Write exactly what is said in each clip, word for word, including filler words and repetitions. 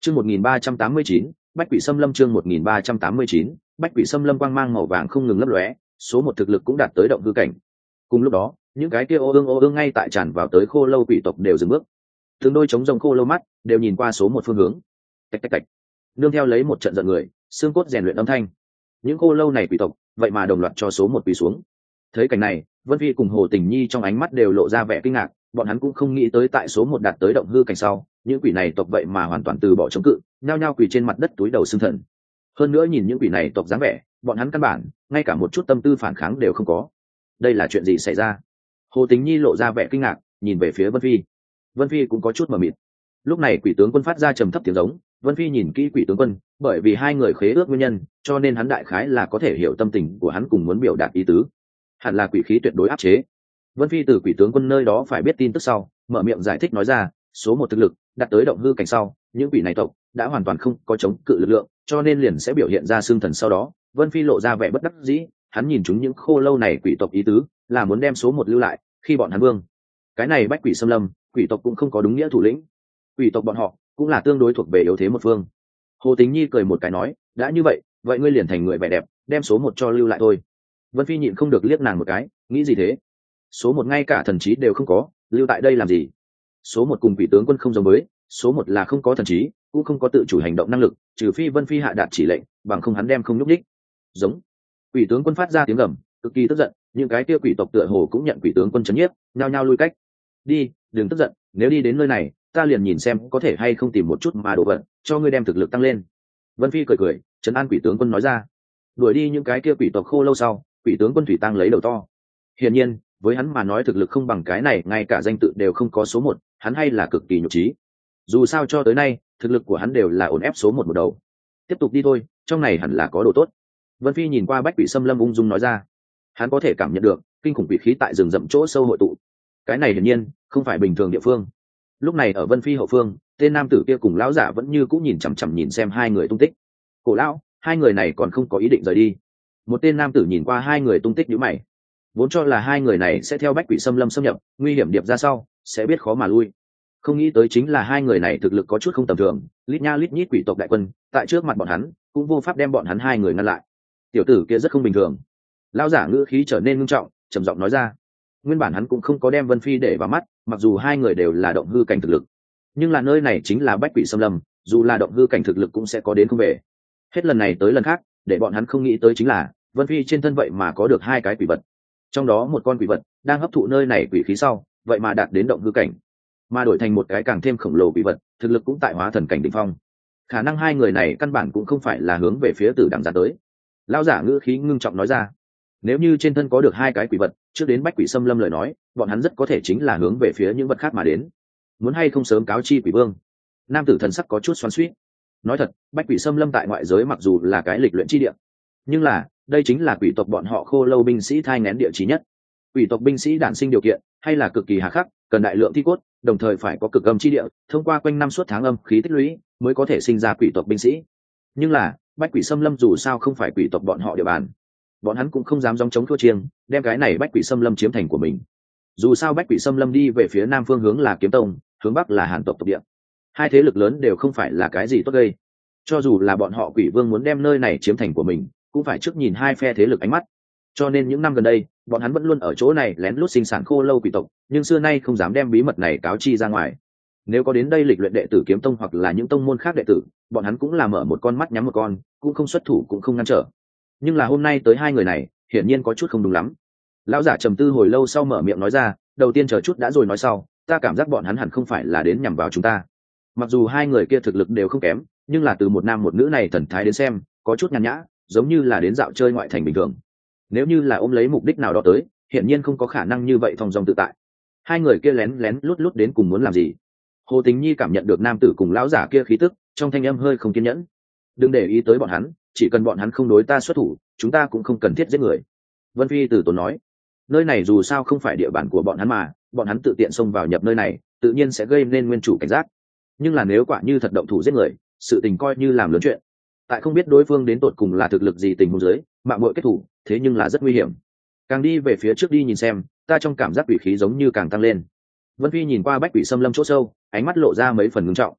Chương một nghìn ba trăm tám mươi chín, Bách Quỷ Xâm Lâm chương một nghìn ba trăm tám mươi chín, Bách Quỷ Xâm Lâm quang mang màu vàng không ngừng lấp lóe, số một thực lực cũng đạt tới động hư cảnh. Cùng lúc đó, những cái kia ô ương ô ương ngay tại tràn vào tới khô lâu quỷ tộc đều dừng bước. Từng đôi trống rồng khô lâu mắt đều nhìn qua số một phương hướng. Tạch tạch tạch. Nương theo lấy một trận giận người, xương cốt rèn luyện âm thanh. Những khô lâu này quỷ tộc, vậy mà đồng loạt cho số một quỳ xuống. Thấy cảnh này, Vân Phi cùng Hồ Tình Nhi trong ánh mắt đều lộ ra vẻ kinh ngạc, bọn hắn cũng không nghĩ tới tại số một đạt tới động hư cảnh sau, những quỷ này tộc vậy mà hoàn toàn từ bỏ chống cự, nhao nhao quỳ trên mặt đất túi đầu xương thần. Hơn nữa nhìn những quỷ này tộc dáng vẻ, bọn hắn căn bản ngay cả một chút tâm tư phản kháng đều không có. Đây là chuyện gì xảy ra? Hồ Tình Nhi lộ ra vẻ kinh ngạc, nhìn về phía Vân Phi. Vân Phi cũng có chút mờ mịt. Lúc này quỷ tướng quân phát ra trầm thấp tiếng giống, Vân Phi nhìn kỹ quỷ tướng quân, bởi vì hai người khế ước nguyên nhân, cho nên hắn đại khái là có thể hiểu tâm tình của hắn cùng muốn biểu đạt ý tứ. Hẳn là quỷ khí tuyệt đối áp chế. Vân Phi từ quỷ tướng quân nơi đó phải biết tin tức sau, mở miệng giải thích nói ra, số một thực lực đạt tới động hư cảnh sau, những quỷ này tộc đã hoàn toàn không có chống cự lực lượng, cho nên liền sẽ biểu hiện ra xương thần sau đó. Vân Phi lộ ra vẻ bất đắc dĩ, hắn nhìn chúng những khô lâu này quỷ tộc ý tứ là muốn đem số một lưu lại, khi bọn hắn vương. Cái này Bách Quỷ Xâm Lâm, quỷ tộc cũng không có đúng nghĩa thủ lĩnh. Quỷ tộc bọn họ cũng là tương đối thuộc về yếu thế một phương. Hồ Tính Nhi cười một cái nói, đã như vậy, vậy ngươi liền thành người vẻ đẹp, đem số một cho lưu lại thôi. Vân Phi nhịn không được liếc nàng một cái, nghĩ gì thế? Số một ngay cả thần trí đều không có, lưu tại đây làm gì? Số một cùng quỷ tướng quân không giống với, số một là không có thần trí, cũng không có tự chủ hành động năng lực, trừ phi Vân Phi hạ đạt chỉ lệnh, bằng không hắn đem không nhúc nhích. Giống. Quỷ tướng quân phát ra tiếng gầm, cực kỳ tức giận, những cái kia quỷ tộc tựa hồ cũng nhận quỷ tướng quân chấn nhiếp, nhao nhao lui cách. Đi, đừng tức giận, nếu đi đến nơi này, ta liền nhìn xem có thể hay không tìm một chút mà đồ vật, cho ngươi đem thực lực tăng lên. Vân Phi cười cười, trấn an quỷ tướng quân nói ra. Đuổi đi những cái kia quỷ tộc khô lâu sau, quỷ tướng quân thủy tăng lấy đầu to. Hiển nhiên, với hắn mà nói thực lực không bằng cái này, ngay cả danh tự đều không có số một, hắn hay là cực kỳ nhục trí. Dù sao cho tới nay, thực lực của hắn đều là ổn ép số một một đầu. Tiếp tục đi thôi, trong này hẳn là có đồ tốt. Vân Phi nhìn qua Bách Quỷ Xâm Lâm ung dung nói ra. Hắn có thể cảm nhận được kinh khủng quỷ khí tại rừng rậm chỗ sâu hội tụ. Cái này hiển nhiên không phải bình thường địa phương. Lúc này ở Vân Phi hậu phương, tên nam tử kia cùng lão giả vẫn như cũ nhìn chằm chằm nhìn xem hai người tung tích. Cổ lão, hai người này còn không có ý định rời đi. Một tên nam tử nhìn qua hai người tung tích nhíu mày. Vốn cho là hai người này sẽ theo Bách Quỷ Xâm Lâm xâm nhập, nguy hiểm điệp ra sau sẽ biết khó mà lui. Không nghĩ tới chính là hai người này thực lực có chút không tầm thường, lít nha lít nhít quỷ tộc đại quân, tại trước mặt bọn hắn cũng vô pháp đem bọn hắn hai người ngăn lại. Tiểu tử kia rất không bình thường. Lão giả ngữ khí trở nên ngưng trọng, trầm giọng nói ra. Nguyên bản hắn cũng không có đem Vân Phi để vào mắt, mặc dù hai người đều là động hư cảnh thực lực, nhưng là nơi này chính là Bách Quỷ Xâm Lâm, dù là động hư cảnh thực lực cũng sẽ có đến không về. Hết lần này tới lần khác, để bọn hắn không nghĩ tới chính là Vân Phi trên thân vậy mà có được hai cái quỷ vật, trong đó một con quỷ vật đang hấp thụ nơi này quỷ khí sau, vậy mà đạt đến động hư cảnh, mà đổi thành một cái càng thêm khổng lồ quỷ vật, thực lực cũng tại hóa thần cảnh đỉnh phong. Khả năng hai người này căn bản cũng không phải là hướng về phía Tử Đằng Giản tới. Lão giả ngữ khí ngưng trọng nói ra. Nếu như trên thân có được hai cái quỷ vật, trước đến Bách Quỷ Xâm Lâm lời nói, bọn hắn rất có thể chính là hướng về phía những vật khác mà đến. Muốn hay không sớm cáo chi quỷ vương? Nam tử thần sắc có chút xoắn xuýt. Nói thật, Bách Quỷ Xâm Lâm tại ngoại giới mặc dù là cái lịch luyện chi địa, nhưng là đây chính là quỷ tộc bọn họ khô lâu binh sĩ thai nghén địa chí nhất. Quỷ tộc binh sĩ đản sinh điều kiện hay là cực kỳ hà khắc, cần đại lượng thi cốt, đồng thời phải có cực âm chi địa, thông qua quanh năm suốt tháng âm khí tích lũy mới có thể sinh ra quỷ tộc binh sĩ. Nhưng là Bách Quỷ Xâm Lâm dù sao không phải quỷ tộc bọn họ địa bàn, bọn hắn cũng không dám gióng chống thua chiêng, đem cái này Bách Quỷ Xâm Lâm chiếm thành của mình. Dù sao Bách Quỷ Xâm Lâm đi về phía nam phương hướng là Kiếm Tông, hướng bắc là Hàn tộc tộc địa, hai thế lực lớn đều không phải là cái gì tốt gây. Cho dù là bọn họ Quỷ Vương muốn đem nơi này chiếm thành của mình, cũng phải trước nhìn hai phe thế lực ánh mắt. Cho nên những năm gần đây, bọn hắn vẫn luôn ở chỗ này lén lút sinh sản khô lâu quỷ tộc, nhưng xưa nay không dám đem bí mật này cáo chi ra ngoài. Nếu có đến đây lịch luyện đệ tử Kiếm Tông hoặc là những tông môn khác đệ tử, bọn hắn cũng là mở một con mắt nhắm một con, cũng không xuất thủ cũng không ngăn trở. Nhưng là hôm nay tới hai người này, hiển nhiên có chút không đúng lắm. Lão giả trầm tư hồi lâu sau mở miệng nói ra, đầu tiên chờ chút đã rồi nói sau, ta cảm giác bọn hắn hẳn không phải là đến nhằm vào chúng ta. Mặc dù hai người kia thực lực đều không kém, nhưng là từ một nam một nữ này thần thái đến xem, có chút nhàn nhã, giống như là đến dạo chơi ngoại thành bình thường. Nếu như là ôm lấy mục đích nào đó tới, hiển nhiên không có khả năng như vậy thong dong tự tại. Hai người kia lén lén lút lút đến cùng muốn làm gì? Hồ Tình Nhi cảm nhận được nam tử cùng lão giả kia khí tức, trong thanh âm hơi không kiên nhẫn. Đừng để ý tới bọn hắn, chỉ cần bọn hắn không đối ta xuất thủ, chúng ta cũng không cần thiết giết người. Vân Phi từ tốn nói, nơi này dù sao không phải địa bàn của bọn hắn mà, bọn hắn tự tiện xông vào nhập nơi này, tự nhiên sẽ gây nên nguyên chủ cảnh giác. Nhưng là nếu quả như thật động thủ giết người, sự tình coi như làm lớn chuyện. Tại không biết đối phương đến tột cùng là thực lực gì tình huống dưới, mạo muội kết thủ, thế nhưng là rất nguy hiểm. Càng đi về phía trước đi nhìn xem, ta trong cảm giác quỷ khí giống như càng tăng lên. Vân Phi nhìn qua Bách Quỷ Xâm Lâm chỗ sâu, ánh mắt lộ ra mấy phần ngưng trọng.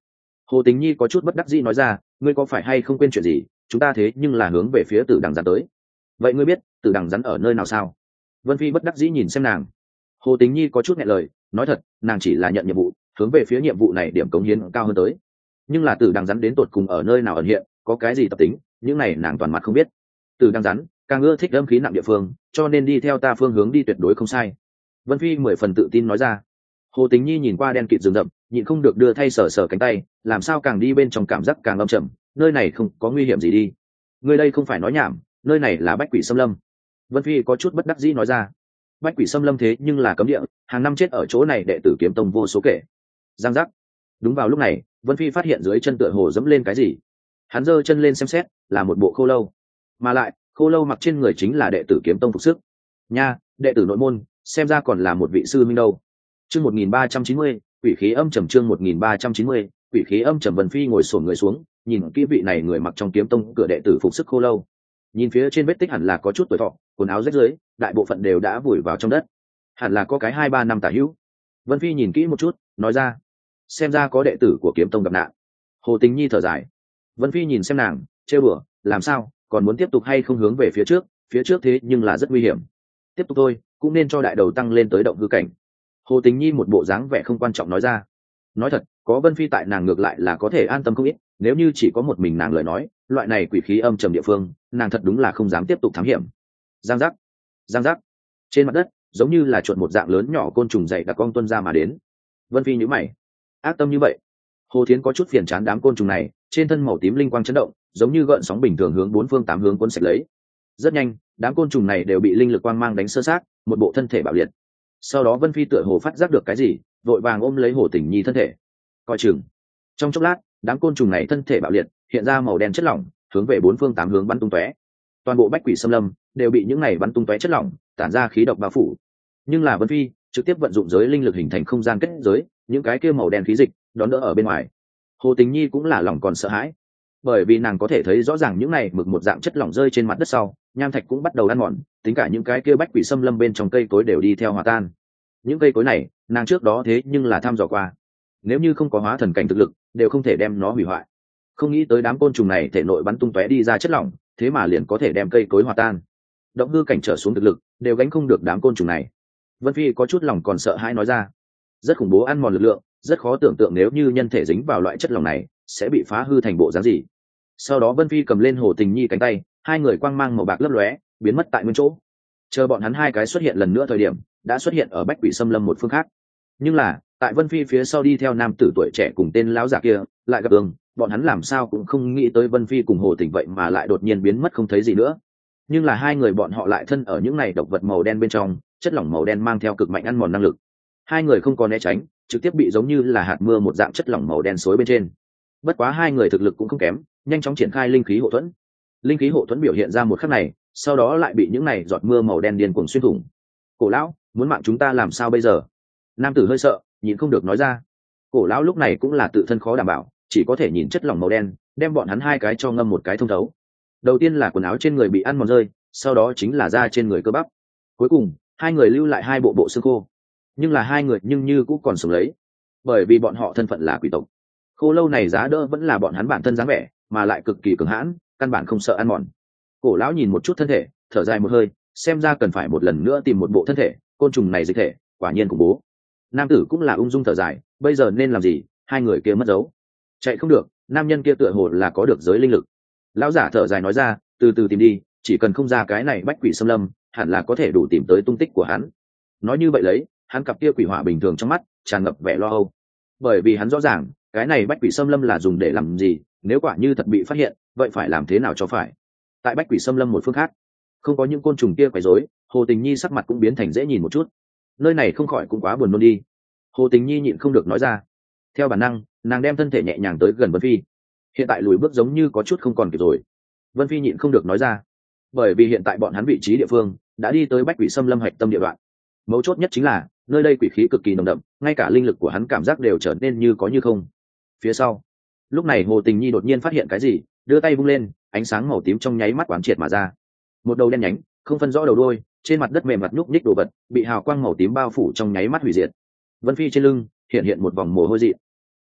Hồ Tình Nhi có chút bất đắc dĩ nói ra, ngươi có phải hay không quên chuyện gì, chúng ta thế nhưng là hướng về phía Tử Đằng rắn tới. Vậy ngươi biết Tử Đằng rắn ở nơi nào sao? Vân Phi bất đắc dĩ nhìn xem nàng. Hồ Tình Nhi có chút nghẹn lời, nói thật, nàng chỉ là nhận nhiệm vụ, hướng về phía nhiệm vụ này điểm cống hiến cao hơn tới. Nhưng là Tử Đằng rắn đến tột cùng ở nơi nào ẩn hiện, có cái gì tập tính, những này nàng toàn mặt không biết. Tử Đằng rắn càng ưa thích âm khí nặng địa phương, cho nên đi theo ta phương hướng đi tuyệt đối không sai. Vân Phi mười phần tự tin nói ra. Hồ Tình Nhi nhìn qua đen kịt rừng rậm, nhịn không được đưa thay sờ sờ cánh tay, làm sao càng đi bên trong cảm giác càng âm trầm, nơi này không có nguy hiểm gì đi. Ngươi đây không phải nói nhảm, nơi này là Bách Quỷ Xâm Lâm. Vân Phi có chút bất đắc dĩ nói ra. Bách Quỷ Xâm Lâm thế nhưng là cấm địa, hàng năm chết ở chỗ này đệ tử Kiếm Tông vô số kể. Giang giác. Đúng vào lúc này, Vân Phi phát hiện dưới chân tựa hồ dẫm lên cái gì. Hắn giơ chân lên xem xét, là một bộ khô lâu, mà lại khô lâu mặc trên người chính là đệ tử Kiếm Tông phục sức. Nha, đệ tử nội môn, xem ra còn là một vị sư minh đâu. Chương một nghìn ba trăm chín mươi, quỷ khí âm trầm chương một nghìn ba trăm chín mươi, quỷ khí âm trầm. Vân Phi ngồi xổm người xuống, nhìn kỹ vị này người mặc trong Kiếm Tông cửa đệ tử phục sức khô lâu. Nhìn phía trên vết tích hẳn là có chút tuổi thọ, quần áo rách rưới, đại bộ phận đều đã vùi vào trong đất. Hẳn là có cái hai ba năm tả hữu. Vân Phi nhìn kỹ một chút, nói ra, xem ra có đệ tử của Kiếm Tông gặp nạn. Hồ Tình Nhi thở dài. Vân Phi nhìn xem nàng, trêu đùa, làm sao, còn muốn tiếp tục hay không hướng về phía trước, phía trước thế nhưng là rất nguy hiểm. Tiếp tục thôi, cũng nên cho đại đầu tăng lên tới động hư cảnh. Hồ Tình Nhi một bộ dáng vẻ không quan trọng nói ra. Nói thật, có Vân Phi tại nàng ngược lại là có thể an tâm không ít, nếu như chỉ có một mình nàng lời nói, loại này quỷ khí âm trầm địa phương, nàng thật đúng là không dám tiếp tục thám hiểm. Giang giác, giang giác. Trên mặt đất, giống như là chuột một dạng lớn nhỏ côn trùng dày đặc cong tuân ra mà đến. Vân Phi nhíu mày, ác tâm như vậy. Hồ Thiến có chút phiền chán đám côn trùng này, trên thân màu tím linh quang chấn động, giống như gợn sóng bình thường hướng bốn phương tám hướng cuốn sạch lấy. Rất nhanh, đám côn trùng này đều bị linh lực quang mang đánh sơ sát, một bộ thân thể bạo liệt. Sau đó Vân Phi tựa hồ phát giác được cái gì, vội vàng ôm lấy Hồ Tình Nhi thân thể. Coi chừng. Trong chốc lát, đám côn trùng này thân thể bạo liệt, hiện ra màu đen chất lỏng, hướng về bốn phương tám hướng bắn tung tóe. Toàn bộ Bách Quỷ Xâm Lâm đều bị những này bắn tung tóe chất lỏng tản ra khí độc bao phủ. Nhưng là Vân Phi trực tiếp vận dụng giới linh lực hình thành không gian kết giới, những cái kia màu đen khí dịch đón đỡ ở bên ngoài. Hồ Tình Nhi cũng là lòng còn sợ hãi, bởi vì nàng có thể thấy rõ ràng những này mực một dạng chất lỏng rơi trên mặt đất sau, nham thạch cũng bắt đầu ăn mòn, tính cả những cái kia Bách Quỷ Xâm Lâm bên trong cây cối đều đi theo hòa tan. Những cây cối này, nàng trước đó thế nhưng là thăm dò qua, nếu như không có hóa thần cảnh thực lực, đều không thể đem nó hủy hoại. Không nghĩ tới đám côn trùng này thể nội bắn tung tóe đi ra chất lỏng, thế mà liền có thể đem cây cối hòa tan. Động hư cảnh trở xuống thực lực, đều gánh không được đám côn trùng này. Vân Phi có chút lòng còn sợ hãi nói ra, rất khủng bố ăn mòn lực lượng, rất khó tưởng tượng nếu như nhân thể dính vào loại chất lỏng này, sẽ bị phá hư thành bộ dáng gì. Sau đó Vân Phi cầm lên Hồ Tình Nhi cánh tay, hai người quang mang màu bạc lấp lóe, biến mất tại nguyên chỗ. Chờ bọn hắn hai cái xuất hiện lần nữa thời điểm, đã xuất hiện ở Bách Quỷ Xâm Lâm một phương khác. Nhưng là, tại Vân Phi phía sau đi theo nam tử tuổi trẻ cùng tên lão già kia, lại gặp ương, bọn hắn làm sao cũng không nghĩ tới Vân Phi cùng Hồ Tình vậy mà lại đột nhiên biến mất không thấy gì nữa. Nhưng là hai người bọn họ lại thân ở những này độc vật màu đen bên trong, chất lỏng màu đen mang theo cực mạnh ăn mòn năng lực. Hai người không có né tránh, trực tiếp bị giống như là hạt mưa một dạng chất lỏng màu đen xối bên trên. Bất quá hai người thực lực cũng không kém, nhanh chóng triển khai linh khí hộ thuẫn. Linh khí hộ thuẫn biểu hiện ra một khắc này, sau đó lại bị những này giọt mưa màu đen điên cuồng xuyên thủng. Cổ lão, muốn mạng chúng ta làm sao bây giờ? Nam tử hơi sợ, nhìn không được nói ra. Cổ lão lúc này cũng là tự thân khó đảm bảo, chỉ có thể nhìn chất lỏng màu đen, đem bọn hắn hai cái cho ngâm một cái thông thấu. Đầu tiên là quần áo trên người bị ăn mòn rơi, sau đó chính là da trên người cơ bắp. Cuối cùng, hai người lưu lại hai bộ bộ xương khô. Nhưng là hai người nhưng như cũng còn sống lấy, bởi vì bọn họ thân phận là quỷ tộc. Khô lâu này giá đỡ vẫn là bọn hắn bản thân dáng vẻ, mà lại cực kỳ cường hãn, căn bản không sợ ăn mòn. Cổ lão nhìn một chút thân thể, thở dài một hơi, xem ra cần phải một lần nữa tìm một bộ thân thể, côn trùng này dịch thể, quả nhiên khủng bố. Nam tử cũng là ung dung thở dài, bây giờ nên làm gì? Hai người kia mất dấu, chạy không được, nam nhân kia tựa hồ là có được giới linh lực. Lão giả thở dài nói ra, từ từ tìm đi, chỉ cần không ra cái này Bách Quỷ Xâm Lâm, hẳn là có thể đủ tìm tới tung tích của hắn. Nói như vậy lấy, hắn cặp kia quỷ hỏa bình thường trong mắt tràn ngập vẻ lo âu, bởi vì hắn rõ ràng cái này Bách Quỷ Xâm Lâm là dùng để làm gì, nếu quả như thật bị phát hiện, vậy phải làm thế nào cho phải. Tại Bách Quỷ Xâm Lâm một phương khác, không có những côn trùng kia quấy rối, Hồ Tình Nhi sắc mặt cũng biến thành dễ nhìn một chút. Nơi này không khỏi cũng quá buồn nôn đi. Hồ Tình Nhi nhịn không được nói ra. Theo bản năng, nàng đem thân thể nhẹ nhàng tới gần Vân Phi. Hiện tại lùi bước giống như có chút không còn kịp rồi. Vân Phi nhịn không được nói ra, bởi vì hiện tại bọn hắn vị trí địa phương đã đi tới Bách Quỷ Xâm Lâm hạch tâm địa đoạn. Mấu chốt nhất chính là nơi đây quỷ khí cực kỳ nồng đậm, ngay cả linh lực của hắn cảm giác đều trở nên như có như không. Phía sau, lúc này Hồ Tình Nhi đột nhiên phát hiện cái gì, đưa tay vung lên, ánh sáng màu tím trong nháy mắt quán triệt mà ra. Một đầu đen nhánh, không phân rõ đầu đuôi, trên mặt đất mềm mặt nhúc nhích đồ vật, bị hào quang màu tím bao phủ trong nháy mắt hủy diệt. Vân Phi trên lưng hiện hiện một vòng mồ hôi dị.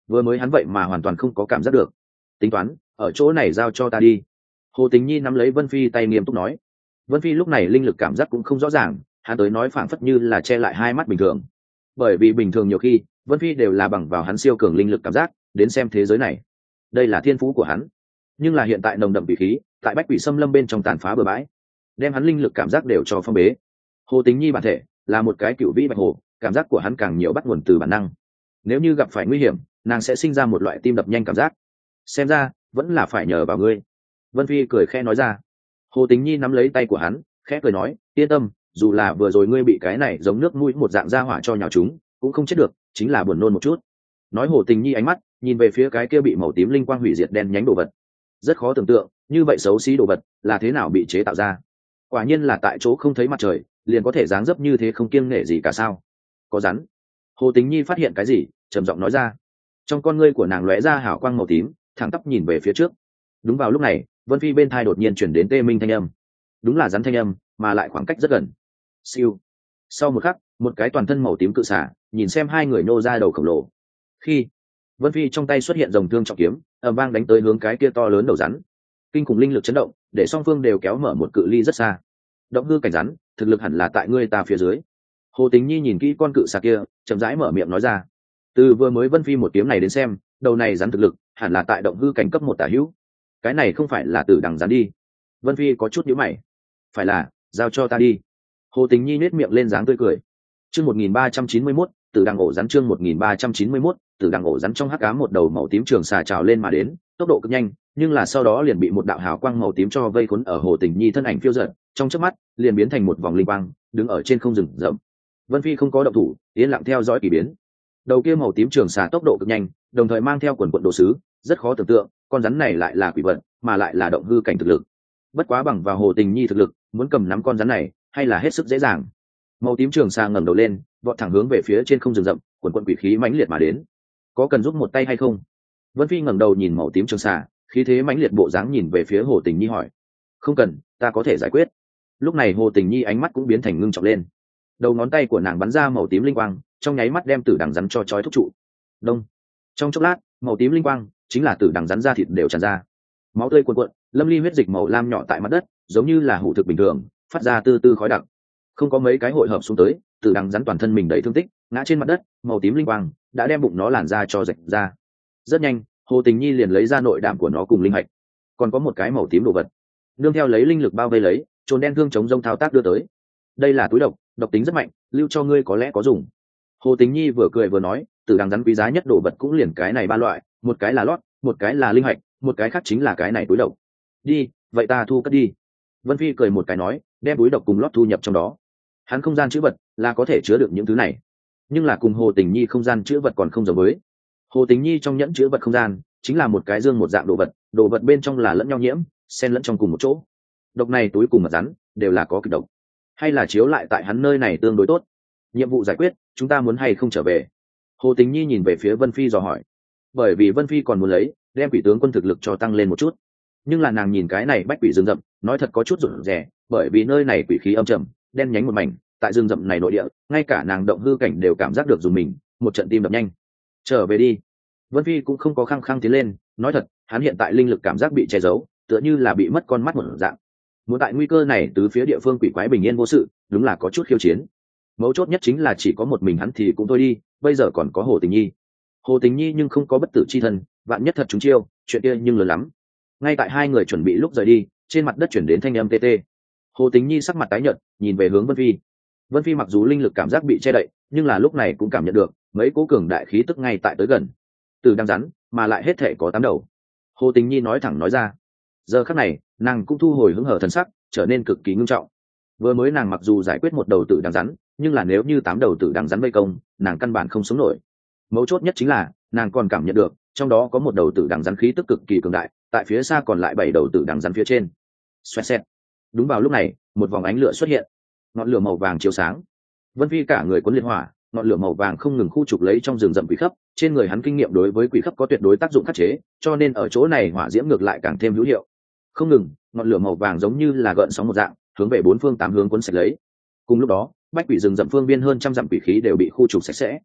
vừa mới hắn vậy mà hoàn toàn không có cảm giác được. Tính toán ở chỗ này giao cho ta đi. Hồ Tình Nhi nắm lấy Vân Phi tay nghiêm túc nói. Vân Phi lúc này linh lực cảm giác cũng không rõ ràng, hắn tới nói phảng phất như là che lại hai mắt bình thường, bởi vì bình thường nhiều khi Vân Phi đều là bằng vào hắn siêu cường linh lực cảm giác đến xem thế giới này, đây là thiên phú của hắn. Nhưng là hiện tại nồng đậm vị khí tại bách quỷ xâm lâm bên trong tàn phá bừa bãi, đem hắn linh lực cảm giác đều cho phong bế. Hồ Tính Nhi bản thể là một cái cựu vĩ bạch hồ, cảm giác của hắn càng nhiều bắt nguồn từ bản năng, nếu như gặp phải nguy hiểm nàng sẽ sinh ra một loại tim đập nhanh cảm giác. Xem ra vẫn là phải nhờ vào ngươi. Vân Phi cười khẽ nói ra. Hồ Tính Nhi nắm lấy tay của hắn khẽ cười nói, yên tâm, dù là vừa rồi ngươi bị cái này giống nước mũi một dạng ra hỏa cho nhào chúng cũng không chết được, chính là buồn nôn một chút. Nói Hồ Tình Nhi ánh mắt nhìn về phía cái kia bị màu tím linh quang hủy diệt đen nhánh đồ vật, rất khó tưởng tượng như vậy xấu xí đồ vật là thế nào bị chế tạo ra. Quả nhiên là tại chỗ không thấy mặt trời liền có thể dáng dấp như thế, không kiêng nể gì cả sao. Có rắn. Hồ Tính Nhi phát hiện cái gì trầm giọng nói ra. Trong con ngươi của nàng lóe ra hào quang màu tím, thẳng tắp nhìn về phía trước. Đúng vào lúc này Vân Phi bên thai đột nhiên chuyển đến tê minh thanh âm. Đúng là rắn thanh âm, mà lại khoảng cách rất gần. Siêu. Sau một khắc một cái toàn thân màu tím cự xả nhìn xem hai người nô ra đầu khổng lồ. Khi Vân Phi trong tay xuất hiện dòng thương trọng kiếm, ầm vang đánh tới hướng cái kia to lớn đầu rắn. Kinh khủng linh lực chấn động để song phương đều kéo mở một cự ly rất xa. Động hư cảnh rắn, thực lực hẳn là tại ngươi ta phía dưới. Hồ Tính Nhi nhìn kỹ con cự xà kia chậm rãi mở miệng nói ra. Từ vừa mới Vân Phi một kiếm này đến xem, đầu này rắn thực lực hẳn là tại động hư cảnh cấp một tả hữu. Cái này không phải là Tử Đằng rắn đi. Vân Phi có chút nhíu mày. Phải là, giao cho ta đi. Hồ Tính Nhi nét miệng lên dáng tươi cười. Chương một nghìn ba trăm chín mươi mốt, Tử Đằng ổ rắn. Chương một nghìn ba trăm chín mươi mốt, Tử Đằng ổ rắn. Trong hắc ám một đầu màu tím trường xà trào lên mà đến, tốc độ cực nhanh, nhưng là sau đó liền bị một đạo hào quang màu tím cho vây khốn ở Hồ Tình Nhi thân ảnh phiêu dật, trong chớp mắt liền biến thành một vòng linh quang, đứng ở trên không rừng rậm. Vân Phi không có động thủ, yên lặng theo dõi kỳ biến. Đầu kia màu tím trường xà tốc độ cực nhanh, đồng thời mang theo quần quần đồ sứ, rất khó tưởng tượng, con rắn này lại là quỷ vật, mà lại là động hư cảnh thực lực. Bất quá bằng vào Hồ Tình Nhi thực lực, muốn cầm nắm con rắn này, hay là hết sức dễ dàng. Màu tím trường xà ngẩng đầu lên, vọt thẳng hướng về phía trên không rừng rậm, quần quần quỷ khí mãnh liệt mà đến. Có cần giúp một tay hay không? Vân Phi ngẩng đầu nhìn màu tím trường xà, khí thế mãnh liệt bộ dáng nhìn về phía Hồ Tình Nhi hỏi. Không cần, ta có thể giải quyết. Lúc này Hồ Tình Nhi ánh mắt cũng biến thành ngưng trọng lên. Đầu ngón tay của nàng bắn ra màu tím linh quang, trong nháy mắt đem Tử Đằng rắn cho trói thúc trụ. Đông. Trong chốc lát, màu tím linh quang chính là Tử Đằng rắn da thịt đều tràn ra. Máu tươi cuồn cuộn, lâm ly huyết dịch màu lam nhỏ tại mặt đất, giống như là hủ thực bình thường, phát ra tư tư khói đặc. Không có mấy cái hội hợp xuống tới, Tử Đằng rắn toàn thân mình đầy thương tích, ngã trên mặt đất, màu tím linh quang đã đem bụng nó làn ra cho rạch ra. Rất nhanh, Hồ Tình Nhi liền lấy ra nội đạm của nó cùng linh hạch, còn có một cái màu tím đồ vật, nương theo lấy linh lực bao vây lấy, trồn đen thương chống rông thao tác đưa tới. Đây là túi độc, độc tính rất mạnh, lưu cho ngươi có lẽ có dùng. Hồ Tình Nhi vừa cười vừa nói, Tử Đằng rắn quý giá nhất đồ vật cũng liền cái này ba loại, một cái là lót, một cái là linh hạch, một cái khác chính là cái này túi độc. Đi, vậy ta thu cất đi. Vân Phi cười một cái nói, đem túi độc cùng lót thu nhập trong đó. Hắn không gian chữ vật là có thể chứa được những thứ này, nhưng là cùng Hồ Tình Nhi không gian chữ vật còn không giống với. Hồ Tình Nhi trong nhẫn chứa vật không gian chính là một cái dương một dạng đồ vật, đồ vật bên trong là lẫn nhau nhiễm, xen lẫn trong cùng một chỗ. Độc này túi cùng mật rắn đều là có kịch độc, hay là chiếu lại tại hắn nơi này tương đối tốt. Nhiệm vụ giải quyết, chúng ta muốn hay không trở về? Hồ Tình Nhi nhìn về phía Vân Phi dò hỏi, bởi vì Vân Phi còn muốn lấy đem quỷ tướng quân thực lực cho tăng lên một chút, nhưng là nàng nhìn cái này bách quỷ rừng rậm, nói thật có chút rụt rè, bởi vì nơi này quỷ khí âm trầm, đen nhánh một mảnh, tại rừng rậm này nội địa, ngay cả nàng động hư cảnh đều cảm giác được dùng mình, một trận tim đập nhanh. Trở về đi. Vân Phi cũng không có khăng khăng tiến lên, nói thật, hắn hiện tại linh lực cảm giác bị che giấu, tựa như là bị mất con mắt một dạng. Muốn tại nguy cơ này từ phía địa phương quỷ quái bình yên vô sự, đúng là có chút khiêu chiến. Mấu chốt nhất chính là chỉ có một mình hắn thì cũng thôi đi, bây giờ còn có Hồ Tình Nhi. Hồ Tình Nhi nhưng không có bất tử chi thân, vạn nhất thật chúng chiêu, chuyện kia nhưng lớn lắm. Ngay tại hai người chuẩn bị lúc rời đi, trên mặt đất chuyển đến thanh âm tê tê. Hồ Tình Nhi sắc mặt tái nhợt, nhìn về hướng Vân Phi. Vân Phi mặc dù linh lực cảm giác bị che đậy, nhưng là lúc này cũng cảm nhận được mấy cố cường đại khí tức ngay tại tới gần. Từ đang rắn, mà lại hết thể có tám đầu. Hồ Tình Nhi nói thẳng nói ra. Giờ khắc này, nàng cũng thu hồi hứng hở thần sắc, trở nên cực kỳ ngưng trọng. Vừa mới nàng mặc dù giải quyết một đầu tử đằng rắn, nhưng là nếu như tám đầu tử đằng rắn vây công, nàng căn bản không sống nổi. Mấu chốt nhất chính là nàng còn cảm nhận được trong đó có một đầu tử đằng rắn khí tức cực kỳ cường đại, tại phía xa còn lại bảy đầu tử đằng rắn phía trên. Xoẹt xẹt. Đúng vào lúc này, một vòng ánh lửa xuất hiện, ngọn lửa màu vàng chiếu sáng. Vân Phi cả người cuốn liên hỏa, ngọn lửa màu vàng không ngừng khu trục lấy trong rừng rậm quỷ khấp, trên người hắn kinh nghiệm đối với quỷ khấp có tuyệt đối tác dụng khắc chế, cho nên ở chỗ này hỏa diễm ngược lại càng thêm hữu hiệu. Không ngừng, ngọn lửa màu vàng giống như là gợn sóng một dạng, hướng về bốn phương tám hướng cuốn sạch lấy. Cùng lúc đó, bách quỷ rừng rậm phương biên hơn trăm dặm quỷ khí đều bị khu trục sạch sẽ.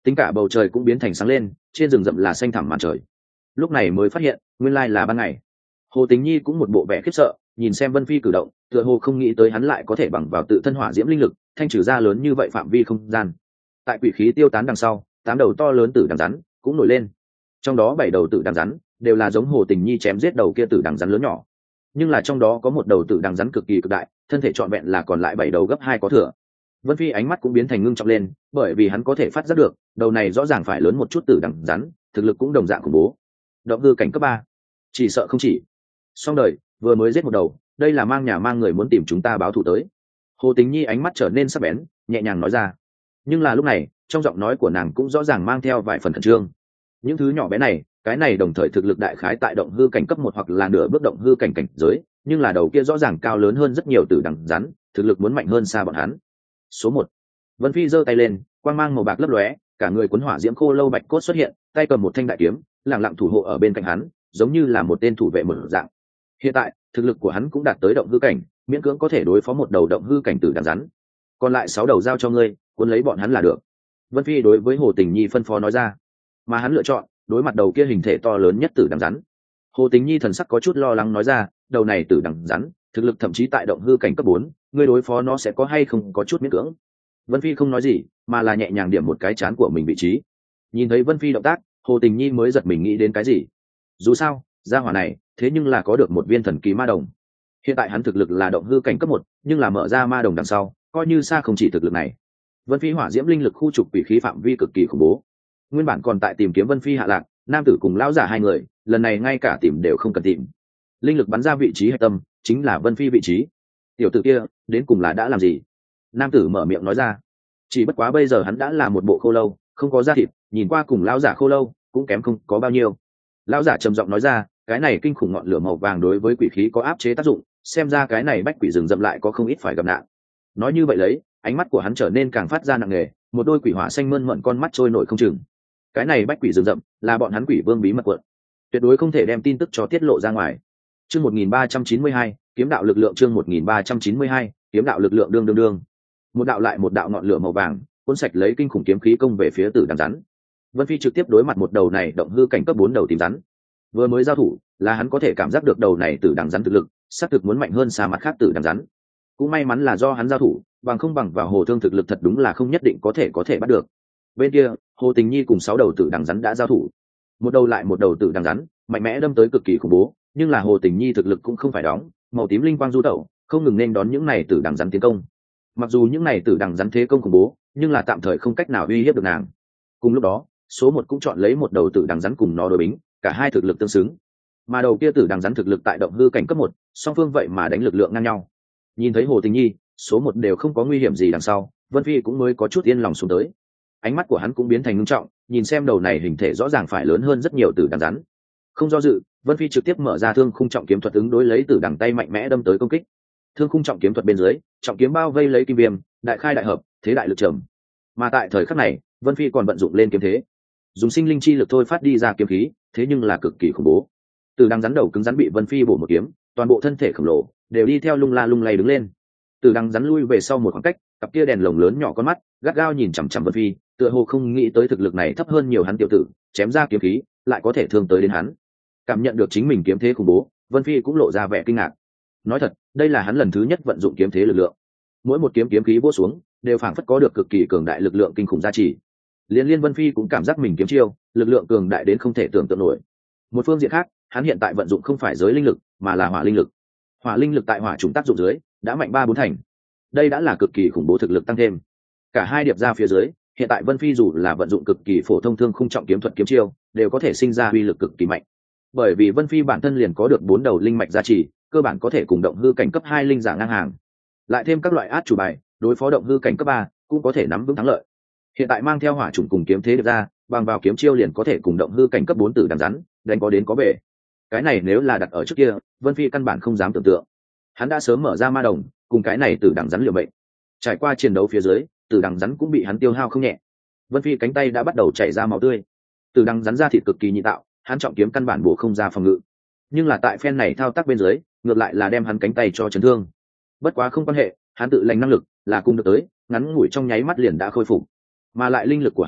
tính cả bầu trời cũng biến thành sáng lên, trên rừng rậm là xanh thẳm màn trời. Lúc này mới phát hiện nguyên lai là ban ngày. Hồ Tình Nhi cũng một bộ vẻ khiếp sợ, nhìn xem Vân Phi cử động, tựa hồ không nghĩ tới hắn lại có thể bằng vào tự thân hỏa diễm linh lực thanh trừ ra lớn như vậy phạm vi không gian. Tại quỷ khí tiêu tán đằng sau, tám đầu to lớn tử đằng rắn cũng nổi lên, trong đó bảy đầu tử đằng rắn đều là giống Hồ Tình Nhi chém giết đầu kia tử đằng rắn lớn nhỏ, nhưng là trong đó có một đầu tử đằng rắn cực kỳ cực đại, thân thể trọn vẹn là còn lại bảy đầu gấp hai có thừa. Vân Phi ánh mắt cũng biến thành ngưng trọng lên, bởi vì hắn có thể phát giác được đầu này rõ ràng phải lớn một chút tử đằng rắn, thực lực cũng đồng dạng khủng bố. Động hư cảnh cấp ba, chỉ sợ không chỉ. Xong đời, vừa mới giết một đầu, đây là mang nhà mang người muốn tìm chúng ta báo thù tới. Hồ Tình Nhi ánh mắt trở nên sắc bén, nhẹ nhàng nói ra. Nhưng là lúc này, trong giọng nói của nàng cũng rõ ràng mang theo vài phần khẩn trương. Những thứ nhỏ bé này, cái này đồng thời thực lực đại khái tại động hư cảnh cấp một hoặc là nửa bước động hư cảnh cảnh giới, nhưng là đầu kia rõ ràng cao lớn hơn rất nhiều từ đằng rắn, thực lực muốn mạnh hơn xa bọn hắn. Số một. Vân Phi giơ tay lên, quang mang màu bạc lấp lóe, cả người cuốn hỏa diễm khô lâu bạch cốt xuất hiện, tay cầm một thanh đại kiếm, lặng lặng thủ hộ ở bên cạnh hắn, giống như là một tên thủ vệ mở dạng. Hiện tại, thực lực của hắn cũng đạt tới động hư cảnh, miễn cưỡng có thể đối phó một đầu động hư cảnh tử đằng rắn. Còn lại sáu đầu giao cho ngươi, cuốn lấy bọn hắn là được. Vân Phi đối với Hồ Tình Nhi phân phó nói ra, mà hắn lựa chọn đối mặt đầu kia hình thể to lớn nhất tử đằng rắn. Hồ Tình Nhi thần sắc có chút lo lắng nói ra, đầu này tử đằng rắn, thực lực thậm chí tại động hư cảnh cấp bốn, ngươi đối phó nó sẽ có hay không có chút miễn cưỡng. Vân Phi không nói gì, mà là nhẹ nhàng điểm một cái chán của mình vị trí. Nhìn thấy Vân Phi động tác, Hồ Tình Nhi mới giật mình nghĩ đến cái gì. Dù sao, gia hỏa này, thế nhưng là có được một viên thần kỳ ma đồng. Hiện tại hắn thực lực là động hư cảnh cấp một, nhưng là mở ra ma đồng đằng sau, coi như xa không chỉ thực lực này. Vân Phi hỏa diễm linh lực khu trục quỷ khí phạm vi cực kỳ khủng bố. Nguyên bản còn tại tìm kiếm Vân Phi hạ lạc, nam tử cùng lão giả hai người, lần này ngay cả tìm đều không cần tìm. Linh lực bắn ra vị trí hạch tâm, chính là Vân Phi vị trí. Tiểu tử kia, đến cùng là đã làm gì? Nam tử mở miệng nói ra. Chỉ bất quá bây giờ hắn đã là một bộ khô lâu, không có da thịt, nhìn qua cùng lão giả khô lâu cũng kém không có bao nhiêu. Lão giả trầm giọng nói ra, cái này kinh khủng ngọn lửa màu vàng đối với quỷ khí có áp chế tác dụng, xem ra cái này bách quỷ rừng rậm lại có không ít phải gặp nạn. Nói như vậy lấy, ánh mắt của hắn trở nên càng phát ra nặng nề, một đôi quỷ hỏa xanh mơn mận con mắt trôi nổi không chừng. Cái này bách quỷ rừng rậm là bọn hắn quỷ vương bí mật quận, tuyệt đối không thể đem tin tức cho tiết lộ ra ngoài. Chương một nghìn ba trăm chín mươi hai, kiếm đạo lực lượng. Chương một nghìn ba trăm chín mươi hai, kiếm đạo lực lượng. Đương đương đương, một đạo lại một đạo ngọn lửa màu vàng cuốn sạch lấy kinh khủng kiếm khí công về phía tử đằng rắn. Vân Phi trực tiếp đối mặt một đầu này động hư cảnh cấp bốn đầu tím rắn. Vừa mới giao thủ, là hắn có thể cảm giác được đầu này tử đằng rắn thực lực xác thực muốn mạnh hơn xa mặt khác tử đằng rắn. Cũng may mắn là do hắn giao thủ, bằng không bằng vào Hồ Thương thực lực thật đúng là không nhất định có thể có thể bắt được. Bên kia, Hồ Tình Nhi cùng sáu đầu tử đằng rắn đã giao thủ, một đầu lại một đầu tử đằng rắn mạnh mẽ đâm tới cực kỳ khủng bố, nhưng là Hồ Tình Nhi thực lực cũng không phải đóng, màu tím linh quang du tẩu, không ngừng nên đón những này tử đằng rắn tiến công. Mặc dù những này tử đằng rắn thế công khủng bố, nhưng là tạm thời không cách nào uy hiếp được nàng. Cùng lúc đó, số một cũng chọn lấy một đầu tử đằng rắn cùng nó đối bính, cả hai thực lực tương xứng. Mà đầu kia tử đằng rắn thực lực tại động hư cảnh cấp một, song phương vậy mà đánh lực lượng ngang nhau. Nhìn thấy Hồ Tình Nhi, số một đều không có nguy hiểm gì đằng sau, Vân Phi cũng mới có chút yên lòng xuống tới. Ánh mắt của hắn cũng biến thành ngưng trọng, nhìn xem đầu này hình thể rõ ràng phải lớn hơn rất nhiều tử đằng rắn. Không do dự, Vân Phi trực tiếp mở ra thương khung trọng kiếm thuật ứng đối lấy tử đằng tay mạnh mẽ đâm tới công kích. Thương khung trọng kiếm thuật bên dưới, trọng kiếm bao vây lấy kim viêm, đại khai đại hợp, thế đại lực trầm. Mà tại thời khắc này, Vân Phi còn vận dụng lên kiếm thế, dùng sinh linh chi lực thôi phát đi ra kiếm khí, thế nhưng là cực kỳ khủng bố. Tử đằng rắn đầu cứng rắn bị Vân Phi bổ một kiếm, toàn bộ thân thể khổng lồ đều đi theo lung la lung lay đứng lên. Tử đằng rắn lui về sau một khoảng cách, cặp kia đèn lồng lớn nhỏ con mắt gắt gao nhìn chằm chằm Vân Phi, tựa hồ không nghĩ tới thực lực này thấp hơn nhiều hắn tiểu tử, chém ra kiếm khí lại có thể thương tới đến hắn. Cảm nhận được chính mình kiếm thế khủng bố, Vân Phi cũng lộ ra vẻ kinh ngạc. Nói thật, đây là hắn lần thứ nhất vận dụng kiếm thế lực lượng. Mỗi một kiếm kiếm khí vỗ xuống, đều phảng phất có được cực kỳ cường đại lực lượng kinh khủng gia trì. Liên Liên Vân Phi cũng cảm giác mình kiếm chiêu, lực lượng cường đại đến không thể tưởng tượng nổi. Một phương diện khác, hắn hiện tại vận dụng không phải giới linh lực, mà là hỏa linh lực. Hỏa linh lực tại hỏa trùng tác dụng dưới, đã mạnh ba bốn thành. Đây đã là cực kỳ khủng bố thực lực tăng thêm. Cả hai điệp ra phía dưới, hiện tại Vân Phi dù là vận dụng cực kỳ phổ thông thương khung trọng kiếm thuật kiếm chiêu, đều có thể sinh ra uy lực cực kỳ mạnh. Bởi vì Vân Phi bản thân liền có được bốn đầu linh mạch gia trì, cơ bản có thể cùng động hư cảnh cấp hai linh giả ngang hàng. Lại thêm các loại át chủ bài, đối phó động hư cảnh cấp ba cũng có thể nắm vững thắng lợi. Hiện tại mang theo hỏa trùng cùng kiếm thế được ra, bằng vào kiếm chiêu liền có thể cùng động hư cảnh cấp bốn tử đằng rắn đánh có đến có về. Cái này nếu là đặt ở trước kia, Vân Phi căn bản không dám tưởng tượng. Hắn đã sớm mở ra ma đồng, cùng cái này tử đằng rắn liều mệnh. Trải qua chiến đấu phía dưới, tử đằng rắn cũng bị hắn tiêu hao không nhẹ. Vân Phi cánh tay đã bắt đầu chảy ra máu tươi. Tử đằng rắn da thịt cực kỳ nhị tạo, hắn trọng kiếm căn bản bổ không ra phòng ngự. Nhưng là tại phen này thao tác bên dưới, ngược lại là đem hắn cánh tay cho chấn thương. Bất quá không quan hệ, hắn tự lành năng lực là cung được tới, ngắn ngủi trong nháy mắt liền đã khôi phục. Mà lại linh lực của hắn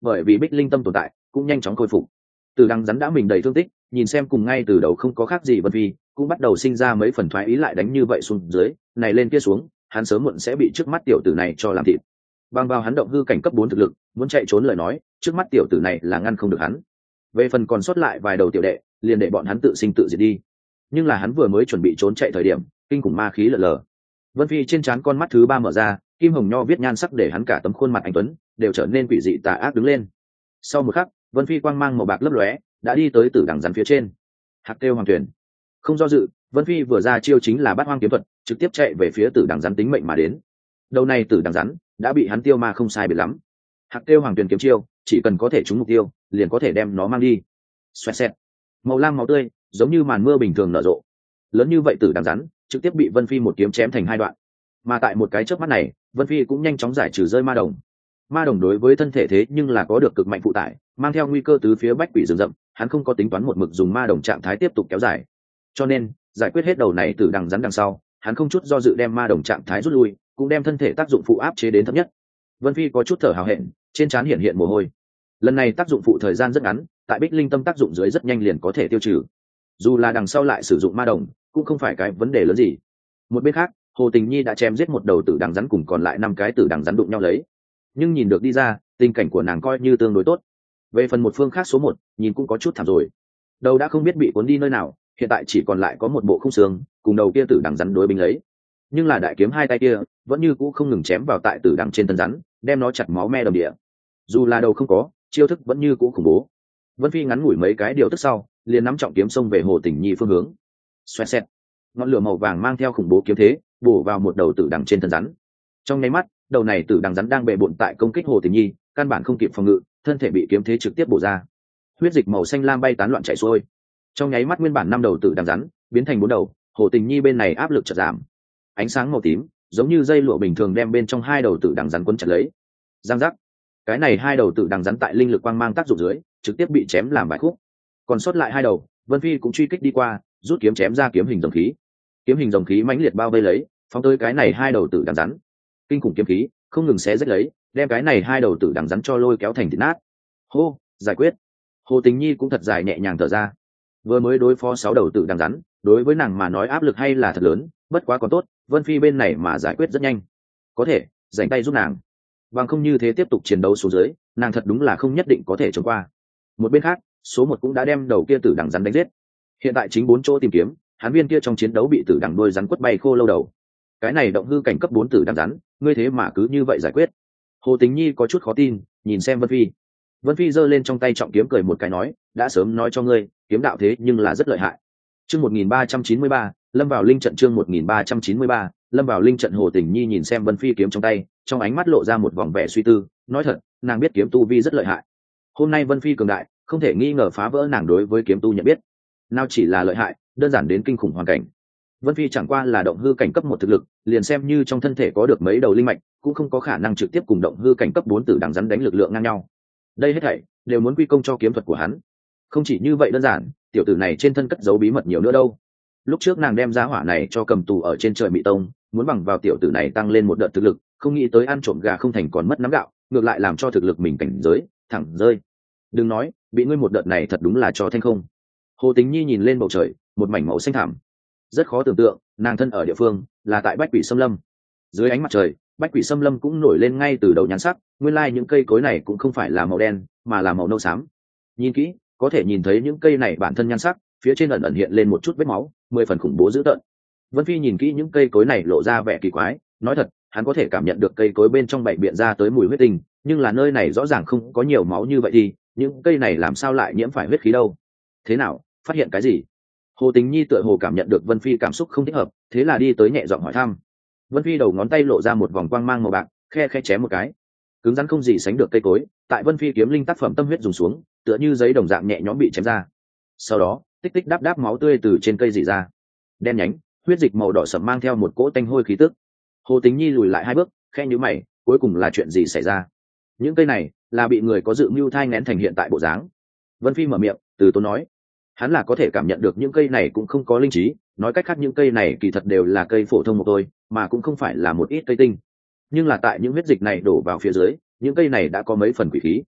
bởi vì bích linh tâm tồn tại cũng nhanh chóng khôi phục. Tử đằng rắn đã mình đầy thương tích, nhìn xem cùng ngay từ đầu không có khác gì Vân Phi cũng bắt đầu sinh ra mấy phần thoái ý, lại đánh như vậy xuống dưới, này lên kia xuống, hắn sớm muộn sẽ bị trước mắt tiểu tử này cho làm thịt. Bằng vào hắn động hư cảnh cấp bốn thực lực, muốn chạy trốn lời nói, trước mắt tiểu tử này là ngăn không được hắn. Về phần còn sót lại vài đầu tiểu đệ, liền để bọn hắn tự sinh tự diệt đi. Nhưng là hắn vừa mới chuẩn bị trốn chạy thời điểm, kinh khủng ma khí lờ lờ. Vân Phi trên trán con mắt thứ ba mở ra, kim hồng nho viết nhan sắc để hắn cả tấm khuôn mặt anh tuấn đều trở nên quỷ dị tà ác đứng lên. Sau một khắc, Vân Phi quang mang màu bạc lấp lóe, đã đi tới tử đằng rắn phía trên. Hạc kêu hoàng tuyển, không do dự, Vân Phi vừa ra chiêu chính là bát hoang kiếm thuật, trực tiếp chạy về phía tử đằng rắn tính mệnh mà đến. Đầu này tử đằng rắn đã bị hắn tiêu ma không sai biệt lắm. Hạc kêu hoàng tuyển kiếm chiêu, chỉ cần có thể trúng mục tiêu, liền có thể đem nó mang đi. Xoẹt xẹt, màu lam máu tươi giống như màn mưa bình thường nở rộ. Lớn như vậy tử đằng rắn trực tiếp bị Vân Phi một kiếm chém thành hai đoạn. Mà tại một cái chớp mắt này, Vân Phi cũng nhanh chóng giải trừ rơi ma đồng. Ma đồng đối với thân thể thế nhưng là có được cực mạnh phụ tải, mang theo nguy cơ tứ phía bách quỷ rừng rậm, hắn không có tính toán một mực dùng ma đồng trạng thái tiếp tục kéo dài. Cho nên, giải quyết hết đầu này tử đằng rắn đằng sau, hắn không chút do dự đem ma đồng trạng thái rút lui, cũng đem thân thể tác dụng phụ áp chế đến thấp nhất. Vân Phi có chút thở hào hẹn, trên trán hiện hiện mồ hôi. Lần này tác dụng phụ thời gian rất ngắn, tại bích linh tâm tác dụng dưới rất nhanh liền có thể tiêu trừ. Dù là đằng sau lại sử dụng ma đồng, cũng không phải cái vấn đề lớn gì. Một bên khác, Hồ Tình Nhi đã chém giết một đầu tử đằng rắn cùng còn lại năm cái tử đằng rắn đụng nhau lấy, nhưng nhìn được đi ra, tình cảnh của nàng coi như tương đối tốt. Về phần một phương khác số một, nhìn cũng có chút thảm rồi, đầu đã không biết bị cuốn đi nơi nào, hiện tại chỉ còn lại có một bộ khung xương cùng đầu kia tử đằng rắn đối binh lấy. Nhưng là đại kiếm hai tay kia vẫn như cũ không ngừng chém vào tại tử đằng trên thân rắn, đem nó chặt máu me đầm địa. Dù là đầu không có, chiêu thức vẫn như cũ khủng bố. Vân Phi ngắn ngủi mấy cái điều tức sau, liền nắm trọng kiếm xông về Hồ Tình Nhi phương hướng. Xoẹt xẹt, ngọn lửa màu vàng mang theo khủng bố kiếm thế bổ vào một đầu tử đằng trên thân rắn. Trong nháy mắt, đầu này tử đằng rắn đang bệ bội tại công kích Hồ Tình Nhi, căn bản không kịp phòng ngự, thân thể bị kiếm thế trực tiếp bổ ra. Huyết dịch màu xanh lam bay tán loạn chảy xuôi. Trong nháy mắt nguyên bản năm đầu tử đằng rắn biến thành bốn đầu, Hồ Tình Nhi bên này áp lực chợt giảm. Ánh sáng màu tím giống như dây lụa bình thường đem bên trong hai đầu tử đằng rắn quấn chặt lấy. Giang giác, cái này hai đầu tử đằng rắn tại linh lực quang mang tác dụng dưới, trực tiếp bị chém làm vài khúc. Còn sót lại hai đầu, Vân Phi cũng truy kích đi qua, rút kiếm chém ra kiếm hình rồng khí. Kiếm hình rồng khí mãnh liệt bao vây lấy, phóng tới cái này hai đầu tử đằng rắn. Kinh khủng kiếm khí không ngừng xé rách lấy, đem cái này hai đầu tử đằng rắn cho lôi kéo thành thịt nát. Hô, giải quyết. Hồ Tình Nhi cũng thật dài nhẹ nhàng thở ra. Vừa mới đối phó sáu đầu tử đằng rắn, đối với nàng mà nói áp lực hay là thật lớn, bất quá còn tốt, Vân Phi bên này mà giải quyết rất nhanh, có thể dành tay giúp nàng. Bằng không như thế tiếp tục chiến đấu xuống dưới, nàng thật đúng là không nhất định có thể chống qua. Một bên khác, số một cũng đã đem đầu kia tử đằng rắn đánh giết. Hiện tại chính bốn chỗ tìm kiếm, hắn viên kia trong chiến đấu bị tử đằng đuôi rắn quất bay khô lâu đầu. Cái này động hư cảnh cấp bốn tử đằng rắn, ngươi thế mà cứ như vậy giải quyết? Hồ Tình Nhi có chút khó tin, nhìn xem Vân Phi. Vân Phi giơ lên trong tay trọng kiếm cười một cái nói, đã sớm nói cho ngươi, kiếm đạo thế nhưng là rất lợi hại. Chương một nghìn ba trăm chín mươi ba, lâm vào linh trận. Chương một nghìn ba trăm chín mươi ba, lâm vào linh trận. Hồ Tình Nhi nhìn xem Vân Phi kiếm trong tay, trong ánh mắt lộ ra một vòng vẻ suy tư, nói thật, nàng biết kiếm tu vi rất lợi hại. Hôm nay Vân Phi cường đại, không thể nghi ngờ phá vỡ nàng đối với kiếm tu nhận biết. Nào chỉ là lợi hại, đơn giản đến kinh khủng hoàn cảnh. Vân Phi chẳng qua là động hư cảnh cấp một thực lực, liền xem như trong thân thể có được mấy đầu linh mạch, cũng không có khả năng trực tiếp cùng động hư cảnh cấp bốn tử đằng rắn đánh lực lượng ngang nhau. Đây hết thảy đều muốn quy công cho kiếm thuật của hắn. Không chỉ như vậy đơn giản, tiểu tử này trên thân cất giấu bí mật nhiều nữa đâu. Lúc trước nàng đem giá hỏa này cho cầm tù ở trên trời Mị Tông, muốn bằng vào tiểu tử này tăng lên một đợt thực lực, không nghĩ tới ăn trộm gà không thành còn mất nắm gạo, ngược lại làm cho thực lực mình cảnh giới thẳng rơi. Đừng nói, bị ngươi một đợt này thật đúng là cho thanh không. Hồ Tình Nhi nhìn lên bầu trời, một mảnh màu xanh thẳm. Rất khó tưởng tượng, nàng thân ở địa phương là tại Bách Quỷ Xâm Lâm. Dưới ánh mặt trời, Bách Quỷ Xâm Lâm cũng nổi lên ngay từ đầu nhan sắc, nguyên lai những cây cối này cũng không phải là màu đen, mà là màu nâu xám. Nhìn kỹ, có thể nhìn thấy những cây này bản thân nhan sắc, phía trên ẩn ẩn hiện lên một chút vết máu, mười phần khủng bố dữ tợn. Vân Phi nhìn kỹ những cây cối này lộ ra vẻ kỳ quái, nói thật, hắn có thể cảm nhận được cây cối bên trong bảy biện ra tới mùi huyết tinh, nhưng là nơi này rõ ràng không có nhiều máu như vậy thì những cây này làm sao lại nhiễm phải huyết khí đâu? Thế nào, phát hiện cái gì? Hồ Tình Nhi tựa hồ cảm nhận được Vân Phi cảm xúc không thích hợp, thế là đi tới nhẹ giọng hỏi thăm. Vân Phi đầu ngón tay lộ ra một vòng quang mang màu bạc, khe khe chém một cái, cứng rắn không gì sánh được cây cối, tại Vân Phi kiếm linh tác phẩm tâm huyết dùng xuống, tựa như giấy đồng dạng nhẹ nhõm bị chém ra. Sau đó, tích tích đáp đáp máu tươi từ trên cây rỉ ra, đen nhánh, huyết dịch màu đỏ sẫm mang theo một cỗ tanh hôi khí tức. Hồ Tình Nhi lùi lại hai bước, khe nhíu mày, cuối cùng là chuyện gì xảy ra? Những cây này là bị người có dự mưu thai nghén thành hiện tại bộ dáng. Vân Phi mở miệng, từ tốn nói, hắn là có thể cảm nhận được những cây này cũng không có linh trí, nói cách khác những cây này kỳ thật đều là cây phổ thông một thôi, mà cũng không phải là một ít cây tinh. Nhưng là tại những huyết dịch này đổ vào phía dưới, những cây này đã có mấy phần quỷ khí.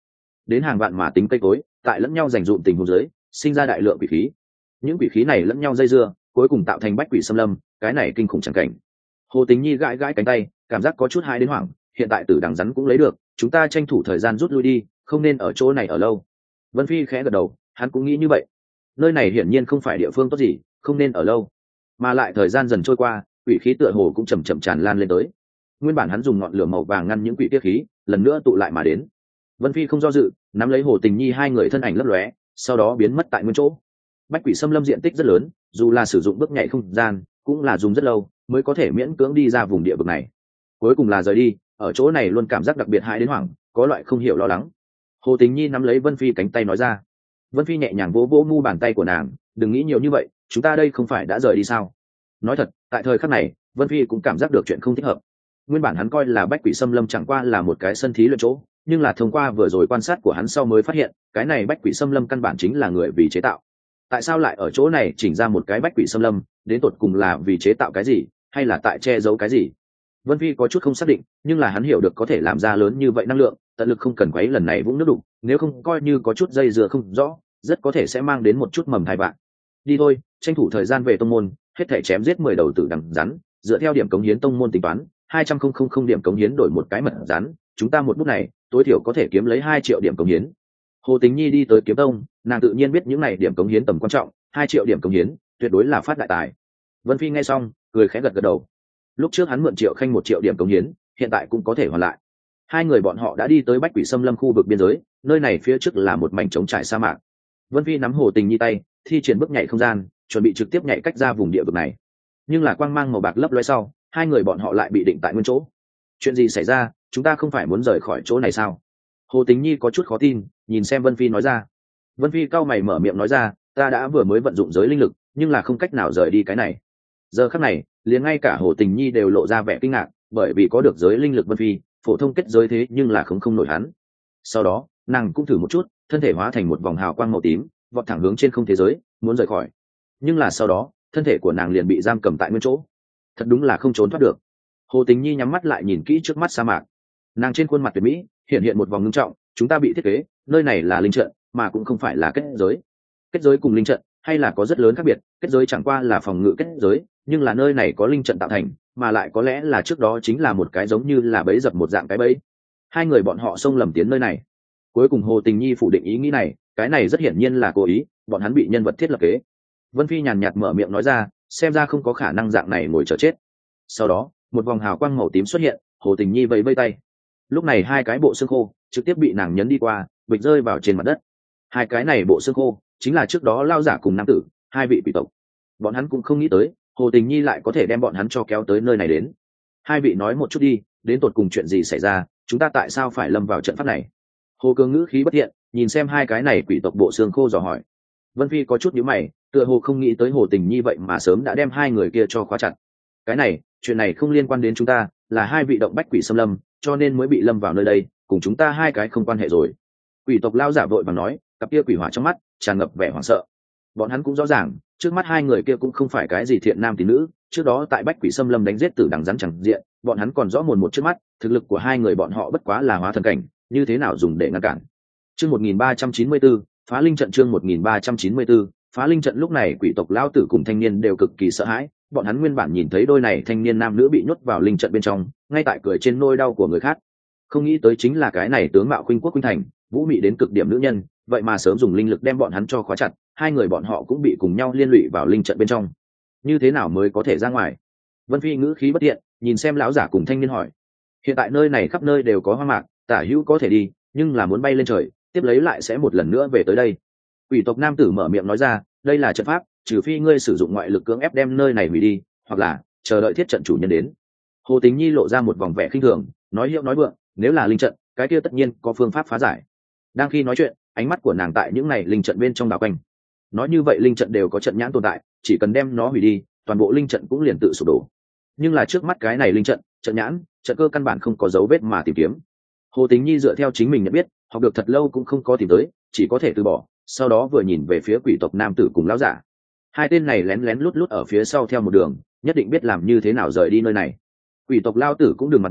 đến hàng vạn mà tính cây cối tại lẫn nhau dành dụm tình huống dưới sinh ra đại lượng quỷ khí. Những quỷ khí này lẫn nhau dây dưa, cuối cùng tạo thành bách quỷ xâm lâm. Cái này kinh khủng chẳng cảnh. Hồ Tình Nhi gãi gãi cánh tay, cảm giác có chút hãi đến hoảng. Hiện tại tử đằng rắn cũng lấy được, chúng ta tranh thủ thời gian rút lui đi, không nên ở chỗ này ở lâu. Vân Phi khẽ gật đầu, hắn cũng nghĩ như vậy. Nơi này hiển nhiên không phải địa phương tốt gì, không nên ở lâu. Mà lại thời gian dần trôi qua, quỷ khí tựa hồ cũng chậm chậm tràn lan lên tới. Nguyên bản hắn dùng ngọn lửa màu vàng ngăn những quỷ tiết khí, lần nữa tụ lại mà đến. Vân Phi không do dự, nắm lấy Hồ Tình Nhi, hai người thân ảnh lấp lóe, sau đó biến mất tại nguyên chỗ. Bách quỷ xâm lâm diện tích rất lớn, dù là sử dụng bước nhảy không gian, cũng là dùng rất lâu mới có thể miễn cưỡng đi ra vùng địa vực này. Cuối cùng là rời đi, ở chỗ này luôn cảm giác đặc biệt hãi đến hoảng, có loại không hiểu lo lắng. Hồ Tình Nhi nắm lấy Vân Phi cánh tay nói ra. Vân Phi nhẹ nhàng vỗ vỗ mu bàn tay của nàng, đừng nghĩ nhiều như vậy, chúng ta đây không phải đã rời đi sao? Nói thật, tại thời khắc này, Vân Phi cũng cảm giác được chuyện không thích hợp. Nguyên bản hắn coi là bách quỷ xâm lâm chẳng qua là một cái sân thí luyện chỗ, nhưng là thông qua vừa rồi quan sát của hắn sau mới phát hiện, cái này bách quỷ xâm lâm căn bản chính là người vì chế tạo. Tại sao lại ở chỗ này chỉnh ra một cái bách quỷ xâm lâm, đến tột cùng là vì chế tạo cái gì, hay là tại che giấu cái gì? Vân Phi có chút không xác định, nhưng là hắn hiểu được có thể làm ra lớn như vậy năng lượng, tận lực không cần quấy lần này vũng nước đục, nếu không coi như có chút dây dưa không rõ, rất có thể sẽ mang đến một chút mầm thai vạn. Đi thôi, tranh thủ thời gian về tông môn, hết thể chém giết mười đầu tử đằng rắn, dựa theo điểm cống hiến tông môn tính toán, hai trăm không không không điểm cống hiến đổi một cái mật rắn, chúng ta một bút này, tối thiểu có thể kiếm lấy hai triệu điểm cống hiến. Hồ Tình Nhi đi tới kiếm tông, nàng tự nhiên biết những này điểm cống hiến tầm quan trọng, hai triệu điểm cống hiến, tuyệt đối là phát đại tài. Vân Phi nghe xong, cười khẽ gật gật đầu. Lúc trước hắn mượn Triệu Khanh một triệu điểm cống hiến, hiện tại cũng có thể hoàn lại. Hai người bọn họ đã đi tới Bách Quỷ Xâm Lâm khu vực biên giới, nơi này phía trước là một mảnh trống trải sa mạc. Vân Phi nắm Hồ Tình Nhi tay, thi triển bước nhảy không gian, chuẩn bị trực tiếp nhảy cách ra vùng địa vực này. Nhưng là quang mang màu bạc lấp lóe sau, hai người bọn họ lại bị định tại nguyên chỗ. Chuyện gì xảy ra, chúng ta không phải muốn rời khỏi chỗ này sao? Hồ Tình Nhi có chút khó tin, nhìn xem Vân Phi nói ra. Vân Phi cau mày mở miệng nói ra, ta đã vừa mới vận dụng giới linh lực, nhưng là không cách nào rời đi cái này. Giờ khắc này, liền ngay cả Hồ Tình Nhi đều lộ ra vẻ kinh ngạc, bởi vì có được giới linh lực Vân Phi, phổ thông kết giới thế nhưng là không không nổi hắn. Sau đó, nàng cũng thử một chút, thân thể hóa thành một vòng hào quang màu tím, vọt thẳng hướng trên không thế giới, muốn rời khỏi. Nhưng là sau đó, thân thể của nàng liền bị giam cầm tại nguyên chỗ. Thật đúng là không trốn thoát được. Hồ Tình Nhi nhắm mắt lại nhìn kỹ trước mắt sa mạc. Nàng trên khuôn mặt tuyệt mỹ hiện hiện một vòng ngưng trọng, chúng ta bị thiết kế, nơi này là linh trận, mà cũng không phải là kết giới. Kết giới cùng linh trận hay là có rất lớn khác biệt, kết giới chẳng qua là phòng ngự kết giới, nhưng là nơi này có linh trận tạo thành, mà lại có lẽ là trước đó chính là một cái giống như là bẫy dập một dạng cái bẫy. Hai người bọn họ xông lầm tiến nơi này. Cuối cùng Hồ Tình Nhi phủ định ý nghĩ này, cái này rất hiển nhiên là cố ý, bọn hắn bị nhân vật thiết lập kế. Vân Phi nhàn nhạt mở miệng nói ra, xem ra không có khả năng dạng này ngồi chờ chết. Sau đó, một vòng hào quang màu tím xuất hiện, Hồ Tình Nhi vẫy vẫy tay. Lúc này hai cái bộ xương khô trực tiếp bị nàng nhấn đi qua, bịch rơi vào trên mặt đất. Hai cái này bộ xương khô chính là trước đó lao giả cùng nam tử, hai vị quỷ tộc. Bọn hắn cũng không nghĩ tới, Hồ Tình Nhi lại có thể đem bọn hắn cho kéo tới nơi này đến. Hai vị nói một chút đi, đến tột cùng chuyện gì xảy ra, chúng ta tại sao phải lâm vào trận pháp này? Hồ Cường ngữ khí bất thiện, nhìn xem hai cái này quỷ tộc bộ xương khô dò hỏi. Vân Phi có chút nhíu mày, tựa hồ không nghĩ tới Hồ Tình Nhi vậy mà sớm đã đem hai người kia cho khóa chặt. Cái này, chuyện này không liên quan đến chúng ta, là hai vị động bách quỷ xâm lâm, cho nên mới bị lâm vào nơi đây, cùng chúng ta hai cái không quan hệ rồi. Quỷ tộc lao giả vội vàng nói, cặp kia quỷ hỏa trong mắt tràn ngập vẻ hoảng sợ. Bọn hắn cũng rõ ràng, trước mắt hai người kia cũng không phải cái gì thiện nam tín nữ, trước đó tại bách quỷ xâm lâm đánh giết tử đằng rắn chẳng diện, bọn hắn còn rõ mồn một trước mắt, thực lực của hai người bọn họ bất quá là hóa thần cảnh, như thế nào dùng để ngăn cản. Chương một nghìn ba trăm chín mươi tư, phá linh trận. Chương một nghìn ba trăm chín mươi tư, phá linh trận. Lúc này quỷ tộc lao tử cùng thanh niên đều cực kỳ sợ hãi, bọn hắn nguyên bản nhìn thấy đôi này thanh niên nam nữ bị nhốt vào linh trận bên trong, ngay tại cười trên nỗi đau của người khác, không nghĩ tới chính là cái này tướng mạo khuynh quốc khuynh thành, vũ mị đến cực điểm nữ nhân, vậy mà sớm dùng linh lực đem bọn hắn cho khóa chặt, hai người bọn họ cũng bị cùng nhau liên lụy vào linh trận bên trong, như thế nào mới có thể ra ngoài? Vân Phi ngữ khí bất thiện, nhìn xem lão giả cùng thanh niên hỏi. Hiện tại nơi này khắp nơi đều có hoa mạc, tả hữu có thể đi, nhưng là muốn bay lên trời, tiếp lấy lại sẽ một lần nữa về tới đây. Quỷ tộc nam tử mở miệng nói ra, đây là trận pháp, trừ phi ngươi sử dụng ngoại lực cưỡng ép đem nơi này hủy đi, hoặc là chờ đợi thiết trận chủ nhân đến. Hồ Tình Nhi lộ ra một vòng vẻ khinh thường, nói hiệu nói vượng, nếu là linh trận, cái kia tất nhiên có phương pháp phá giải. Đang khi nói chuyện, ánh mắt của nàng tại những này linh trận bên trong đảo quanh. Nói như vậy linh trận đều có trận nhãn tồn tại, chỉ cần đem nó hủy đi, toàn bộ linh trận cũng liền tự sụp đổ. Nhưng là trước mắt cái này linh trận, trận nhãn, trận cơ căn bản không có dấu vết mà tìm kiếm. Hồ Tình Nhi dựa theo chính mình nhận biết, học được thật lâu cũng không có tìm tới, chỉ có thể từ bỏ. Sau đó vừa nhìn về phía quỷ tộc nam tử cùng lão giả, hai tên này lén lén lút lút ở phía sau theo một đường, nhất định biết làm như thế nào rời đi nơi này. Quỷ tộc lao tử cũng đừng mặt mũi,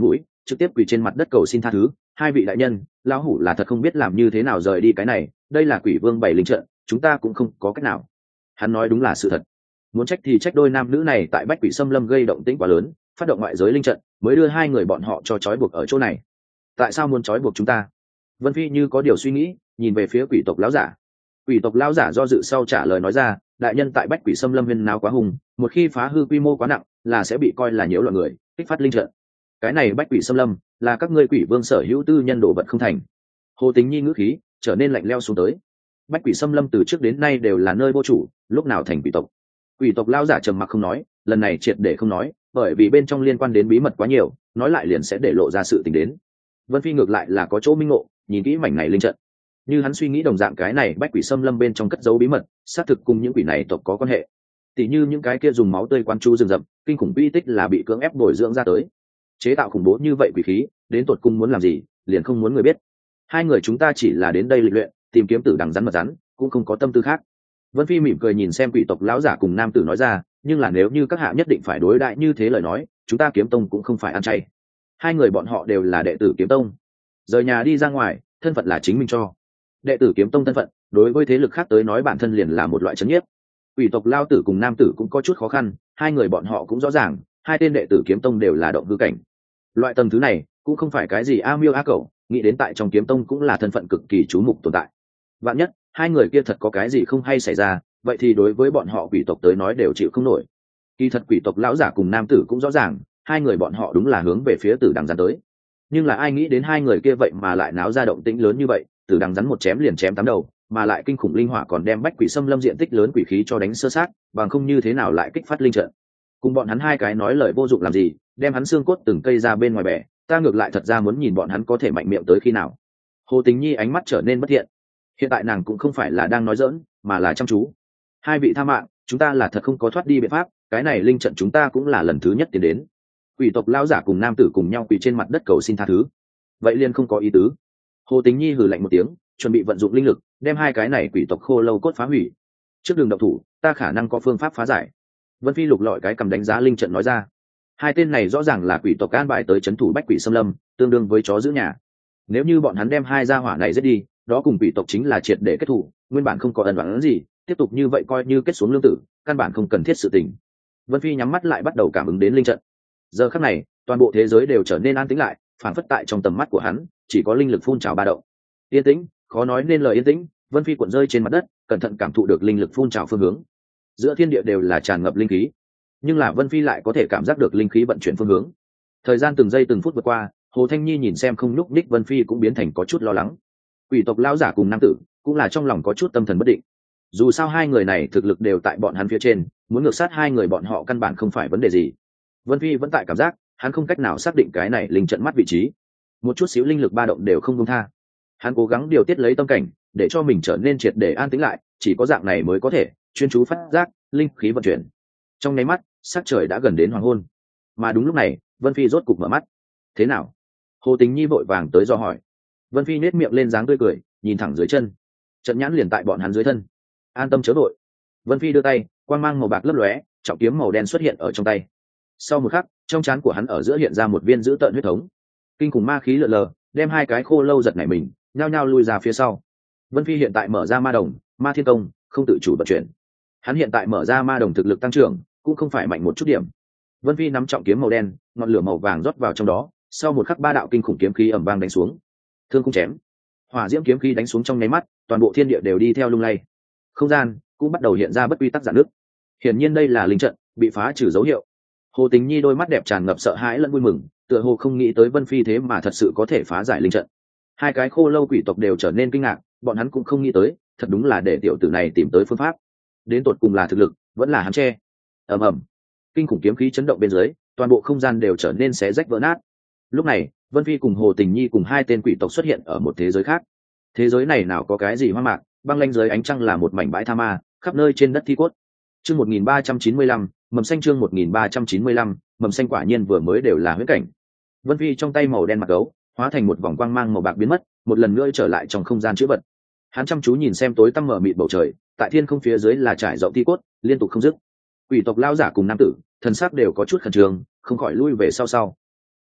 trực tiếp quỳ trên mặt đất cầu xin tha thứ. Hai vị đại nhân, lão hủ là thật không biết làm như thế nào rời đi cái này, đây là quỷ vương bảy linh trận, chúng ta cũng không có cách nào. Hắn nói đúng là sự thật. Muốn trách thì trách đôi nam nữ này tại bách quỷ xâm lâm gây động tĩnh quá lớn, phát động ngoại giới linh trận, mới đưa hai người bọn họ cho trói buộc ở chỗ này. Tại sao muốn trói buộc chúng ta? Vân Phi như có điều suy nghĩ, nhìn về phía quỷ tộc lão giả. Quỷ tộc lão giả do dự sau trả lời nói ra, đại nhân tại bách quỷ xâm lâm huyên náo quá hùng, một khi phá hư quy mô quá nặng là sẽ bị coi là nhiễu loạn người, kích phát linh trận. Cái này bách quỷ xâm lâm là các ngươi quỷ vương sở hữu tư nhân đồ vật không thành. Hồ Tính Nhi ngữ khí trở nên lạnh lẽo xuống tới. Bách quỷ xâm lâm từ trước đến nay đều là nơi vô chủ, lúc nào thành quỷ tộc? Quỷ tộc lão giả trầm mặc không nói, lần này triệt để không nói, bởi vì bên trong liên quan đến bí mật quá nhiều, nói lại liền sẽ để lộ ra sự tình đến. Vân Phi ngược lại là có chỗ minh ngộ, nhìn kỹ mảnh này linh trận, như hắn suy nghĩ đồng dạng, cái này bách quỷ xâm lâm bên trong cất giấu bí mật, xác thực cùng những quỷ này tộc có quan hệ. Tỷ như những cái kia dùng máu tươi quan chú rừng rậm, kinh khủng uy tích là bị cưỡng ép bồi dưỡng ra tới, chế tạo khủng bố như vậy quỷ khí, đến tột cùng muốn làm gì, liền không muốn người biết. Hai người chúng ta chỉ là đến đây lịch luyện, tìm kiếm tử đằng rắn mật rắn, cũng không có tâm tư khác. Vân Phi mỉm cười nhìn xem quỷ tộc lão giả cùng nam tử nói ra, nhưng là nếu như các hạ nhất định phải đối đại như thế lời nói, chúng ta kiếm tông cũng không phải ăn chay. Hai người bọn họ đều là đệ tử kiếm tông, rời nhà đi ra ngoài, thân phận là chính mình cho. Đệ tử kiếm tông thân phận đối với thế lực khác tới nói bản thân liền là một loại chấn nhiếp. Quỷ tộc lao tử cùng nam tử cũng có chút khó khăn, hai người bọn họ cũng rõ ràng, hai tên đệ tử kiếm tông đều là động hư cảnh. Loại tầng thứ này cũng không phải cái gì a miêu a cẩu, nghĩ đến tại trong kiếm tông cũng là thân phận cực kỳ chú mục tồn tại. Vạn nhất hai người kia thật có cái gì không hay xảy ra, vậy thì đối với bọn họ quỷ tộc tới nói đều chịu không nổi. Kỳ thật quỷ tộc lão giả cùng nam tử cũng rõ ràng, hai người bọn họ đúng là hướng về phía tử đằng rắn tới. Nhưng là ai nghĩ đến hai người kia vậy mà lại náo ra động tĩnh lớn như vậy, tử đằng rắn một chém liền chém tám đầu, mà lại kinh khủng linh hỏa còn đem bách quỷ xâm lâm diện tích lớn quỷ khí cho đánh sơ sát, bằng không như thế nào lại kích phát linh trận. Cùng bọn hắn hai cái nói lời vô dụng làm gì, đem hắn xương cốt từng cây ra bên ngoài bẻ, ta ngược lại thật ra muốn nhìn bọn hắn có thể mạnh miệng tới khi nào. Hồ Tình Nhi ánh mắt trở nên bất thiện. Hiện tại nàng cũng không phải là đang nói giỡn, mà là chăm chú. Hai vị tha mạng, chúng ta là thật không có thoát đi biện pháp, cái này linh trận chúng ta cũng là lần thứ nhất tiến đến. Quỷ tộc lão giả cùng nam tử cùng nhau quỳ trên mặt đất cầu xin tha thứ. Vậy liền không có ý tứ. Hồ Tính Nhi hừ lạnh một tiếng, chuẩn bị vận dụng linh lực đem hai cái này quỷ tộc khô lâu cốt phá hủy. Trước đường động thủ, ta khả năng có phương pháp phá giải. Vân Phi lục lọi cái cầm đánh giá linh trận nói ra. Hai tên này rõ ràng là quỷ tộc an bài tới trấn thủ bách quỷ xâm lâm, tương đương với chó giữ nhà. Nếu như bọn hắn đem hai gia hỏa này giết đi, đó cùng quỷ tộc chính là triệt để kết thủ, nguyên bản không có ân oán gì, tiếp tục như vậy coi như kết xuống lương tử, căn bản không cần thiết sự tình. Vân Phi nhắm mắt lại bắt đầu cảm ứng đến linh trận. Giờ khắc này, toàn bộ thế giới đều trở nên an tĩnh lại, phản phất tại trong tầm mắt của hắn chỉ có linh lực phun trào ba động. Yên tĩnh, khó nói nên lời yên tĩnh. Vân Phi cuộn rơi trên mặt đất, cẩn thận cảm thụ được linh lực phun trào phương hướng. Giữa thiên địa đều là tràn ngập linh khí, nhưng là Vân Phi lại có thể cảm giác được linh khí vận chuyển phương hướng. Thời gian từng giây từng phút vượt qua, Hồ Thanh Nhi nhìn xem không nhúc nhích Vân Phi cũng biến thành có chút lo lắng. Quỷ tộc lão giả cùng nam tử cũng là trong lòng có chút tâm thần bất định. Dù sao hai người này thực lực đều tại bọn hắn phía trên, muốn ngược sát hai người bọn họ căn bản không phải vấn đề gì. Vân Phi vẫn tại cảm giác hắn không cách nào xác định cái này linh trận mắt vị trí, một chút xíu linh lực ba động đều không buông tha. Hắn cố gắng điều tiết lấy tâm cảnh để cho mình trở nên triệt để an tĩnh lại, chỉ có dạng này mới có thể chuyên chú phát giác linh khí vận chuyển. Trong nháy mắt, sắc trời đã gần đến hoàng hôn, mà đúng lúc này Vân Phi rốt cục mở mắt. Thế nào? Hồ Tình Nhi vội vàng tới do hỏi. Vân Phi nét miệng lên dáng tươi cười, nhìn thẳng dưới chân, trận nhãn liền tại bọn hắn dưới thân. An tâm chớ vội. Vân Phi đưa tay, quang mang màu bạc lấp lóe, trọng kiếm màu đen xuất hiện ở trong tay. Sau một khắc, trong trán của hắn ở giữa hiện ra một viên dữ tợn huyết thống, kinh khủng ma khí lượn lờ, đem hai cái khô lâu giật nảy mình, nhao nhao lui ra phía sau. Vân Phi hiện tại mở ra ma đồng, ma thiên công, không tự chủ vận chuyển. Hắn hiện tại mở ra ma đồng thực lực tăng trưởng, cũng không phải mạnh một chút điểm. Vân Phi nắm trọng kiếm màu đen, ngọn lửa màu vàng rót vào trong đó, sau một khắc ba đạo kinh khủng kiếm khí ầm vang đánh xuống. Thương cung chém, hỏa diễm kiếm khí đánh xuống trong nháy mắt, toàn bộ thiên địa đều đi theo lung lay. Không gian cũng bắt đầu hiện ra bất quy tắc giãn nước. Hiển nhiên đây là linh trận bị phá trừ dấu hiệu. Hồ Tình Nhi đôi mắt đẹp tràn ngập sợ hãi lẫn vui mừng, tựa hồ không nghĩ tới Vân Phi thế mà thật sự có thể phá giải linh trận. Hai cái khô lâu quỷ tộc đều trở nên kinh ngạc, bọn hắn cũng không nghĩ tới, thật đúng là để tiểu tử này tìm tới phương pháp. Đến tột cùng là thực lực, vẫn là hắn che. Ầm ầm, kinh khủng kiếm khí chấn động bên dưới, toàn bộ không gian đều trở nên xé rách vỡ nát. Lúc này, Vân Phi cùng Hồ Tình Nhi cùng hai tên quỷ tộc xuất hiện ở một thế giới khác. Thế giới này nào có cái gì hoang mạc, băng lanh dưới ánh trăng là một mảnh bãi tha ma, khắp nơi trên đất thi cốt. Chương một nghìn ba trăm chín mươi lăm, mầm xanh chương một nghìn ba trăm chín mươi lăm, mầm xanh quả nhiên vừa mới đều là huyễn cảnh. Vân Phi trong tay màu đen mặt gấu, hóa thành một vòng quang mang màu bạc biến mất, một lần nữa trở lại trong không gian chữ vật. Hắn chăm chú nhìn xem tối tăm mở mịt bầu trời, tại thiên không phía dưới là trải rộng thi cốt, liên tục không dứt. Quỷ tộc lao giả cùng nam tử, thần sắc đều có chút khẩn trương, không khỏi lui về sau sau.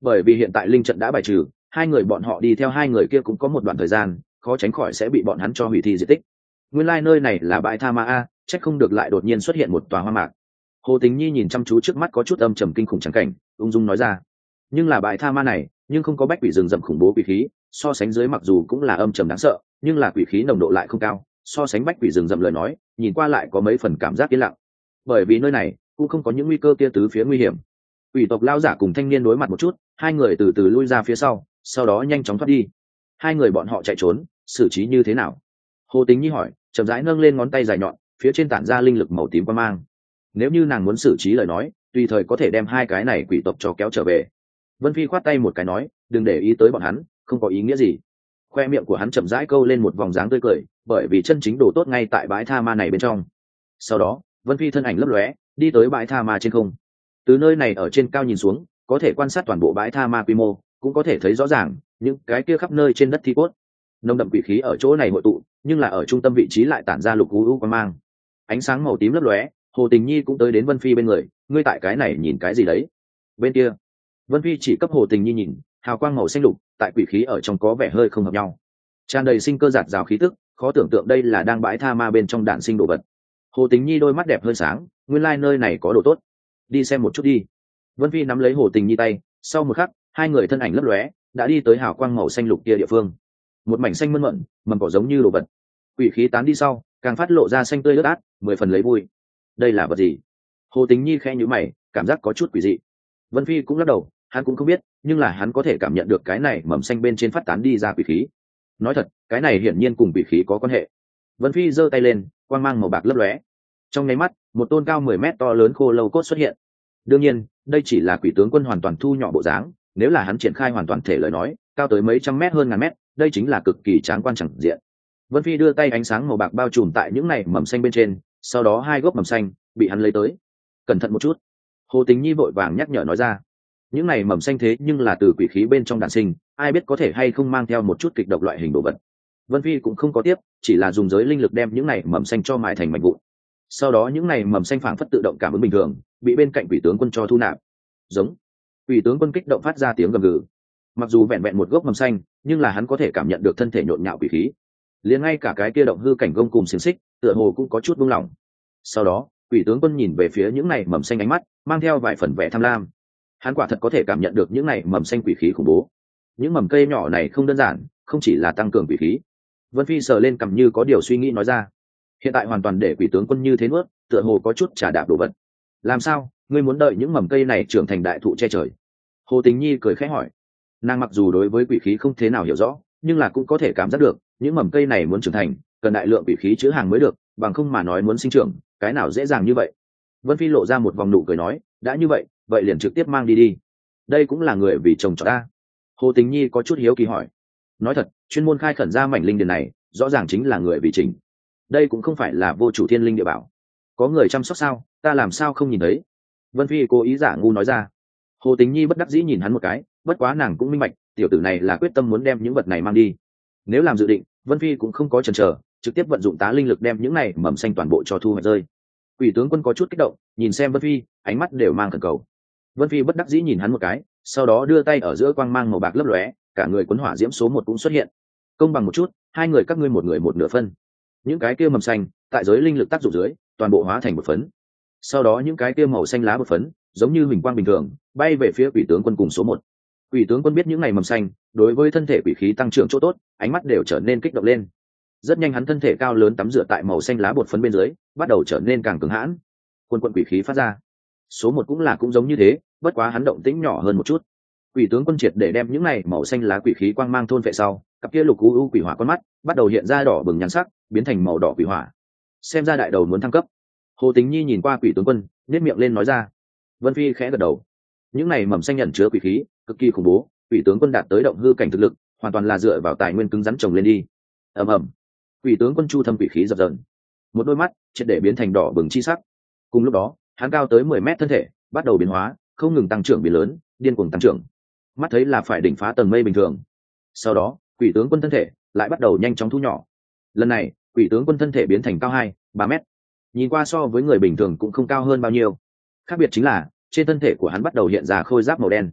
bởi vì hiện tại linh trận đã bài trừ, hai người bọn họ đi theo hai người kia cũng có một đoạn thời gian, khó tránh khỏi sẽ bị bọn hắn cho hủy thi diệt tích. Nguyên lai nơi này là bãi tha ma a, chắc không được lại đột nhiên xuất hiện một tòa hoa mạc. Hồ Tình Nhi nhìn chăm chú trước mắt có chút âm trầm kinh khủng trắng cảnh, ung dung nói ra. Nhưng là bãi tha ma này, nhưng không có bách quỷ rừng rậm khủng bố quỷ khí, so sánh dưới mặc dù cũng là âm trầm đáng sợ, nhưng là quỷ khí nồng độ lại không cao, so sánh bách quỷ rừng rậm lời nói, nhìn qua lại có mấy phần cảm giác yên lặng. Bởi vì nơi này cũng không có những nguy cơ kia tứ phía nguy hiểm. Quỷ tộc lao giả cùng thanh niên đối mặt một chút, hai người từ từ lui ra phía sau, sau đó nhanh chóng thoát đi. Hai người bọn họ chạy trốn, xử trí như thế nào? Hồ Tình Nhi hỏi, chậm rãi nâng lên ngón tay dài nhọn, phía trên tản ra linh lực màu tím quang mang. Nếu như nàng muốn xử trí lời nói, tùy thời có thể đem hai cái này quỷ tộc cho kéo trở về. Vân Phi khoát tay một cái nói, đừng để ý tới bọn hắn, không có ý nghĩa gì. Khoe miệng của hắn chậm rãi câu lên một vòng dáng tươi cười, bởi vì chân chính đồ tốt ngay tại bãi tha ma này bên trong. Sau đó, Vân Phi thân ảnh lấp lóe, đi tới bãi tha ma trên không. Từ nơi này ở trên cao nhìn xuống, có thể quan sát toàn bộ bãi tha ma quy mô, cũng có thể thấy rõ ràng những cái kia khắp nơi trên đất thi cốt. Nồng đậm quỷ khí ở chỗ này hội tụ, nhưng là ở trung tâm vị trí lại tản ra lục u u quang mang. Ánh sáng màu tím lấp lóe, Hồ Tình Nhi cũng tới đến Vân Phi bên người, ngươi tại cái này nhìn cái gì đấy? Bên kia, Vân Phi chỉ cấp Hồ Tình Nhi nhìn, hào quang màu xanh lục, tại quỷ khí ở trong có vẻ hơi không hợp nhau. Tràn đầy sinh cơ giạt rào khí tức, khó tưởng tượng đây là đang bãi tha ma bên trong đạn sinh đồ vật. Hồ Tình Nhi đôi mắt đẹp hơi sáng, nguyên lai like nơi này có đồ tốt, đi xem một chút đi. Vân Phi nắm lấy Hồ Tình Nhi tay, sau một khắc, hai người thân ảnh lấp lóe, đã đi tới hào quang màu xanh lục kia địa phương. Một mảnh xanh mơn mởn, mầm cỏ giống như đồ vật. Quỷ khí tán đi sau, càng phát lộ ra xanh tươi ướt át, mười phần lấy vui. Đây là vật gì? Hồ Tình Nhi khẽ nhíu mày, cảm giác có chút quỷ dị. Vân Phi cũng lắc đầu, hắn cũng không biết, nhưng là hắn có thể cảm nhận được cái này mầm xanh bên trên phát tán đi ra quỷ khí. Nói thật, cái này hiển nhiên cùng quỷ khí có quan hệ. Vân Phi giơ tay lên, quang mang màu bạc lấp lóe. Trong nháy mắt, một tôn cao mười mét to lớn khô lâu cốt xuất hiện. Đương nhiên, đây chỉ là quỷ tướng quân hoàn toàn thu nhỏ bộ dáng, nếu là hắn triển khai hoàn toàn thể lời nói, cao tới mấy trăm mét hơn ngàn mét, đây chính là cực kỳ tráng quan chẳng diện. Vân Phi đưa tay ánh sáng màu bạc bao trùm tại những này mầm xanh bên trên, sau đó hai gốc mầm xanh bị hắn lấy tới. Cẩn thận một chút. Hồ Tình Nhi vội vàng nhắc nhở nói ra. Những này mầm xanh thế nhưng là từ quỷ khí bên trong đản sinh, ai biết có thể hay không mang theo một chút kịch độc loại hình đồ vật. Vân Phi cũng không có tiếp, chỉ là dùng giới linh lực đem những này mầm xanh cho mài thành mảnh vụn. Sau đó những này mầm xanh phảng phất tự động cảm ứng bình thường, bị bên cạnh quỷ tướng quân cho thu nạp. Giống. Quỷ tướng quân kích động phát ra tiếng gầm gừ. Mặc dù vẹn vẹn một gốc mầm xanh, nhưng là hắn có thể cảm nhận được thân thể nhộn nhạo quỷ khí. Liền ngay cả cái kia động hư cảnh gông cùng xiềng xích, tựa hồ cũng có chút buông lỏng. Sau đó, quỷ tướng quân nhìn về phía những này mầm xanh ánh mắt, mang theo vài phần vẻ tham lam. Hắn quả thật có thể cảm nhận được những này mầm xanh quỷ khí khủng bố. Những mầm cây nhỏ này không đơn giản, không chỉ là tăng cường quỷ khí. Vân Phi sờ lên cằm như có điều suy nghĩ nói ra. Hiện tại hoàn toàn để quỷ tướng quân như thế nuốt, tựa hồ có chút trả đạp đồ vật. Làm sao, ngươi muốn đợi những mầm cây này trưởng thành đại thụ che trời? Hồ Tình Nhi cười khẽ hỏi. Nàng mặc dù đối với quỷ khí không thế nào hiểu rõ, nhưng là cũng có thể cảm giác được, những mầm cây này muốn trưởng thành, cần đại lượng quỷ khí chứa hàng mới được, bằng không mà nói muốn sinh trưởng, cái nào dễ dàng như vậy. Vân Phi lộ ra một vòng nụ cười nói, đã như vậy, vậy liền trực tiếp mang đi đi. Đây cũng là người vì chồng cho ta. Hồ Tình Nhi có chút hiếu kỳ hỏi. Nói thật, chuyên môn khai khẩn ra mảnh linh điền này, rõ ràng chính là người vì chỉnh. Đây cũng không phải là vô chủ thiên linh địa bảo. Có người chăm sóc sao, ta làm sao không nhìn thấy? Vân Phi cố ý giả ngu nói ra. Hồ Tình Nhi bất đắc dĩ nhìn hắn một cái, bất quá nàng cũng minh bạch, tiểu tử này là quyết tâm muốn đem những vật này mang đi. Nếu làm dự định, Vân Phi cũng không có chần chờ, trực tiếp vận dụng tá linh lực đem những này mầm xanh toàn bộ cho thu hoạch rơi. Quỷ tướng quân có chút kích động, nhìn xem Vân Phi, ánh mắt đều mang thần cầu. Vân Phi bất đắc dĩ nhìn hắn một cái, sau đó đưa tay ở giữa quang mang màu bạc lấp lóe, cả người cuốn hỏa diễm số một cũng xuất hiện. Công bằng một chút, hai người các ngươi một người một nửa phân. Những cái kia mầm xanh, tại giới linh lực tác dụng dưới, toàn bộ hóa thành một phấn. Sau đó những cái kia màu xanh lá bột phấn, giống như huỳnh quang bình thường, bay về phía quỷ tướng quân cùng số một. Quỷ tướng quân biết những ngày mầm xanh, đối với thân thể quỷ khí tăng trưởng chỗ tốt, ánh mắt đều trở nên kích động lên. Rất nhanh hắn thân thể cao lớn tắm rửa tại màu xanh lá bột phấn bên dưới, bắt đầu trở nên càng cứng hãn. Quân quân quỷ khí phát ra. Số một cũng là cũng giống như thế, bất quá hắn động tĩnh nhỏ hơn một chút. Quỷ tướng quân triệt để đem những này màu xanh lá quỷ khí quang mang thôn vệ sau, cặp kia lục u u quỷ hỏa con mắt bắt đầu hiện ra đỏ bừng nhăn sắc, biến thành màu đỏ quỷ hỏa. Xem ra đại đầu muốn thăng cấp. Hồ Tình Nhi nhìn qua quỷ tướng quân, nhếch miệng lên nói ra. Vân Phi khẽ gật đầu. Những này mầm xanh nhận chứa quỷ khí, cực kỳ khủng bố, quỷ tướng quân đạt tới động hư cảnh thực lực, hoàn toàn là dựa vào tài nguyên cứng rắn trồng lên đi. Ầm ầm. Quỷ tướng quân chu thâm quỷ khí dập dờn, một đôi mắt triệt để biến thành đỏ bừng chi sắc. Cùng lúc đó, hắn cao tới mười mét thân thể bắt đầu biến hóa, không ngừng tăng trưởng biến lớn, điên cuồng tăng trưởng. Mắt thấy là phải đỉnh phá tầng mây bình thường. Sau đó, quỷ tướng quân thân thể lại bắt đầu nhanh chóng thu nhỏ. Lần này, quỷ tướng quân thân thể biến thành cao hai, ba mét. Nhìn qua so với người bình thường cũng không cao hơn bao nhiêu. Khác biệt chính là, trên thân thể của hắn bắt đầu hiện ra khôi giáp màu đen.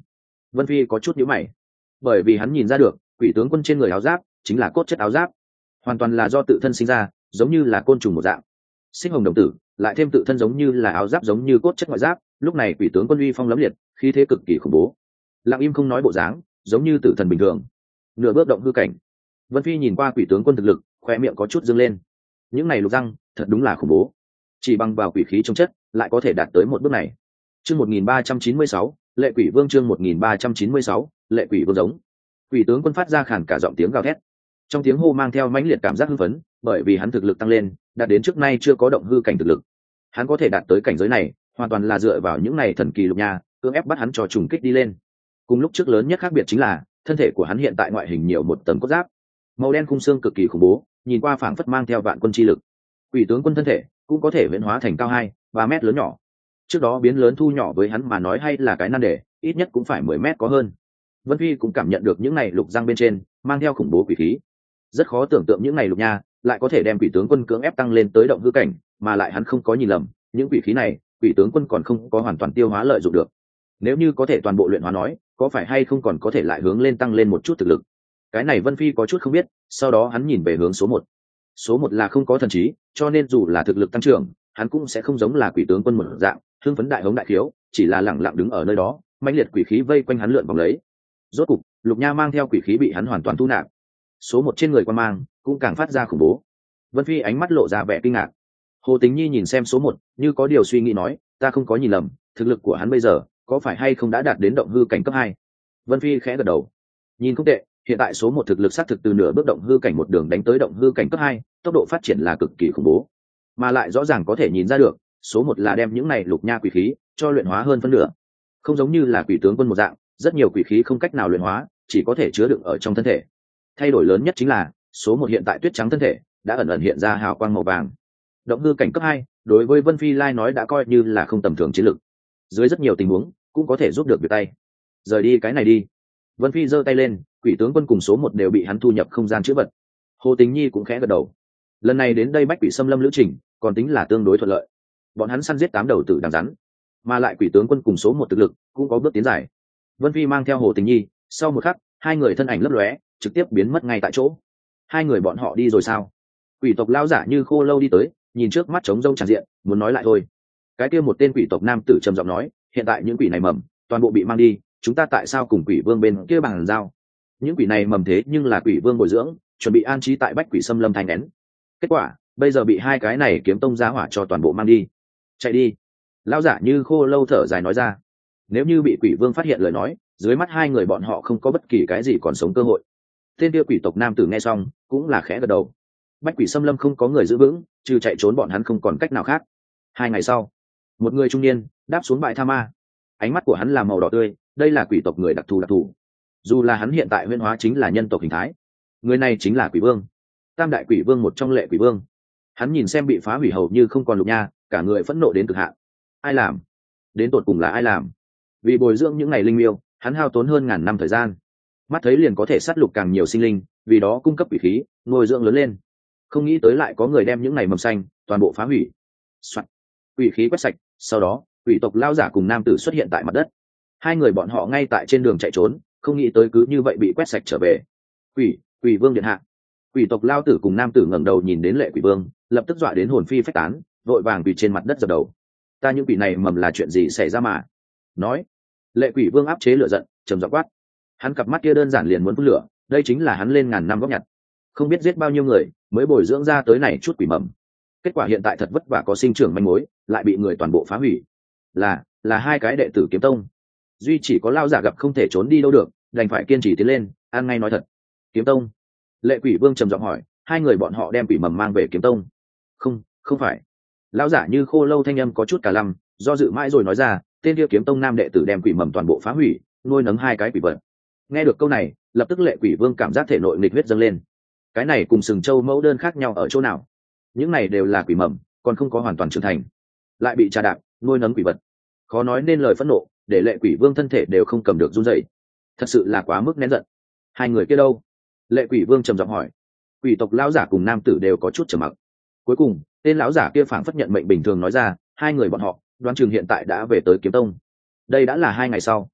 Vân Phi có chút nhíu mày, bởi vì hắn nhìn ra được quỷ tướng quân trên người áo giáp chính là cốt chất áo giáp, hoàn toàn là do tự thân sinh ra, giống như là côn trùng một dạng. Xích hồng đồng tử lại thêm tự thân giống như là áo giáp, giống như cốt chất ngoại giáp, lúc này quỷ tướng quân uy phong lẫm liệt, khí thế cực kỳ khủng bố, lặng im không nói bộ dáng, giống như tử thần bình thường. Nửa bước động hư cảnh. Vân Phi nhìn qua quỷ tướng quân thực lực, khoe miệng có chút dương lên. Những này lục răng thật đúng là khủng bố, chỉ bằng vào quỷ khí trong chất lại có thể đạt tới một bước này. Chương một nghìn ba trăm chín mươi sáu, Lệ Quỷ Vương. Chương một nghìn ba trăm chín mươi sáu, Lệ Quỷ Vương giống. Quỷ tướng quân phát ra khàn cả giọng tiếng gào thét, trong tiếng hô mang theo mãnh liệt cảm giác hưng phấn, bởi vì hắn thực lực tăng lên, đạt đến trước nay chưa có động hư cảnh thực lực. Hắn có thể đạt tới cảnh giới này, hoàn toàn là dựa vào những này thần kỳ lục nha, cưỡng ép bắt hắn cho trùng kích đi lên. Cùng lúc trước lớn nhất khác biệt chính là, thân thể của hắn hiện tại ngoại hình nhiều một tầng cốt giáp, màu đen khung xương cực kỳ khủng bố, nhìn qua phảng phất mang theo vạn quân chi lực. Quỷ tướng quân thân thể cũng có thể huyễn hóa thành cao hai, ba mét lớn nhỏ. Trước đó biến lớn thu nhỏ với hắn mà nói hay là cái nan đề, ít nhất cũng phải mười mét có hơn. Vân Phi cũng cảm nhận được những này lục răng bên trên mang theo khủng bố quỷ khí, rất khó tưởng tượng những này lục nha lại có thể đem quỷ tướng quân cưỡng ép tăng lên tới động hư cảnh, mà lại hắn không có nhìn lầm, những quỷ khí này quỷ tướng quân còn không có hoàn toàn tiêu hóa lợi dụng được. Nếu như có thể toàn bộ luyện hóa nói, có phải hay không còn có thể lại hướng lên tăng lên một chút thực lực. Cái này Vân Phi có chút không biết, sau đó hắn nhìn về hướng số một. Số một là không có thần trí, cho nên dù là thực lực tăng trưởng, hắn cũng sẽ không giống là quỷ tướng quân một dạng hưng phấn đại hống đại khiếu, chỉ là lẳng lặng đứng ở nơi đó, mãnh liệt quỷ khí vây quanh hắn lượn vòng lấy. Rốt cục lục nha mang theo quỷ khí bị hắn hoàn toàn thu nạp, số một trên người quan mang cũng càng phát ra khủng bố. Vân Phi ánh mắt lộ ra vẻ kinh ngạc. Hồ Tính Nhi nhìn xem số một, như có điều suy nghĩ nói, ta không có nhìn lầm, thực lực của hắn bây giờ có phải hay không đã đạt đến động hư cảnh cấp hai? Vân Phi khẽ gật đầu, nhìn không tệ, hiện tại số một thực lực xác thực từ nửa bước động hư cảnh một đường đánh tới động hư cảnh cấp hai, tốc độ phát triển là cực kỳ khủng bố, mà lại rõ ràng có thể nhìn ra được số một là đem những này lục nha quỷ khí cho luyện hóa hơn phân nửa, không giống như là quỷ tướng quân một dạng rất nhiều quỷ khí không cách nào luyện hóa, chỉ có thể chứa đựng ở trong thân thể. Thay đổi lớn nhất chính là số một hiện tại tuyết trắng thân thể đã ẩn ẩn hiện ra hào quang màu vàng. Động hư cảnh cấp hai đối với Vân Phi lai nói đã coi như là không tầm thường chiến lực, dưới rất nhiều tình huống cũng có thể giúp được việc tay. Rời đi cái này đi. Vân Phi giơ tay lên, quỷ tướng quân cùng số một đều bị hắn thu nhập không gian chữ vật. Hồ Tính Nhi cũng khẽ gật đầu. Lần này đến đây bách quỷ xâm lâm lữ trình còn tính là tương đối thuận lợi, bọn hắn săn giết tám đầu tử đằng rắn, mà lại quỷ tướng quân cùng số một thực lực cũng có bước tiến dài. Vân Phi mang theo Hồ Tình Nhi, sau một khắc hai người thân ảnh lấp lóe trực tiếp biến mất ngay tại chỗ. Hai người bọn họ đi rồi sao? Quỷ tộc lao giả Như Khô Lâu đi tới, nhìn trước mắt trống rông tràn diện, muốn nói lại thôi. Cái kia một tên quỷ tộc nam tử trầm giọng nói, hiện tại những quỷ này mầm toàn bộ bị mang đi, chúng ta tại sao cùng quỷ vương bên kia bàn giao? Những quỷ này mầm thế nhưng là quỷ vương bồi dưỡng, chuẩn bị an trí tại bách quỷ xâm lâm thành nén. Kết quả bây giờ bị hai cái này kiếm tông giá hỏa cho toàn bộ mang đi. Chạy đi. Lão giả Như Khô Lâu thở dài nói ra, nếu như bị quỷ vương phát hiện lời nói, dưới mắt hai người bọn họ không có bất kỳ cái gì còn sống cơ hội. Tên kia quỷ tộc nam tử nghe xong cũng là khẽ gật đầu. Bách quỷ xâm lâm không có người giữ vững, trừ chạy trốn bọn hắn không còn cách nào khác. Hai ngày sau, một người trung niên đáp xuống bãi tha ma, ánh mắt của hắn là màu đỏ tươi, đây là quỷ tộc người đặc thù đặc thù. Dù là hắn hiện tại huyễn hóa chính là nhân tộc hình thái, người này chính là quỷ vương, tam đại quỷ vương một trong Lệ Quỷ Vương. Hắn nhìn xem bị phá hủy hầu như không còn lục nha, cả người phẫn nộ đến cực hạn. Ai làm? Đến tột cùng là ai làm? Vì bồi dưỡng những ngày linh miêu, hắn hao tốn hơn ngàn năm thời gian, mắt thấy liền có thể sát lục càng nhiều sinh linh, vì đó cung cấp quỷ khí nuôi dưỡng lớn lên, không nghĩ tới lại có người đem những ngày mầm xanh toàn bộ phá hủy. Soạn. Quỷ khí quét sạch, sau đó quỷ tộc lao giả cùng nam tử xuất hiện tại mặt đất. Hai người bọn họ ngay tại trên đường chạy trốn, không nghĩ tới cứ như vậy bị quét sạch trở về. Quỷ, quỷ vương điện hạ. Quỷ tộc lao tử cùng nam tử ngẩng đầu nhìn đến Lệ Quỷ Vương, lập tức dọa đến hồn phi phách tán, vội vàng quỳ trên mặt đất dập đầu. Ta những quỷ này mầm là chuyện gì xảy ra mà? Nói. Lệ Quỷ Vương áp chế lửa giận, trầm giọng quát. Hắn cặp mắt kia đơn giản liền muốn phun lửa, đây chính là hắn lên ngàn năm góp nhặt, không biết giết bao nhiêu người mới bồi dưỡng ra tới này chút quỷ mầm. Kết quả hiện tại thật vất vả có sinh trưởng manh mối, lại bị người toàn bộ phá hủy. Là, là hai cái đệ tử Kiếm Tông. Duy chỉ có lao giả gặp không thể trốn đi đâu được, đành phải kiên trì tiến lên, ăn ngay nói thật. Kiếm Tông. Lệ Quỷ Vương trầm giọng hỏi, hai người bọn họ đem quỷ mầm mang về Kiếm Tông? Không, không phải. Lão giả Như Khô Lâu thanh âm có chút cả lăm, do dự mãi rồi nói ra, tên kia Kiếm Tông nam đệ tử đem quỷ mầm toàn bộ phá hủy, nuôi nấng hai cái quỷ vật. Nghe được câu này, lập tức Lệ Quỷ Vương cảm giác thể nội nghịch huyết dâng lên. Cái này cùng sừng châu mẫu đơn khác nhau ở chỗ nào? Những này đều là quỷ mầm, còn không có hoàn toàn trưởng thành, lại bị trà đạp nuôi nấng quỷ vật. Khó nói nên lời phẫn nộ, để Lệ Quỷ Vương thân thể đều không cầm được run rẩy. Thật sự là quá mức nén giận. Hai người kia đâu? Lệ Quỷ Vương trầm giọng hỏi. Quỷ tộc lão giả cùng nam tử đều có chút trầm mặc. Cuối cùng tên lão giả kia phảng phất nhận mệnh bình thường nói ra, hai người bọn họ đoán chừng hiện tại đã về tới Kiếm Tông. Đây đã là hai ngày sau.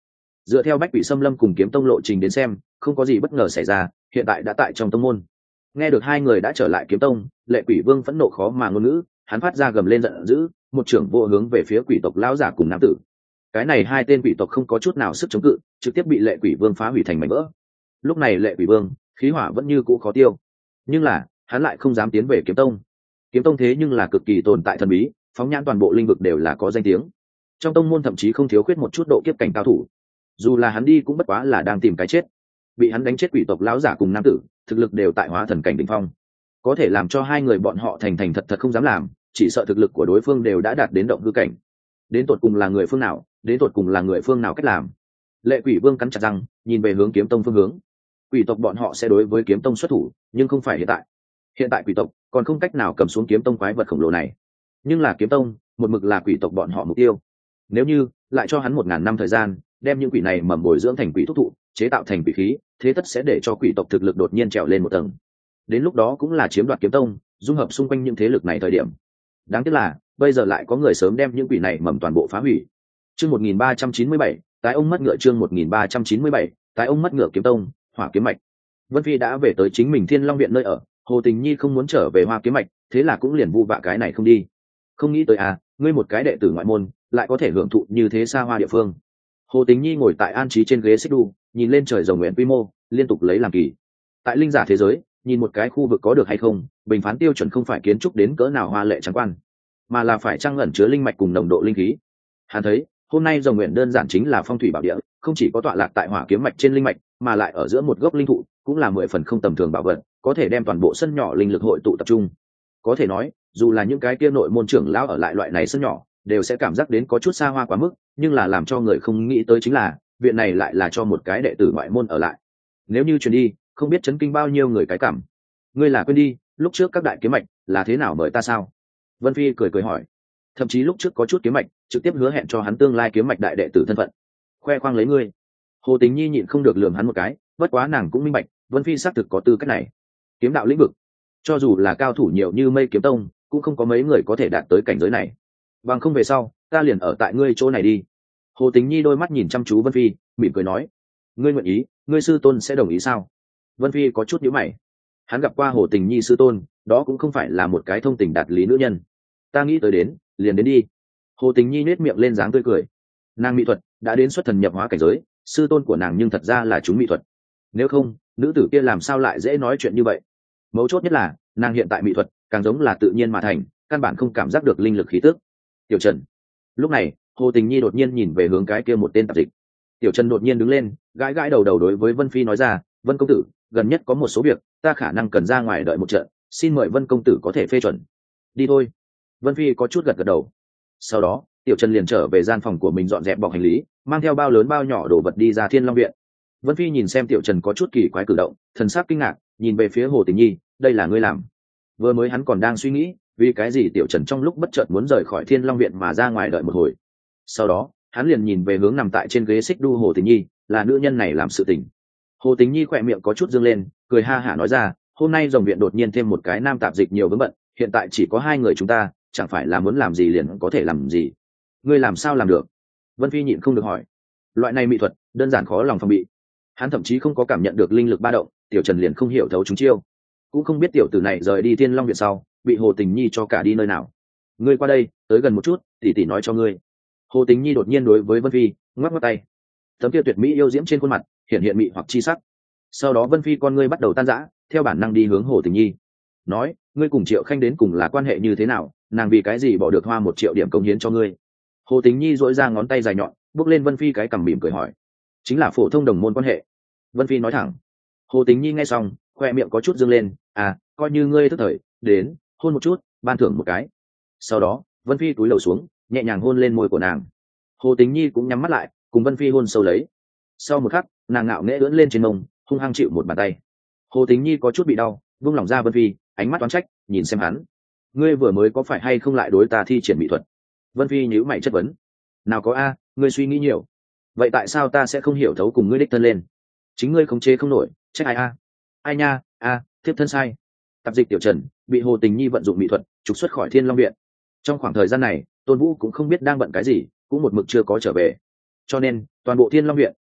Dựa theo Bách Quỷ Xâm Lâm cùng Kiếm Tông lộ trình đến xem, không có gì bất ngờ xảy ra, hiện tại đã tại trong tông môn. Nghe được hai người đã trở lại Kiếm Tông, Lệ Quỷ Vương phẫn nộ khó mà ngôn ngữ, hắn phát ra gầm lên giận dữ, một trưởng vô hướng về phía quỷ tộc lão giả cùng nam tử. Cái này hai tên quỷ tộc không có chút nào sức chống cự, trực tiếp bị Lệ Quỷ Vương phá hủy thành mảnh vỡ. Lúc này Lệ Quỷ Vương khí hỏa vẫn như cũ khó tiêu, nhưng là hắn lại không dám tiến về Kiếm Tông. Kiếm Tông thế nhưng là cực kỳ tồn tại thần bí, phóng nhãn toàn bộ lĩnh vực đều là có danh tiếng. Trong tông môn thậm chí không thiếu khuyết một chút độ kiếp cảnh cao thủ. Dù là hắn đi cũng bất quá là đang tìm cái chết. Bị hắn đánh chết quỷ tộc lão giả cùng nam tử, thực lực đều tại hóa thần cảnh đỉnh phong. Có thể làm cho hai người bọn họ thành thành thật thật không dám làm, chỉ sợ thực lực của đối phương đều đã đạt đến động hư cảnh. Đến tột cùng là người phương nào, đến tột cùng là người phương nào cách làm. Lệ Quỷ Vương cắn chặt răng, nhìn về hướng Kiếm Tông phương hướng. Quỷ tộc bọn họ sẽ đối với Kiếm Tông xuất thủ, nhưng không phải hiện tại. Hiện tại quỷ tộc còn không cách nào cầm xuống Kiếm Tông quái vật khổng lồ này, nhưng là Kiếm Tông một mực là quỷ tộc bọn họ mục tiêu. Nếu như lại cho hắn một ngàn năm thời gian, đem những quỷ này mầm bồi dưỡng thành quỷ thúc thụ, chế tạo thành quỷ khí, thế tất sẽ để cho quỷ tộc thực lực đột nhiên trèo lên một tầng. Đến lúc đó cũng là chiếm đoạt Kiếm Tông, dung hợp xung quanh những thế lực này thời điểm. Đáng tiếc là bây giờ lại có người sớm đem những quỷ này mầm toàn bộ phá hủy. Chương một nghìn ba trăm chín mươi bảy, tái ông mất ngựa. Chương một nghìn ba trăm chín mươi bảy, tái ông mất ngựa. Kiếm Tông, Hỏa Kiếm Mạch. Vân Phi đã về tới chính mình Thiên Long Viện nơi ở, Hồ Tình Nhi không muốn trở về Hoa Kiếm Mạch, thế là cũng liền vu vạ cái này không đi. Không nghĩ tới à, ngươi một cái đệ tử ngoại môn lại có thể hưởng thụ như thế xa hoa địa phương. Hồ Tình Nhi ngồi tại an trí trên ghế xích đu, nhìn lên trời rồng nguyện quy mô, liên tục lấy làm kỳ. Tại linh giả thế giới, nhìn một cái khu vực có được hay không, bình phán tiêu chuẩn không phải kiến trúc đến cỡ nào hoa lệ trắng quan, mà là phải trang ẩn chứa linh mạch cùng nồng độ linh khí. Hắn thấy hôm nay rồng nguyện đơn giản chính là phong thủy bảo địa, không chỉ có tọa lạc tại Hỏa Kiếm Mạch trên linh mạch, mà lại ở giữa một gốc linh thụ, cũng là mười phần không tầm thường bảo vật, có thể đem toàn bộ sân nhỏ linh lực hội tụ tập trung. Có thể nói, dù là những cái kia nội môn trưởng lão ở lại loại này sân nhỏ, đều sẽ cảm giác đến có chút xa hoa quá mức, nhưng là làm cho người không nghĩ tới chính là, viện này lại là cho một cái đệ tử ngoại môn ở lại. Nếu như chuyển đi, không biết chấn kinh bao nhiêu người cái cảm. Ngươi là quên đi, lúc trước các đại kiếm mạch là thế nào mời ta sao? Vân Phi cười cười hỏi. Thậm chí lúc trước có chút kiếm mạch trực tiếp hứa hẹn cho hắn tương lai kiếm mạch đại đệ tử thân phận, khoe khoang lấy ngươi. Hồ Tình Nhi nhịn không được lườm hắn một cái, bất quá nàng cũng minh bạch, Vân Phi xác thực có tư cách này. Kiếm đạo lĩnh vực, cho dù là cao thủ nhiều như Mây Kiếm Tông, cũng không có mấy người có thể đạt tới cảnh giới này. Bằng không về sau, ta liền ở tại ngươi chỗ này đi. Hồ Tình Nhi đôi mắt nhìn chăm chú Vân Phi, mỉm cười nói, ngươi nguyện ý, ngươi sư tôn sẽ đồng ý sao? Vân Phi có chút nhíu mày. Hắn gặp qua Hồ Tình Nhi sư tôn, đó cũng không phải là một cái thông tình đạt lý nữ nhân. Ta nghĩ tới đến, liền đến đi. Hồ Tình Nhi nết miệng lên dáng tươi cười. Nàng mỹ thuật đã đến xuất thần nhập hóa cảnh giới, sư tôn của nàng nhưng thật ra là chúng mỹ thuật. Nếu không, nữ tử kia làm sao lại dễ nói chuyện như vậy? Mấu chốt nhất là, nàng hiện tại mỹ thuật càng giống là tự nhiên mà thành, căn bản không cảm giác được linh lực khí tức. Tiểu Trần. Lúc này, Hồ Tình Nhi đột nhiên nhìn về hướng cái kia một tên tạp dịch. Tiểu Trần đột nhiên đứng lên, gãi gãi đầu đầu đối với Vân Phi nói ra, Vân công tử, gần nhất có một số việc, ta khả năng cần ra ngoài đợi một trận, xin mời Vân công tử có thể phê chuẩn. Đi thôi. Vân Phi có chút gật gật đầu. Sau đó, Tiểu Trần liền trở về gian phòng của mình dọn dẹp bọc hành lý, mang theo bao lớn bao nhỏ đồ vật đi ra Thiên Long Viện. Vân Phi nhìn xem Tiểu Trần có chút kỳ quái cử động, thần sắc kinh ngạc, nhìn về phía Hồ Tình Nhi, đây là ngươi làm? Vừa mới hắn còn đang suy nghĩ, vì cái gì Tiểu Trần trong lúc bất chợt muốn rời khỏi Thiên Long Viện mà ra ngoài đợi một hồi. Sau đó, hắn liền nhìn về hướng nằm tại trên ghế xích đu Hồ Tình Nhi, là nữ nhân này làm sự tình. Hồ Tình Nhi khỏe miệng có chút dương lên, cười ha hả nói ra, hôm nay rồng viện đột nhiên thêm một cái nam tạp dịch nhiều vướng bận, hiện tại chỉ có hai người chúng ta, chẳng phải là muốn làm gì liền có thể làm gì. Ngươi làm sao làm được? Vân Phi nhịn không được hỏi. Loại này mỹ thuật đơn giản khó lòng phòng bị. Hắn thậm chí không có cảm nhận được linh lực ba động, Tiểu Trần liền không hiểu thấu chúng chiêu, cũng không biết tiểu tử này rời đi Thiên Long Viện sau bị Hồ Tình Nhi cho cả đi nơi nào. Ngươi qua đây, tới gần một chút, tỷ tỷ nói cho ngươi. Hồ Tình Nhi đột nhiên đối với Vân Phi ngoắc ngoắc tay, tấm kia tuyệt mỹ yêu diễm trên khuôn mặt hiện hiện mị hoặc chi sắc. Sau đó Vân Phi con ngươi bắt đầu tan rã, theo bản năng đi hướng Hồ Tình Nhi, nói, ngươi cùng Triệu Khanh đến cùng là quan hệ như thế nào, nàng vì cái gì bỏ được hoa một triệu điểm công hiến cho ngươi? Hồ Tình Nhi dỗi ra ngón tay dài nhọn, bước lên Vân Phi cái cằm mỉm cười hỏi, chính là phổ thông đồng môn quan hệ. Vân Phi nói thẳng. Hồ Tình Nhi nghe xong, khoe miệng có chút dương lên, à, coi như ngươi thức thời, đến, hôn một chút, ban thưởng một cái. Sau đó, Vân Phi cúi đầu xuống, nhẹ nhàng hôn lên môi của nàng. Hồ Tình Nhi cũng nhắm mắt lại, cùng Vân Phi hôn sâu lấy. Sau một khắc, nàng ngạo nghễ ưỡn lên trên mông, hung hăng chịu một bàn tay. Hồ Tình Nhi có chút bị đau, vung lòng ra Vân Phi, ánh mắt oán trách, nhìn xem hắn. Ngươi vừa mới có phải hay không lại đối ta thi triển mỹ thuật? Vân Phi nhíu mày chất vấn. Nào có a, ngươi suy nghĩ nhiều. Vậy tại sao ta sẽ không hiểu thấu cùng ngươi đích thân lên? Chính ngươi khống chế không nổi, trách ai a? Ai nha, a, thiếp thân sai. Tạp dịch Tiểu Trần bị Hồ Tình Nhi vận dụng mỹ thuật trục xuất khỏi Thiên Long Viện. Trong khoảng thời gian này, Tôn Vũ cũng không biết đang bận cái gì, cũng một mực chưa có trở về. Cho nên, toàn bộ Thiên Long Viện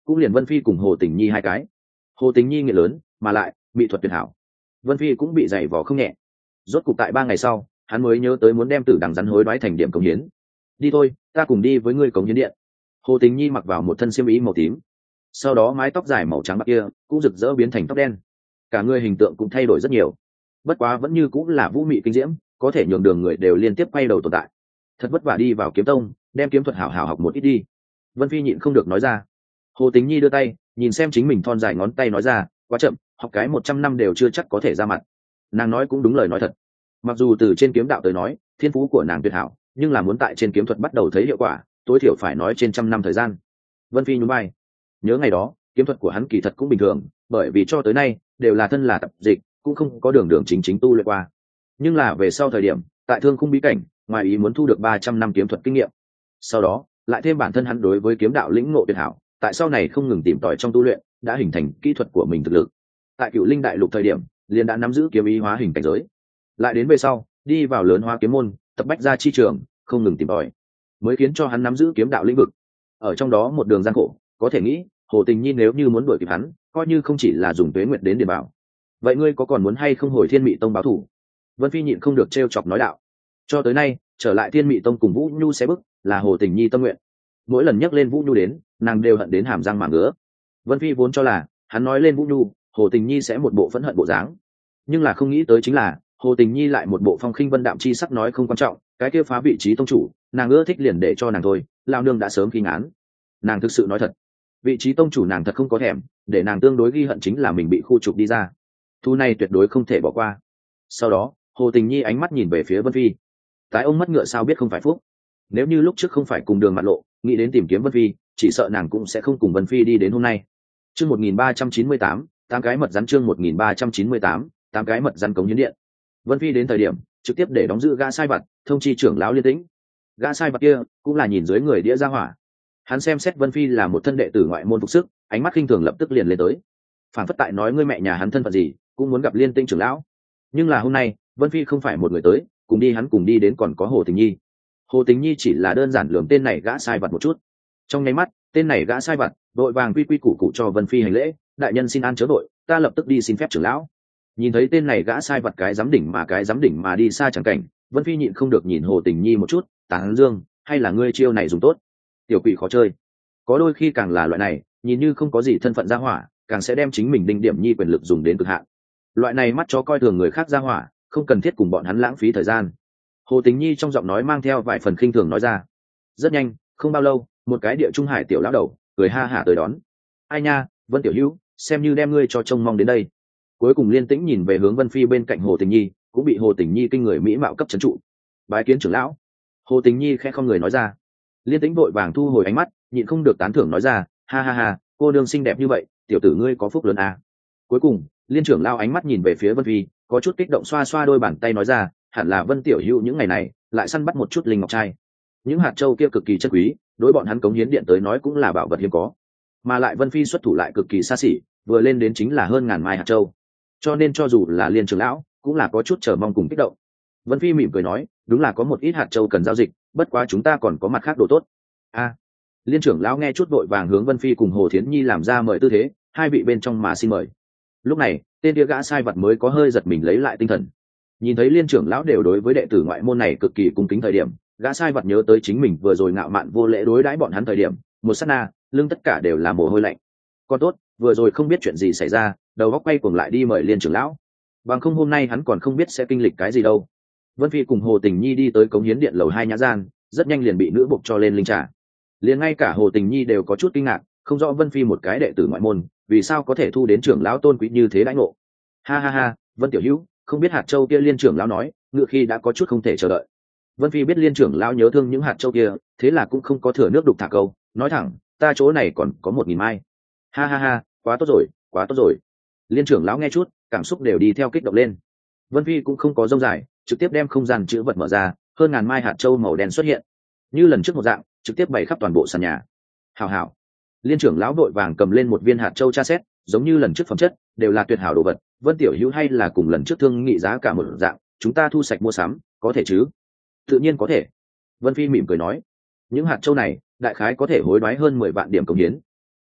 cũng liền Vân Phi cùng Hồ Tình Nhi hai cái. Hồ Tình Nhi nghệ lớn mà lại mỹ thuật tuyệt hảo, Vân Phi cũng bị dày vò không nhẹ. Rốt cục tại ba ngày sau, hắn mới nhớ tới muốn đem tử đằng rắn hối đoái thành điểm cống hiến. Đi thôi, ta cùng đi với ngươi cống hiến điện. Hồ Tình Nhi mặc vào một thân xiêm y màu tím, sau đó mái tóc dài màu trắng bạc kia cũng rực rỡ biến thành tóc đen, cả người hình tượng cũng thay đổi rất nhiều. Bất quá vẫn như cũng là vũ mị kinh diễm, có thể nhường đường người đều liên tiếp quay đầu tồn tại. Thật vất vả đi vào kiếm tông, đem kiếm thuật hảo hảo học một ít đi. Vân Phi nhịn không được nói ra. Hồ Tình Nhi đưa tay nhìn xem chính mình thon dài ngón tay nói ra, quá chậm, học cái một trăm năm đều chưa chắc có thể ra mặt. Nàng nói cũng đúng lời nói thật. Mặc dù từ trên kiếm đạo tới nói thiên phú của nàng tuyệt hảo, nhưng là muốn tại trên kiếm thuật bắt đầu thấy hiệu quả tối thiểu phải nói trên trăm năm thời gian. Vân Phi nhún vai, nhớ ngày đó kiếm thuật của hắn kỳ thật cũng bình thường, bởi vì cho tới nay đều là thân là tập dịch, cũng không có đường đường chính chính tu luyện qua. Nhưng là về sau thời điểm tại thương khung bí cảnh, ngoài ý muốn thu được ba trăm năm kiếm thuật kinh nghiệm, sau đó lại thêm bản thân hắn đối với kiếm đạo lĩnh ngộ tuyệt hảo, tại sau này không ngừng tìm tòi trong tu luyện, đã hình thành kỹ thuật của mình thực lực. Tại Cựu Linh Đại Lục thời điểm liền đã nắm giữ kiếm ý hóa hình cảnh giới, lại đến về sau đi vào lớn hóa kiếm môn, tập bách ra chi trường, không ngừng tìm tòi, mới khiến cho hắn nắm giữ kiếm đạo lĩnh vực. Ở trong đó một đường gian khổ, có thể nghĩ Hồ Tình Nhi nếu như muốn đuổi kịp hắn, coi như không chỉ là dùng tuế nguyệt đến để bảo. Vậy ngươi có còn muốn hay không hồi Thiên Mị Tông báo thù? Vân Phi nhịn không được trêu chọc nói đạo. Cho tới nay trở lại Thiên Mị Tông cùng Vũ Nhu sẽ bức là Hồ Tình Nhi tâm nguyện. Mỗi lần nhắc lên Vũ Nhu đến, nàng đều hận đến hàm răng mà ngứa. Vân Phi vốn cho là hắn nói lên Vũ Nhu, Hồ Tình Nhi sẽ một bộ phẫn hận bộ dáng, nhưng là không nghĩ tới chính là Hồ Tình Nhi lại một bộ phong khinh vân đạm chi sắc nói không quan trọng, cái kia phá vị trí tông chủ, nàng ưa thích liền để cho nàng thôi, lao nương đã sớm khi ngán. Nàng thực sự nói thật, vị trí tông chủ nàng thật không có thèm, để nàng tương đối ghi hận chính là mình bị khu trục đi ra, thu này tuyệt đối không thể bỏ qua. Sau đó Hồ Tình Nhi ánh mắt nhìn về phía Vân Phi, tái ông mất ngựa sao biết không phải phúc. Nếu như lúc trước không phải cùng đường mặt lộ, nghĩ đến tìm kiếm Vân Phi, chỉ sợ nàng cũng sẽ không cùng Vân Phi đi đến hôm nay. Chương một nghìn ba trăm chín mươi tám, tám cái mật rắn. Chương một nghìn ba trăm chín mươi tám, tám cái mật rắn cống hiến điện. Vân Phi đến thời điểm trực tiếp để đóng giữ gã sai vặt, thông chi trưởng lão Liên Tĩnh. Gã sai vặt kia cũng là nhìn dưới người đĩa ra hỏa, hắn xem xét Vân Phi là một thân đệ tử ngoại môn phục sức, ánh mắt khinh thường lập tức liền lên tới, phản phất tại nói ngươi mẹ nhà hắn thân phận gì cũng muốn gặp Liên Tĩnh trưởng lão. Nhưng là hôm nay Vân Phi không phải một người tới, cùng đi hắn cùng đi đến còn có Hồ Tình Nhi. Hồ Tình Nhi chỉ là đơn giản lườm tên này gã sai vặt một chút, trong nháy mắt tên này gã sai vặt đội vàng quy quy củ củ cho Vân Phi hành lễ, đại nhân xin an chớ đội, ta lập tức đi xin phép trưởng lão. Nhìn thấy tên này gã sai vặt cái dám đỉnh mà cái dám đỉnh mà đi xa chẳng cảnh, Vân Phi nhịn không được nhìn Hồ Tình Nhi một chút, tán dương, hay là ngươi chiêu này dùng tốt, tiểu quỷ khó chơi. Có đôi khi càng là loại này nhìn như không có gì thân phận ra hỏa, càng sẽ đem chính mình đinh điểm nhi quyền lực dùng đến cực hạn. Loại này mắt chó coi thường người khác ra hỏa, không cần thiết cùng bọn hắn lãng phí thời gian. Hồ Tình Nhi trong giọng nói mang theo vài phần khinh thường nói ra. Rất nhanh, không bao lâu, một cái địa trung hải tiểu lão đầu cười ha hả tới đón. Ai nha, Vân tiểu hữu, xem như đem ngươi cho trông mong đến đây. Cuối cùng Liên Tĩnh nhìn về hướng Vân Phi bên cạnh Hồ Tình Nhi, cũng bị Hồ Tình Nhi kinh người mỹ mạo cấp trấn trụ. Bái kiến trưởng lão. Hồ Tình Nhi khẽ không người nói ra. Liên Tĩnh vội vàng thu hồi ánh mắt, nhịn không được tán thưởng nói ra, ha ha ha, cô đương xinh đẹp như vậy, tiểu tử ngươi có phúc lớn à. Cuối cùng Liên trưởng lão ánh mắt nhìn về phía Vân Phi, có chút kích động xoa xoa đôi bàn tay nói ra, hẳn là Vân tiểu hữu những ngày này lại săn bắt một chút linh ngọc trai. Những hạt châu kia cực kỳ chân quý, đối bọn hắn cống hiến điện tới nói cũng là bảo vật hiếm có, mà lại Vân Phi xuất thủ lại cực kỳ xa xỉ, vừa lên đến chính là hơn ngàn mai hạt châu, cho nên cho dù là Liên trưởng lão cũng là có chút chờ mong cùng kích động. Vân Phi mỉm cười nói, đúng là có một ít hạt châu cần giao dịch, bất quá chúng ta còn có mặt khác đồ tốt. A à, Liên trưởng lão nghe chút vội vàng hướng Vân Phi cùng Hồ Thiến Nhi làm ra mời tư thế, hai vị bên trong mà xin mời. Lúc này tên kia gã sai vật mới có hơi giật mình lấy lại tinh thần, nhìn thấy Liên trưởng lão đều đối với đệ tử ngoại môn này cực kỳ cung kính thời điểm, gã sai vật nhớ tới chính mình vừa rồi ngạo mạn vô lễ đối đãi bọn hắn thời điểm, một sát na lưng tất cả đều là mồ hôi lạnh. Còn tốt vừa rồi không biết chuyện gì xảy ra, đầu góc quay cuồng lại đi mời Liên trưởng lão, bằng không hôm nay hắn còn không biết sẽ kinh lịch cái gì đâu. Vân Phi cùng Hồ Tình Nhi đi tới cống hiến điện lầu hai nhã gian, rất nhanh liền bị nữ buộc cho lên linh trà. Liền ngay cả Hồ Tình Nhi đều có chút kinh ngạc, không rõ Vân Phi một cái đệ tử ngoại môn vì sao có thể thu đến trưởng lão tôn quý như thế đãi ngộ. Ha ha ha, Vân tiểu hữu, không biết hạt châu kia Liên trưởng lão nói, ngựa khi đã có chút không thể chờ đợi. Vân Phi biết Liên trưởng lão nhớ thương những hạt châu kia, thế là cũng không có thừa nước đục thả câu, nói thẳng, ta chỗ này còn có một nghìn mai. Ha ha ha, quá tốt rồi, quá tốt rồi. Liên trưởng lão nghe chút, cảm xúc đều đi theo kích động lên. Vân Phi cũng không có rông dài, trực tiếp đem không gian chữ vật mở ra, hơn ngàn mai hạt châu màu đen xuất hiện, như lần trước một dạng, trực tiếp bày khắp toàn bộ sàn nhà. Hảo hảo. Liên trưởng lão đội vàng cầm lên một viên hạt châu tra xét, giống như lần trước phẩm chất đều là tuyệt hảo đồ vật. Vân tiểu hữu hay là cùng lần trước thương nghị giá cả một dạng, chúng ta thu sạch mua sắm, có thể chứ? Tự nhiên có thể. Vân Phi mỉm cười nói, những hạt châu này đại khái có thể hối đoái hơn mười vạn điểm cống hiến.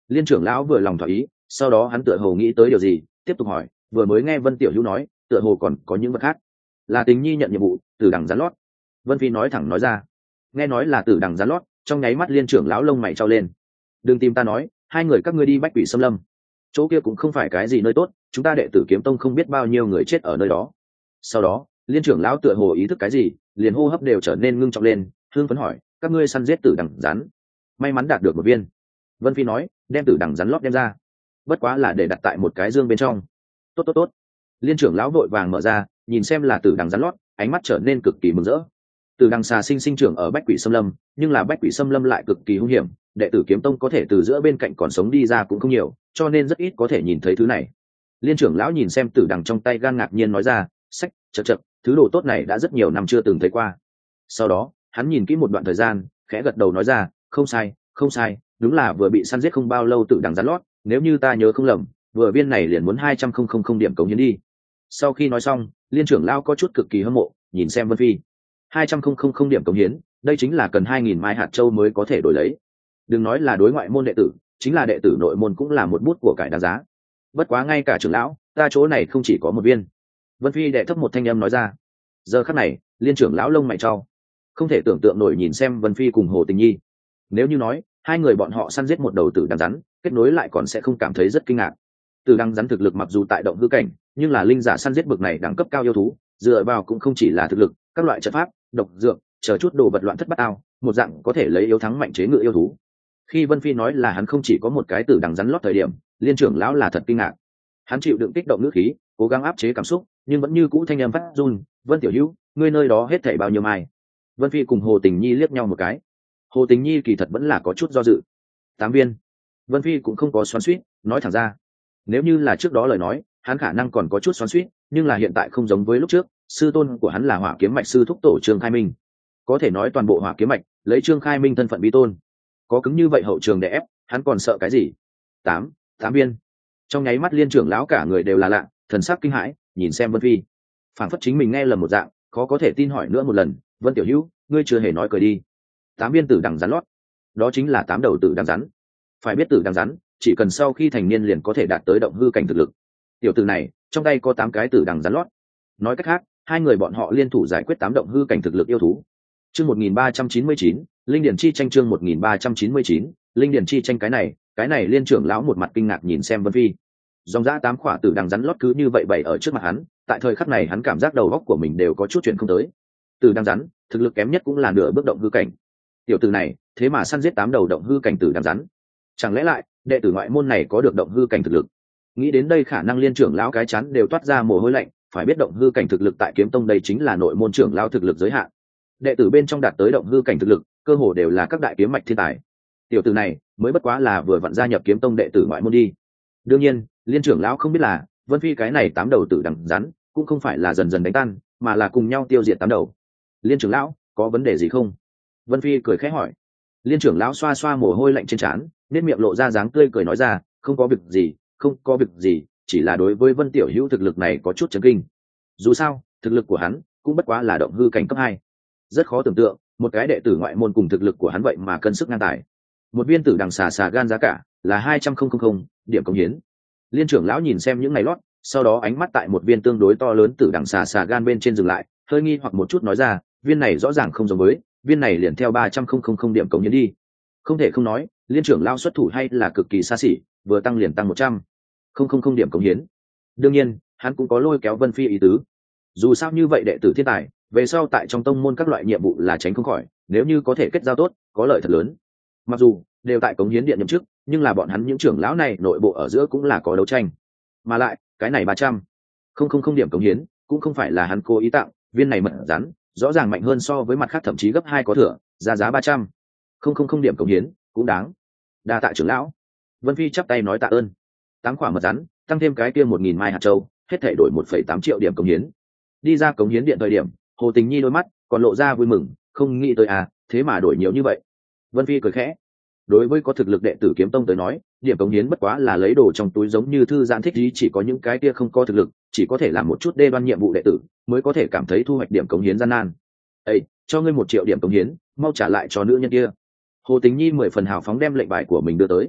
Liên trưởng lão vừa lòng thỏa ý, sau đó hắn tựa hồ nghĩ tới điều gì, tiếp tục hỏi, vừa mới nghe Vân Tiểu Hữu nói tựa hồ còn có những vật khác. Là Tình Nhi nhận nhiệm vụ Tử Đằng Rắn Lót. Vân Phi nói thẳng nói ra. Nghe nói là Tử Đằng Rắn Lót, trong nháy mắt Liên trưởng lão lông mày trao lên. Đừng tìm ta nói, hai người các ngươi đi Bách Quỷ Xâm Lâm, chỗ kia cũng không phải cái gì nơi tốt, chúng ta đệ tử Kiếm Tông không biết bao nhiêu người chết ở nơi đó. Sau đó Liên trưởng lão tựa hồ ý thức cái gì, liền hô hấp đều trở nên ngưng trọng lên, hương phấn hỏi, các ngươi săn giết Tử Đằng Rắn, may mắn đạt được một viên. Vân Phi nói, đem Tử Đằng Rắn Lót đem ra, bất quá là để đặt tại một cái dương bên trong. Tốt tốt tốt. Liên trưởng lão vội vàng mở ra, nhìn xem là Tử Đằng Rắn Lót, ánh mắt trở nên cực kỳ mừng rỡ. Tử Đằng xà sinh sinh trưởng ở Bách Quỷ Xâm Lâm, nhưng là Bách Quỷ Xâm Lâm lại cực kỳ hung hiểm, đệ tử Kiếm Tông có thể từ giữa bên cạnh còn sống đi ra cũng không nhiều, cho nên rất ít có thể nhìn thấy thứ này. Liên trưởng lão nhìn xem Tử Đằng trong tay gan ngạc nhiên nói ra, sách, chậc chậc, thứ đồ tốt này đã rất nhiều năm chưa từng thấy qua. Sau đó hắn nhìn kỹ một đoạn thời gian, khẽ gật đầu nói ra, không sai không sai, đúng là vừa bị săn giết không bao lâu Tử Đằng Rắn Lót, nếu như ta nhớ không lầm, vừa viên này liền muốn hai trăm không không không điểm cống hiến đi. Sau khi nói xong, Liên trưởng lão có chút cực kỳ hâm mộ, nhìn xem Vân Phi. hai trăm không không không điểm cống hiến, đây chính là cần hai nghìn mai hạt châu mới có thể đổi lấy. Đừng nói là đối ngoại môn đệ tử, chính là đệ tử nội môn cũng là một bút của cải đáng giá. Bất quá ngay cả trưởng lão, ta chỗ này không chỉ có một viên. Vân Phi đệ thấp một thanh âm nói ra. Giờ khắc này, Liên trưởng lão lông mày chau, không thể tưởng tượng nổi nhìn xem Vân Phi cùng Hồ Tình Nhi. Nếu như nói hai người bọn họ săn giết một đầu tử đằng rắn, kết nối lại còn sẽ không cảm thấy rất kinh ngạc. Tử đằng rắn thực lực mặc dù tại động hư cảnh, nhưng là linh giả săn giết bực này đẳng cấp cao yêu thú, dựa vào cũng không chỉ là thực lực, các loại trận pháp, độc dược, chờ chút đồ vật loạn thất bát ao, một dạng có thể lấy yếu thắng mạnh chế ngự yêu thú. Khi Vân Phi nói là hắn không chỉ có một cái tử đằng rắn lót thời điểm, Liên trưởng lão là thật kinh ngạc. Hắn chịu đựng kích động ngữ khí, cố gắng áp chế cảm xúc, nhưng vẫn như cũ thanh âm phát run, "Vân tiểu hữu, ngươi nơi đó hết thảy bao nhiêu mai?" Vân Phi cùng Hồ Tình Nhi liếc nhau một cái. Hồ Tình Nhi kỳ thật vẫn là có chút do dự. Tám viên. Vân Phi cũng không có xoắn xuýt, nói thẳng ra. Nếu như là trước đó lời nói, hắn khả năng còn có chút xoắn xuýt, nhưng là hiện tại không giống với lúc trước, sư tôn của hắn là Hỏa Kiếm Mạch sư thúc tổ Trương Khai Minh. Có thể nói toàn bộ Hỏa Kiếm Mạch, lấy Trương Khai Minh thân phận vi tôn. Có cứng như vậy hậu trường để ép, hắn còn sợ cái gì? Tám, tám viên. Trong nháy mắt Liên trưởng lão cả người đều là lạ, thần sắc kinh hãi, nhìn xem Vân Phi. Phản phất chính mình nghe lầm một dạng, khó có thể tin hỏi nữa một lần, "Vân tiểu hữu, ngươi chưa hề nói cười đi. Tám viên tử đằng rắn lót, đó chính là tám đầu tử đằng rắn. Phải biết tử đằng rắn, chỉ cần sau khi thành niên liền có thể đạt tới động hư cảnh thực lực. Tiểu tử này, trong tay có tám cái tử đằng rắn lót. Nói cách khác, hai người bọn họ liên thủ giải quyết tám động hư cảnh thực lực yêu thú." Chương một nghìn ba trăm chín mươi chín, Linh Điển chi tranh chương một nghìn ba trăm chín mươi chín, Linh Điển chi tranh cái này, cái này Liên trưởng lão một mặt kinh ngạc nhìn xem Vân Phi. Dòng dã tám khỏa tử đằng rắn lót cứ như vậy bày ở trước mặt hắn, tại thời khắc này hắn cảm giác đầu óc của mình đều có chút chuyện không tới. Tử đằng rắn, thực lực kém nhất cũng là nửa bước động hư cảnh. Tiểu tử này, thế mà săn giết tám đầu động hư cảnh tử đằng rắn. Chẳng lẽ lại, đệ tử ngoại môn này có được động hư cảnh thực lực? Nghĩ đến đây khả năng Liên trưởng lão cái chán đều toát ra mồ hôi lạnh, phải biết động hư cảnh thực lực tại Kiếm Tông đây chính là nội môn trưởng lão thực lực giới hạn. Đệ tử bên trong đạt tới động hư cảnh thực lực, cơ hồ đều là các đại kiếm mạch thiên tài. Tiểu tử này, mới bất quá là vừa vặn gia nhập Kiếm Tông đệ tử ngoại môn đi. Đương nhiên, Liên trưởng lão không biết là, Vân Phi cái này tám đầu tử đằng rắn, cũng không phải là dần dần đánh tan, mà là cùng nhau tiêu diệt tám đầu. Liên trưởng lão, có vấn đề gì không? Vân Phi cười khẽ hỏi. Liên trưởng lão xoa xoa mồ hôi lạnh trên trán, nên miệng lộ ra dáng tươi cười nói ra, "Không có việc gì, không có việc gì, chỉ là đối với Vân tiểu hữu thực lực này có chút chấn kinh. Dù sao, thực lực của hắn cũng bất quá là động hư cảnh cấp hai. Rất khó tưởng tượng, một cái đệ tử ngoại môn cùng thực lực của hắn vậy mà cân sức ngang tài. Một viên tử đằng xà xà gan giá cả là hai trăm không không không điểm cống hiến." Liên trưởng lão nhìn xem những ngày lót, sau đó ánh mắt tại một viên tương đối to lớn tử đằng xà xà gan bên trên dừng lại, hơi nghi hoặc một chút nói ra, "Viên này rõ ràng không giống với, viên này liền theo ba trăm không không không điểm cống hiến đi." Không thể không nói, Liên trưởng lão xuất thủ hay là cực kỳ xa xỉ, vừa tăng liền tăng một trăm không không không điểm cống hiến. Đương nhiên, hắn cũng có lôi kéo Vân Phi ý tứ. Dù sao như vậy đệ tử thiên tài, về sau tại trong tông môn các loại nhiệm vụ là tránh không khỏi, nếu như có thể kết giao tốt, có lợi thật lớn. Mặc dù đều tại cống hiến điện nhậm chức, nhưng là bọn hắn những trưởng lão này nội bộ ở giữa cũng là có đấu tranh. Mà lại, cái này ba trăm không không không điểm cống hiến, cũng không phải là hắn cố ý tặng, viên này mật rắn, rõ ràng mạnh hơn so với mặt khác thậm chí gấp hai có thừa, ra giá ba trăm không không không điểm cống hiến, cũng đáng. Đa tạ trưởng lão. Vân Phi chắp tay nói tạ ơn. Tám quả mật rắn, tăng thêm cái kia một nghìn mai hạt châu, hết thảy đổi một phẩy tám triệu điểm cống hiến. Đi ra cống hiến điện thời điểm, Hồ Tình Nhi đôi mắt còn lộ ra vui mừng, không nghĩ tới à, thế mà đổi nhiều như vậy. Vân Phi cười khẽ. Đối với có thực lực đệ tử Kiếm Tông tới nói, điểm cống hiến bất quá là lấy đồ trong túi, giống như thư giãn thích gì, chỉ có những cái kia không có thực lực, chỉ có thể làm một chút đê đoan nhiệm vụ đệ tử, mới có thể cảm thấy thu hoạch điểm cống hiến gian nan. "Ê, cho ngươi một triệu điểm cống hiến, mau trả lại cho nữ nhân kia." Hồ Tình Nhi mười phần hào phóng đem lệnh bài của mình đưa tới.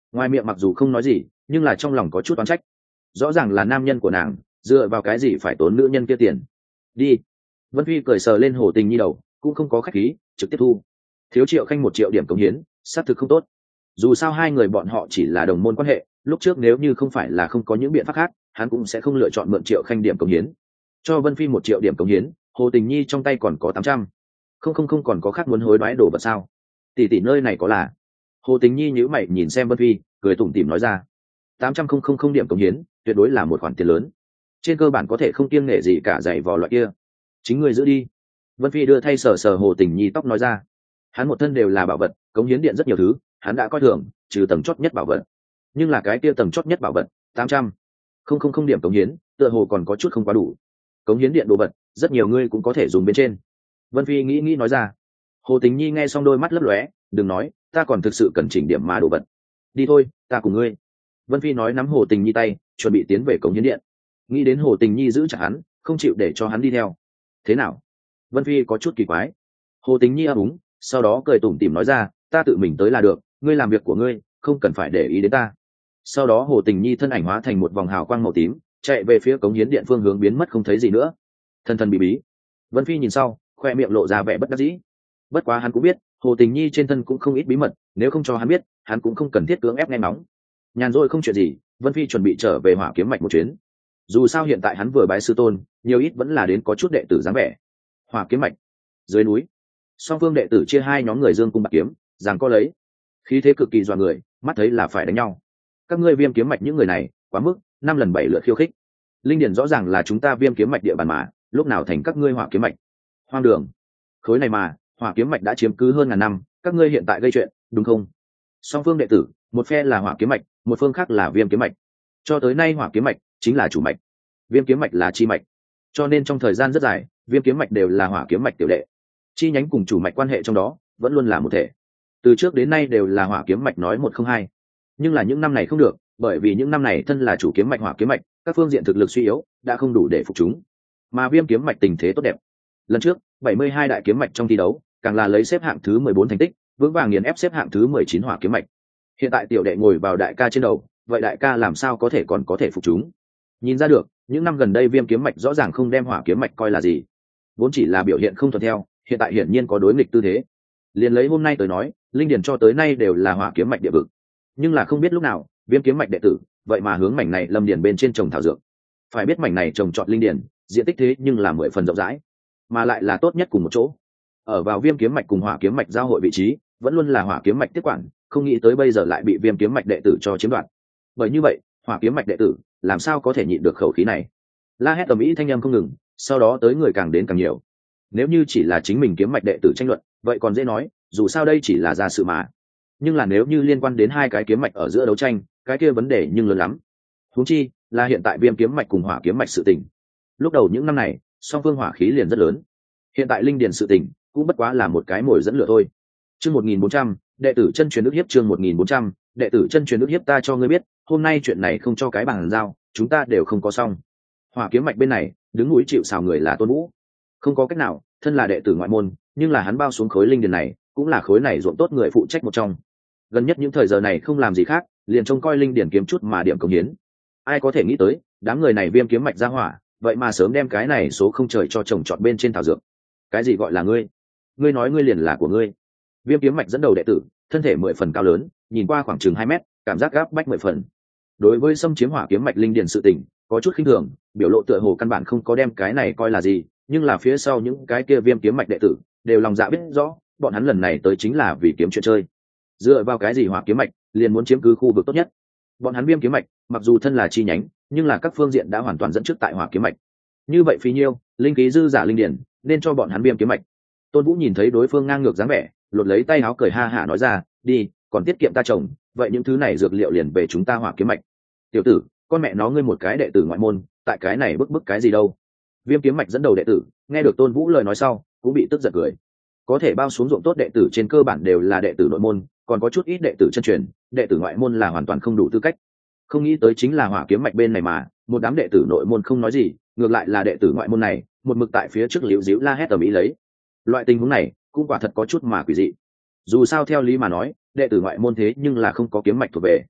ngoài miệng mặc dù không nói gì nhưng là trong lòng có chút oán trách. Rõ ràng là nam nhân của nàng, dựa vào cái gì phải tốn nữ nhân kia tiền. Đi. Vân Phi cười sờ lên Hồ Tình Nhi đầu, cũng không có khách khí, trực tiếp thu. Thiếu Triệu Khanh một triệu điểm cống hiến, xác thực không tốt. Dù sao hai người bọn họ chỉ là đồng môn quan hệ, lúc trước nếu như không phải là không có những biện pháp khác, hắn cũng sẽ không lựa chọn mượn Triệu Khanh điểm cống hiến. Cho Vân Phi một triệu điểm cống hiến, Hồ Tình Nhi trong tay còn có tám trăm. Không không không còn có khác muốn hối đoái đồ vật sao? Tỷ tỷ nơi này có là. Hồ Tình Nhi nhíu mày nhìn xem Vân Phi, cười tủm tỉm nói ra. tám trăm không không không điểm cống hiến, tuyệt đối là một khoản tiền lớn. Trên cơ bản có thể không kiêng nể gì cả giày vò loại kia. Chính ngươi giữ đi. Vân Phi đưa thay sờ sờ Hồ Tình Nhi tóc nói ra. Hắn một thân đều là bảo vật, cống hiến điện rất nhiều thứ, hắn đã coi thường, trừ tầng chót nhất bảo vật. Nhưng là cái kia tầng chót nhất bảo vật, tám trăm. Không không không điểm cống hiến, tựa hồ còn có chút không quá đủ. Cống hiến điện đồ vật, rất nhiều ngươi cũng có thể dùng bên trên. Vân Phi nghĩ nghĩ nói ra. Hồ Tình Nhi nghe xong đôi mắt lấp lóe, đừng nói, ta còn thực sự cần chỉnh điểm mà đồ vật. Đi thôi, ta cùng ngươi. Vân Phi nói nắm Hồ Tình Nhi tay, chuẩn bị tiến về cống hiến điện. Nghĩ đến Hồ Tình Nhi giữ chặt hắn, không chịu để cho hắn đi theo. Thế nào? Vân Phi có chút kỳ quái. Hồ Tình Nhi ấp úng, sau đó cười tủm tỉm nói ra, ta tự mình tới là được, ngươi làm việc của ngươi, không cần phải để ý đến ta. Sau đó Hồ Tình Nhi thân ảnh hóa thành một vòng hào quang màu tím, chạy về phía cống hiến điện phương hướng biến mất không thấy gì nữa. Thần thần bí bí. Vân Phi nhìn sau, khoe miệng lộ ra vẻ bất đắc dĩ. Bất quá hắn cũng biết, Hồ Tình Nhi trên thân cũng không ít bí mật, nếu không cho hắn biết, hắn cũng không cần thiết cưỡng ép nghe nóng. Nhàn rỗi không chuyện gì, Vân Phi chuẩn bị trở về Hỏa Kiếm Mạch một chuyến. Dù sao hiện tại hắn vừa bái sư tôn, nhiều ít vẫn là đến có chút đệ tử dáng vẻ. Hỏa Kiếm Mạch, dưới núi, song phương đệ tử chia hai nhóm người dương cung bạc kiếm, giằng co lấy, khí thế cực kỳ dọa người, mắt thấy là phải đánh nhau. Các ngươi Viêm Kiếm Mạch những người này, quá mức, năm lần bảy lượt khiêu khích. Linh điển rõ ràng là chúng ta Viêm Kiếm Mạch địa bàn mà, lúc nào thành các ngươi Hỏa Kiếm Mạch? Hoang đường. Khối này mà, Hỏa Kiếm Mạch đã chiếm cứ hơn ngàn năm, các ngươi hiện tại gây chuyện, đúng không? Song phương đệ tử, một phe là Hỏa Kiếm Mạch, một phương khác là Viêm Kiếm Mạch. Cho tới nay Hỏa Kiếm Mạch chính là chủ mạch, Viêm Kiếm Mạch là chi mạch, cho nên trong thời gian rất dài, Viêm Kiếm Mạch đều là Hỏa Kiếm Mạch tiểu đệ. Chi nhánh cùng chủ mạch quan hệ trong đó vẫn luôn là một thể. Từ trước đến nay đều là Hỏa Kiếm Mạch nói một không hai. Nhưng là những năm này không được, bởi vì những năm này thân là chủ kiếm mạch Hỏa Kiếm Mạch, các phương diện thực lực suy yếu, đã không đủ để phục chúng. Mà Viêm Kiếm Mạch tình thế tốt đẹp. Lần trước, bảy mươi hai đại kiếm mạch trong thi đấu, càng là lấy xếp hạng thứ mười bốn thành tích, vững vàng nghiền ép xếp hạng thứ mười chín Hỏa Kiếm Mạch. Hiện tại tiểu đệ ngồi vào đại ca trên đầu, vậy đại ca làm sao có thể còn có thể phục chúng? Nhìn ra được, những năm gần đây Viêm Kiếm Mạch rõ ràng không đem Hỏa Kiếm Mạch coi là gì, vốn chỉ là biểu hiện không thuận theo, hiện tại hiển nhiên có đối nghịch tư thế. Liền lấy hôm nay tới nói, linh điển cho tới nay đều là Hỏa Kiếm Mạch địa vực, nhưng là không biết lúc nào, Viêm Kiếm Mạch đệ tử vậy mà hướng mảnh này lâm điển bên trên trồng thảo dược. Phải biết mảnh này trồng trọt linh điển, diện tích thế nhưng là mười phần rộng rãi, mà lại là tốt nhất cùng một chỗ. Ở vào Viêm Kiếm Mạch cùng Hỏa Kiếm Mạch giao hội vị trí, vẫn luôn là Hỏa Kiếm Mạch tiếp quản, không nghĩ tới bây giờ lại bị Viêm Kiếm Mạch đệ tử cho chiếm đoạt. Bởi như vậy, Hỏa Kiếm Mạch đệ tử làm sao có thể nhịn được khẩu khí này? La hét ầm ĩ thanh âm không ngừng, sau đó tới người càng đến càng nhiều. Nếu như chỉ là chính mình kiếm mạch đệ tử tranh luận, vậy còn dễ nói, dù sao đây chỉ là ra sự mà. Nhưng là nếu như liên quan đến hai cái kiếm mạch ở giữa đấu tranh, cái kia vấn đề nhưng lớn lắm. Huống chi là hiện tại Viêm Kiếm Mạch cùng Hỏa Kiếm Mạch sự tình. Lúc đầu những năm này, song phương hỏa khí liền rất lớn. Hiện tại linh điền sự tình cũng bất quá là một cái mồi dẫn lửa thôi. Chương một nghìn bốn trăm, đệ tử chân truyền ức hiếp chương một nghìn bốn trăm, đệ tử chân truyền ức hiếp ta cho ngươi biết, hôm nay chuyện này không cho cái bàn giao, chúng ta đều không có xong. Hỏa Kiếm Mạch bên này, đứng núi chịu sào người là Tôn Vũ. Không có cách nào, thân là đệ tử ngoại môn, nhưng là hắn bao xuống khối linh điền này, cũng là khối này ruộng tốt người phụ trách một trong. Gần nhất những thời giờ này không làm gì khác, liền trông coi linh điền kiếm chút mà điểm công hiến. Ai có thể nghĩ tới, đám người này Viêm Kiếm Mạch ra hỏa, vậy mà sớm đem cái này số không trời cho trồng trọt bên trên thảo dược. Cái gì gọi là ngươi? Ngươi nói ngươi liền là của ngươi. Viêm Kiếm Mạch dẫn đầu đệ tử, thân thể mười phần cao lớn, nhìn qua khoảng chừng hai mét, cảm giác gáp bách mười phần. Đối với xâm chiếm Hỏa Kiếm Mạch linh điền sự tình, có chút khinh thường, biểu lộ tựa hồ căn bản không có đem cái này coi là gì, nhưng là phía sau những cái kia Viêm Kiếm Mạch đệ tử đều lòng dạ biết rõ, bọn hắn lần này tới chính là vì kiếm chuyện chơi. Dựa vào cái gì Hỏa Kiếm Mạch liền muốn chiếm cứ khu vực tốt nhất? Bọn hắn Viêm Kiếm Mạch mặc dù thân là chi nhánh, nhưng là các phương diện đã hoàn toàn dẫn trước tại Hỏa Kiếm Mạch. Như vậy phí nhiêu, linh khí dư giả linh điển, nên cho bọn hắn Viêm Kiếm Mạch. Tôn Vũ nhìn thấy đối phương ngang ngược dáng vẻ, lột lấy tay áo cười ha hả nói ra, đi, còn tiết kiệm ta trồng, vậy những thứ này dược liệu liền về chúng ta Hỏa Kiếm Mạch. Tiểu tử, con mẹ nó ngươi một cái đệ tử ngoại môn, tại cái này bức bức cái gì đâu? Viêm Kiếm Mạch dẫn đầu đệ tử nghe được Tôn Vũ lời nói sau, cũng bị tức giận cười. Có thể bao xuống ruộng tốt đệ tử trên cơ bản đều là đệ tử nội môn, còn có chút ít đệ tử chân truyền, đệ tử ngoại môn là hoàn toàn không đủ tư cách. Không nghĩ tới chính là Hỏa Kiếm Mạch bên này mà, một đám đệ tử nội môn không nói gì, ngược lại là đệ tử ngoại môn này, một mực tại phía trước liễu díu la hét ầm ĩ lấy. Loại tình huống này, cũng quả thật có chút mà quỷ dị. Dù sao theo lý mà nói, đệ tử ngoại môn thế nhưng là không có kiếm mạch thuộc về,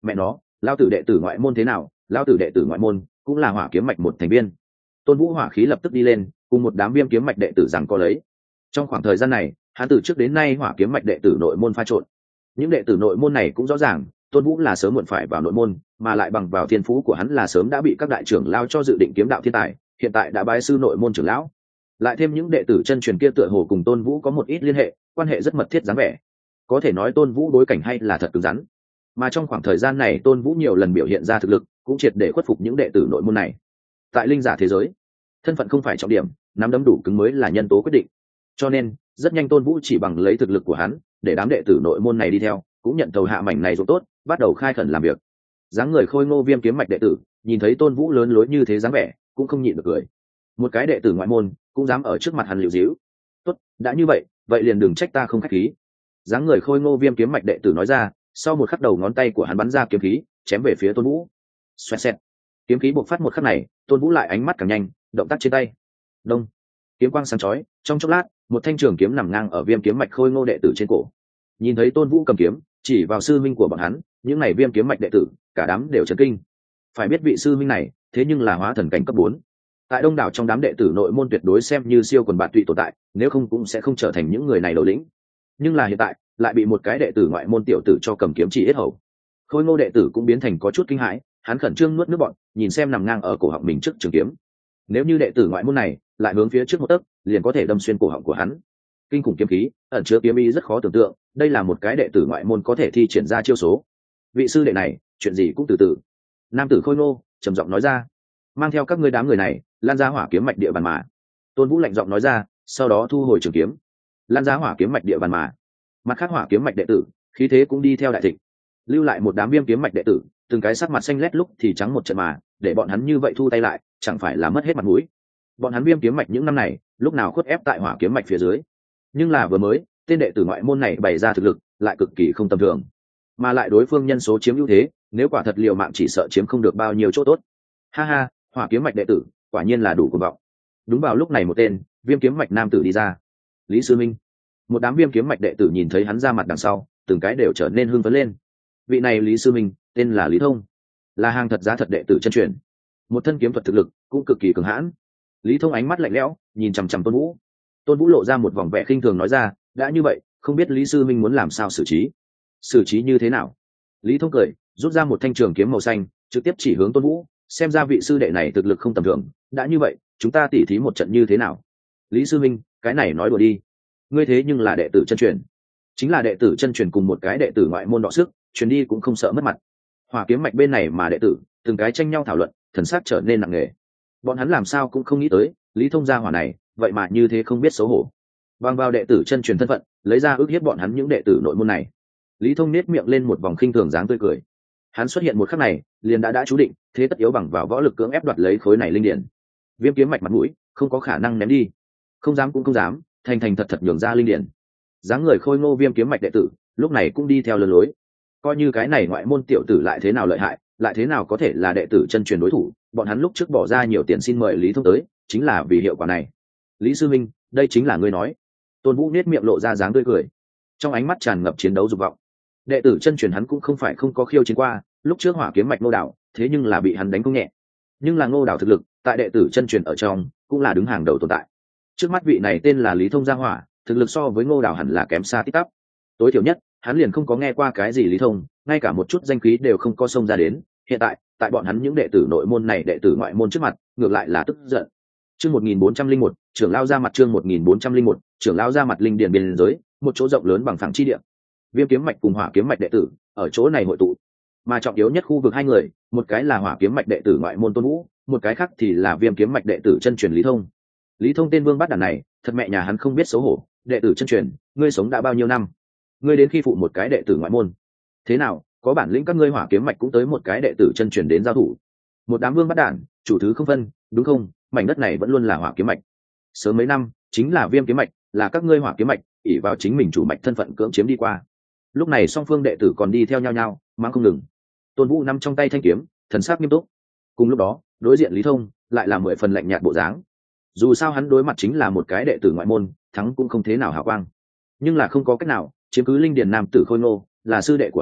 mẹ nó, lao tử đệ tử ngoại môn thế nào, lao tử đệ tử ngoại môn cũng là hỏa kiếm mạch một thành viên. Tôn Vũ hỏa khí lập tức đi lên, cùng một đám viêm kiếm mạch đệ tử rằng có lấy. Trong khoảng thời gian này, hắn từ trước đến nay hỏa kiếm mạch đệ tử nội môn pha trộn. Những đệ tử nội môn này cũng rõ ràng, Tôn Vũ là sớm muộn phải vào nội môn, mà lại bằng vào thiên phú của hắn là sớm đã bị các đại trưởng lao cho dự định kiếm đạo thiên tài, hiện tại đã bái sư nội môn trưởng lão. Lại thêm những đệ tử chân truyền kia tựa hồ cùng Tôn Vũ có một ít liên hệ, quan hệ rất mật thiết dáng vẻ. Có thể nói Tôn Vũ đối cảnh hay là thật cứng rắn. Mà trong khoảng thời gian này Tôn Vũ nhiều lần biểu hiện ra thực lực, cũng triệt để khuất phục những đệ tử nội môn này. Tại linh giả thế giới, thân phận không phải trọng điểm, nắm đấm đủ cứng mới là nhân tố quyết định. Cho nên, rất nhanh Tôn Vũ chỉ bằng lấy thực lực của hắn, để đám đệ tử nội môn này đi theo, cũng nhận tàu hạ mảnh này ruộng tốt, bắt đầu khai khẩn làm việc. Dáng người khôi ngô viêm kiếm mạch đệ tử, nhìn thấy Tôn Vũ lớn lối như thế dáng vẻ, cũng không nhịn được cười. Một cái đệ tử ngoại môn, cũng dám ở trước mặt hắn liều díu. Tốt, đã như vậy, vậy liền đừng trách ta không khách khí. Dáng người khôi ngô viêm kiếm mạch đệ tử nói ra, sau một khắc đầu ngón tay của hắn bắn ra kiếm khí, chém về phía Tôn Vũ. Xoẹt xẹt. Kiếm khí bộc phát một khắc này, Tôn Vũ lại ánh mắt càng nhanh, động tác trên tay. Đông. Kiếm quang sáng chói, trong chốc lát, một thanh trường kiếm nằm ngang ở viêm kiếm mạch khôi ngô đệ tử trên cổ. Nhìn thấy Tôn Vũ cầm kiếm, chỉ vào sư minh của bọn hắn, những này viêm kiếm mạch đệ tử, cả đám đều chấn kinh. Phải biết vị sư minh này, thế nhưng là hóa thần cảnh cấp bốn. Tại đông đảo trong đám đệ tử nội môn tuyệt đối xem như siêu quần bạn tụy tồn tại, nếu không cũng sẽ không trở thành những người này đầu lĩnh. Nhưng là hiện tại, lại bị một cái đệ tử ngoại môn tiểu tử cho cầm kiếm chỉ yết hầu. Khôi ngô đệ tử cũng biến thành có chút kinh hãi, hắn khẩn trương nuốt nước bọt, nhìn xem nằm ngang ở cổ họng mình trước trường kiếm. Nếu như đệ tử ngoại môn này lại hướng phía trước một tấc, liền có thể đâm xuyên cổ họng của hắn. Kinh khủng kiếm khí, ẩn chứa kiếm ý rất khó tưởng tượng, đây là một cái đệ tử ngoại môn có thể thi triển ra chiêu số. Vị sư đệ này, chuyện gì cũng từ từ. Nam tử khôi ngô trầm giọng nói ra, mang theo các ngươi đám người này, lan ra hỏa kiếm mạch địa bàn mà. Tôn Vũ lạnh giọng nói ra, sau đó thu hồi trường kiếm, lan ra hỏa kiếm mạch địa bàn mà. Mặt khác hỏa kiếm mạch đệ tử, khí thế cũng đi theo đại thịnh, lưu lại một đám viêm kiếm mạch đệ tử, từng cái sắc mặt xanh lét lúc thì trắng một trận mà, để bọn hắn như vậy thu tay lại, chẳng phải là mất hết mặt mũi. Bọn hắn viêm kiếm mạch những năm này, lúc nào khuất ép tại hỏa kiếm mạch phía dưới, nhưng là vừa mới, tên đệ tử ngoại môn này bày ra thực lực, lại cực kỳ không tầm thường, mà lại đối phương nhân số chiếm ưu thế, nếu quả thật liều mạng chỉ sợ chiếm không được bao nhiêu chỗ tốt. Ha ha, hỏa kiếm mạch đệ tử, quả nhiên là đủ cuồng vọng. Đúng vào lúc này một tên viêm kiếm mạch nam tử đi ra, Lý Sư Minh. Một đám viêm kiếm mạch đệ tử nhìn thấy hắn ra mặt đằng sau, từng cái đều trở nên hưng phấn lên. Vị này Lý Sư Minh, tên là Lý Thông, là hàng thật giá thật đệ tử chân truyền, một thân kiếm thuật thực lực cũng cực kỳ cường hãn. Lý Thông ánh mắt lạnh lẽo, nhìn chằm chằm Tôn Vũ. Tôn Vũ lộ ra một vòng vẻ khinh thường nói ra, đã như vậy, không biết Lý Sư Minh muốn làm sao xử trí? Xử trí như thế nào? Lý Thông cười, rút ra một thanh trường kiếm màu xanh, trực tiếp chỉ hướng Tôn Vũ, xem ra vị sư đệ này thực lực không tầm thường, đã như vậy, chúng ta tỉ thí một trận như thế nào? Lý Sư Minh, cái này nói đùa đi. Ngươi thế nhưng là đệ tử chân truyền, chính là đệ tử chân truyền cùng một cái đệ tử ngoại môn đọ sức, truyền đi cũng không sợ mất mặt. Hỏa kiếm mạch bên này mà đệ tử, từng cái tranh nhau thảo luận, thần sắc trở nên nặng nề. Bọn hắn làm sao cũng không nghĩ tới, Lý Thông gia hỏa này, vậy mà như thế không biết xấu hổ. Bằng vào đệ tử chân truyền thân phận, lấy ra ước hiếp bọn hắn những đệ tử nội môn này. Lý Thông nét miệng lên một vòng khinh thường dáng tươi cười. Hắn xuất hiện một khắc này, liền đã đã chú định, thế tất yếu bằng vào võ lực cưỡng ép đoạt lấy khối này linh điển. Viêm kiếm mạch mặt mũi, không có khả năng ném đi. Không dám cũng không dám, thành thành thật thật nhường ra linh điển. Dáng người khôi ngô viêm kiếm mạch đệ tử, lúc này cũng đi theo lừa lối. Coi như cái này ngoại môn tiểu tử lại thế nào lợi hại, lại thế nào có thể là đệ tử chân truyền đối thủ, bọn hắn lúc trước bỏ ra nhiều tiền xin mời Lý Thông tới, chính là vì hiệu quả này. Lý Sư Minh, đây chính là ngươi nói. Tôn Vũ nét miệng lộ ra dáng tươi cười, trong ánh mắt tràn ngập chiến đấu dục vọng. Đệ tử chân truyền hắn cũng không phải không có khiêu chiến qua, lúc trước hỏa kiếm mạch Ngô Đảo, thế nhưng là bị hắn đánh không nhẹ. Nhưng là Ngô Đảo thực lực, tại đệ tử chân truyền ở trong, cũng là đứng hàng đầu tồn tại. Trước mắt vị này tên là Lý Thông gia hỏa, thực lực so với Ngô Đảo hẳn là kém xa tít tắp. Tối thiểu nhất, hắn liền không có nghe qua cái gì Lý Thông, ngay cả một chút danh khí đều không có xông ra đến. Hiện tại, tại bọn hắn những đệ tử nội môn này đệ tử ngoại môn trước mặt, ngược lại là tức giận. Chương một nghìn bốn trăm linh một, trưởng lao ra mặt chương một nghìn bốn trăm linh một, trưởng lao ra mặt linh điền biên giới, một chỗ rộng lớn bằng phẳng chi địa. Viêm kiếm mạch cùng hỏa kiếm mạch đệ tử ở chỗ này hội tụ, mà trọng yếu nhất khu vực hai người, một cái là hỏa kiếm mạch đệ tử ngoại môn Tôn Vũ, một cái khác thì là viêm kiếm mạch đệ tử chân truyền Lý Thông. Lý Thông tên vương bát đàn này, thật mẹ nhà hắn không biết xấu hổ, đệ tử chân truyền, ngươi sống đã bao nhiêu năm? Ngươi đến khi phụ một cái đệ tử ngoại môn. Thế nào, có bản lĩnh các ngươi hỏa kiếm mạch cũng tới một cái đệ tử chân truyền đến giao thủ. Một đám vương bát đàn, chủ thứ không phân, đúng không? Mảnh đất này vẫn luôn là hỏa kiếm mạch. Sớm mấy năm, chính là viêm kiếm mạch, là các ngươi hỏa kiếm mạch, ỷ vào chính mình chủ mạch thân phận cưỡng chiếm đi qua. Lúc này song phương đệ tử còn đi theo nhau nhau, mang không ngừng. Tôn Vũ nắm trong tay thanh kiếm, thần sắc nghiêm túc. Cùng lúc đó, đối diện Lý Thông lại là mười phần lạnh nhạt bộ dáng. Dù sao hắn đối mặt chính là một cái đệ tử ngoại môn, thắng cũng không thế nào hào quang. Nhưng là không có cách nào, chiếm cứ linh điền nam tử khôi ngô, là sư đệ của hắn,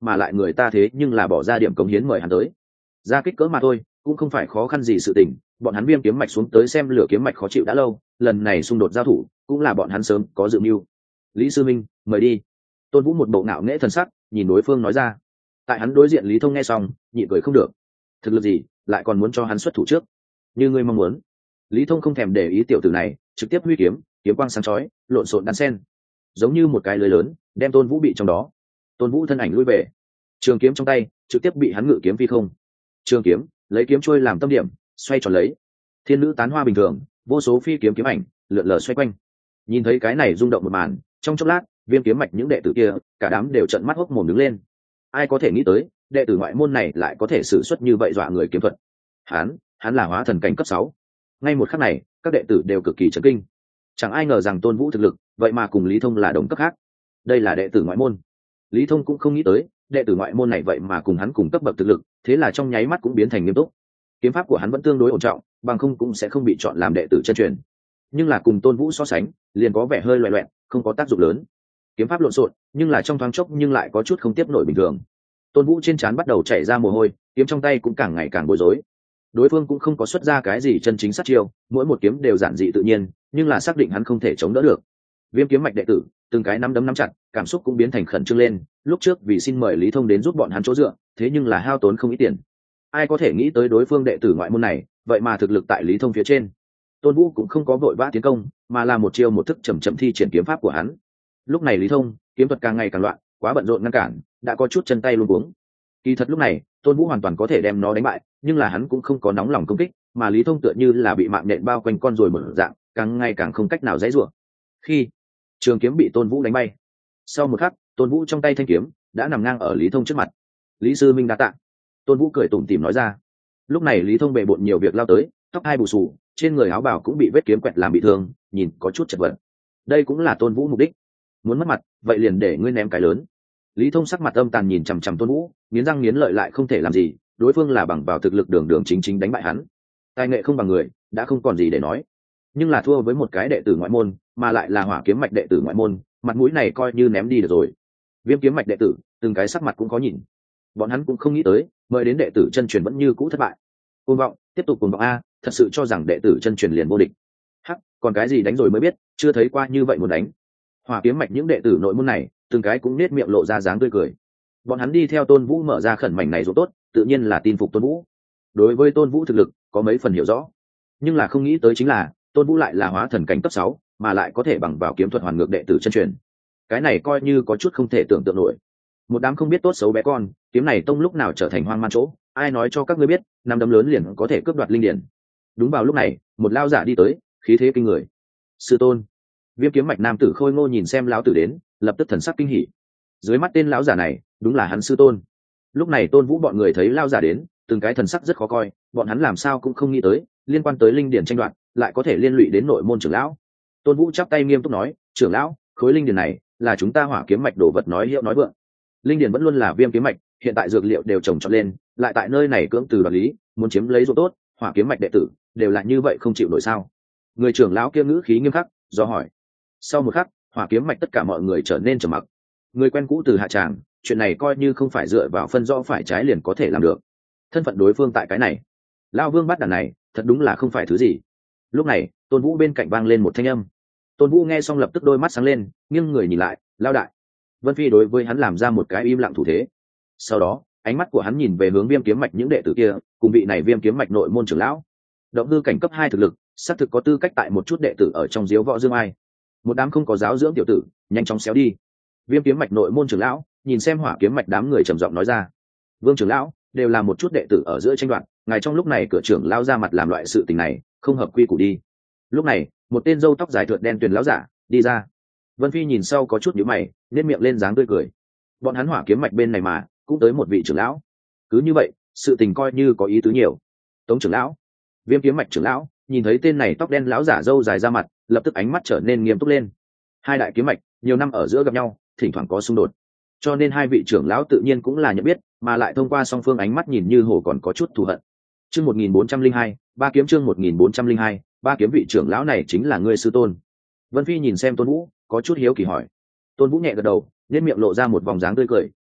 mà lại người ta thế nhưng là bỏ ra điểm cống hiến mời hắn tới ra kích cỡ mà thôi, cũng không phải khó khăn gì sự tình. Bọn hắn viêm kiếm mạch xuống tới xem lửa kiếm mạch khó chịu đã lâu, lần này xung đột giao thủ cũng là bọn hắn sớm có dự mưu. Lý sư minh, mời đi. Tôn Vũ một bộ ngạo nghễ thần sắc nhìn đối phương nói ra. Tại hắn đối diện Lý Thông nghe xong nhịn cười không được. Thực lực gì lại còn muốn cho hắn xuất thủ trước, như ngươi mong muốn. Lý Thông không thèm để ý tiểu tử này, trực tiếp huy kiếm, kiếm quang sáng chói lộn xộn đan sen, giống như một cái lưới lớn đem Tôn Vũ bị trong đó. Tôn Vũ thân ảnh lui về, trường kiếm trong tay trực tiếp bị hắn ngự kiếm phi không. Trường kiếm lấy kiếm trôi làm tâm điểm, xoay tròn lấy thiên nữ tán hoa bình thường, vô số phi kiếm kiếm ảnh lượn lờ xoay quanh. Nhìn thấy cái này rung động một màn, trong chốc lát viêm kiếm mạch những đệ tử kia cả đám đều trợn mắt hốc mồm đứng lên. Ai có thể nghĩ tới đệ tử ngoại môn này lại có thể sử xuất như vậy dọa người kiếm thuật. Hắn, hắn là hóa thần cảnh cấp sáu. Ngay một khắc này, các đệ tử đều cực kỳ chấn kinh. Chẳng ai ngờ rằng Tôn Vũ thực lực vậy mà cùng Lý Thông là đồng cấp khác. Đây là đệ tử ngoại môn. Lý Thông cũng không nghĩ tới đệ tử ngoại môn này vậy mà cùng hắn cùng cấp bậc thực lực, thế là trong nháy mắt cũng biến thành nghiêm túc. Kiếm pháp của hắn vẫn tương đối ổn trọng, bằng không cũng sẽ không bị chọn làm đệ tử chân truyền. Nhưng là cùng Tôn Vũ so sánh, liền có vẻ hơi loẹt loẹt, không có tác dụng lớn. Kiếm pháp lộn xộn, nhưng là trong thoáng chốc nhưng lại có chút không tiếp nổi bình thường. Tôn Vũ trên trán bắt đầu chảy ra mồ hôi, kiếm trong tay cũng càng ngày càng bối rối. Đối phương cũng không có xuất ra cái gì chân chính sát chiêu, mỗi một kiếm đều giản dị tự nhiên, nhưng là xác định hắn không thể chống đỡ được. Viêm kiếm mạch đệ tử từng cái nắm đấm nắm chặt, cảm xúc cũng biến thành khẩn trương lên. Lúc trước vì xin mời Lý Thông đến giúp bọn hắn chỗ dựa, thế nhưng là hao tốn không ít tiền. Ai có thể nghĩ tới đối phương đệ tử ngoại môn này vậy mà thực lực tại Lý Thông phía trên. Tôn Vũ cũng không có vội vã tiến công, mà là một chiêu một thức chậm chậm thi triển kiếm pháp của hắn. Lúc này Lý Thông kiếm thuật càng ngày càng loạn, quá bận rộn ngăn cản, đã có chút chân tay luống cuống. Kỳ thật lúc này Tôn Vũ hoàn toàn có thể đem nó đánh bại, nhưng là hắn cũng không có nóng lòng công kích, mà Lý Thông tựa như là bị mạng nện bao quanh con ruồi mở dạng, càng ngày càng không cách nào dãy rủa. Khi trường kiếm bị Tôn Vũ đánh bay, sau một khắc Tôn Vũ trong tay thanh kiếm đã nằm ngang ở Lý Thông trước mặt. Lý sư minh đa tạ. Tôn Vũ cười tủm tỉm nói ra. Lúc này Lý Thông bề bộn nhiều việc lao tới, tóc hai bù xù, trên người áo bào cũng bị vết kiếm quẹt làm bị thương, nhìn có chút chật vật. Đây cũng là Tôn Vũ mục đích. Muốn mất mặt, vậy liền để ngươi ném cái lớn. Lý Thông sắc mặt âm tàn nhìn chằm chằm Tôn Vũ, nghiến răng nghiến lợi lại không thể làm gì, đối phương là bằng vào thực lực đường đường chính chính đánh bại hắn. Tài nghệ không bằng người, đã không còn gì để nói. Nhưng là thua với một cái đệ tử ngoại môn, mà lại là hỏa kiếm mạch đệ tử ngoại môn, mặt mũi này coi như ném đi được rồi. Viêm kiếm mạch đệ tử, từng cái sắc mặt cũng có nhìn. Bọn hắn cũng không nghĩ tới, mời đến đệ tử chân truyền vẫn như cũ thất bại. Cuồng vọng, tiếp tục cuồng vọng a, thật sự cho rằng đệ tử chân truyền liền vô địch. Hắc, còn cái gì đánh rồi mới biết, chưa thấy qua như vậy muốn đánh. Hỏa kiếm mạch những đệ tử nội môn này, từng cái cũng nết miệng lộ ra dáng tươi cười. Bọn hắn đi theo Tôn Vũ mở ra khẩn mảnh này rồi tốt, tự nhiên là tin phục Tôn Vũ. Đối với Tôn Vũ thực lực có mấy phần hiểu rõ, nhưng là không nghĩ tới chính là Tôn Vũ lại là hóa thần cảnh cấp sáu, mà lại có thể bằng vào kiếm thuật hoàn ngược đệ tử chân truyền. Cái này coi như có chút không thể tưởng tượng nổi. Một đám không biết tốt xấu bé con, kiếm này tông lúc nào trở thành hoang man chỗ, ai nói cho các ngươi biết, năm đấm lớn liền có thể cướp đoạt linh điển. Đúng vào lúc này, một lao giả đi tới, khí thế kinh người. Sư tôn. Viêm kiếm mạch nam tử khôi ngô nhìn xem lão tử đến, lập tức thần sắc kinh hỉ. Dưới mắt tên lão giả này, đúng là hắn sư tôn. Lúc này Tôn Vũ bọn người thấy lao giả đến, từng cái thần sắc rất khó coi, bọn hắn làm sao cũng không nghĩ tới, liên quan tới linh điển tranh đoạt, lại có thể liên lụy đến nội môn trưởng lão. Tôn Vũ chắp tay nghiêm túc nói, trưởng lão, khối linh điển này là chúng ta hỏa kiếm mạch đồ vật nói hiệu nói vượng. Linh điển vẫn luôn là viêm kiếm mạch, hiện tại dược liệu đều trồng trọt lên, lại tại nơi này cưỡng từ đoạt lý, muốn chiếm lấy ruộng tốt, hỏa kiếm mạch đệ tử đều là như vậy không chịu nổi sao? Người trưởng lão kia ngữ khí nghiêm khắc, do hỏi. Sau một khắc, hỏa kiếm mạch tất cả mọi người trở nên trầm mặc. Người quen cũ từ hạ tràng, chuyện này coi như không phải dựa vào phân rõ phải trái liền có thể làm được. Thân phận đối phương tại cái này, lão vương bắt đàn này, thật đúng là không phải thứ gì. Lúc này, Tôn Vũ bên cạnh vang lên một thanh âm. Tôn Vũ nghe xong lập tức đôi mắt sáng lên, nghiêng người nhìn lại, lao đại. Vân Phi đối với hắn làm ra một cái im lặng thủ thế. Sau đó, ánh mắt của hắn nhìn về hướng viêm kiếm mạch những đệ tử kia, cùng vị này viêm kiếm mạch nội môn trưởng lão. Động hư cảnh cấp hai thực lực, xác thực có tư cách tại một chút đệ tử ở trong diếu võ dương ai. Một đám không có giáo dưỡng tiểu tử, nhanh chóng xéo đi. Viêm kiếm mạch nội môn trưởng lão nhìn xem hỏa kiếm mạch đám người trầm giọng nói ra. Vương trưởng lão, đều là một chút đệ tử ở giữa tranh đoạt, ngài trong lúc này cửa trưởng lão ra mặt làm loại sự tình này, không hợp quy củ đi. Lúc này, một tên râu tóc dài thượt đen tuyền lão giả đi ra. Vân Phi nhìn sau có chút nhíu mày, nét miệng lên dáng tươi cười. Bọn hắn hỏa kiếm mạch bên này mà cũng tới một vị trưởng lão. Cứ như vậy, sự tình coi như có ý tứ nhiều. Tống trưởng lão, viêm kiếm mạch trưởng lão nhìn thấy tên này tóc đen lão giả râu dài ra mặt, lập tức ánh mắt trở nên nghiêm túc lên. Hai đại kiếm mạch nhiều năm ở giữa gặp nhau, thỉnh thoảng có xung đột, cho nên hai vị trưởng lão tự nhiên cũng là nhận biết, mà lại thông qua song phương ánh mắt nhìn như hồ còn có chút thù hận. Chương một nghìn bốn trăm linh hai, ba kiếm chương một nghìn bốn trăm linh hai, ba kiếm vị trưởng lão này chính là ngươi sư tôn. Vân Phi nhìn xem Tôn Vũ, có chút hiếu kỳ hỏi. Tôn Vũ nhẹ gật đầu, nhếch miệng lộ ra một vòng dáng tươi cười,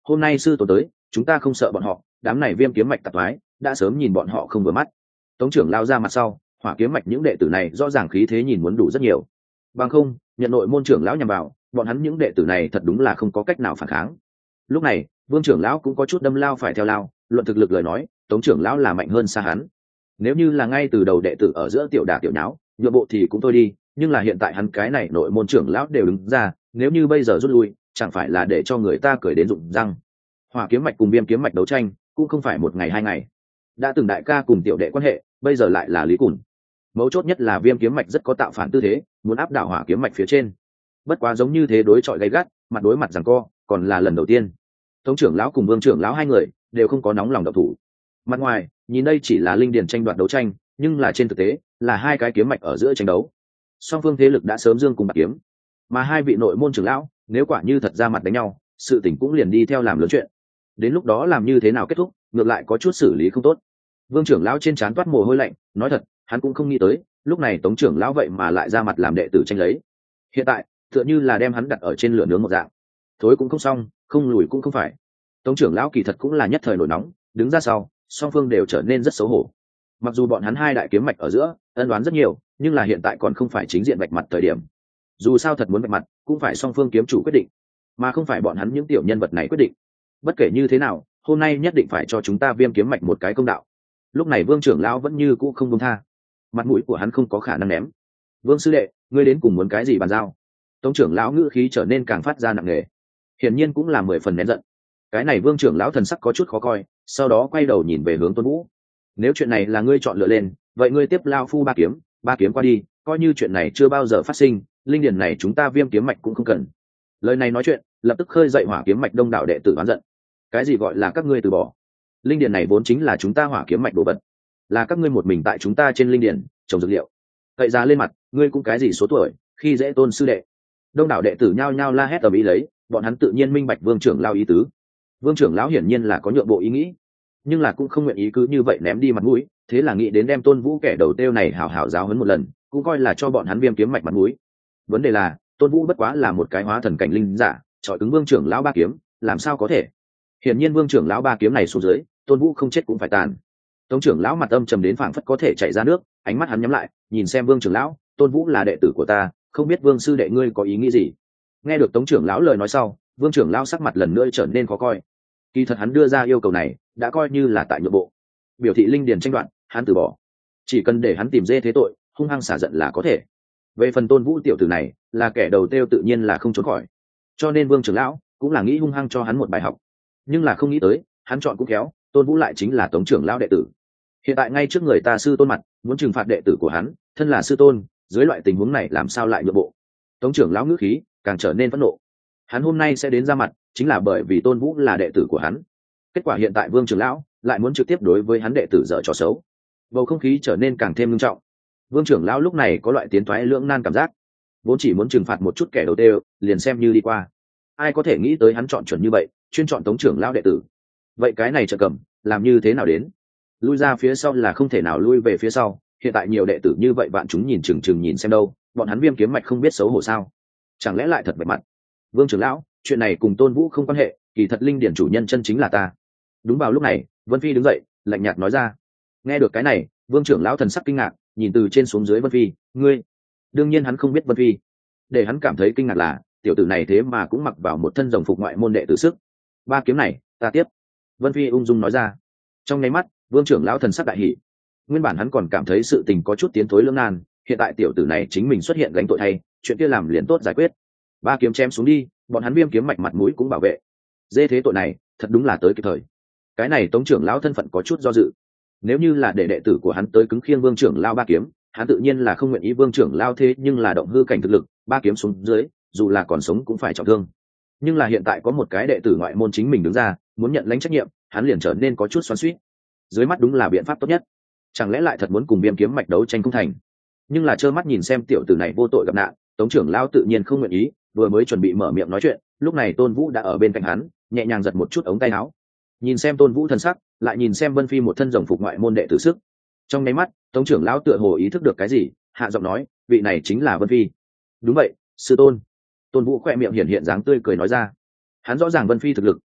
hôm nay sư tổ tới chúng ta không sợ bọn họ, đám này viêm kiếm mạch tạp thoái đã sớm nhìn bọn họ không vừa mắt. Tống trưởng lao ra mặt sau, hỏa kiếm mạch những đệ tử này rõ ràng khí thế nhìn muốn đủ rất nhiều, bằng không nhận nội môn trưởng lão nhằm vào bọn hắn những đệ tử này thật đúng là không có cách nào phản kháng. Lúc này vương trưởng lão cũng có chút đâm lao phải theo lao, luận thực lực lời nói Tống trưởng lão là mạnh hơn xa hắn. Nếu như là ngay từ đầu đệ tử ở giữa tiểu đả tiểu nháo nhượng bộ thì cũng thôi đi, nhưng là hiện tại hắn cái này nội môn trưởng lão đều đứng ra, nếu như bây giờ rút lui chẳng phải là để cho người ta cười đến rụng răng. Hỏa kiếm mạch cùng viêm kiếm mạch đấu tranh cũng không phải một ngày hai ngày, đã từng đại ca cùng tiểu đệ quan hệ bây giờ lại là lý cùn. Mấu chốt nhất là viêm kiếm mạch rất có tạo phản tư thế, muốn áp đảo hỏa kiếm mạch phía trên. Bất quá giống như thế đối chọi gay gắt, mặt đối mặt giằng co còn là lần đầu tiên. Tống trưởng lão cùng vương trưởng lão hai người đều không có nóng lòng động thủ. Mặt ngoài nhìn đây chỉ là linh điền tranh đoạt đấu tranh, nhưng là trên thực tế là hai cái kiếm mạch ở giữa tranh đấu. Song phương thế lực đã sớm dương cùng bạc kiếm, mà hai vị nội môn trưởng lão nếu quả như thật ra mặt đánh nhau, sự tình cũng liền đi theo làm lớn chuyện. Đến lúc đó làm như thế nào kết thúc, ngược lại có chút xử lý không tốt. Vương trưởng lão trên trán toát mồ hôi lạnh, nói thật hắn cũng không nghĩ tới lúc này Tống trưởng lão vậy mà lại ra mặt làm đệ tử tranh lấy. Hiện tại tựa như là đem hắn đặt ở trên lửa nướng một dạng, thối cũng không xong, không lùi cũng không phải. Tống trưởng lão kỳ thật cũng là nhất thời nổi nóng, đứng ra sau song phương đều trở nên rất xấu hổ. Mặc dù bọn hắn hai đại kiếm mạch ở giữa ân đoán rất nhiều, nhưng là hiện tại còn không phải chính diện vạch mặt thời điểm. Dù sao thật muốn vạch mặt cũng phải song phương kiếm chủ quyết định, mà không phải bọn hắn những tiểu nhân vật này quyết định. Bất kể như thế nào hôm nay nhất định phải cho chúng ta viêm kiếm mạch một cái công đạo. Lúc này vương trưởng lão vẫn như cũ không buông tha, mặt mũi của hắn không có khả năng ném. Vương sư đệ, ngươi đến cùng muốn cái gì bàn giao? Tống trưởng lão ngữ khí trở nên càng phát ra nặng nề, hiển nhiên cũng là mười phần nén giận. Cái này vương trưởng lão thần sắc có chút khó coi, sau đó quay đầu nhìn về hướng Tôn Vũ. Nếu chuyện này là ngươi chọn lựa lên, vậy ngươi tiếp lao phu ba kiếm, ba kiếm qua đi, coi như chuyện này chưa bao giờ phát sinh, linh điển này chúng ta viêm kiếm mạch cũng không cần. Lời này nói chuyện lập tức khơi dậy hỏa kiếm mạch đông đảo đệ tử oán giận. Cái gì gọi là các ngươi từ bỏ? Linh điển này vốn chính là chúng ta hỏa kiếm mạch đồ vật, là các ngươi một mình tại chúng ta trên linh điển trồng dược liệu. Cậy ra lên mặt, ngươi cũng cái gì số tuổi, khi dễ tôn sư đệ. Đông đảo đệ tử nhao nhao la hét ầm ĩ lấy, bọn hắn tự nhiên minh bạch vương trưởng lao ý tứ. Vương trưởng lão hiển nhiên là có nhượng bộ ý nghĩ, nhưng là cũng không nguyện ý cứ như vậy ném đi mặt mũi, thế là nghĩ đến đem Tôn Vũ kẻ đầu tiêu này hảo hảo giáo huấn một lần, cũng coi là cho bọn hắn viêm kiếm mạch mặt mũi. Vấn đề là Tôn Vũ bất quá là một cái hóa thần cảnh linh giả, chọi cứng vương trưởng lão ba kiếm, làm sao có thể? Hiển nhiên vương trưởng lão ba kiếm này xuống dưới, Tôn Vũ không chết cũng phải tàn. Tống trưởng lão mặt âm trầm đến phảng phất có thể chảy ra nước, ánh mắt hắn nhắm lại, nhìn xem vương trưởng lão, Tôn Vũ là đệ tử của ta, không biết vương sư đệ ngươi có ý nghĩ gì? Nghe được Tống trưởng lão lời nói sau, vương trưởng lão sắc mặt lần nữa trở nên khó coi. Kỳ thật hắn đưa ra yêu cầu này đã coi như là tại nhượng bộ, biểu thị linh điền tranh đoạn hắn từ bỏ, chỉ cần để hắn tìm dê thế tội, hung hăng xả giận là có thể. Về phần Tôn Vũ tiểu tử này là kẻ đầu tiêu tự nhiên là không trốn khỏi, cho nên vương trưởng lão cũng là nghĩ hung hăng cho hắn một bài học. Nhưng là không nghĩ tới hắn chọn cũng khéo, Tôn Vũ lại chính là Tống trưởng lão đệ tử, hiện tại ngay trước người ta sư tôn mặt muốn trừng phạt đệ tử của hắn, thân là sư tôn, dưới loại tình huống này làm sao lại nhượng bộ? Tống trưởng lão ngữ khí càng trở nên phẫn nộ. Hắn hôm nay sẽ đến ra mặt chính là bởi vì Tôn Vũ là đệ tử của hắn, kết quả hiện tại vương trưởng lão lại muốn trực tiếp đối với hắn đệ tử dở trò xấu, bầu không khí trở nên càng thêm nghiêm trọng. Vương trưởng lão lúc này có loại tiến thoái lưỡng nan cảm giác, vốn chỉ muốn trừng phạt một chút kẻ đầu tiêu liền xem như đi qua, ai có thể nghĩ tới hắn chọn chuẩn như vậy, chuyên chọn Tống trưởng lão đệ tử. Vậy cái này trợ cầm làm như thế nào đến? Lui ra phía sau là không thể nào lui về phía sau, hiện tại nhiều đệ tử như vậy bạn chúng nhìn chừng chừng nhìn xem đâu, bọn hắn viêm kiếm mạch không biết xấu hổ sao? Chẳng lẽ lại thật bề mặt? Vương trưởng lão, chuyện này cùng Tôn Vũ không quan hệ, kỳ thật linh điển chủ nhân chân chính là ta. Đúng vào lúc này Vân Phi đứng dậy lạnh nhạt nói ra. Nghe được cái này vương trưởng lão thần sắc kinh ngạc, nhìn từ trên xuống dưới Vân Phi, ngươi? Đương nhiên hắn không biết Vân Phi, để hắn cảm thấy kinh ngạc là tiểu tử này thế mà cũng mặc vào một thân rồng phục ngoại môn đệ tử sức. Ba kiếm này ta tiếp. Vân Phi ung dung nói ra. Trong nháy mắt vương trưởng lão thần sắc đại hỷ, nguyên bản hắn còn cảm thấy sự tình có chút tiến thối lưỡng nan, hiện tại tiểu tử này chính mình xuất hiện gánh tội thay, chuyện kia làm liền tốt giải quyết. Ba kiếm chém xuống đi, bọn hắn viêm kiếm mạch mặt mũi cũng bảo vệ. Dê thế tội này thật đúng là tới kịp thời. Cái này Tống trưởng lão thân phận có chút do dự, nếu như là để đệ tử của hắn tới cứng khiêng vương trưởng lão ba kiếm, hắn tự nhiên là không nguyện ý vương trưởng lão thế nhưng là động hư cảnh thực lực, ba kiếm xuống dưới dù là còn sống cũng phải trọng thương. Nhưng là hiện tại có một cái đệ tử ngoại môn chính mình đứng ra muốn nhận lãnh trách nhiệm, hắn liền trở nên có chút xoắn xuýt. Dưới mắt đúng là biện pháp tốt nhất, chẳng lẽ lại thật muốn cùng viêm kiếm mạch đấu tranh không thành? Nhưng là trơ mắt nhìn xem tiểu tử này vô tội gặp nạn, Tống trưởng lão tự nhiên không nguyện ý, vừa mới chuẩn bị mở miệng nói chuyện, lúc này Tôn Vũ đã ở bên cạnh hắn, nhẹ nhàng giật một chút ống tay áo. Nhìn xem Tôn Vũ thân sắc, lại nhìn xem Vân Phi một thân rồng phục ngoại môn đệ tử sức, trong nháy mắt Tống trưởng lão tựa hồ ý thức được cái gì, hạ giọng nói, vị này chính là Vân Phi. Đúng vậy sư tôn. Tôn Vũ khoe miệng hiện hiện dáng tươi cười nói ra. Hắn rõ ràng Vân Phi thực lực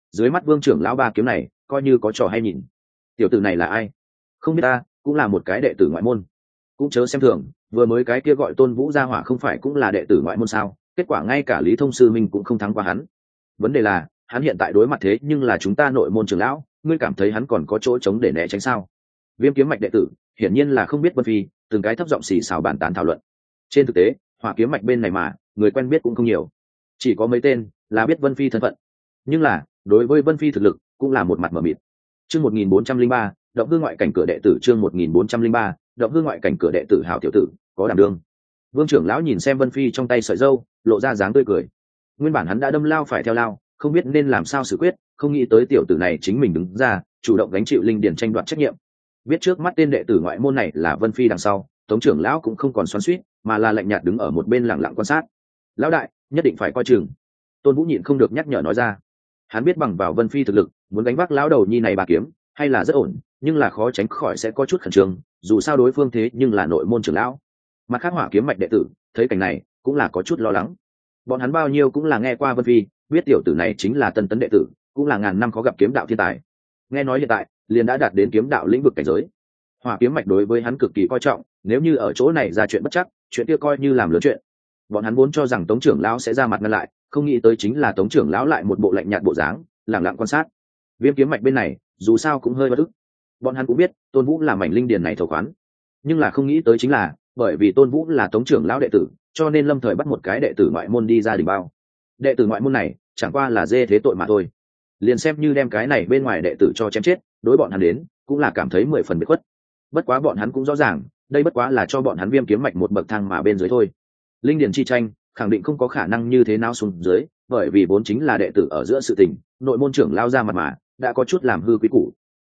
dưới mắt vương trưởng lão ba kiếm này coi như có trò hay nhìn. Tiểu tử này là ai? Không biết ta, cũng là một cái đệ tử ngoại môn. Cũng chớ xem thường, vừa mới cái kia gọi Tôn Vũ gia hỏa không phải cũng là đệ tử ngoại môn sao? Kết quả ngay cả Lý Thông sư minh cũng không thắng qua hắn. Vấn đề là hắn hiện tại đối mặt thế nhưng là chúng ta nội môn trưởng lão, ngươi cảm thấy hắn còn có chỗ trống để né tránh sao? Viêm kiếm mạch đệ tử hiển nhiên là không biết Vân Phi, từng cái thấp giọng xì xào bàn tán thảo luận. Trên thực tế hỏa kiếm mạch bên này mà người quen biết cũng không nhiều, chỉ có mấy tên là biết Vân Phi thân phận, nhưng là đối với Vân Phi thực lực cũng là một mặt mờ mịt. Chương một nghìn bốn trăm linh ba, động hư ngoại cảnh cửa đệ tử. Chương một nghìn bốn trăm linh ba, động hư ngoại cảnh cửa đệ tử. Hảo tiểu tử, có đảm đương. Vương trưởng lão nhìn xem Vân Phi trong tay sợi dâu, lộ ra dáng tươi cười. Nguyên bản hắn đã đâm lao phải theo lao, không biết nên làm sao xử quyết, không nghĩ tới tiểu tử này chính mình đứng ra, chủ động gánh chịu linh điển tranh đoạt trách nhiệm. Biết trước mắt tên đệ tử ngoại môn này là Vân Phi đằng sau, Tống trưởng lão cũng không còn xoắn xuýt, mà là lạnh nhạt đứng ở một bên lặng lặng quan sát. Lão đại, nhất định phải coi chừng. Tôn Vũ nhịn không được nhắc nhở nói ra. Hắn biết bằng vào Vân Phi thực lực, muốn đánh vác lão đầu nhi này bà kiếm, hay là rất ổn, nhưng là khó tránh khỏi sẽ có chút khẩn trương, dù sao đối phương thế nhưng là nội môn trưởng lão. Mặt khác hỏa kiếm mạch đệ tử, thấy cảnh này, cũng là có chút lo lắng. Bọn hắn bao nhiêu cũng là nghe qua Vân Phi, biết tiểu tử này chính là tân tấn đệ tử, cũng là ngàn năm khó gặp kiếm đạo thiên tài. Nghe nói hiện tại, liền đã đạt đến kiếm đạo lĩnh vực cảnh giới. Hỏa kiếm mạch đối với hắn cực kỳ coi trọng, nếu như ở chỗ này ra chuyện bất chắc, chuyện kia coi như làm lớn chuyện. Bọn hắn vốn cho rằng Tống trưởng lão sẽ ra mặt ngăn lại, không nghĩ tới chính là Tống trưởng lão lại một bộ lạnh nhạt bộ dáng, lặng lặng quan sát. Viêm kiếm mạch bên này, dù sao cũng hơi bất ức. Bọn hắn cũng biết, Tôn Vũ là mảnh linh điền này thổ khoán, nhưng là không nghĩ tới chính là, bởi vì Tôn Vũ là Tống trưởng lão đệ tử, cho nên lâm thời bắt một cái đệ tử ngoại môn đi ra đình bao. Đệ tử ngoại môn này, chẳng qua là dê thế tội mà thôi. Liền xem như đem cái này bên ngoài đệ tử cho chém chết, đối bọn hắn đến, cũng là cảm thấy mười phần biệt khuất. Bất quá bọn hắn cũng rõ ràng, đây bất quá là cho bọn hắn viêm kiếm mạch một bậc thang mà bên dưới thôi. Linh điền chi tranh, khẳng định không có khả năng như thế nào xuống dưới, bởi vì vốn chính là đệ tử ở giữa sự tình, nội môn trưởng lao ra mặt mà, đã có chút làm hư quý củ.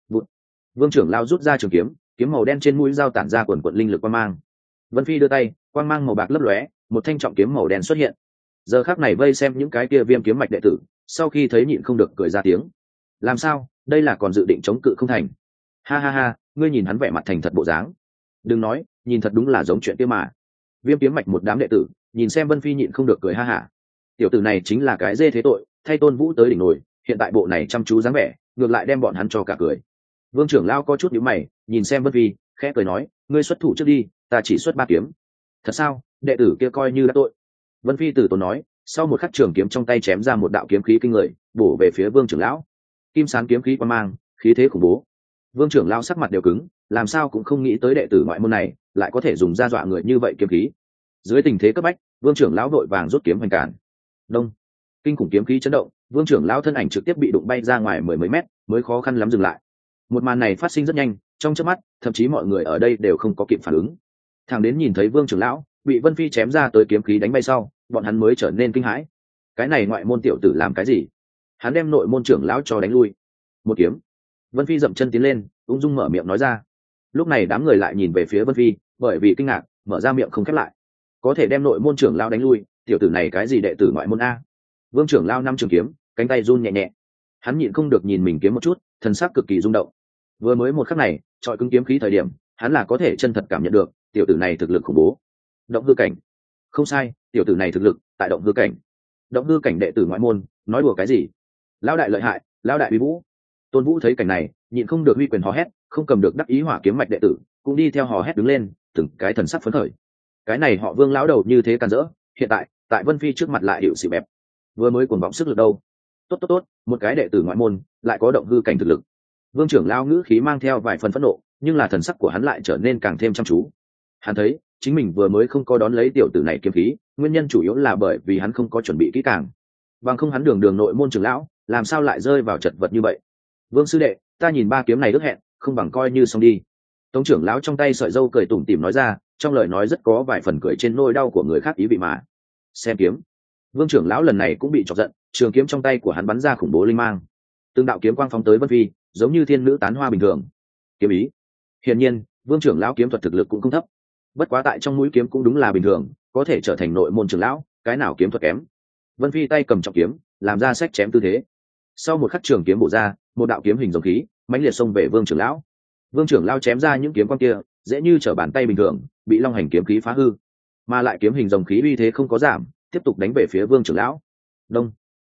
Vương trưởng lao rút ra trường kiếm, kiếm màu đen trên mũi dao tản ra quần quần linh lực quang mang. Vân Phi đưa tay, quang mang màu bạc lấp lóe, một thanh trọng kiếm màu đen xuất hiện. Giờ khắc này vây xem những cái kia viêm kiếm mạch đệ tử, sau khi thấy nhịn không được cười ra tiếng. Làm sao, đây là còn dự định chống cự không thành? Ha ha ha, ngươi nhìn hắn vẻ mặt thành thật bộ dáng. Đừng nói, nhìn thật đúng là giống chuyện kia mà. Viêm kiếm mạch một đám đệ tử, nhìn xem Vân Phi nhịn không được cười ha hả. Tiểu tử này chính là cái dê thế tội, thay Tôn Vũ tới đỉnh nổi, hiện tại bộ này chăm chú dáng vẻ, ngược lại đem bọn hắn cho cả cười. Vương trưởng lao có chút nhíu mày, nhìn xem Vân Phi, khẽ cười nói, ngươi xuất thủ trước đi, ta chỉ xuất ba kiếm. Thật sao? Đệ tử kia coi như đã tội. Vân Phi tử tốn nói, sau một khắc trường kiếm trong tay chém ra một đạo kiếm khí kinh người, bổ về phía Vương trưởng lão. Kim sáng kiếm khí quang mang, khí thế khủng bố. Vương trưởng lão sắc mặt đều cứng, làm sao cũng không nghĩ tới đệ tử ngoại môn này lại có thể dùng ra dọa người như vậy kiếm khí. Dưới tình thế cấp bách, Vương trưởng lão vội vàng rút kiếm hoành cản. Đông, kinh khủng kiếm khí chấn động, Vương trưởng lão thân ảnh trực tiếp bị đụng bay ra ngoài mười mấy mét, mới khó khăn lắm dừng lại. Một màn này phát sinh rất nhanh, trong chớp mắt, thậm chí mọi người ở đây đều không có kịp phản ứng. Thằng đến nhìn thấy Vương trưởng lão bị Vân Phi chém ra tới kiếm khí đánh bay sau, bọn hắn mới trở nên kinh hãi. Cái này ngoại môn tiểu tử làm cái gì? Hắn đem nội môn trưởng lão cho đánh lui. Một kiếm. Vân Phi dậm chân tiến lên, ung dung mở miệng nói ra. Lúc này đám người lại nhìn về phía Vân Phi, bởi vì kinh ngạc, mở ra miệng không khép lại. Có thể đem nội môn trưởng lão đánh lui, tiểu tử này cái gì đệ tử ngoại môn a? Vương trưởng lão năm trường kiếm, cánh tay run nhẹ nhẹ. Hắn nhịn không được nhìn mình kiếm một chút, thần sắc cực kỳ rung động. Vừa mới một khắc này, trọi cứng kiếm khí thời điểm, hắn là có thể chân thật cảm nhận được, tiểu tử này thực lực khủng bố. Động hư cảnh. Không sai, tiểu tử này thực lực tại động hư cảnh. Động hư cảnh đệ tử ngoại môn, nói đùa cái gì? Lão đại lợi hại, lão đại uy vũ. Tôn Vũ thấy cảnh này, nhịn không được uy quyền hò hét, không cầm được đắc ý hỏa kiếm mạch đệ tử, cũng đi theo hò hét đứng lên, từng cái thần sắc phấn khởi. Cái này họ Vương lão đầu như thế càn rỡ, hiện tại, tại Vân Phi trước mặt lại hiệu xỉ bẹp. Vừa mới cuồng vọng sức lực đâu? Tốt tốt tốt, một cái đệ tử ngoại môn, lại có động hư cảnh thực lực. Vương trưởng lão ngữ khí mang theo vài phần phẫn nộ, nhưng là thần sắc của hắn lại trở nên càng thêm chăm chú. Hắn thấy, chính mình vừa mới không có đón lấy tiểu tử này kiếm khí, nguyên nhân chủ yếu là bởi vì hắn không có chuẩn bị kỹ càng. Bằng không hắn đường đường nội môn trưởng lão, làm sao lại rơi vào chật vật như vậy? Vương sư đệ, ta nhìn ba kiếm này ước hẹn, không bằng coi như xong đi. Tống trưởng lão trong tay sợi dâu cười tủm tỉm nói ra, trong lời nói rất có vài phần cười trên nỗi đau của người khác ý vị mà. Xem kiếm. Vương trưởng lão lần này cũng bị chọc giận, trường kiếm trong tay của hắn bắn ra khủng bố linh mang. Từng đạo kiếm quang phóng tới Vân Phi, giống như thiên nữ tán hoa bình thường. Kiếm ý. Hiển nhiên, Vương trưởng lão kiếm thuật thực lực cũng không thấp. Bất quá tại trong mũi kiếm cũng đúng là bình thường, có thể trở thành nội môn trưởng lão, cái nào kiếm thuật kém. Vân Phi tay cầm trọng kiếm, làm ra sách chém tư thế. Sau một khắc trường kiếm bổ ra, một đạo kiếm hình dòng khí, mãnh liệt xông về Vương trưởng lão. Vương trưởng lão chém ra những kiếm quang kia, dễ như trở bàn tay bình thường, bị long hành kiếm khí phá hư. Mà lại kiếm hình dòng khí uy thế không có giảm, tiếp tục đánh về phía Vương trưởng lão. Đông.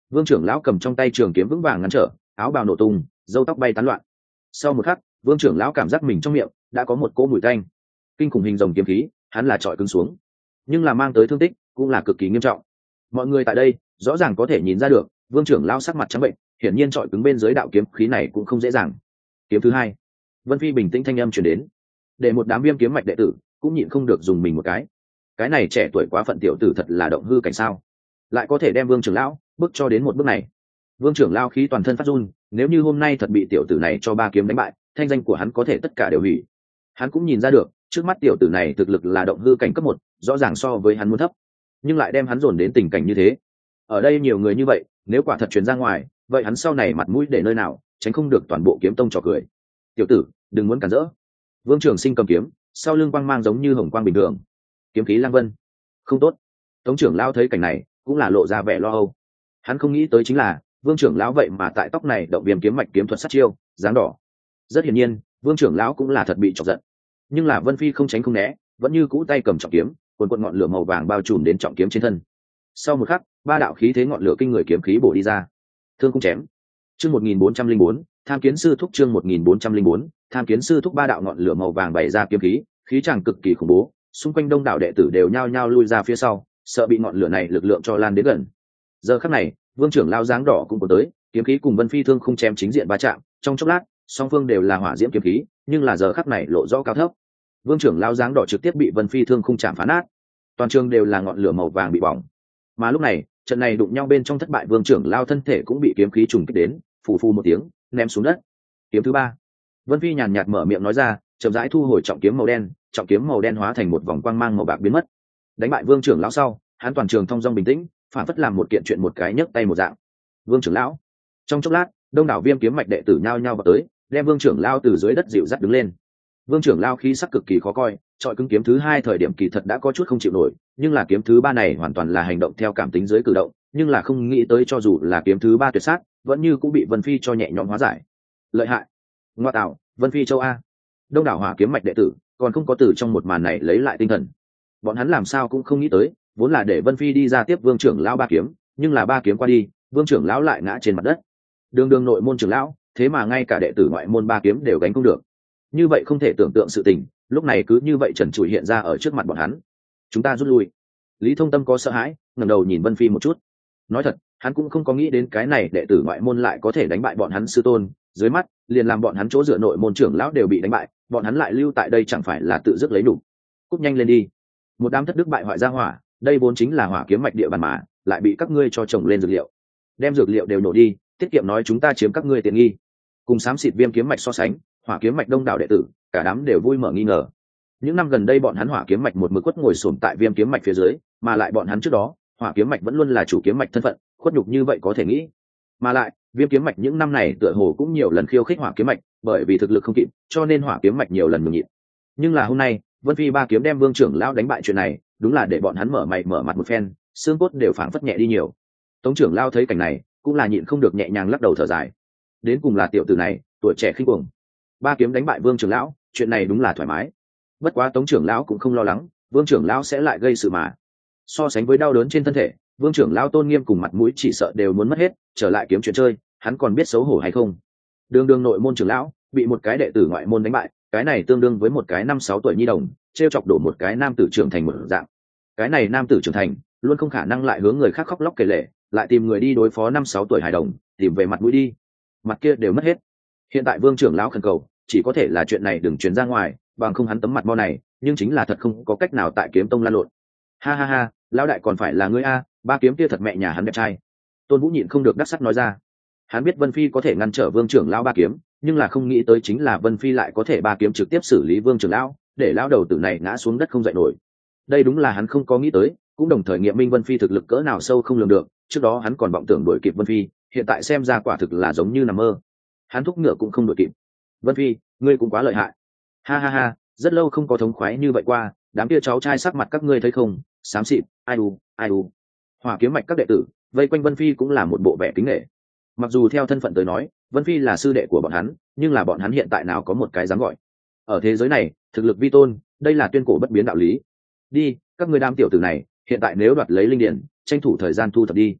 Vương trưởng lão cầm trong tay trường kiếm vững vàng ngăn trở, áo bào nổ tung, râu tóc bay tán loạn. Sau một khắc, Vương trưởng lão cảm giác mình trong miệng đã có một cỗ mùi tanh. Kinh khủng hình rồng kiếm khí, hắn là trọi cứng xuống, nhưng là mang tới thương tích cũng là cực kỳ nghiêm trọng. Mọi người tại đây rõ ràng có thể nhìn ra được, Vương trưởng lão sắc mặt trắng bệnh, hiển nhiên trọi cứng bên dưới đạo kiếm khí này cũng không dễ dàng. Kiếm thứ hai, Vân Phi bình tĩnh thanh âm truyền đến, để một đám viêm kiếm mạch đệ tử cũng nhịn không được dùng mình một cái. Cái này trẻ tuổi quá phận tiểu tử thật là động hư cảnh sao, lại có thể đem Vương trưởng lão bước cho đến một bước này. Vương trưởng lão khí toàn thân phát run, nếu như hôm nay thật bị tiểu tử này cho ba kiếm đánh bại, thanh danh của hắn có thể tất cả đều hủy. Hắn cũng nhìn ra được, trước mắt tiểu tử này thực lực là động hư cảnh cấp một, rõ ràng so với hắn muốn thấp, nhưng lại đem hắn dồn đến tình cảnh như thế. Ở đây nhiều người như vậy, nếu quả thật truyền ra ngoài, vậy hắn sau này mặt mũi để nơi nào, tránh không được toàn bộ kiếm tông trò cười. Tiểu tử, đừng muốn cản rỡ. Vương Trường Sinh cầm kiếm, sau lưng quang mang giống như hồng quang bình thường, kiếm khí lang vân. Không tốt. Tống trưởng lão thấy cảnh này, cũng là lộ ra vẻ lo âu. Hắn không nghĩ tới chính là Vương trưởng lão vậy mà tại tóc này động viêm kiếm mạch kiếm thuật sát chiêu, dáng đỏ. Rất hiển nhiên, Vương trưởng lão cũng là thật bị chọc giận. Nhưng là Vân Phi không tránh không né, vẫn như cũ tay cầm trọng kiếm, cuồn cuộn ngọn lửa màu vàng bao trùm đến trọng kiếm trên thân. Sau một khắc, ba đạo khí thế ngọn lửa kinh người kiếm khí bổ đi ra. Thương không chém. Chương một nghìn bốn trăm linh bốn, Tham Kiến sư thúc chương một nghìn bốn trăm linh bốn, Tham Kiến sư thúc ba đạo ngọn lửa màu vàng bày ra kiếm khí, khí tràng cực kỳ khủng bố, xung quanh đông đảo đệ tử đều nhao nhao lui ra phía sau, sợ bị ngọn lửa này lực lượng cho lan đến gần. Giờ khắc này, Vương trưởng lão dáng đỏ cũng có tới, kiếm khí cùng Vân Phi thương không chém chính diện va chạm, trong chốc lát, song phương đều là hỏa diễm kiếm khí, nhưng là giờ khắc này lộ rõ cao thấp. Vương trưởng lão dáng đỏ trực tiếp bị Vân Phi thương không chạm phá nát, toàn trường đều là ngọn lửa màu vàng bị bỏng. Mà lúc này, trận này đụng nhau bên trong thất bại, Vương trưởng lão thân thể cũng bị kiếm khí trùng kích đến, phù phù một tiếng, ném xuống đất. Kiếm thứ ba, Vân Phi nhàn nhạt mở miệng nói ra, chậm rãi thu hồi trọng kiếm màu đen, trọng kiếm màu đen hóa thành một vòng quang mang màu bạc biến mất. Đánh bại Vương trưởng lão sau, hắn toàn trường thông dong bình tĩnh, phản phất làm một kiện chuyện một cái nhấc tay một dạng. Vương trưởng lão. Trong chốc lát, đông đảo viêm kiếm mạch đệ tử nhao nhao vào tới, đem Vương trưởng lão từ dưới đất dịu dắt đứng lên. Vương trưởng lão khí sắc cực kỳ khó coi, chọi cứng kiếm thứ hai thời điểm kỳ thật đã có chút không chịu nổi, nhưng là kiếm thứ ba này hoàn toàn là hành động theo cảm tính dưới cử động, nhưng là không nghĩ tới cho dù là kiếm thứ ba tuyệt sát, vẫn như cũng bị Vân Phi cho nhẹ nhõm hóa giải. Lợi hại. Ngoa tạo, Vân Phi châu a. Đông đảo hỏa kiếm mạch đệ tử còn không có từ trong một màn này lấy lại tinh thần. Bọn hắn làm sao cũng không nghĩ tới, vốn là để Vân Phi đi ra tiếp Vương trưởng lão ba kiếm, nhưng là ba kiếm qua đi, Vương trưởng lão lại ngã trên mặt đất. Đường đường nội môn trưởng lão, thế mà ngay cả đệ tử ngoại môn ba kiếm đều gánh không được. Như vậy không thể tưởng tượng sự tình, lúc này cứ như vậy trần trụi hiện ra ở trước mặt bọn hắn. Chúng ta rút lui. Lý Thông Tâm có sợ hãi, ngẩng đầu nhìn Vân Phi một chút. Nói thật, hắn cũng không có nghĩ đến cái này đệ tử ngoại môn lại có thể đánh bại bọn hắn sư tôn, dưới mắt liền làm bọn hắn chỗ dựa nội môn trưởng lão đều bị đánh bại, bọn hắn lại lưu tại đây chẳng phải là tự dứt lấy đủ. Cút nhanh lên đi. Một đám thất đức bại hoại gia hỏa, đây vốn chính là hỏa kiếm mạch địa bàn mà, lại bị các ngươi cho trồng lên dược liệu. Đem dược liệu đều nổ đi, tiết kiệm nói chúng ta chiếm các ngươi tiện nghi. Cùng xám xịt viêm kiếm mạch so sánh, hỏa kiếm mạch đông đảo đệ tử, cả đám đều vui mở nghi ngờ. Những năm gần đây bọn hắn hỏa kiếm mạch một mực quất ngồi xổm tại viêm kiếm mạch phía dưới, mà lại bọn hắn trước đó, hỏa kiếm mạch vẫn luôn là chủ kiếm mạch thân phận, khuất nhục như vậy có thể nghĩ. Mà lại, viêm kiếm mạch những năm này tựa hồ cũng nhiều lần khiêu khích hỏa kiếm mạch, bởi vì thực lực không kịp, cho nên hỏa kiếm mạch nhiều lần nhường nhịn. Nhưng là hôm nay, Vân Phi ba kiếm đem Vương trưởng lão đánh bại chuyện này, đúng là để bọn hắn mở mày mở mặt một phen, xương cốt đều phảng phất nhẹ đi nhiều. Tống trưởng lão thấy cảnh này, cũng là nhịn không được nhẹ nhàng lắc đầu thở dài. Đến cùng là tiểu tử này, tuổi trẻ khinh cuồng. Ba kiếm đánh bại Vương trưởng lão, chuyện này đúng là thoải mái. Bất quá Tống trưởng lão cũng không lo lắng, Vương trưởng lão sẽ lại gây sự mà. So sánh với đau đớn trên thân thể, Vương trưởng lão tôn nghiêm cùng mặt mũi chỉ sợ đều muốn mất hết, trở lại kiếm chuyện chơi, hắn còn biết xấu hổ hay không? Đường đường nội môn trưởng lão, bị một cái đệ tử ngoại môn đánh bại, cái này tương đương với một cái năm sáu tuổi nhi đồng, trêu chọc đổ một cái nam tử trưởng thành một dạng. Cái này nam tử trưởng thành, luôn không khả năng lại hướng người khác khóc lóc kể lể, lại tìm người đi đối phó năm sáu tuổi hài đồng, tìm về mặt mũi đi. Mặt kia đều mất hết. Hiện tại Vương trưởng lão khẩn cầu, chỉ có thể là chuyện này đừng truyền ra ngoài, bằng không hắn tấm mặt mo này, nhưng chính là thật không có cách nào tại kiếm tông lan lộn. Ha ha ha, lão đại còn phải là ngươi a, ba kiếm kia thật mẹ nhà hắn đẹp trai. Tôn Vũ nhịn không được đắc sắt nói ra. Hắn biết Vân Phi có thể ngăn trở Vương trưởng lão ba kiếm, nhưng là không nghĩ tới chính là Vân Phi lại có thể ba kiếm trực tiếp xử lý Vương trưởng lão, để lão đầu tử này ngã xuống đất không dậy nổi. Đây đúng là hắn không có nghĩ tới, cũng đồng thời nghiệm minh Vân Phi thực lực cỡ nào sâu không lường được, trước đó hắn còn vọng tưởng đuổi kịp Vân Phi, hiện tại xem ra quả thực là giống như nằm mơ. Hắn thúc ngựa cũng không đuổi kịp. Vân Phi, ngươi cũng quá lợi hại. Ha ha ha, rất lâu không có thống khoái như vậy qua, đám kia cháu trai sắc mặt các ngươi thấy không, xám xịt, ai u, ai u. Hỏa kiếm mạch các đệ tử vây quanh Vân Phi cũng là một bộ vẻ kính nể. Mặc dù theo thân phận tới nói, Vân Phi là sư đệ của bọn hắn, nhưng là bọn hắn hiện tại nào có một cái dám gọi. Ở thế giới này, thực lực vi tôn, đây là tuyên cổ bất biến đạo lý. Đi, các ngươi đám tiểu tử này, hiện tại nếu đoạt lấy linh điển, tranh thủ thời gian thu thập đi.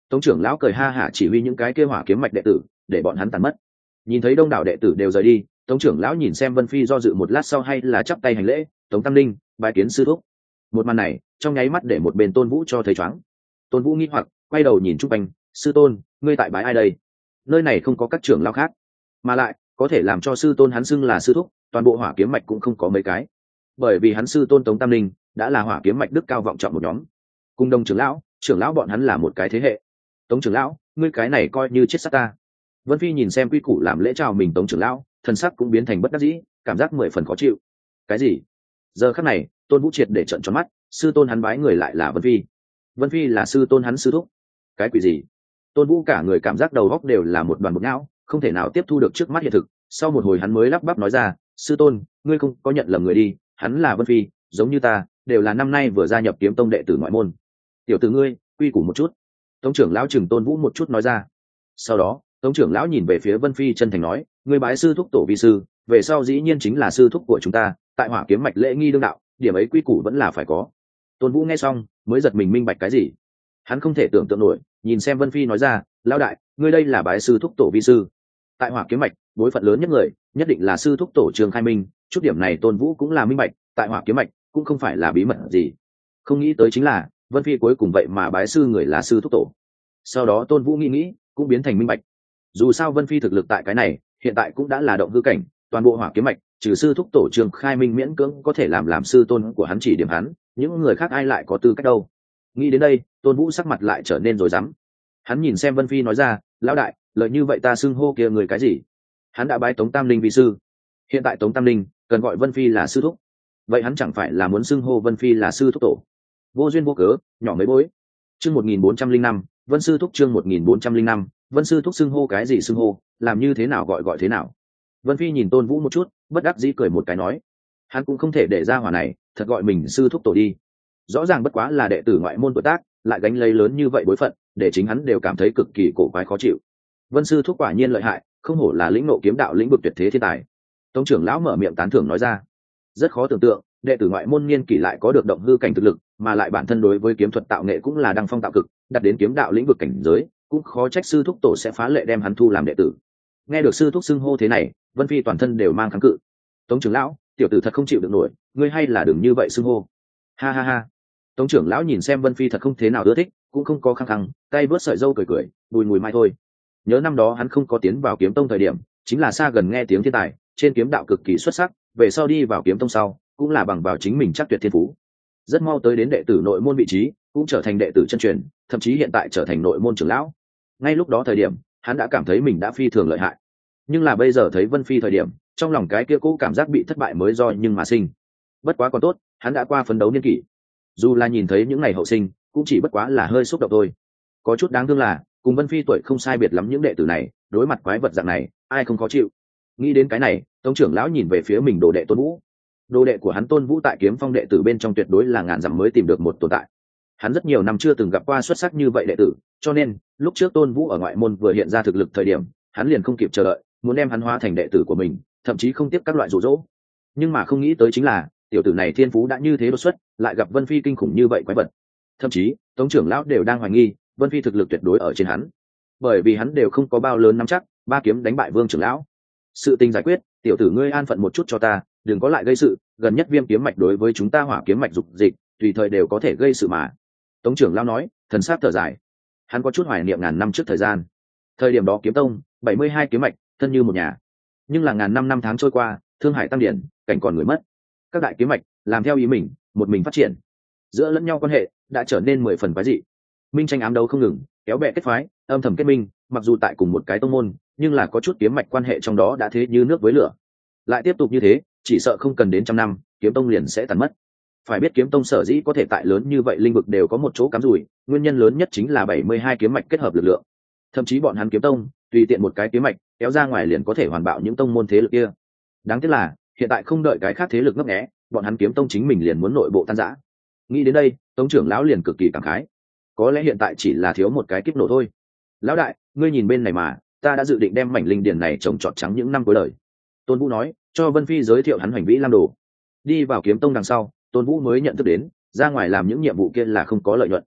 Tống trưởng lão cười ha hả chỉ huy những cái kia hỏa kiếm mạch đệ tử để bọn hắn tàn mất. Nhìn thấy đông đảo đệ tử đều rời đi, Tống trưởng lão nhìn xem Vân Phi do dự một lát sau hay là chắp tay hành lễ, Tống Tam Linh bái kiến sư thúc. Một màn này trong nháy mắt để một bên Tôn Vũ cho thấy choáng. Tôn Vũ nghi hoặc quay đầu nhìn chung quanh, sư tôn ngươi tại bái ai đây? Nơi này không có các trưởng lão khác, mà lại có thể làm cho sư tôn hắn xưng là sư thúc toàn bộ hỏa kiếm mạch cũng không có mấy cái, bởi vì hắn sư tôn Tống Tam Linh đã là hỏa kiếm mạch đức cao vọng trọng một nhóm, cùng đông trưởng lão trưởng lão bọn hắn là một cái thế hệ. Tống trưởng lão ngươi cái này coi như chết sát ta. Vân Phi nhìn xem quy củ làm lễ chào mình Tống trưởng lão, thần sắc cũng biến thành bất đắc dĩ, cảm giác mười phần khó chịu. Cái gì? Giờ khắc này Tôn Vũ triệt để trợn tròn mắt, sư tôn hắn bái người lại là Vân Phi. Vân Phi là sư tôn hắn sư thúc? Cái quỷ gì? Tôn Vũ cả người cảm giác đầu óc đều là một đoàn bột não, không thể nào tiếp thu được trước mắt hiện thực. Sau một hồi hắn mới lắp bắp nói ra, sư tôn ngươi không có nhận lầm người đi, hắn là Vân Phi giống như ta, đều là năm nay vừa gia nhập kiếm tông đệ tử ngoại môn. Tiểu tử ngươi quy củ một chút. Tống trưởng lão chừng Tôn Vũ một chút nói ra. Sau đó Tống trưởng lão nhìn về phía Vân Phi chân thành nói, ngươi bái sư thúc tổ vi sư, về sau dĩ nhiên chính là sư thúc của chúng ta, tại hỏa kiếm mạch lễ nghi đương đạo, điểm ấy quy củ vẫn là phải có. Tôn Vũ nghe xong mới giật mình minh bạch cái gì. Hắn không thể tưởng tượng nổi, nhìn xem Vân Phi nói ra, lão đại ngươi đây là bái sư thúc tổ vi sư. Tại hỏa kiếm mạch bối phận lớn nhất người nhất định là sư thúc tổ Trường Khai Minh, chút điểm này Tôn Vũ cũng là minh bạch, tại hỏa kiếm mạch cũng không phải là bí mật gì. Không nghĩ tới chính là Vân Phi cuối cùng vậy mà bái sư người là sư thúc tổ. Sau đó Tôn Vũ nghĩ nghĩ cũng biến thành minh bạch. Dù sao Vân Phi thực lực tại cái này hiện tại cũng đã là động hư cảnh, toàn bộ hỏa kiếm mạch trừ sư thúc tổ Trường Khai Minh miễn cưỡng có thể làm làm sư tôn của hắn chỉ điểm hắn, những người khác ai lại có tư cách đâu. Nghĩ đến đây Tôn Vũ sắc mặt lại trở nên rối rắm. Hắn nhìn xem Vân Phi nói ra, lão đại lợi như vậy ta xưng hô kia người cái gì? Hắn đã bái Tống Tam Linh vi sư, hiện tại Tống Tam Linh cần gọi Vân Phi là sư thúc, vậy hắn chẳng phải là muốn xưng hô Vân Phi là sư thúc tổ? Vô duyên vô cớ nhỏ mấy bối. Chương một nghìn bốn trăm linh năm Vân sư thúc, chương một nghìn bốn trăm linh năm Vân sư thúc xưng hô cái gì xưng hô, làm như thế nào gọi gọi thế nào? Vân Phi nhìn Tôn Vũ một chút, bất đắc dĩ cười một cái nói, hắn cũng không thể để ra hỏa này thật gọi mình sư thúc tổ đi. Rõ ràng bất quá là đệ tử ngoại môn tuổi tác, lại gánh lấy lớn như vậy bối phận, để chính hắn đều cảm thấy cực kỳ cổ quái khó chịu. Vân sư thúc quả nhiên lợi hại, không hổ là lĩnh ngộ kiếm đạo lĩnh vực tuyệt thế thiên tài. Tống trưởng lão mở miệng tán thưởng nói ra. Rất khó tưởng tượng, đệ tử ngoại môn niên kỷ lại có được động hư cảnh thực lực, mà lại bản thân đối với kiếm thuật tạo nghệ cũng là đăng phong tạo cực, đặt đến kiếm đạo lĩnh vực cảnh giới, cũng khó trách sư thúc tổ sẽ phá lệ đem hắn thu làm đệ tử. Nghe được sư thúc xưng hô thế này, Vân Phi toàn thân đều mang kháng cự. Tống trưởng lão, tiểu tử thật không chịu được nổi, ngươi hay là đừng như vậy xưng hô. Ha ha ha. Tống trưởng lão nhìn xem Vân Phi thật không thế nào ưa thích, cũng không có khăng khăng, tay vớt sợi râu cười cười, bùi mùi mai thôi. Nhớ năm đó hắn không có tiến vào kiếm tông thời điểm, chính là xa gần nghe tiếng thiên tài, trên kiếm đạo cực kỳ xuất sắc, về sau đi vào kiếm tông sau, cũng là bằng vào chính mình chắc tuyệt thiên phú. Rất mau tới đến đệ tử nội môn vị trí, cũng trở thành đệ tử chân truyền, thậm chí hiện tại trở thành nội môn trưởng lão. Ngay lúc đó thời điểm, hắn đã cảm thấy mình đã phi thường lợi hại. Nhưng là bây giờ thấy Vân Phi thời điểm, trong lòng cái kia cũ cảm giác bị thất bại mới do nhưng mà sinh. Bất quá còn tốt, hắn đã qua phấn đấu niên kỷ. Dù là nhìn thấy những ngày hậu sinh, cũng chỉ bất quá là hơi xúc động thôi. Có chút đáng thương là, cùng Vân Phi tuổi không sai biệt lắm những đệ tử này, đối mặt quái vật dạng này, ai không khó chịu. Nghĩ đến cái này, Tống trưởng lão nhìn về phía mình đồ đệ Tôn Vũ. Đồ đệ của hắn Tôn Vũ tại Kiếm Phong đệ tử bên trong tuyệt đối là ngàn dặm mới tìm được một tồn tại. Hắn rất nhiều năm chưa từng gặp qua xuất sắc như vậy đệ tử, cho nên lúc trước Tôn Vũ ở ngoại môn vừa hiện ra thực lực thời điểm, hắn liền không kịp chờ đợi, muốn đem hắn hóa thành đệ tử của mình, thậm chí không tiếp các loại dụ dỗ. Nhưng mà không nghĩ tới chính là, tiểu tử này thiên phú đã như thế đột xuất, lại gặp Vân Phi kinh khủng như vậy quái vật. Thậm chí Tống trưởng lão đều đang hoài nghi Vân Phi thực lực tuyệt đối ở trên hắn, bởi vì hắn đều không có bao lớn nắm chắc ba kiếm đánh bại Vương trưởng lão. Sự tình giải quyết, tiểu tử ngươi an phận một chút cho ta, đừng có lại gây sự, gần nhất Viêm kiếm mạch đối với chúng ta hỏa kiếm mạch dục dịch, tùy thời đều có thể gây sự mà. Tống trưởng lão nói, thần sắc thở dài. Hắn có chút hoài niệm ngàn năm trước thời gian. Thời điểm đó kiếm tông bảy mươi hai kiếm mạch thân như một nhà, nhưng là ngàn năm năm tháng trôi qua, thương hải tăng điển, cảnh còn người mất. Các đại kiếm mạch làm theo ý mình, một mình phát triển, giữa lẫn nhau quan hệ đã trở nên mười phần quái dị. Minh tranh ám đấu không ngừng, kéo bè kết phái, âm thầm kết minh, mặc dù tại cùng một cái tông môn, nhưng là có chút kiếm mạch quan hệ trong đó đã thế như nước với lửa. Lại tiếp tục như thế, chỉ sợ không cần đến trăm năm, kiếm tông liền sẽ tàn mất. Phải biết kiếm tông sở dĩ có thể tại lớn như vậy linh vực đều có một chỗ cắm rủi, nguyên nhân lớn nhất chính là bảy mươi hai kiếm mạch kết hợp lực lượng. Thậm chí bọn hắn kiếm tông, tùy tiện một cái kiếm mạch kéo ra ngoài liền có thể hoàn bạo những tông môn thế lực kia. Đáng tiếc là, hiện tại không đợi cái khác thế lực ngấp nghé, bọn hắn kiếm tông chính mình liền muốn nội bộ tan rã. Nghĩ đến đây, Tống trưởng lão liền cực kỳ cảm khái. Có lẽ hiện tại chỉ là thiếu một cái kiếp nổ thôi. Lão đại, ngươi nhìn bên này mà, ta đã dự định đem mảnh linh điền này trồng trọt trắng những năm cuối đời. Tôn Vũ nói, cho Vân Phi giới thiệu hắn Hoành Vĩ Lam Đồ. Đi vào kiếm tông đằng sau, Tôn Vũ mới nhận thức đến, ra ngoài làm những nhiệm vụ kia là không có lợi nhuận.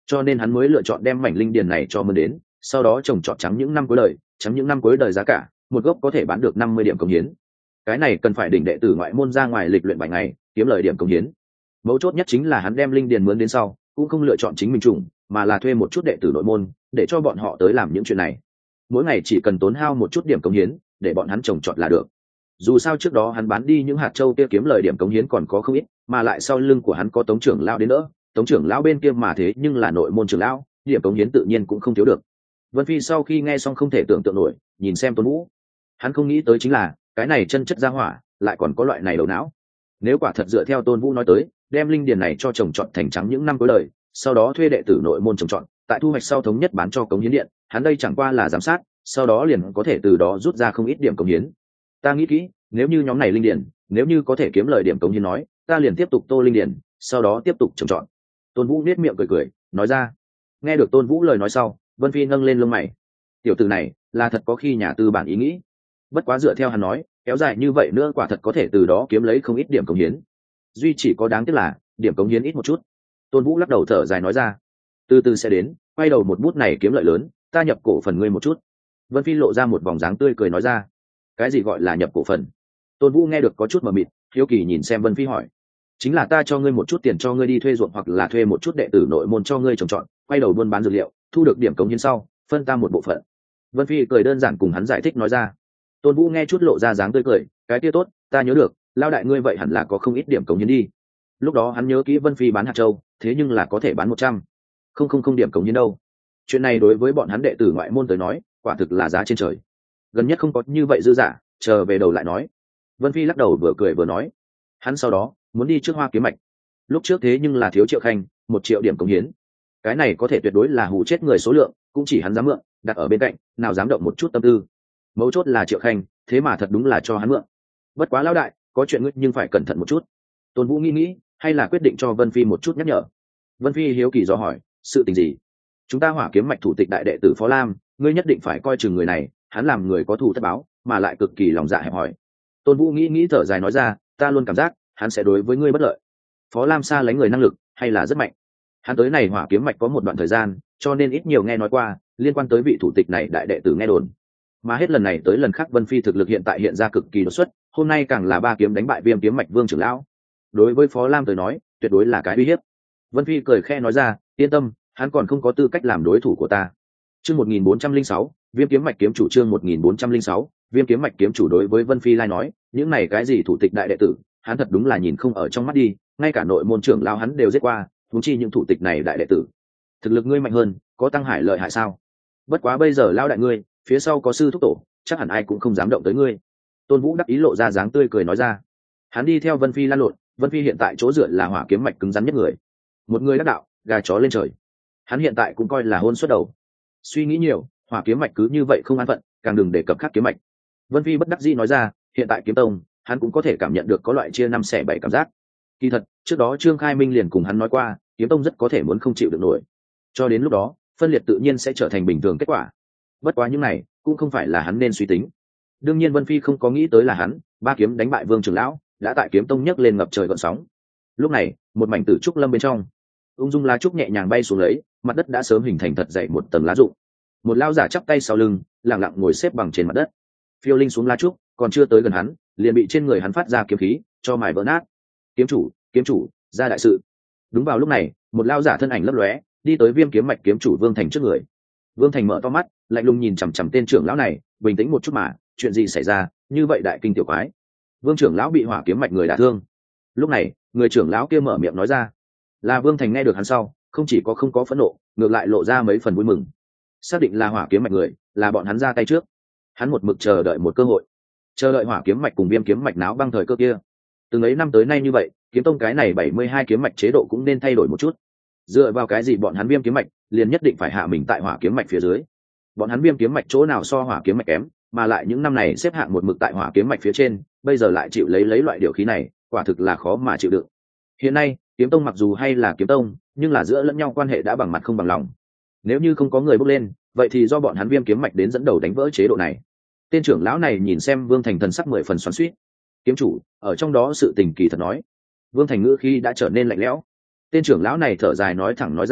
cho nên hắn mới lựa chọn đem mảnh linh điền này cho mượn đến, sau đó trồng trọt trắng những năm cuối đời, trắng những năm cuối đời giá cả một gốc có thể bán được năm mươi điểm công hiến. Cái này cần phải đỉnh đệ tử ngoại môn ra ngoài lịch luyện bảy ngày kiếm lời điểm công hiến. Mấu chốt nhất chính là hắn đem linh điền mướn đến sau cũng không lựa chọn chính mình trùng, mà là thuê một chút đệ tử nội môn để cho bọn họ tới làm những chuyện này. Mỗi ngày chỉ cần tốn hao một chút điểm công hiến để bọn hắn trồng trọt là được. Dù sao trước đó hắn bán đi những hạt châu kia kiếm lời điểm công hiến còn có không ít, mà lại sau lưng của hắn có Tống trưởng lão đến nữa, Tống trưởng lão bên kia mà thế nhưng là nội môn trưởng lão, điểm công hiến tự nhiên cũng không thiếu được. Vân Phi sau khi nghe xong không thể tưởng tượng nổi, nhìn xem Tôn Vũ, hắn không nghĩ tới chính là cái này chân chất ra hỏa lại còn có loại này đầu não. Nếu quả thật dựa theo Tôn Vũ nói tới, đem linh điền này cho trồng trọt thành trắng những năm cuối đời, sau đó thuê đệ tử nội môn trồng trọt, tại thu hoạch sau thống nhất bán cho cống hiến điện, hắn đây chẳng qua là giám sát, sau đó liền có thể từ đó rút ra không ít điểm cống hiến. Ta nghĩ kỹ, nếu như nhóm này linh điền, nếu như có thể kiếm lời điểm cống hiến nói, ta liền tiếp tục tô linh điền, sau đó tiếp tục trồng trọt. Tôn Vũ nét miệng cười cười, nói ra. Nghe được Tôn Vũ lời nói sau, Vân Phi nâng lên lông mày. Tiểu tử này là thật có khi nhà tư bản ý nghĩ. Bất quá dựa theo hắn nói, kéo dài như vậy nữa quả thật có thể từ đó kiếm lấy không ít điểm cống hiến. Duy chỉ có đáng tiếc là điểm cống hiến ít một chút. Tôn Vũ lắc đầu thở dài nói ra. Từ từ sẽ đến, quay đầu một bút này kiếm lợi lớn, ta nhập cổ phần ngươi một chút. Vân Phi lộ ra một vòng dáng tươi cười nói ra. Cái gì gọi là nhập cổ phần? Tôn Vũ nghe được có chút mờ mịt, hiếu kỳ nhìn xem Vân Phi hỏi. Chính là ta cho ngươi một chút tiền cho ngươi đi thuê ruộng hoặc là thuê một chút đệ tử nội môn cho ngươi trồng trọt, quay đầu buôn bán dược liệu, thu được điểm cống hiến sau, phân ta một bộ phận. Vân Phi cười đơn giản cùng hắn giải thích nói ra. Tôn Vũ nghe chút lộ ra dáng tươi cười, cái kia tốt, ta nhớ được, lao đại ngươi vậy hẳn là có không ít điểm cống hiến đi. Lúc đó hắn nhớ kỹ Vân Phi bán hạt châu, thế nhưng là có thể bán một trăm, không không không điểm cống hiến đâu. Chuyện này đối với bọn hắn đệ tử ngoại môn tới nói, quả thực là giá trên trời. Gần nhất không có như vậy dư giả, chờ về đầu lại nói. Vân Phi lắc đầu vừa cười vừa nói, hắn sau đó muốn đi trước Hoa Kiếm Mạch. Lúc trước thế nhưng là thiếu Triệu Khanh, một triệu điểm cống hiến. Cái này có thể tuyệt đối là hù chết người số lượng, cũng chỉ hắn dám mượn, đặt ở bên cạnh, nào dám động một chút tâm tư. Mấu chốt là Triệu Khanh, thế mà thật đúng là cho hắn mượn. Bất quá lão đại, có chuyện ngươi nhưng phải cẩn thận một chút. Tôn Vũ nghĩ nghĩ, hay là quyết định cho Vân Phi một chút nhắc nhở. Vân Phi hiếu kỳ dò hỏi, sự tình gì? Chúng ta Hỏa Kiếm Mạch thủ tịch đại đệ tử Phó Lam, ngươi nhất định phải coi chừng người này, hắn làm người có thù tất báo, mà lại cực kỳ lòng dạ hẹp hòi. Tôn Vũ nghĩ nghĩ thở dài nói ra, ta luôn cảm giác hắn sẽ đối với ngươi bất lợi. Phó Lam xa lánh người năng lực hay là rất mạnh. Hắn tới này Hỏa Kiếm Mạch có một đoạn thời gian, cho nên ít nhiều nghe nói qua liên quan tới vị thủ tịch này đại đệ tử nghe đồn. Mà hết lần này tới lần khác Vân Phi thực lực hiện tại hiện ra cực kỳ đột xuất, hôm nay càng là ba kiếm đánh bại Viêm Kiếm Mạch Vương trưởng lão. Đối với Phó Lam tới nói, tuyệt đối là cái uy hiếp. Vân Phi cười khẽ nói ra, yên tâm, hắn còn không có tư cách làm đối thủ của ta. Chương một nghìn bốn trăm lẻ sáu, Viêm Kiếm Mạch kiếm chủ. Chương một nghìn bốn trăm lẻ sáu, Viêm Kiếm Mạch kiếm chủ. Đối với Vân Phi lai nói, những này cái gì thủ tịch đại đệ tử, hắn thật đúng là nhìn không ở trong mắt đi, ngay cả nội môn trưởng lão hắn đều giết qua, huống chi những thủ tịch này đại đệ tử. Thực lực ngươi mạnh hơn, có Tăng Hải lợi hại sao? Bất quá bây giờ lão đại ngươi, phía sau có sư thúc tổ, chắc hẳn ai cũng không dám động tới ngươi. Tôn Vũ đắc ý lộ ra dáng tươi cười nói ra. Hắn đi theo Vân Phi lan lộn, Vân Phi hiện tại chỗ dựa là Hỏa Kiếm Mạch cứng rắn nhất người, một người đắc đạo, gà chó lên trời. Hắn hiện tại cũng coi là hôn suất đầu. Suy nghĩ nhiều, Hỏa Kiếm Mạch cứ như vậy không an phận, càng đừng đề cập khác kiếm mạch. Vân Phi bất đắc dĩ nói ra, hiện tại kiếm tông, hắn cũng có thể cảm nhận được có loại chia năm xẻ bảy cảm giác. Kỳ thật, trước đó Trương Khai Minh liền cùng hắn nói qua, kiếm tông rất có thể muốn không chịu được nổi. Cho đến lúc đó, phân liệt tự nhiên sẽ trở thành bình thường kết quả. Bất quá những này cũng không phải là hắn nên suy tính. Đương nhiên Vân Phi không có nghĩ tới là hắn, ba kiếm đánh bại Vương trưởng lão, đã tại kiếm tông nhấc lên ngập trời gợn sóng. Lúc này, một mảnh tử trúc lâm bên trong, ung dung lá trúc nhẹ nhàng bay xuống lấy, mặt đất đã sớm hình thành thật dày một tầng lá rụng. Một lao giả chắp tay sau lưng, lặng lặng ngồi xếp bằng trên mặt đất. Phiêu linh xuống lá trúc, còn chưa tới gần hắn, liền bị trên người hắn phát ra kiếm khí cho mài vỡ nát. Kiếm chủ, kiếm chủ, ra đại sự. Đúng vào lúc này, một lao giả thân ảnh lấp lóe, đi tới Viêm Kiếm Mạch kiếm chủ Vương Thành trước người. Vương Thành mở to mắt, lạnh lùng nhìn chằm chằm tên trưởng lão này, bình tĩnh một chút mà, chuyện gì xảy ra, như vậy đại kinh tiểu quái. Vương trưởng lão bị Hỏa Kiếm Mạch người đả thương. Lúc này, người trưởng lão kia mở miệng nói ra. Là Vương Thành nghe được hắn sau, không chỉ có không có phẫn nộ, ngược lại lộ ra mấy phần vui mừng. Xác định là Hỏa Kiếm Mạch người, là bọn hắn ra tay trước. Hắn một mực chờ đợi một cơ hội, chờ đợi Hỏa Kiếm Mạch cùng Viêm Kiếm Mạch náo băng thời cơ kia. Từng ấy năm tới nay như vậy, kiếm tông cái này bảy mươi hai kiếm mạch chế độ cũng nên thay đổi một chút. Dựa vào cái gì bọn hắn Viêm Kiếm Mạch liền nhất định phải hạ mình tại Hỏa Kiếm Mạch phía dưới? Bọn hắn Viêm Kiếm Mạch chỗ nào so Hỏa Kiếm Mạch kém, mà lại những năm này xếp hạng một mực tại Hỏa Kiếm Mạch phía trên, bây giờ lại chịu lấy lấy loại điều khí này, quả thực là khó mà chịu đựng. Hiện nay, kiếm tông mặc dù hay là kiếm tông, nhưng là giữa lẫn nhau quan hệ đã bằng mặt không bằng lòng. Nếu như không có người bước lên, vậy thì do bọn hắn Viêm Kiếm Mạch đến dẫn đầu đánh vỡ chế độ này. Tên trưởng lão này nhìn xem Vương Thành thần sắc mười phần xoắn xuýt. Kiếm chủ, ở trong đó sự tình kỳ thật nói. Vương Thành ngữ khi đã trở nên lạnh lẽo. Tên trưởng lão này thở dài nói thẳng nói ra,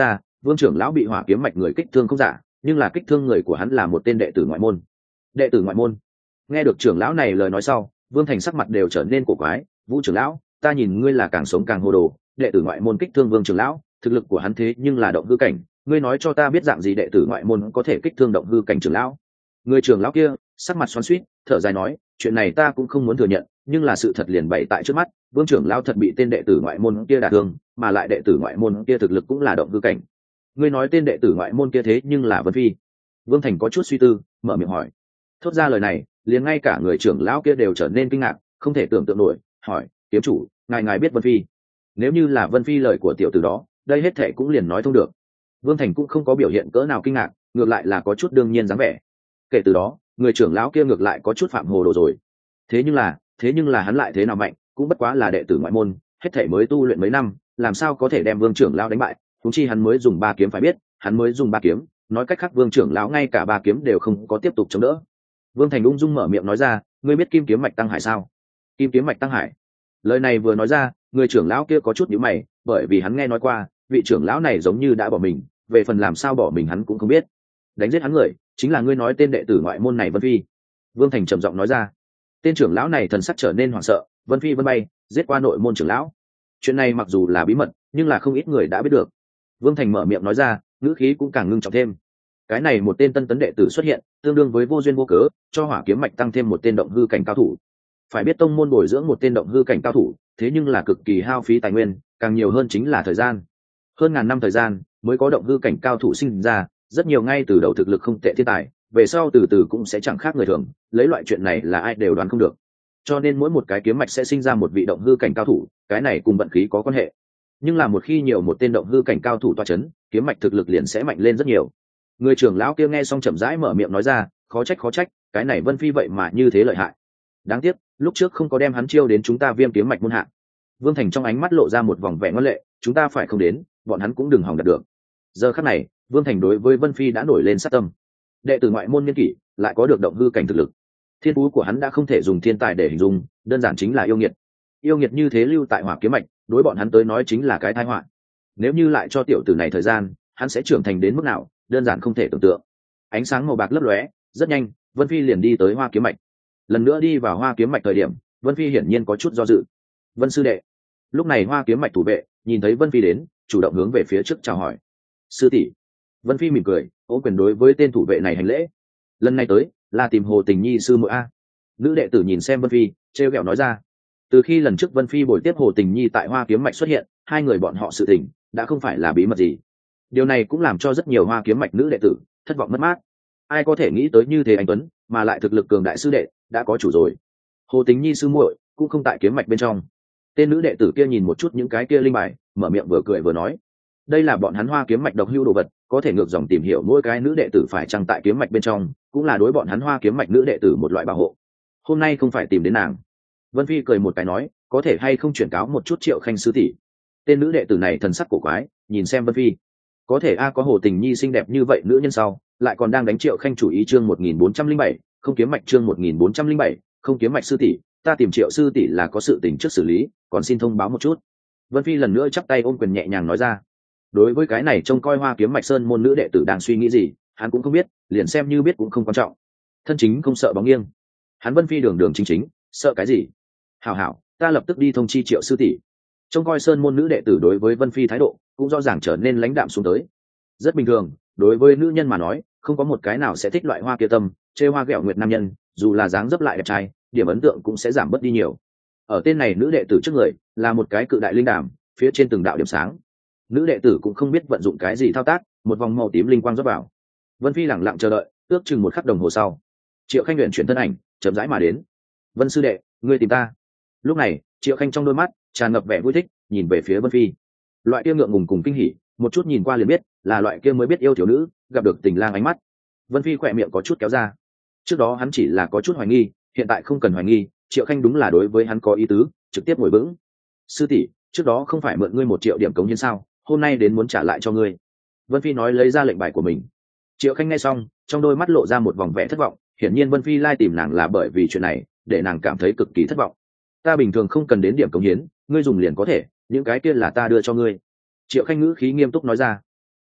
vương trưởng lão bị hỏa kiếm mạch người kích thương không giả, nhưng là kích thương người của hắn là một tên đệ tử ngoại môn. Đệ tử ngoại môn? Nghe được trưởng lão này lời nói sau, vương thành sắc mặt đều trở nên cổ quái. Vũ trưởng lão, ta nhìn ngươi là càng sống càng hồ đồ. Đệ tử ngoại môn kích thương vương trưởng lão, thực lực của hắn thế nhưng là động hư cảnh, ngươi nói cho ta biết dạng gì đệ tử ngoại môn có thể kích thương động hư cảnh trưởng lão? Người trưởng lão kia sắc mặt xoắn xuýt, thở dài nói, chuyện này ta cũng không muốn thừa nhận, nhưng là sự thật liền bày tại trước mắt, vương trưởng lão thật bị tên đệ tử ngoại môn kia đả thương, mà lại đệ tử ngoại môn kia thực lực cũng là động hư cảnh. Ngươi nói tên đệ tử ngoại môn kia thế nhưng là Vân Phi. Vương Thành có chút suy tư, mở miệng hỏi. Thốt ra lời này, liền ngay cả người trưởng lão kia đều trở nên kinh ngạc, không thể tưởng tượng nổi, hỏi, kiếm chủ, ngài ngài biết Vân Phi? Nếu như là Vân Phi lời của tiểu tử đó, đây hết thệ cũng liền nói thông được. Vương Thành cũng không có biểu hiện cỡ nào kinh ngạc, ngược lại là có chút đương nhiên dáng vẻ. Kể từ đó, người trưởng lão kia ngược lại có chút phạm hồ đồ rồi. Thế nhưng là, thế nhưng là hắn lại thế nào mạnh, cũng bất quá là đệ tử ngoại môn, hết thảy mới tu luyện mấy năm, làm sao có thể đem Vương trưởng lão đánh bại? Huống chi hắn mới dùng ba kiếm, phải biết, hắn mới dùng ba kiếm, nói cách khác Vương trưởng lão ngay cả ba kiếm đều không có tiếp tục chống đỡ. Vương Thành ung dung mở miệng nói ra, ngươi biết kim kiếm mạch tăng hải sao? Kim kiếm mạch tăng hải? Lời này vừa nói ra, người trưởng lão kia có chút nhíu mày, bởi vì hắn nghe nói qua, vị trưởng lão này giống như đã bỏ mình, về phần làm sao bỏ mình hắn cũng không biết. Đánh giết hắn người, chính là ngươi nói tên đệ tử ngoại môn này Vân Phi. Vương Thành trầm giọng nói ra. Tên trưởng lão này thần sắc trở nên hoảng sợ, Vân Phi vân bay, giết qua nội môn trưởng lão. Chuyện này mặc dù là bí mật, nhưng là không ít người đã biết được. Vương Thành mở miệng nói ra, ngữ khí cũng càng ngưng trọng thêm. Cái này một tên tân tấn đệ tử xuất hiện, tương đương với vô duyên vô cớ, cho hỏa kiếm mạch tăng thêm một tên động hư cảnh cao thủ. Phải biết tông môn bồi dưỡng một tên động hư cảnh cao thủ, thế nhưng là cực kỳ hao phí tài nguyên, càng nhiều hơn chính là thời gian. Hơn ngàn năm thời gian mới có động hư cảnh cao thủ sinh ra, rất nhiều ngay từ đầu thực lực không tệ thiên tài, về sau từ từ cũng sẽ chẳng khác người thường, lấy loại chuyện này là ai đều đoán không được. Cho nên mỗi một cái kiếm mạch sẽ sinh ra một vị động hư cảnh cao thủ, cái này cùng vận khí có quan hệ. Nhưng là một khi nhiều một tên động hư cảnh cao thủ toa chấn, kiếm mạch thực lực liền sẽ mạnh lên rất nhiều. Người trưởng lão kia nghe xong chậm rãi mở miệng nói ra, khó trách khó trách, cái này Vân Phi vậy mà như thế lợi hại. Đáng tiếc, lúc trước không có đem hắn chiêu đến chúng ta Viêm kiếm mạch môn hạ. Vương Thành trong ánh mắt lộ ra một vòng vẻ ngoan lệ, chúng ta phải không đến, bọn hắn cũng đừng hòng đạt được. Giờ khắc này, Vương Thành đối với Vân Phi đã nổi lên sát tâm. Đệ tử ngoại môn niên kỷ, lại có được động hư cảnh thực lực. Thiên phú của hắn đã không thể dùng thiên tài để hình dung, đơn giản chính là yêu nghiệt. Yêu nghiệt như thế lưu tại Hỏa kiếm mạch, đối bọn hắn tới nói chính là cái tai họa. Nếu như lại cho tiểu tử này thời gian, hắn sẽ trưởng thành đến mức nào, đơn giản không thể tưởng tượng. Ánh sáng màu bạc lấp lóe, rất nhanh, Vân Phi liền đi tới Hoa kiếm mạch. Lần nữa đi vào Hoa kiếm mạch thời điểm, Vân Phi hiển nhiên có chút do dự. Vân sư đệ. Lúc này Hoa kiếm mạch thủ vệ nhìn thấy Vân Phi đến, chủ động hướng về phía trước chào hỏi. Sư tỷ. Vân Phi mỉm cười, ôm quyền đối với tên thủ vệ này hành lễ. Lần này tới là tìm Hồ Tình Nhi sư muội a. Nữ đệ tử nhìn xem Vân Phi, trêu ghẹo nói ra. Từ khi lần trước Vân Phi bồi tiếp Hồ Tình Nhi tại Hoa kiếm mạch xuất hiện, hai người bọn họ sự tình đã không phải là bí mật gì. Điều này cũng làm cho rất nhiều Hoa kiếm mạch nữ đệ tử thất vọng mất mát. Ai có thể nghĩ tới như thế anh tuấn, mà lại thực lực cường đại sư đệ đã có chủ rồi. Hồ Tình Nhi sư muội cũng không tại kiếm mạch bên trong. Tên nữ đệ tử kia nhìn một chút những cái kia linh bài, mở miệng vừa cười vừa nói, đây là bọn hắn Hoa kiếm mạch độc hưu đồ vật, có thể ngược dòng tìm hiểu mỗi cái nữ đệ tử phải chăng tại kiếm mạch bên trong, cũng là đối bọn hắn Hoa kiếm mạch nữ đệ tử một loại bảo hộ. Hôm nay không phải tìm đến nàng. Vân Phi cười một cái nói, có thể hay không chuyển cáo một chút Triệu Khanh sư tỷ. Tên nữ đệ tử này thần sắc cổ quái, nhìn xem Vân Phi. Có thể a có Hồ Tình Nhi xinh đẹp như vậy nữ nhân sau, lại còn đang đánh Triệu Khanh chủ ý. Chương một nghìn bốn trăm linh bảy, không kiếm mạch. Chương một nghìn bốn trăm linh bảy, không kiếm mạch sư tỷ, ta tìm Triệu sư tỷ là có sự tình trước xử lý, còn xin thông báo một chút. Vân Phi lần nữa chắp tay ôm quyền nhẹ nhàng nói ra. Đối với cái này trông coi Hoa kiếm mạch sơn môn nữ đệ tử đang suy nghĩ gì, hắn cũng không biết, liền xem như biết cũng không quan trọng. Thân chính không sợ bóng nghiêng. Hắn Vân Phi đường đường chính chính, sợ cái gì? Hảo hảo, ta lập tức đi thông chi Triệu sư tỷ. Trông coi sơn môn nữ đệ tử đối với Vân Phi thái độ cũng rõ ràng trở nên lãnh đạm xuống tới. Rất bình thường, đối với nữ nhân mà nói, không có một cái nào sẽ thích loại hoa kia tâm, chê hoa ghẹo nguyệt nam nhân, dù là dáng dấp lại đẹp trai, điểm ấn tượng cũng sẽ giảm bớt đi nhiều. Ở tên này nữ đệ tử trước người, là một cái cự đại linh đàm, phía trên từng đạo điểm sáng. Nữ đệ tử cũng không biết vận dụng cái gì thao tác, một vòng màu tím linh quang rót vào. Vân Phi lẳng lặng chờ đợi, ước chừng một khắc đồng hồ sau, Triệu Khanh luyện chuyển thân ảnh, chậm rãi mà đến. Vân sư đệ, ngươi tìm ta. Lúc này, Triệu Khanh trong đôi mắt tràn ngập vẻ vui thích, nhìn về phía Vân Phi. Loại kia ngượng ngùng cùng kinh hỉ, một chút nhìn qua liền biết, là loại kia mới biết yêu thiếu nữ, gặp được tình lang ánh mắt. Vân Phi khỏe miệng có chút kéo ra. Trước đó hắn chỉ là có chút hoài nghi, hiện tại không cần hoài nghi, Triệu Khanh đúng là đối với hắn có ý tứ, trực tiếp ngồi vững. Sư tỷ, trước đó không phải mượn ngươi một triệu điểm cống hiến sao, hôm nay đến muốn trả lại cho ngươi. Vân Phi nói lấy ra lệnh bài của mình. Triệu Khanh nghe xong, trong đôi mắt lộ ra một vòng vẻ thất vọng, hiển nhiên Vân Phi lai tìm nàng là bởi vì chuyện này, để nàng cảm thấy cực kỳ thất vọng. Ta bình thường không cần đến điểm cống hiến, ngươi dùng liền có thể, những cái kia là ta đưa cho ngươi. Triệu Khanh ngữ khí nghiêm túc nói ra.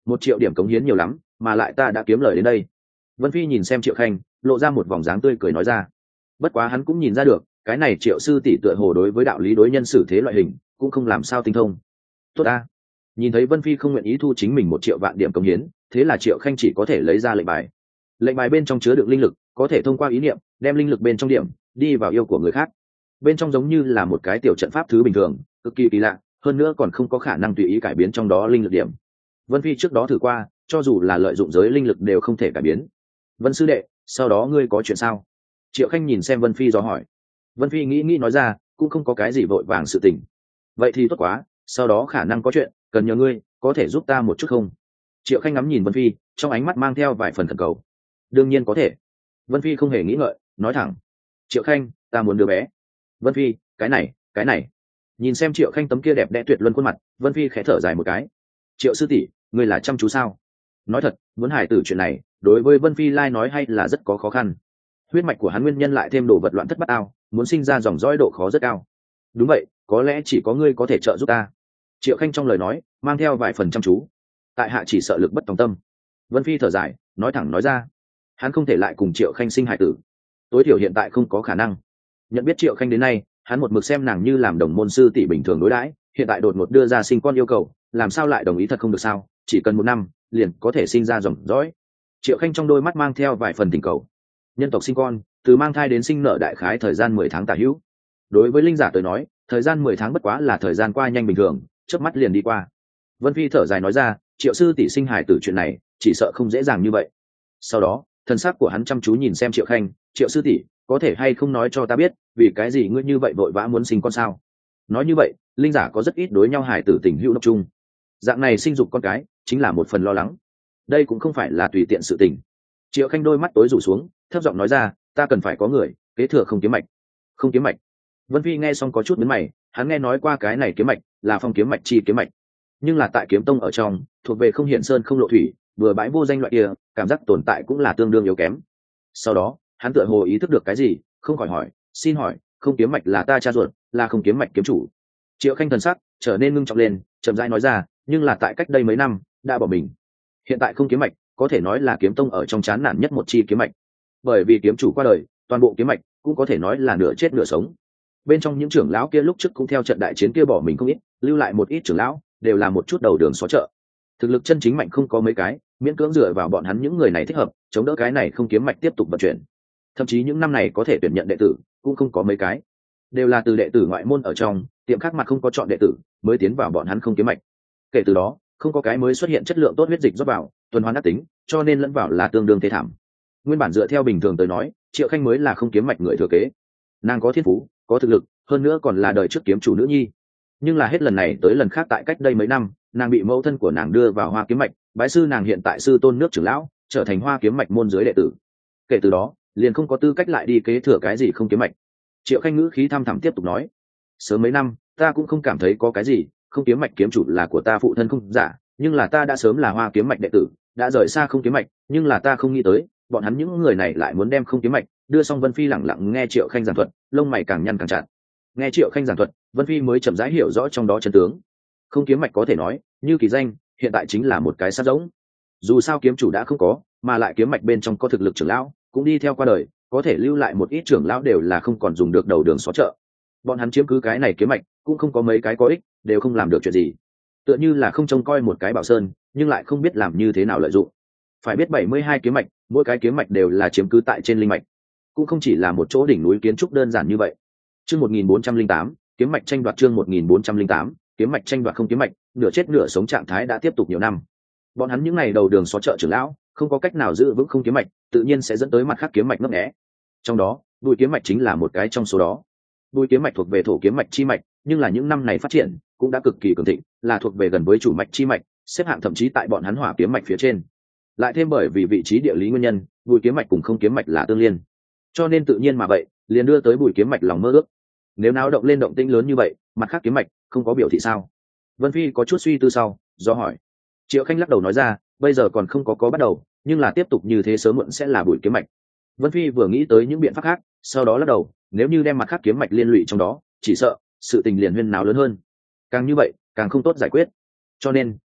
Một triệu điểm cống hiến nhiều lắm, mà lại ta đã kiếm lời đến đây. Vân Phi nhìn xem Triệu Khanh, lộ ra một vòng dáng tươi cười nói ra. Bất quá hắn cũng nhìn ra được, cái này Triệu sư tỷ tựa hồ đối với đạo lý đối nhân xử thế loại hình cũng không làm sao tinh thông. Tốt a. Nhìn thấy Vân Phi không nguyện ý thu chính mình một triệu vạn điểm cống hiến, thế là Triệu Khanh chỉ có thể lấy ra lệnh bài. Lệnh bài bên trong chứa đựng linh lực, có thể thông qua ý niệm đem linh lực bên trong điểm đi vào yêu của người khác. Bên trong giống như là một cái tiểu trận pháp thứ bình thường, cực kỳ kỳ lạ, hơn nữa còn không có khả năng tùy ý cải biến trong đó linh lực điểm. Vân Phi trước đó thử qua, cho dù là lợi dụng giới linh lực đều không thể cải biến. Vân sư đệ, sau đó ngươi có chuyện sao? Triệu Khanh nhìn xem Vân Phi do hỏi. Vân Phi nghĩ nghĩ nói ra, cũng không có cái gì vội vàng sự tình. Vậy thì tốt quá, sau đó khả năng có chuyện, cần nhờ ngươi, có thể giúp ta một chút không? Triệu Khanh ngắm nhìn Vân Phi, trong ánh mắt mang theo vài phần thần cầu. Đương nhiên có thể. Vân Phi không hề nghĩ ngợi, nói thẳng. Triệu Khanh, ta muốn đứa bé. Vân Phi, cái này, cái này. Nhìn xem Triệu Khanh tấm kia đẹp đẽ tuyệt luân khuôn mặt, Vân Phi khẽ thở dài một cái. Triệu sư tỷ, ngươi là chăm chú sao? Nói thật, muốn hài tử chuyện này, đối với Vân Phi lai nói hay là rất có khó khăn. Huyết mạch của hắn nguyên nhân lại thêm đồ vật loạn thất bát ao, muốn sinh ra dòng dõi độ khó rất cao. Đúng vậy, có lẽ chỉ có ngươi có thể trợ giúp ta. Triệu Khanh trong lời nói mang theo vài phần chăm chú. Tại hạ chỉ sợ lực bất tòng tâm. Vân Phi thở dài, nói thẳng nói ra. Hắn không thể lại cùng Triệu Khanh sinh hài tử, tối thiểu hiện tại không có khả năng. Nhận biết Triệu Khanh đến nay, hắn một mực xem nàng như làm đồng môn sư tỷ bình thường đối đãi, hiện tại đột ngột đưa ra sinh con yêu cầu, làm sao lại đồng ý thật không được sao? Chỉ cần một năm, liền có thể sinh ra dòng dõi. Triệu Khanh trong đôi mắt mang theo vài phần tình cầu. Nhân tộc sinh con, từ mang thai đến sinh nở đại khái thời gian mười tháng tả hữu. Đối với linh giả tới nói, thời gian mười tháng bất quá là thời gian qua nhanh bình thường, chớp mắt liền đi qua. Vân Phi thở dài nói ra, Triệu sư tỷ sinh hài tử chuyện này, chỉ sợ không dễ dàng như vậy. Sau đó, thần sắc của hắn chăm chú nhìn xem Triệu Khanh, Triệu sư tỷ, có thể hay không nói cho ta biết, vì cái gì ngươi như vậy vội vã muốn sinh con sao? Nói như vậy, linh giả có rất ít đối nhau hài tử tình hữu độc chung. Dạng này sinh dục con cái, chính là một phần lo lắng. Đây cũng không phải là tùy tiện sự tình. Triệu Khanh đôi mắt tối rủ xuống, thấp giọng nói ra, ta cần phải có người kế thừa không kiếm mạch. Không kiếm mạch. Vân Phi nghe xong có chút nhướng mày, hắn nghe nói qua cái này kiếm mạch là phong kiếm mạch chi kiếm mạch, nhưng là tại kiếm tông ở trong, thuộc về không hiện sơn không lộ thủy, vừa bãi vô danh loại kia, cảm giác tồn tại cũng là tương đương yếu kém. Sau đó, hắn tựa hồ ý thức được cái gì, không khỏi hỏi, xin hỏi, không kiếm mạch là ta cha ruột, là không kiếm mạch kiếm chủ? Triệu Khanh thần sắc trở nên ngưng trọng lên, chậm rãi nói ra, nhưng là tại cách đây mấy năm đã bỏ mình. Hiện tại không kiếm mạch có thể nói là kiếm tông ở trong chán nản nhất một chi kiếm mạch, bởi vì kiếm chủ qua đời, toàn bộ kiếm mạch cũng có thể nói là nửa chết nửa sống. Bên trong những trưởng lão kia lúc trước cũng theo trận đại chiến kia bỏ mình không ít, lưu lại một ít trưởng lão đều là một chút đầu đường xó chợ, thực lực chân chính mạnh không có mấy cái, miễn cưỡng dựa vào bọn hắn những người này thích hợp chống đỡ cái này không kiếm mạch tiếp tục vận chuyển. Thậm chí những năm này có thể tuyển nhận đệ tử cũng không có mấy cái, đều là từ đệ tử ngoại môn ở trong tiệm khác mặt không có chọn đệ tử mới tiến vào bọn hắn không kiếm mạch. Kể từ đó, không có cái mới xuất hiện chất lượng tốt huyết dịch rót vào, tuần hoàn đắc tính, cho nên lẫn vào là tương đương thế thảm. Nguyên bản dựa theo bình thường tới nói, Triệu Khanh mới là không kiếm mạch người thừa kế. Nàng có thiên phú, có thực lực, hơn nữa còn là đời trước kiếm chủ nữ nhi. Nhưng là hết lần này tới lần khác, tại cách đây mấy năm, nàng bị mẫu thân của nàng đưa vào Hoa kiếm mạch, bái sư nàng hiện tại sư tôn nước trưởng lão, trở thành Hoa kiếm mạch môn dưới đệ tử. Kể từ đó, liền không có tư cách lại đi kế thừa cái gì không kiếm mạch. Triệu Khanh ngữ khí thăm thẳm tiếp tục nói, sớm mấy năm ta cũng không cảm thấy có cái gì, không kiếm mạch kiếm chủ là của ta phụ thân không giả, nhưng là ta đã sớm là Hoa kiếm mạch đệ tử, đã rời xa không kiếm mạch, nhưng là ta không nghĩ tới bọn hắn những người này lại muốn đem không kiếm mạch đưa. Xong Vân Phi lẳng lặng nghe Triệu Khanh giảng thuật, lông mày càng nhăn càng chặt. Nghe Triệu Khanh giảng thuật, Vân Phi mới chậm rãi hiểu rõ trong đó chân tướng. Không kiếm mạch có thể nói như kỳ danh, hiện tại chính là một cái sát giống. Dù sao kiếm chủ đã không có, mà lại kiếm mạch bên trong có thực lực trưởng lão cũng đi theo qua đời, có thể lưu lại một ít trưởng lão đều là không còn dùng được đầu đường xó chợ. Bọn hắn chiếm cứ cái này kiếm mạch cũng không có mấy cái có ích, đều không làm được chuyện gì, tựa như là không trông coi một cái bảo sơn nhưng lại không biết làm như thế nào lợi dụng. Phải biết bảy mươi hai kiếm mạch, mỗi cái kiếm mạch đều là chiếm cứ tại trên linh mạch, cũng không chỉ là một chỗ đỉnh núi kiến trúc đơn giản như vậy. Chương một nghìn bốn trăm linh tám, kiếm mạch tranh đoạt. Chương một nghìn bốn trăm linh tám, kiếm mạch tranh đoạt. Không kiếm mạch, nửa chết nửa sống trạng thái đã tiếp tục nhiều năm. Bọn hắn những ngày đầu đường xó chợ trưởng lão không có cách nào giữ vững không kiếm mạch, tự nhiên sẽ dẫn tới mặt khác kiếm mạch ngấp nghé. Trong đó, Bùi kiếm mạch chính là một cái trong số đó. Bùi kiếm mạch thuộc về thổ kiếm mạch chi mạch, nhưng là những năm này phát triển cũng đã cực kỳ cường thịnh, là thuộc về gần với chủ mạch chi mạch, xếp hạng thậm chí tại bọn hắn hỏa kiếm mạch phía trên. Lại thêm bởi vì vị trí địa lý nguyên nhân, Bùi kiếm mạch cùng không kiếm mạch là tương liên, cho nên tự nhiên mà vậy liền đưa tới Bùi kiếm mạch lòng mơ ước. Nếu náo động lên động tĩnh lớn như vậy, mặt khác kiếm mạch không có biểu thị sao? Vân Phi có chút suy tư sau, do hỏi. Triệu Khanh lắc đầu nói ra, bây giờ còn không có có bắt đầu, nhưng là tiếp tục như thế sớm muộn sẽ là Bùi kiếm mạch. Vân Phi vừa nghĩ tới những biện pháp khác, sau đó lắc đầu, nếu như đem mặt khác kiếm mạch liên lụy trong đó, chỉ sợ sự tình liền huyên náo lớn hơn, càng như vậy càng không tốt giải quyết. Cho nên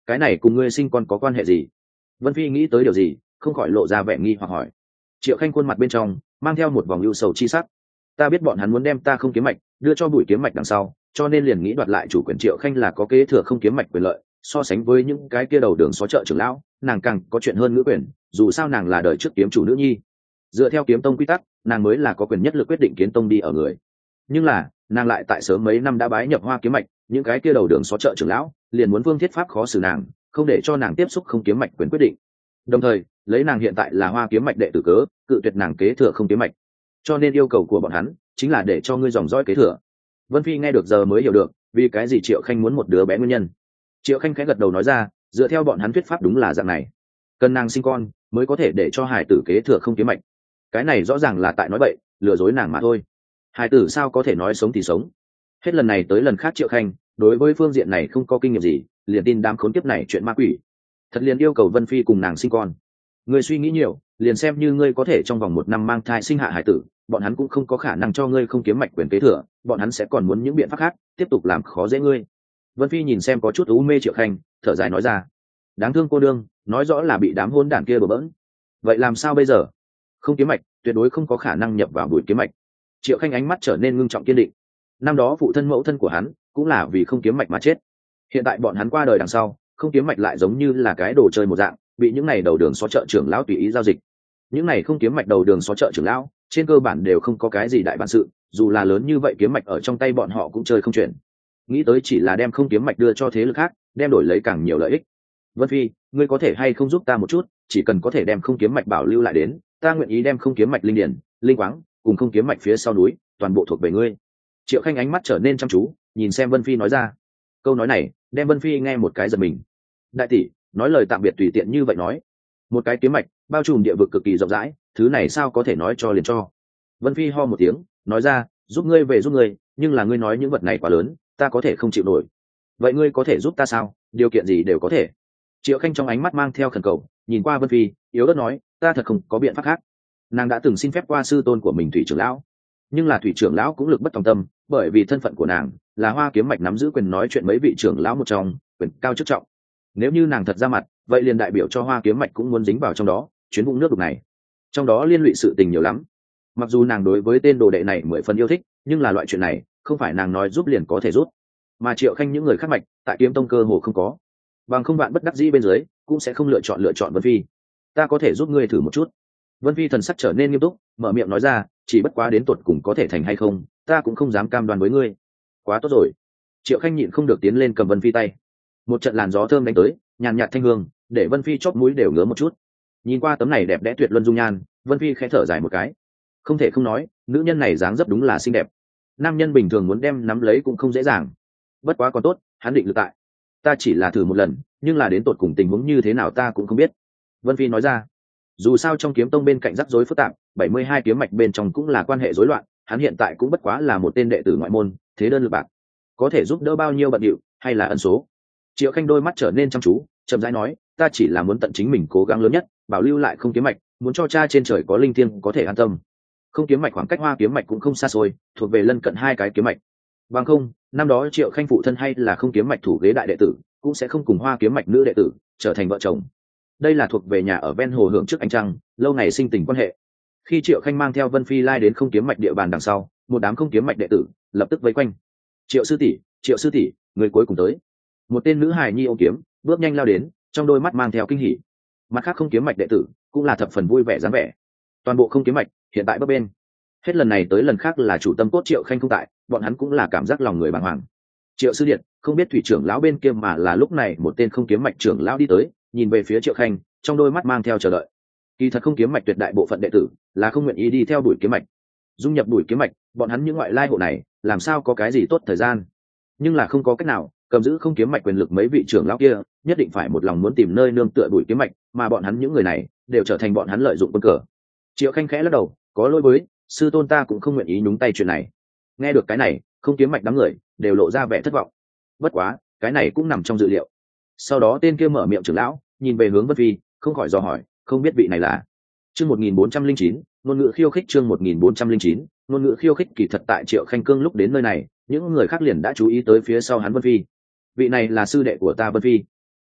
cái này cùng ngươi sinh con có quan hệ gì? Vân Phi nghĩ tới điều gì, không khỏi lộ ra vẻ nghi hoặc hỏi. Triệu Khanh khuôn mặt bên trong mang theo một vòng ưu sầu chi sắc. Ta biết bọn hắn muốn đem ta không kiếm mạch đưa cho Bùi kiếm mạch đằng sau, cho nên liền nghĩ đoạt lại chủ quyền. Triệu Khanh là có kế thừa không kiếm mạch quyền lợi, so sánh với những cái kia đầu đường xó chợ trưởng lão, nàng càng có chuyện hơn ngữ quyền, dù sao nàng là đời trước kiếm chủ nữ nhi. Dựa theo kiếm tông quy tắc, nàng mới là có quyền nhất lực quyết định kiến tông đi ở người. Nhưng là, nàng lại tại sớm mấy năm đã bái nhập Hoa kiếm mạch, những cái kia đầu đường xó chợ trưởng lão liền muốn Vương Thiết Pháp khó xử nàng, không để cho nàng tiếp xúc không kiếm mạch quyền quyết định. Đồng thời, lấy nàng hiện tại là Hoa kiếm mạch đệ tử cớ, cự tuyệt nàng kế thừa không kiếm mạch. Cho nên yêu cầu của bọn hắn chính là để cho ngươi dòng dõi kế thừa. Vân Phi nghe được giờ mới hiểu được vì cái gì Triệu Khanh muốn một đứa bé nguyên nhân. Triệu Khanh khẽ gật đầu nói ra, dựa theo bọn hắn thuyết pháp đúng là dạng này, cần nàng sinh con mới có thể để cho hải tử kế thừa không kiếm mạch. Cái này rõ ràng là tại nói bậy, lừa dối nàng mà thôi. Hải tử sao có thể nói sống thì sống? Hết lần này tới lần khác Triệu Khanh đối với phương diện này không có kinh nghiệm gì, liền tin đám khốn kiếp này chuyện ma quỷ, thật liền yêu cầu Vân Phi cùng nàng sinh con. Ngươi suy nghĩ nhiều, liền xem như ngươi có thể trong vòng một năm mang thai sinh hạ hải tử, bọn hắn cũng không có khả năng cho ngươi không kiếm mạch quyền kế thừa, bọn hắn sẽ còn muốn những biện pháp khác tiếp tục làm khó dễ ngươi. Vân Phi nhìn xem có chút u mê Triệu Khanh, thở dài nói ra, đáng thương cô đương, nói rõ là bị đám hôn đản kia đổ bỡn. Vậy làm sao bây giờ? Không kiếm mạch tuyệt đối không có khả năng nhập vào Bùi kiếm mạch. Triệu Khanh ánh mắt trở nên ngưng trọng kiên định. Năm đó phụ thân mẫu thân của hắn cũng là vì không kiếm mạch mà chết, hiện tại bọn hắn qua đời đằng sau, không kiếm mạch lại giống như là cái đồ chơi một dạng, bị những này đầu đường xó chợ trưởng lão tùy ý giao dịch. Những này không kiếm mạch đầu đường xó chợ trưởng lão trên cơ bản đều không có cái gì đại bản sự, dù là lớn như vậy kiếm mạch ở trong tay bọn họ cũng chơi không chuyển. Nghĩ tới chỉ là đem không kiếm mạch đưa cho thế lực khác, đem đổi lấy càng nhiều lợi ích. Vân Phi, ngươi có thể hay không giúp ta một chút, chỉ cần có thể đem không kiếm mạch bảo lưu lại đến, ta nguyện ý đem không kiếm mạch linh điển, linh quáng cùng không kiếm mạch phía sau núi toàn bộ thuộc về ngươi. Triệu Khanh ánh mắt trở nên chăm chú, nhìn xem Vân Phi nói ra. Câu nói này đem Vân Phi nghe một cái giật mình. Đại tỷ, nói lời tạm biệt tùy tiện như vậy nói. Một cái kiếm mạch bao trùm địa vực cực kỳ rộng rãi, thứ này sao có thể nói cho liền cho. Vân Phi ho một tiếng, nói ra, giúp ngươi về giúp ngươi, nhưng là ngươi nói những vật này quá lớn, ta có thể không chịu nổi. Vậy ngươi có thể giúp ta sao? Điều kiện gì đều có thể. Triệu Khanh trong ánh mắt mang theo khẩn cầu, nhìn qua Vân Phi, yếu ớt nói, ta thật không có biện pháp khác. Nàng đã từng xin phép qua sư tôn của mình Thủy trưởng lão, nhưng là Thủy trưởng lão cũng lực bất tòng tâm, bởi vì thân phận của nàng là Hoa kiếm mạch nắm giữ quyền nói chuyện mấy vị trưởng lão một trong, quyền cao chức trọng. Nếu như nàng thật ra mặt, vậy liền đại biểu cho Hoa kiếm mạch cũng muốn dính vào trong đó, chuyến vũng nước đục này. Trong đó liên lụy sự tình nhiều lắm. Mặc dù nàng đối với tên đồ đệ này mười phần yêu thích, nhưng là loại chuyện này không phải nàng nói giúp liền có thể giúp. Mà Triệu Khanh những người khác mạch tại Kiếm Tông cơ hồ không có, bằng không bạn bất đắc dĩ bên dưới cũng sẽ không lựa chọn lựa chọn Vân Phi. Ta có thể giúp ngươi thử một chút. Vân Phi thần sắc trở nên nghiêm túc, mở miệng nói ra, chỉ bất quá đến tuột cùng có thể thành hay không, ta cũng không dám cam đoan với ngươi. Quá tốt rồi. Triệu Khanh nhịn không được tiến lên cầm Vân Phi tay. Một trận làn gió thơm đánh tới, nhàn nhạt thanh hương, để Vân Phi chóp mũi đều ngứa một chút. Nhìn qua tấm này đẹp đẽ tuyệt luân dung nhan, Vân Phi khẽ thở dài một cái. Không thể không nói, nữ nhân này dáng dấp đúng là xinh đẹp. Nam nhân bình thường muốn đem nắm lấy cũng không dễ dàng. Bất quá còn tốt, hắn định lực tại. Ta chỉ là thử một lần, nhưng là đến tột cùng tình huống như thế nào ta cũng không biết. Vân Phi nói ra. Dù sao trong Kiếm Tông bên cạnh rắc rối phức tạp, bảy mươi hai kiếm mạch bên trong cũng là quan hệ rối loạn, hắn hiện tại cũng bất quá là một tên đệ tử ngoại môn, thế đơn lực bạc, có thể giúp đỡ bao nhiêu bận điệu, hay là ân số. Triệu Khanh đôi mắt trở nên chăm chú, chậm rãi nói, ta chỉ là muốn tận chính mình cố gắng lớn nhất, bảo lưu lại không kiếm mạch, muốn cho cha trên trời có linh thiêng có thể an tâm. Không kiếm mạch khoảng cách Hoa kiếm mạch cũng không xa xôi, thuộc về lân cận hai cái kiếm mạch. Bằng không, năm đó Triệu Khanh phụ thân hay là không kiếm mạch thủ ghế đại đệ tử, cũng sẽ không cùng Hoa kiếm mạch nữ đệ tử trở thành vợ chồng. Đây là thuộc về nhà ở ven hồ hưởng trước ánh trăng, lâu ngày sinh tình quan hệ. Khi Triệu Khanh mang theo Vân Phi lai đến không kiếm mạch địa bàn đằng sau, một đám không kiếm mạch đệ tử lập tức vây quanh. Triệu sư tỷ, Triệu sư tỷ, người cuối cùng tới. Một tên nữ hài nhi ôm kiếm, bước nhanh lao đến, trong đôi mắt mang theo kinh hỉ. Mặt khác không kiếm mạch đệ tử cũng là thập phần vui vẻ dáng vẻ. Toàn bộ không kiếm mạch hiện tại bấp bên. Hết lần này tới lần khác là chủ tâm cốt Triệu Khanh không tại, bọn hắn cũng là cảm giác lòng người bàng hoàng. Triệu sư điện, không biết Thủy trưởng lão bên kia mà là lúc này một tên không kiếm mạch trưởng lão đi tới, nhìn về phía Triệu Khanh, trong đôi mắt mang theo chờ đợi. Kỳ thật không kiếm mạch tuyệt đại bộ phận đệ tử là không nguyện ý đi theo đuổi kiếm mạch, dung nhập đuổi kiếm mạch, bọn hắn những ngoại lai hộ này làm sao có cái gì tốt thời gian. Nhưng là không có cách nào, cầm giữ không kiếm mạch quyền lực mấy vị trưởng lão kia nhất định phải một lòng muốn tìm nơi nương tựa đuổi kiếm mạch, mà bọn hắn những người này đều trở thành bọn hắn lợi dụng quân cờ. Triệu Khanh khẽ lắc đầu, có lỗi với sư tôn, ta cũng không nguyện ý nhúng tay chuyện này. Nghe được cái này, không kiếm mạch đám người đều lộ ra vẻ thất vọng. Bất quá cái này cũng nằm trong dự liệu. Sau đó tên kia mở miệng trưởng lão nhìn về hướng Vân Phi, không khỏi dò hỏi, không biết vị này là. Chương một nghìn bốn trăm linh chín, ngôn ngữ khiêu khích. Chương một nghìn bốn trăm linh chín, ngôn ngữ khiêu khích. Kỳ thật tại Triệu Khanh Cương lúc đến nơi này, những người khác liền đã chú ý tới phía sau hắn Vân Phi. Vị này là sư đệ của ta Vân Phi.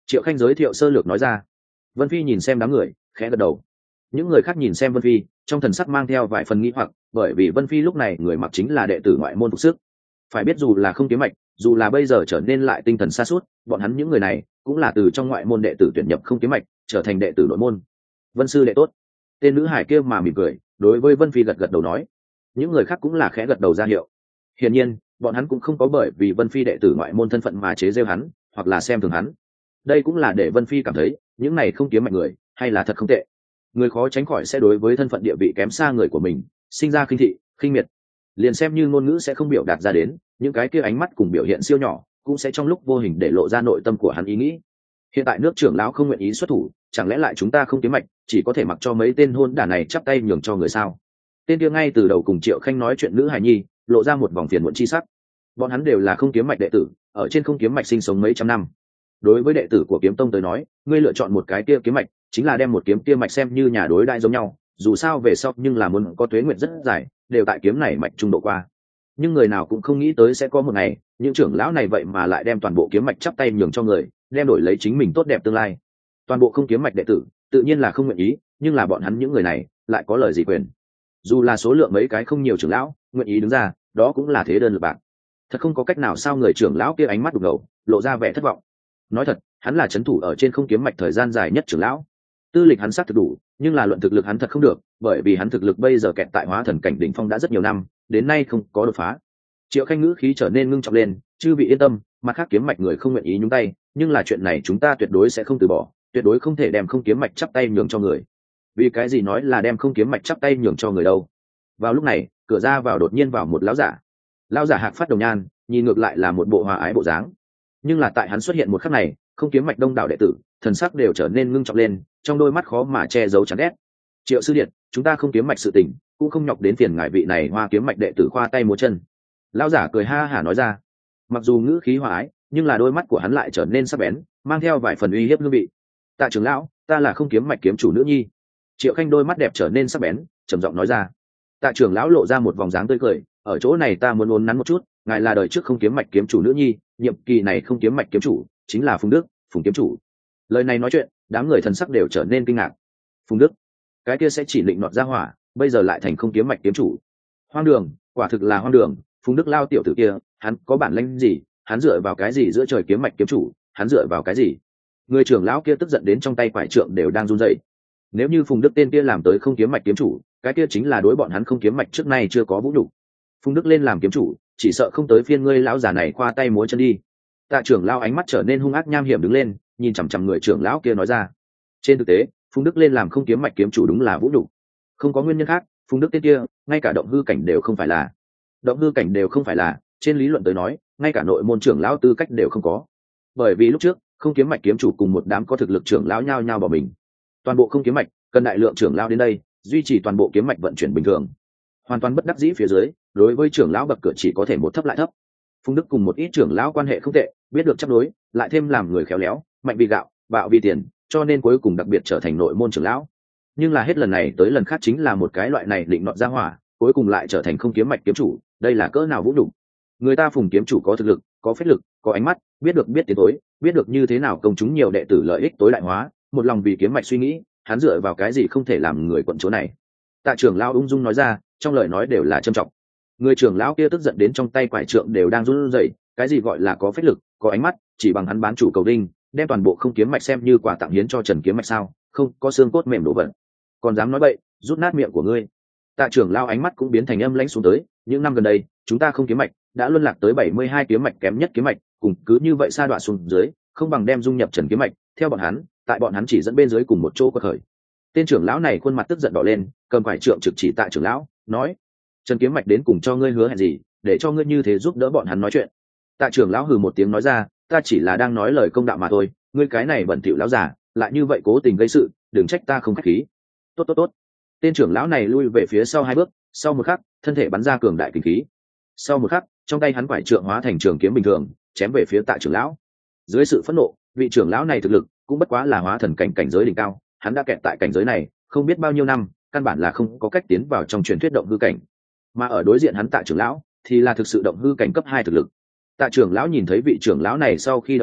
Triệu Khanh giới thiệu sơ lược nói ra. Vân Phi nhìn xem đám người khẽ gật đầu. Những người khác nhìn xem Vân Phi trong thần sắc mang theo vài phần nghi hoặc, bởi vì Vân Phi lúc này người mặc chính là đệ tử ngoại môn phục sức. Phải biết dù là không kiếm mạch, dù là bây giờ trở nên lại tinh thần sa sút, bọn hắn những người này cũng là từ trong ngoại môn đệ tử tuyển nhập không kiếm mạch trở thành đệ tử nội môn. Vân sư đệ tốt. Tên nữ hải kia mà mỉm cười đối với Vân Phi gật gật đầu nói. Những người khác cũng là khẽ gật đầu ra hiệu. Hiển nhiên bọn hắn cũng không có bởi vì Vân Phi đệ tử ngoại môn thân phận mà chế giễu hắn hoặc là xem thường hắn. Đây cũng là để Vân Phi cảm thấy những này không kiếm mạch người hay là thật không tệ. Người khó tránh khỏi sẽ đối với thân phận địa vị kém xa người của mình sinh ra khinh thị khinh miệt, liền xem như ngôn ngữ sẽ không biểu đạt ra đến, những cái kia ánh mắt cùng biểu hiện siêu nhỏ cũng sẽ trong lúc vô hình để lộ ra nội tâm của hắn ý nghĩ. Hiện tại nước trưởng lão không nguyện ý xuất thủ, chẳng lẽ lại chúng ta không kiếm mạch chỉ có thể mặc cho mấy tên hôn đả này chắp tay nhường cho người sao? Tên kia ngay từ đầu cùng Triệu Khanh nói chuyện nữ hài nhi lộ ra một vòng phiền muộn chi sắc. Bọn hắn đều là không kiếm mạch đệ tử, ở trên không kiếm mạch sinh sống mấy trăm năm. Đối với đệ tử của kiếm tông tới nói, ngươi lựa chọn một cái kia kiếm mạch chính là đem một kiếm kia mạch xem như nhà đối đại giống nhau, dù sao về sau nhưng là muốn có tuế nguyện rất dài, đều tại kiếm này mạch trung độ qua. Nhưng người nào cũng không nghĩ tới sẽ có một ngày những trưởng lão này vậy mà lại đem toàn bộ kiếm mạch chắp tay nhường cho người, đem đổi lấy chính mình tốt đẹp tương lai. Toàn bộ không kiếm mạch đệ tử tự nhiên là không nguyện ý, nhưng là bọn hắn những người này lại có lời gì quyền? Dù là số lượng mấy cái không nhiều trưởng lão nguyện ý đứng ra, đó cũng là thế đơn lực bạc. Thật không có cách nào sao? Người trưởng lão kia ánh mắt đục ngầu lộ ra vẻ thất vọng. Nói thật, hắn là trấn thủ ở trên không kiếm mạch thời gian dài nhất trưởng lão, tư lịch hắn xác thực đủ, nhưng là luận thực lực hắn thật không được, bởi vì hắn thực lực bây giờ kẹt tại hóa thần cảnh đỉnh phong đã rất nhiều năm, đến nay không có đột phá. Triệu Khanh ngữ khí trở nên ngưng trọng lên, chư vị yên tâm, mặt khác kiếm mạch người không nguyện ý nhúng tay, nhưng là chuyện này chúng ta tuyệt đối sẽ không từ bỏ, tuyệt đối không thể đem không kiếm mạch chắp tay nhường cho người. Vì cái gì nói là đem không kiếm mạch chắp tay nhường cho người đâu? Vào lúc này, cửa ra vào đột nhiên vào một lão giả. Lão giả hạc phát đồng nhan, nhìn ngược lại là một bộ hòa ái bộ dáng, nhưng là tại hắn xuất hiện một khắc này, không kiếm mạch đông đảo đệ tử thần sắc đều trở nên ngưng trọng lên, trong đôi mắt khó mà che giấu chán ghét. Triệu sư điện, chúng ta không kiếm mạch sự tình, cũng không nhọc đến phiền ngài vị này hoa kiếm mạch đệ tử khoa tay múa chân. Lão giả cười ha hả nói ra. Mặc dù ngữ khí hòa ái, nhưng là đôi mắt của hắn lại trở nên sắc bén, mang theo vài phần uy hiếp hương vị. Tạ trưởng lão, ta là không kiếm mạch kiếm chủ nữ nhi. Triệu Khanh đôi mắt đẹp trở nên sắc bén, trầm giọng nói ra. Tạ trưởng lão lộ ra một vòng dáng tươi cười, ở chỗ này ta muốn uốn nắn một chút, ngài là đời trước không kiếm mạch kiếm chủ nữ nhi, nhiệm kỳ này không kiếm mạch kiếm chủ chính là Phùng Đức, Phùng kiếm chủ. Lời này nói chuyện, đám người thần sắc đều trở nên kinh ngạc. Phùng Đức, cái kia sẽ chỉ định nọt ra hỏa, bây giờ lại thành không kiếm mạch kiếm chủ. Hoang đường, quả thực là hoang đường. Phùng Đức lao tiểu tử kia, hắn có bản lĩnh gì? Hắn dựa vào cái gì giữa trời kiếm mạch kiếm chủ? Hắn dựa vào cái gì? Người trưởng lão kia tức giận đến trong tay quải trượng đều đang run rẩy. Nếu như Phùng Đức tên kia làm tới không kiếm mạch kiếm chủ, cái kia chính là đối bọn hắn không kiếm mạch trước nay chưa có vũ nhục. Phùng Đức lên làm kiếm chủ, chỉ sợ không tới phiên ngươi lão già này khoa tay múa chân đi. Tạ trưởng lão ánh mắt trở nên hung ác nham hiểm đứng lên, nhìn chằm chằm người trưởng lão kia nói ra. Trên thực tế, Phùng Đức lên làm không kiếm mạch kiếm chủ đúng là vũ nhục. Không có nguyên nhân khác, Phùng Đức tên kia, ngay cả động hư cảnh đều không phải là. Động hư cảnh đều không phải là, trên lý luận tới nói, ngay cả nội môn trưởng lão tư cách đều không có. Bởi vì lúc trước, không kiếm mạch kiếm chủ cùng một đám có thực lực trưởng lão nhao nhao bỏ mình. Toàn bộ không kiếm mạch, cần đại lượng trưởng lão đến đây, duy trì toàn bộ kiếm mạch vận chuyển bình thường. Hoàn toàn bất đắc dĩ phía dưới, đối với trưởng lão bậc cửa chỉ có thể một thấp lại thấp. Phùng Đức cùng một ít trưởng lão quan hệ không tệ, biết được chấp đối, lại thêm làm người khéo léo, mạnh vì gạo, bạo vì tiền, cho nên cuối cùng đặc biệt trở thành nội môn trưởng lão. Nhưng là hết lần này tới lần khác chính là một cái loại này định nọt ra hỏa, cuối cùng lại trở thành không kiếm mạch kiếm chủ, đây là cỡ nào vũ nhục. Người ta Phùng kiếm chủ có thực lực, có phách lực, có ánh mắt, biết được biết tiến tối, biết được như thế nào công chúng nhiều đệ tử lợi ích tối đại hóa, một lòng vì kiếm mạch suy nghĩ, hắn dựa vào cái gì không thể làm người quận chỗ này? Tạ trưởng lão ung dung nói ra, trong lời nói đều là trâm trọng. Người trưởng lão kia tức giận đến trong tay quải trượng đều đang run rẩy, cái gì gọi là có phách lực, có ánh mắt, chỉ bằng hắn bán chủ cầu đinh, đem toàn bộ không kiếm mạch xem như quà tặng hiến cho Trần kiếm mạch sao? Không, có xương cốt mềm đổ vật. Còn dám nói bậy, rút nát miệng của ngươi. Tạ trưởng lão ánh mắt cũng biến thành âm lãnh xuống tới, những năm gần đây, chúng ta không kiếm mạch đã luân lạc tới bảy mươi hai kiếm mạch kém nhất kiếm mạch, cùng cứ như vậy sa đọa xuống dưới, không bằng đem dung nhập Trần kiếm mạch, theo bọn hắn, tại bọn hắn chỉ dẫn bên dưới cùng một chỗ quật khởi. Tên trưởng lão này khuôn mặt tức giận đỏ lên, cầm quải trượng trực chỉ Tạ trưởng lão, nói: Trần kiếm mạch đến cùng cho ngươi hứa hẹn gì, để cho ngươi như thế giúp đỡ bọn hắn nói chuyện? Tạ trưởng lão hừ một tiếng nói ra, ta chỉ là đang nói lời công đạo mà thôi, ngươi cái này bẩn thỉu lão giả, lại như vậy cố tình gây sự, đừng trách ta không khách khí. Tốt tốt tốt. Tên trưởng lão này lui về phía sau hai bước, sau một khắc, thân thể bắn ra cường đại kinh khí. Sau một khắc, trong tay hắn quải trượng hóa thành trường kiếm bình thường, chém về phía Tạ trưởng lão. Dưới sự phẫn nộ, vị trưởng lão này thực lực cũng bất quá là hóa thần cảnh cảnh giới đỉnh cao, hắn đã kẹt tại cảnh giới này, không biết bao nhiêu năm, căn bản là không có cách tiến vào trong truyền thuyết động hư cảnh. Mà ở đối diện hắn Tạ trưởng lão thì là thực sự động hư cảnh cấp hai thực lực. Tạ trưởng lão nhìn thấy vị trưởng lão này sau khi động thủ,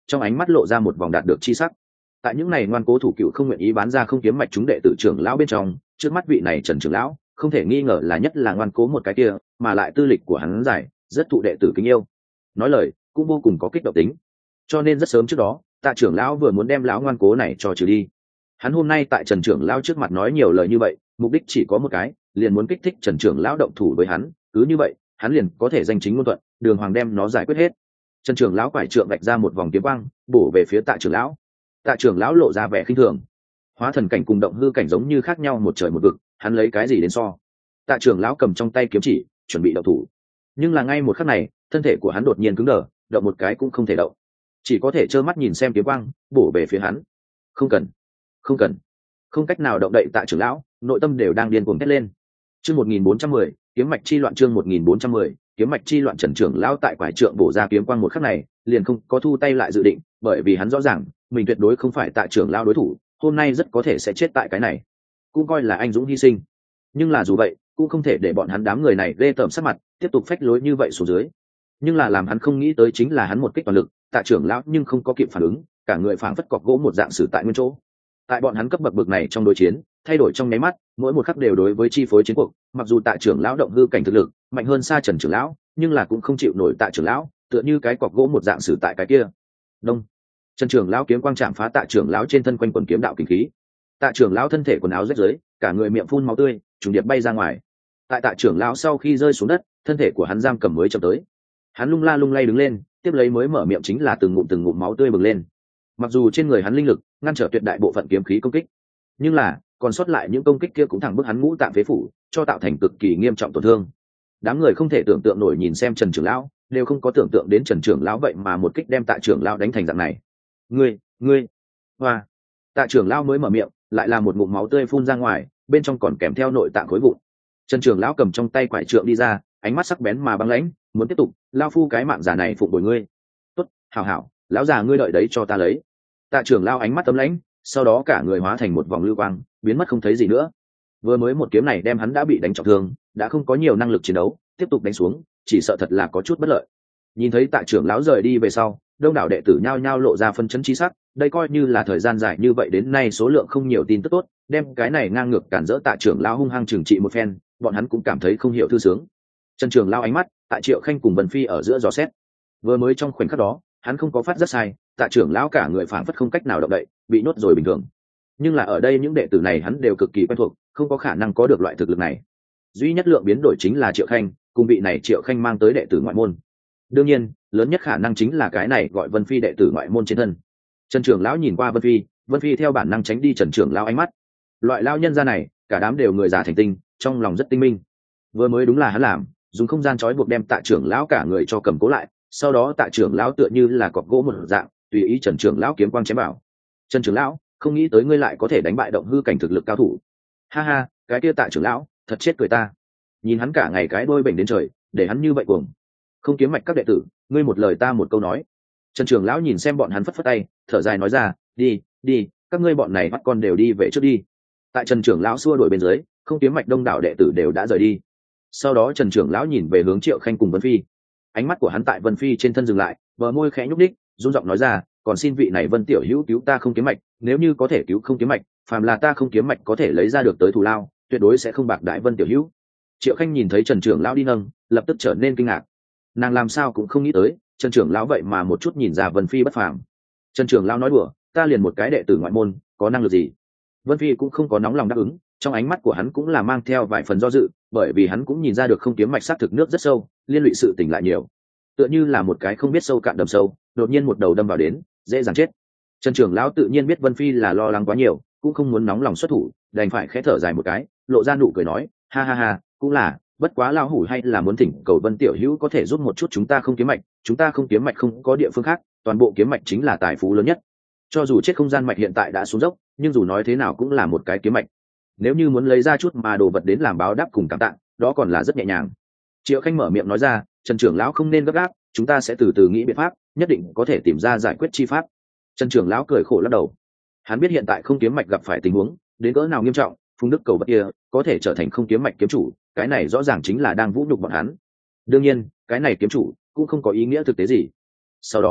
trong ánh mắt lộ ra một vòng đạt được chi sắc. Tại những này ngoan cố thủ cựu không nguyện ý bán ra không kiếm mạch chúng đệ tử trưởng lão bên trong, trước mắt vị này Trần trưởng lão không thể nghi ngờ là nhất là ngoan cố một cái kia, mà lại tư lịch của hắn dài, rất thụ đệ tử kính yêu, nói lời cũng vô cùng có kích động tính. Cho nên rất sớm trước đó, Tạ trưởng lão vừa muốn đem lão ngoan cố này cho trừ đi. Hắn hôm nay tại Trần trưởng lão trước mặt nói nhiều lời như vậy, mục đích chỉ có một cái, liền muốn kích thích Trần trưởng lão động thủ với hắn, cứ như vậy, hắn liền có thể danh chính ngôn thuận, đường hoàng đem nó giải quyết hết. Trần trưởng lão quải trượng vạch ra một vòng kiếm quang, bổ về phía Tạ trưởng lão. Tạ trưởng lão lộ ra vẻ khinh thường. Hóa thần cảnh cùng động hư cảnh giống như khác nhau một trời một vực, hắn lấy cái gì đến so? Tạ trưởng lão cầm trong tay kiếm chỉ, chuẩn bị động thủ. Nhưng là ngay một khắc này, thân thể của hắn đột nhiên cứng đờ, động một cái cũng không thể động, chỉ có thể trơ mắt nhìn xem kiếm quang bổ về phía hắn. Không cần, không cần, không cách nào động đậy. Tạ trưởng lão nội tâm đều đang điên cuồng thét lên. Chương một nghìn bốn trăm mười, kiếm mạch chi loạn. Chương một nghìn bốn trăm mười, kiếm mạch chi loạn. Trần trưởng lão tại quải trượng bổ ra kiếm quang một khắc này, liền không có thu tay lại dự định, bởi vì hắn rõ ràng mình tuyệt đối không phải Tạ trưởng lão đối thủ, hôm nay rất có thể sẽ chết tại cái này, cũng coi là anh dũng hy sinh. Nhưng là dù vậy, cũng không thể để bọn hắn đám người này ghê tởm sắc mặt, tiếp tục phách lối như vậy xuống dưới. Nhưng là làm hắn không nghĩ tới chính là hắn một kích toàn lực, Tạ trưởng lão nhưng không có kịp phản ứng, cả người phảng phất cọc gỗ một dạng xử tại nguyên chỗ. Tại bọn hắn cấp bậc bậc này trong đối chiến, thay đổi trong nháy mắt, mỗi một khắc đều đối với chi phối chiến cuộc. Mặc dù Tạ trưởng lão động hư cảnh thực lực mạnh hơn xa Trần trưởng lão, nhưng là cũng không chịu nổi Tạ trưởng lão, tựa như cái cọc gỗ một dạng xử tại cái kia. Đông. Trần trưởng lão kiếm quang chạm phá Tạ trưởng lão trên thân quanh quần kiếm đạo kinh khí. Tạ trưởng lão thân thể quần áo rách rưới, cả người miệng phun máu tươi, trùng điệp bay ra ngoài. Tại Tạ trưởng lão sau khi rơi xuống đất, thân thể của hắn giam cầm mới chậm tới. Hắn lung la lung lay đứng lên, tiếp lấy mới mở miệng chính là từng ngụm từng ngụm máu tươi bừng lên. Mặc dù trên người hắn linh lực ngăn trở tuyệt đại bộ phận kiếm khí công kích, nhưng là còn sót lại những công kích kia cũng thẳng bức hắn ngũ tạng phế phủ, cho tạo thành cực kỳ nghiêm trọng tổn thương. Đám người không thể tưởng tượng nổi nhìn xem Trần trưởng lão, đều không có tưởng tượng đến Trần trưởng lão vậy mà một kích đem Tạ trưởng lão đánh thành dạng này. Ngươi, ngươi, hoa! Tạ trưởng lão mới mở miệng, lại là một ngụm máu tươi phun ra ngoài, bên trong còn kèm theo nội tạng khối vụn. Trần trưởng lão cầm trong tay quải trượng đi ra, ánh mắt sắc bén mà băng lãnh, muốn tiếp tục, lao phu cái mạng giả này phụng bồi ngươi. Tốt, hảo hảo, lão già ngươi đợi đấy cho ta lấy. Tạ trưởng lão ánh mắt tấm lãnh, sau đó cả người hóa thành một vòng lưu quang, biến mất không thấy gì nữa. Vừa mới một kiếm này đem hắn đã bị đánh trọng thương, đã không có nhiều năng lực chiến đấu, tiếp tục đánh xuống, chỉ sợ thật là có chút bất lợi. Nhìn thấy Tạ trưởng lão rời đi về sau, đông đảo đệ tử nhao nhao lộ ra phân chấn chi sắc, đây coi như là thời gian dài như vậy đến nay số lượng không nhiều tin tức tốt, đem cái này ngang ngược cản rỡ Tạ trưởng lão hung hăng trừng trị một phen, bọn hắn cũng cảm thấy không hiểu thư sướng. Trần trưởng lão ánh mắt tại Triệu Khanh cùng Vân Phi ở giữa gió xét. Vừa mới trong khoảnh khắc đó, hắn không có phát rất sai, Tạ trưởng lão cả người phảng phất không cách nào động đậy, bị nhốt rồi bình thường. Nhưng là ở đây những đệ tử này hắn đều cực kỳ quen thuộc, không có khả năng có được loại thực lực này. Duy nhất lượng biến đổi chính là Triệu Khanh, cùng vị này Triệu Khanh mang tới đệ tử ngoại môn. Đương nhiên, lớn nhất khả năng chính là cái này gọi Vân Phi đệ tử ngoại môn trên thân. Trần trưởng lão nhìn qua Vân Phi, Vân Phi theo bản năng tránh đi Trần trưởng lão ánh mắt. Loại lão nhân gia này, cả đám đều người già thành tinh, trong lòng rất tinh minh. Vừa mới đúng là hắn làm, dùng không gian trói buộc đem Tạ trưởng lão cả người cho cầm cố lại, sau đó Tạ trưởng lão tựa như là cọc gỗ một dạng, tùy ý Trần trưởng lão kiếm quang chém vào. Trần trưởng lão, không nghĩ tới ngươi lại có thể đánh bại động hư cảnh thực lực cao thủ. Ha ha, cái kia Tạ trưởng lão, thật chết cười ta. Nhìn hắn cả ngày cái đôi bệnh đến trời, để hắn như vậy cuồng. Không kiếm mạch các đệ tử, ngươi một lời ta một câu nói. Trần trưởng lão nhìn xem bọn hắn phất phất tay, thở dài nói ra, đi, đi, các ngươi bọn này bắt con đều đi về trước đi. Tại Trần trưởng lão xua đuổi bên dưới, không kiếm mạch đông đảo đệ tử đều đã rời đi. Sau đó Trần trưởng lão nhìn về hướng Triệu Khanh cùng Vân Phi, ánh mắt của hắn tại Vân Phi trên thân dừng lại, bờ môi khẽ nhúc đích, run giọng nói ra, còn xin vị này Vân tiểu hữu cứu ta không kiếm mạch, nếu như có thể cứu không kiếm mạch, phàm là ta không kiếm mạch có thể lấy ra được tới thù lao, tuyệt đối sẽ không bạc đãi Vân tiểu hữu. Triệu Khanh nhìn thấy Trần trưởng lão đi nâng, lập tức trở nên kinh ngạc. Nàng làm sao cũng không nghĩ tới, Trần trưởng lão vậy mà một chút nhìn ra Vân Phi bất phàm. Trần trưởng lão nói đùa, ta liền một cái đệ tử ngoại môn, có năng lực gì? Vân Phi cũng không có nóng lòng đáp ứng, trong ánh mắt của hắn cũng là mang theo vài phần do dự, bởi vì hắn cũng nhìn ra được không kiếm mạch sát thực nước rất sâu, liên lụy sự tình lại nhiều, tựa như là một cái không biết sâu cạn đầm sâu, đột nhiên một đầu đâm vào đến, dễ dàng chết. Trần trưởng lão tự nhiên biết Vân Phi là lo lắng quá nhiều, cũng không muốn nóng lòng xuất thủ, đành phải khẽ thở dài một cái, lộ ra nụ cười nói, ha ha ha, cũng là, bất quá lão hủ hay là muốn thỉnh cầu Vân tiểu hữu có thể giúp một chút chúng ta không kiếm mạch, chúng ta không kiếm mạch không có địa phương khác, toàn bộ kiếm mạch chính là tài phú lớn nhất. Cho dù chết không gian mạch hiện tại đã xuống dốc, nhưng dù nói thế nào cũng là một cái kiếm mạch. Nếu như muốn lấy ra chút mà đồ vật đến làm báo đáp cùng cảm tạ, đó còn là rất nhẹ nhàng. Triệu Khanh mở miệng nói ra, Trần trưởng lão không nên gấp gáp, chúng ta sẽ từ từ nghĩ biện pháp, nhất định có thể tìm ra giải quyết chi pháp. Trần trưởng lão cười khổ lắc đầu. Hắn biết hiện tại không kiếm mạch gặp phải tình huống đến cỡ nào nghiêm trọng, Phùng Đức Cầu vật kia có thể trở thành không kiếm mạch kiếm chủ, cái này rõ ràng chính là đang vũ nhục bọn hắn. Đương nhiên, cái này kiếm chủ cũng không có ý nghĩa thực tế gì. Sau đó,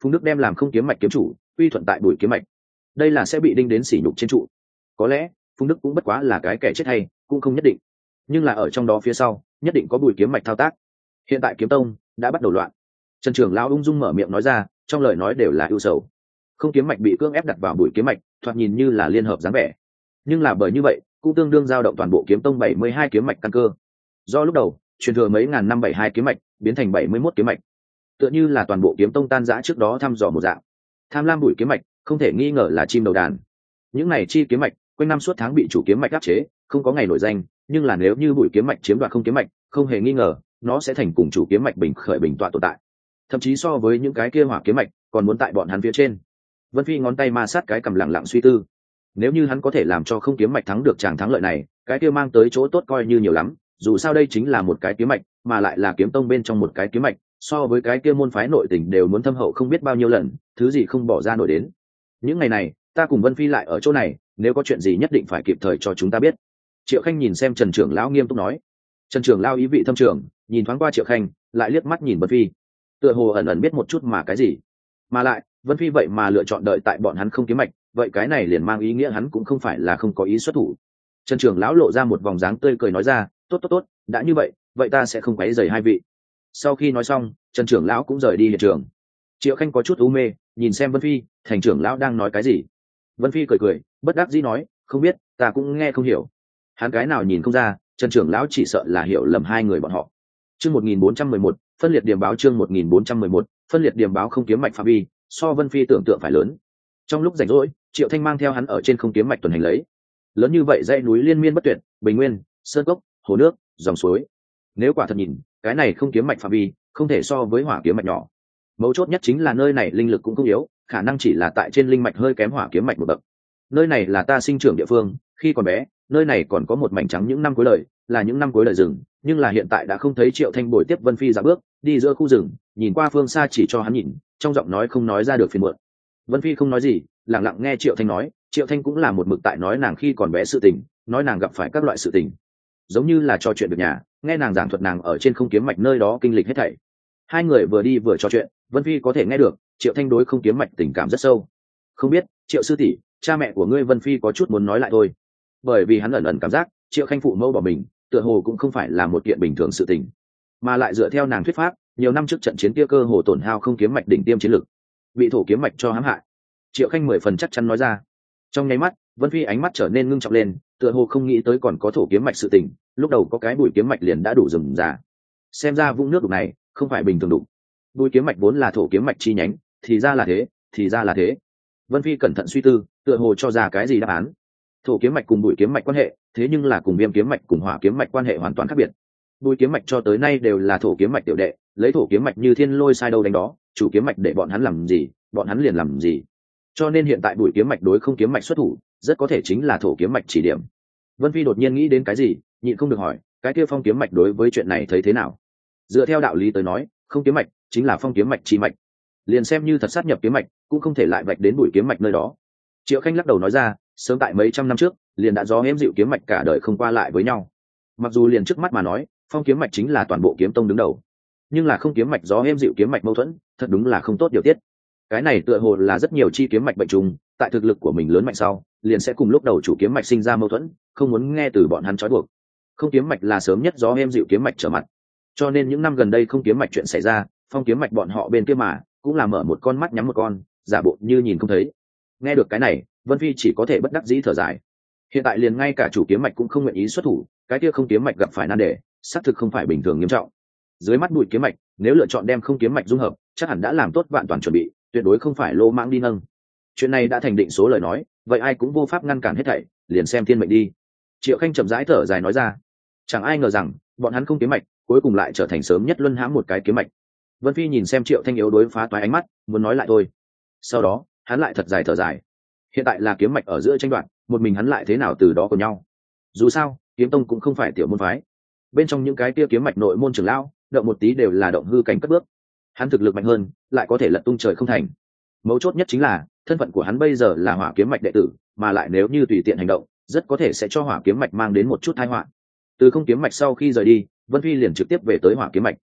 Phùng Đức đem làm không kiếm mạch kiếm chủ uy thuận tại Bùi kiếm mạch, đây là sẽ bị đinh đến sỉ nhục trên trụ. Có lẽ Phùng Đức cũng bất quá là cái kẻ chết hay, cũng không nhất định, nhưng là ở trong đó phía sau nhất định có Bùi kiếm mạch thao tác. Hiện tại kiếm tông đã bắt đầu loạn. Trần trưởng lão ung dung mở miệng nói ra, trong lời nói đều là ưu sầu. Không kiếm mạch bị cưỡng ép đặt vào Bùi kiếm mạch, thoạt nhìn như là liên hợp dáng vẻ, nhưng là bởi như vậy cũng tương đương giao động toàn bộ kiếm tông bảy mươi hai kiếm mạch căn cơ. Do lúc đầu truyền thừa mấy ngàn năm bảy mươi hai kiếm mạch biến thành bảy mươi mốt kiếm mạch, tựa như là toàn bộ kiếm tông tan rã trước đó thăm dò một dạng. Tham lam Bùi kiếm mạch không thể nghi ngờ là chim đầu đàn. Những này chi kiếm mạch quanh năm suốt tháng bị chủ kiếm mạch áp chế, không có ngày nổi danh, nhưng là nếu như Bùi kiếm mạch chiếm đoạt không kiếm mạch, không hề nghi ngờ nó sẽ thành cùng chủ kiếm mạch bình khởi bình tọa tồn tại, thậm chí so với những cái kia hỏa kiếm mạch còn muốn tại bọn hắn phía trên. Vân Phi ngón tay ma sát cái cầm lặng lặng suy tư, nếu như hắn có thể làm cho không kiếm mạch thắng được tràng thắng lợi này, cái kia mang tới chỗ tốt coi như nhiều lắm. Dù sao đây chính là một cái kiếm mạch, mà lại là kiếm tông bên trong một cái kiếm mạch, so với cái kia môn phái nội tình đều muốn thâm hậu không biết bao nhiêu lần, thứ gì không bỏ ra nổi đến. Những ngày này ta cùng Vân Phi lại ở chỗ này, nếu có chuyện gì nhất định phải kịp thời cho chúng ta biết. Triệu Khanh nhìn xem Trần trưởng lão nghiêm túc nói. Trần trưởng lão ý vị thâm trường, nhìn thoáng qua Triệu Khanh, lại liếc mắt nhìn Vân Phi, tựa hồ ẩn ẩn biết một chút mà cái gì. Mà lại Vân Phi vậy mà lựa chọn đợi tại bọn hắn không kiếm mạch, vậy cái này liền mang ý nghĩa hắn cũng không phải là không có ý xuất thủ. Trần trưởng lão lộ ra một vòng dáng tươi cười nói ra, tốt tốt tốt, đã như vậy vậy ta sẽ không quấy rầy hai vị. Sau khi nói xong, Trần trưởng lão cũng rời đi hiện trường. Triệu Khanh có chút u mê, nhìn xem Vân Phi, thành trưởng lão đang nói cái gì. Vân Phi cười cười, bất đắc dĩ nói, không biết, ta cũng nghe không hiểu. Hắn cái nào nhìn không ra, Trần trưởng lão chỉ sợ là hiểu lầm hai người bọn họ. Chương một nghìn bốn trăm mười một, phân liệt điểm báo. Chương một nghìn bốn trăm mười một, phân liệt điểm báo. Không kiếm mạch phạm vi so Vân Phi tưởng tượng phải lớn. Trong lúc rảnh rỗi, Triệu Thanh mang theo hắn ở trên không kiếm mạch tuần hành lấy. Lớn như vậy dãy núi liên miên bất tuyệt, bình nguyên, sơn cốc, hồ nước, dòng suối. Nếu quả thật nhìn, cái này không kiếm mạch phạm vi không thể so với hỏa kiếm mạch nhỏ. Mấu chốt nhất chính là nơi này linh lực cũng không yếu, khả năng chỉ là tại trên linh mạch hơi kém hỏa kiếm mạch một bậc. Nơi này là ta sinh trưởng địa phương, khi còn bé, nơi này còn có một mảnh trắng những năm cuối đời, là những năm cuối đời rừng, nhưng là hiện tại đã không thấy. Triệu Thanh bồi tiếp Vân Phi ra bước, đi giữa khu rừng, nhìn qua phương xa chỉ cho hắn nhìn, trong giọng nói không nói ra được phiền muộn. Vân Phi không nói gì, lặng lặng nghe Triệu Thanh nói. Triệu Thanh cũng là một mực tại nói nàng khi còn bé sự tình, nói nàng gặp phải các loại sự tình, giống như là trò chuyện được nhà, nghe nàng giảng thuật nàng ở trên không kiếm mạch nơi đó kinh lịch hết thảy. Hai người vừa đi vừa trò chuyện, Vân Phi có thể nghe được Triệu Thanh đối không kiếm mạch tình cảm rất sâu. Không biết Triệu sư tỷ, cha mẹ của ngươi. Vân Phi có chút muốn nói lại thôi, bởi vì hắn ẩn ẩn cảm giác Triệu Khanh phụ mẫu bỏ mình, tựa hồ cũng không phải là một kiện bình thường sự tình, mà lại dựa theo nàng thuyết pháp, nhiều năm trước trận chiến kia cơ hồ tổn hao không kiếm mạch đỉnh tiêm chiến lực, bị thổ kiếm mạch cho hãm hại. Triệu Khanh mười phần chắc chắn nói ra. Trong nháy mắt, Vân Phi ánh mắt trở nên ngưng trọng lên, tựa hồ không nghĩ tới còn có thổ kiếm mạch sự tình, lúc đầu có cái Bùi kiếm mạch liền đã đủ rườm rà, xem ra vũng nước đục này không phải bình thường đục. Bùi kiếm mạch vốn là thổ kiếm mạch chi nhánh, thì ra là thế, thì ra là thế. Vân Phi cẩn thận suy tư, tựa hồ cho ra cái gì đáp án. Thổ kiếm mạch cùng Bùi kiếm mạch quan hệ, thế nhưng là cùng Viêm kiếm mạch cùng Hỏa kiếm mạch quan hệ hoàn toàn khác biệt. Bùi kiếm mạch cho tới nay đều là thổ kiếm mạch tiểu đệ, lấy thổ kiếm mạch như thiên lôi sai đâu đánh đó, chủ kiếm mạch để bọn hắn làm gì, bọn hắn liền làm gì. Cho nên hiện tại Bùi kiếm mạch đối không kiếm mạch xuất thủ, rất có thể chính là thổ kiếm mạch chỉ điểm. Vân Phi đột nhiên nghĩ đến cái gì, nhịn không được hỏi, cái kia Phong kiếm mạch đối với chuyện này thấy thế nào? Dựa theo đạo lý tới nói, không kiếm mạch chính là Phong kiếm mạch chi mạch, liền xem như thật sát nhập kiếm mạch, cũng không thể lại vạch đến Bùi kiếm mạch nơi đó. Triệu Khanh lắc đầu nói ra, sớm tại mấy trăm năm trước, liền đã gió êm dịu kiếm mạch cả đời không qua lại với nhau. Mặc dù liền trước mắt mà nói, Phong kiếm mạch chính là toàn bộ kiếm tông đứng đầu, nhưng là không kiếm mạch gió êm dịu kiếm mạch mâu thuẫn, thật đúng là không tốt điều tiết. Cái này tựa hồ là rất nhiều chi kiếm mạch bệnh trùng, tại thực lực của mình lớn mạnh sau, liền sẽ cùng lúc đầu chủ kiếm mạch sinh ra mâu thuẫn, không muốn nghe từ bọn hắn trói buộc. Không kiếm mạch là sớm nhất gió êm dịu kiếm mạch trở mặt, cho nên những năm gần đây không kiếm mạch chuyện xảy ra, Phong kiếm mạch bọn họ bên kia mà cũng là mở một con mắt nhắm một con, giả bộ như nhìn không thấy. Nghe được cái này, Vân Phi chỉ có thể bất đắc dĩ thở dài. Hiện tại liền ngay cả chủ kiếm mạch cũng không nguyện ý xuất thủ, cái kia không kiếm mạch gặp phải nan đề, xác thực không phải bình thường nghiêm trọng. Dưới mắt Bùi kiếm mạch, nếu lựa chọn đem không kiếm mạch dung hợp, chắc hẳn đã làm tốt vạn toàn chuẩn bị, tuyệt đối không phải lô mãng đi nâng. Chuyện này đã thành định số lời nói, vậy ai cũng vô pháp ngăn cản hết thảy, liền xem thiên mệnh đi. Triệu Khanh chậm rãi thở dài nói ra. Chẳng ai ngờ rằng bọn hắn không kiếm mạch, cuối cùng lại trở thành sớm nhất luân hãm một cái kiếm mạch. Vân Phi nhìn xem Triệu Thanh yếu đối phá toái ánh mắt, muốn nói lại thôi. Sau đó, hắn lại thật dài thở dài. Hiện tại là kiếm mạch ở giữa tranh đoạt, một mình hắn lại thế nào từ đó của nhau. Dù sao, kiếm tông cũng không phải tiểu môn phái. Bên trong những cái kia kiếm mạch nội môn trưởng lão, động một tí đều là động hư cảnh cất bước. Hắn thực lực mạnh hơn, lại có thể lật tung trời không thành. Mấu chốt nhất chính là, thân phận của hắn bây giờ là Hỏa kiếm mạch đệ tử, mà lại nếu như tùy tiện hành động, rất có thể sẽ cho Hỏa kiếm mạch mang đến một chút tai họa. Từ không kiếm mạch sau khi rời đi, Vân Phi liền trực tiếp về tới Hỏa kiếm mạch.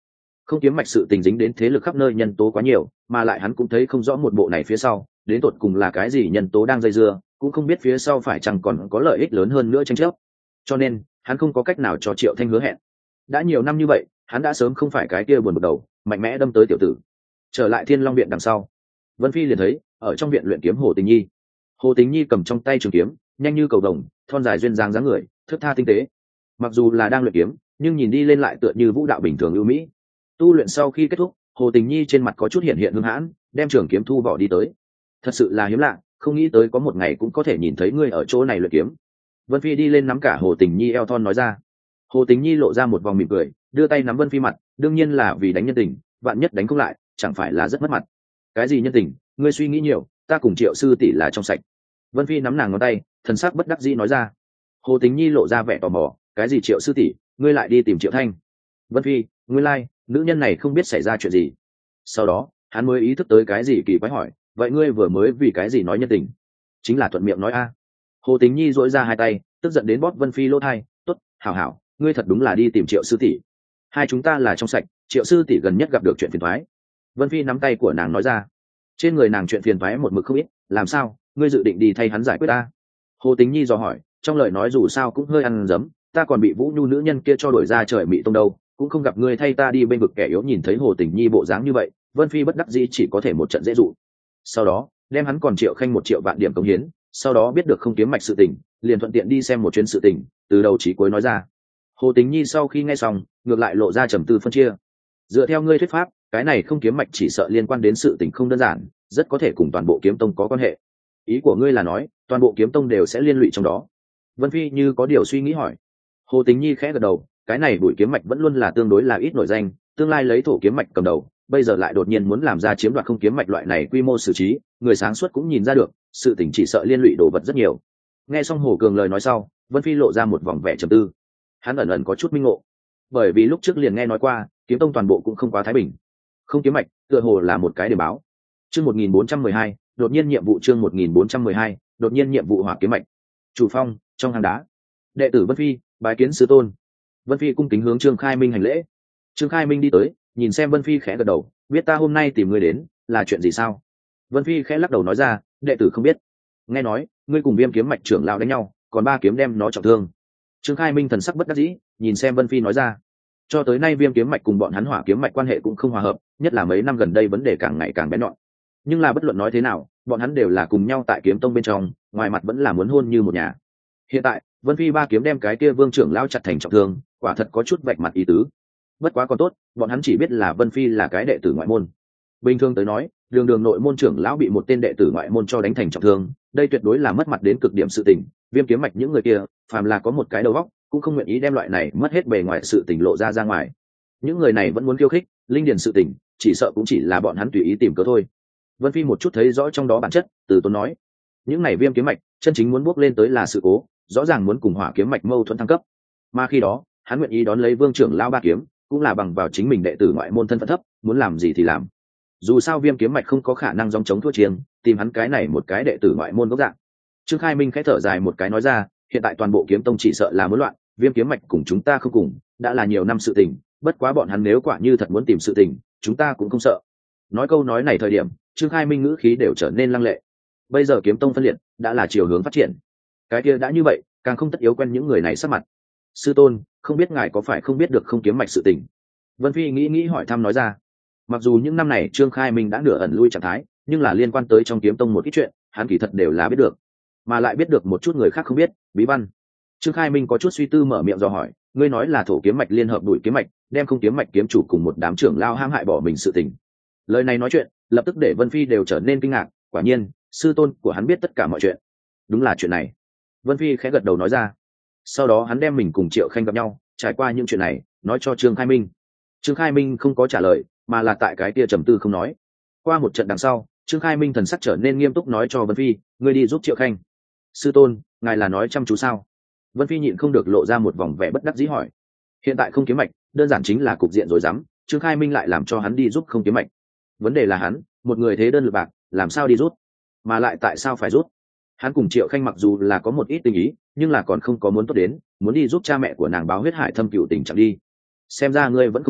không kiếm mạch sự tình dính đến thế lực khắp nơi nhân tố quá nhiều, mà lại hắn cũng thấy không rõ một bộ này phía sau đến tột cùng là cái gì nhân tố đang dây dưa, cũng không biết phía sau phải chăng còn có lợi ích lớn hơn nữa tranh chấp, cho nên hắn không có cách nào cho Triệu Thanh hứa hẹn. Đã nhiều năm như vậy, hắn đã sớm không phải cái kia buồn một đầu mạnh mẽ đâm tới tiểu tử. Trở lại Thiên Long viện đằng sau, Vân Phi liền thấy ở trong viện luyện kiếm Hồ Tình Nhi. Hồ Tình Nhi cầm trong tay trường kiếm, nhanh như cầu vồng, thon dài duyên dáng dáng người, thướt tha tinh tế. Mặc dù là đang luyện kiếm, nhưng nhìn đi lên lại tựa như vũ đạo bình thường ưu mỹ. Tu luyện sau khi kết thúc, Hồ Tình Nhi trên mặt có chút hiện hiện hưng hãn, đem trường kiếm thu vỏ đi tới. Thật sự là hiếm lạ, không nghĩ tới có một ngày cũng có thể nhìn thấy ngươi ở chỗ này luyện kiếm. Vân Phi đi lên nắm cả Hồ Tình Nhi eo thon nói ra. Hồ Tình Nhi lộ ra một vòng mỉm cười, đưa tay nắm Vân Phi mặt, đương nhiên là vì đánh nhân tình, vạn nhất đánh không lại, chẳng phải là rất mất mặt. Cái gì nhân tình, ngươi suy nghĩ nhiều, ta cùng Triệu sư tỷ là trong sạch. Vân Phi nắm nàng ngón tay, thần sắc bất đắc dĩ nói ra. Hồ Tình Nhi lộ ra vẻ tò mò, cái gì Triệu sư tỷ, ngươi lại đi tìm Triệu Thanh? Vân Phi, ngươi lai, like, nữ nhân này không biết xảy ra chuyện gì. Sau đó, hắn mới ý thức tới cái gì kỳ quái hỏi, vậy ngươi vừa mới vì cái gì nói nhân tình? Chính là thuận miệng nói a. Hồ Tình Nhi duỗi ra hai tay, tức giận đến bóp Vân Phi lỗ tai, tốt, hảo hảo, ngươi thật đúng là đi tìm Triệu sư tỷ. Hai chúng ta là trong sạch, Triệu sư tỷ gần nhất gặp được chuyện phiền toái. Vân Phi nắm tay của nàng nói ra. Trên người nàng chuyện phiền toái một mực không ít, làm sao, ngươi dự định đi thay hắn giải quyết ta? Hồ Tình Nhi dò hỏi, trong lời nói dù sao cũng hơi ăn dấm, ta còn bị Vũ Nhu nữ nhân kia cho đuổi ra trời mị tông đâu, cũng không gặp ngươi thay ta đi bên vực kẻ yếu. Nhìn thấy Hồ Tình Nhi bộ dáng như vậy, Vân Phi bất đắc dĩ chỉ có thể một trận dễ dụ. Sau đó, đem hắn còn Triệu Khanh một triệu vạn điểm công hiến, sau đó biết được không kiếm mạch sự tình, liền thuận tiện đi xem một chuyến sự tình, từ đầu chí cuối nói ra. Hồ Tình Nhi sau khi nghe xong, ngược lại lộ ra trầm tư phân chia. Dựa theo ngươi thuyết pháp, cái này không kiếm mạch chỉ sợ liên quan đến sự tình không đơn giản, rất có thể cùng toàn bộ kiếm tông có quan hệ. Ý của ngươi là nói, toàn bộ kiếm tông đều sẽ liên lụy trong đó? Vân Phi như có điều suy nghĩ hỏi. Hồ Tình Nhi khẽ gật đầu, cái này bụi kiếm mạch vẫn luôn là tương đối là ít nổi danh, tương lai lấy thổ kiếm mạch cầm đầu, bây giờ lại đột nhiên muốn làm ra chiếm đoạt không kiếm mạch loại này quy mô xử trí, người sáng suốt cũng nhìn ra được, sự tình chỉ sợ liên lụy đồ vật rất nhiều. Nghe xong Hồ Cường lời nói sau, Vân Phi lộ ra một vòng vẻ trầm tư. Hắn ẩn ẩn có chút minh ngộ, bởi vì lúc trước liền nghe nói qua, kiếm tông toàn bộ cũng không quá thái bình. Không kiếm mạch, tựa hồ là một cái để báo. Chương một nghìn bốn trăm mười hai, đột nhiên nhiệm vụ chương một nghìn bốn trăm mười hai, đột nhiên nhiệm vụ hỏa kiếm mạch. Chủ phong, trong hang đá. Đệ tử Vân Phi, bái kiến sư tôn. Vân Phi cung kính hướng Trương Khai Minh hành lễ. Trương Khai Minh đi tới, nhìn xem Vân Phi khẽ gật đầu, biết ta hôm nay tìm ngươi đến, là chuyện gì sao? Vân Phi khẽ lắc đầu nói ra, đệ tử không biết. Nghe nói, ngươi cùng Viêm kiếm mạch trưởng lão đánh nhau, còn ba kiếm đem nó trọng thương. Trương Khai Minh thần sắc bất đắc dĩ, nhìn xem Vân Phi nói ra. Cho tới nay Viêm kiếm mạch cùng bọn hắn Hỏa kiếm mạch quan hệ cũng không hòa hợp, nhất là mấy năm gần đây vấn đề càng ngày càng bén nhọn. Nhưng là bất luận nói thế nào, bọn hắn đều là cùng nhau tại kiếm tông bên trong, ngoài mặt vẫn là muốn hôn như một nhà. Hiện tại, Vân Phi ba kiếm đem cái kia Vương trưởng lão chặt thành trọng thương, quả thật có chút vạch mặt ý tứ. Bất quá còn tốt, bọn hắn chỉ biết là Vân Phi là cái đệ tử ngoại môn. Bình thường tới nói, đường đường nội môn trưởng lão bị một tên đệ tử ngoại môn cho đánh thành trọng thương, đây tuyệt đối là mất mặt đến cực điểm sự tình. Viêm kiếm mạch những người kia, phàm là có một cái đầu óc, cũng không nguyện ý đem loại này mất hết bề ngoài sự tình lộ ra ra ngoài. Những người này vẫn muốn khiêu khích, linh điền sự tình, chỉ sợ cũng chỉ là bọn hắn tùy ý tìm cớ thôi. Vân Phi một chút thấy rõ trong đó bản chất, từ tốn nói, những này Viêm kiếm mạch, chân chính muốn bước lên tới là sự cố, rõ ràng muốn cùng Hỏa kiếm mạch mâu thuẫn thăng cấp. Mà khi đó, hắn nguyện ý đón lấy Vương trưởng lão ba kiếm, cũng là bằng vào chính mình đệ tử ngoại môn thân phận thấp, muốn làm gì thì làm. Dù sao Viêm kiếm mạch không có khả năng dòng chống thua chiêng, tìm hắn cái này một cái đệ tử ngoại môn gốc dạng. Trương Khai Minh khẽ thở dài một cái nói ra, hiện tại toàn bộ kiếm tông chỉ sợ là muốn loạn, Viêm kiếm mạch cùng chúng ta không cùng, đã là nhiều năm sự tình, bất quá bọn hắn nếu quả như thật muốn tìm sự tình, chúng ta cũng không sợ. Nói câu nói này thời điểm, Trương Khai Minh ngữ khí đều trở nên lăng lệ. Bây giờ kiếm tông phân liệt, đã là chiều hướng phát triển. Cái kia đã như vậy, càng không tất yếu quen những người này sắc mặt. Sư tôn, không biết ngài có phải không biết được không kiếm mạch sự tình? Vân Phi nghĩ nghĩ hỏi thăm nói ra. Mặc dù những năm này Trương Khai Minh đã nửa ẩn lui trạng thái, nhưng là liên quan tới trong kiếm tông một ít chuyện, hắn kỳ thật đều là biết được, mà lại biết được một chút người khác không biết, bí văn. Trương Khai Minh có chút suy tư mở miệng do hỏi, ngươi nói là thổ kiếm mạch liên hợp đuổi kiếm mạch, đem không kiếm mạch kiếm chủ cùng một đám trưởng lao hãm hại bỏ mình sự tình. Lời này nói chuyện, lập tức để Vân Phi đều trở nên kinh ngạc, quả nhiên, sư tôn của hắn biết tất cả mọi chuyện. Đúng là chuyện này. Vân Phi khẽ gật đầu nói ra. Sau đó hắn đem mình cùng Triệu Khanh gặp nhau, trải qua những chuyện này, nói cho Trương Khai Minh. Trương Khai Minh không có trả lời, mà là tại cái kia trầm tư không nói. Qua một trận đằng sau, Trương Khai Minh thần sắc trở nên nghiêm túc nói cho Vân Phi, ngươi đi giúp Triệu Khanh. Sư tôn, ngài là nói chăm chú sao? Vân Phi nhịn không được lộ ra một vòng vẻ bất đắc dĩ hỏi. Hiện tại không kiếm mạch, đơn giản chính là cục diện rối rắm, Trương Khai Minh lại làm cho hắn đi giúp không kiếm mạch. Vấn đề là hắn, một người thế đơn lực bạc, làm sao đi rút? Mà lại tại sao phải rút? Hắn cùng Triệu Khanh mặc dù là có một ít tình ý, nhưng là còn không có muốn tốt đến, muốn đi giúp cha mẹ của nàng báo huyết hải thâm cựu tình chẳng đi. Xem ra ngươi vẫn không rõ,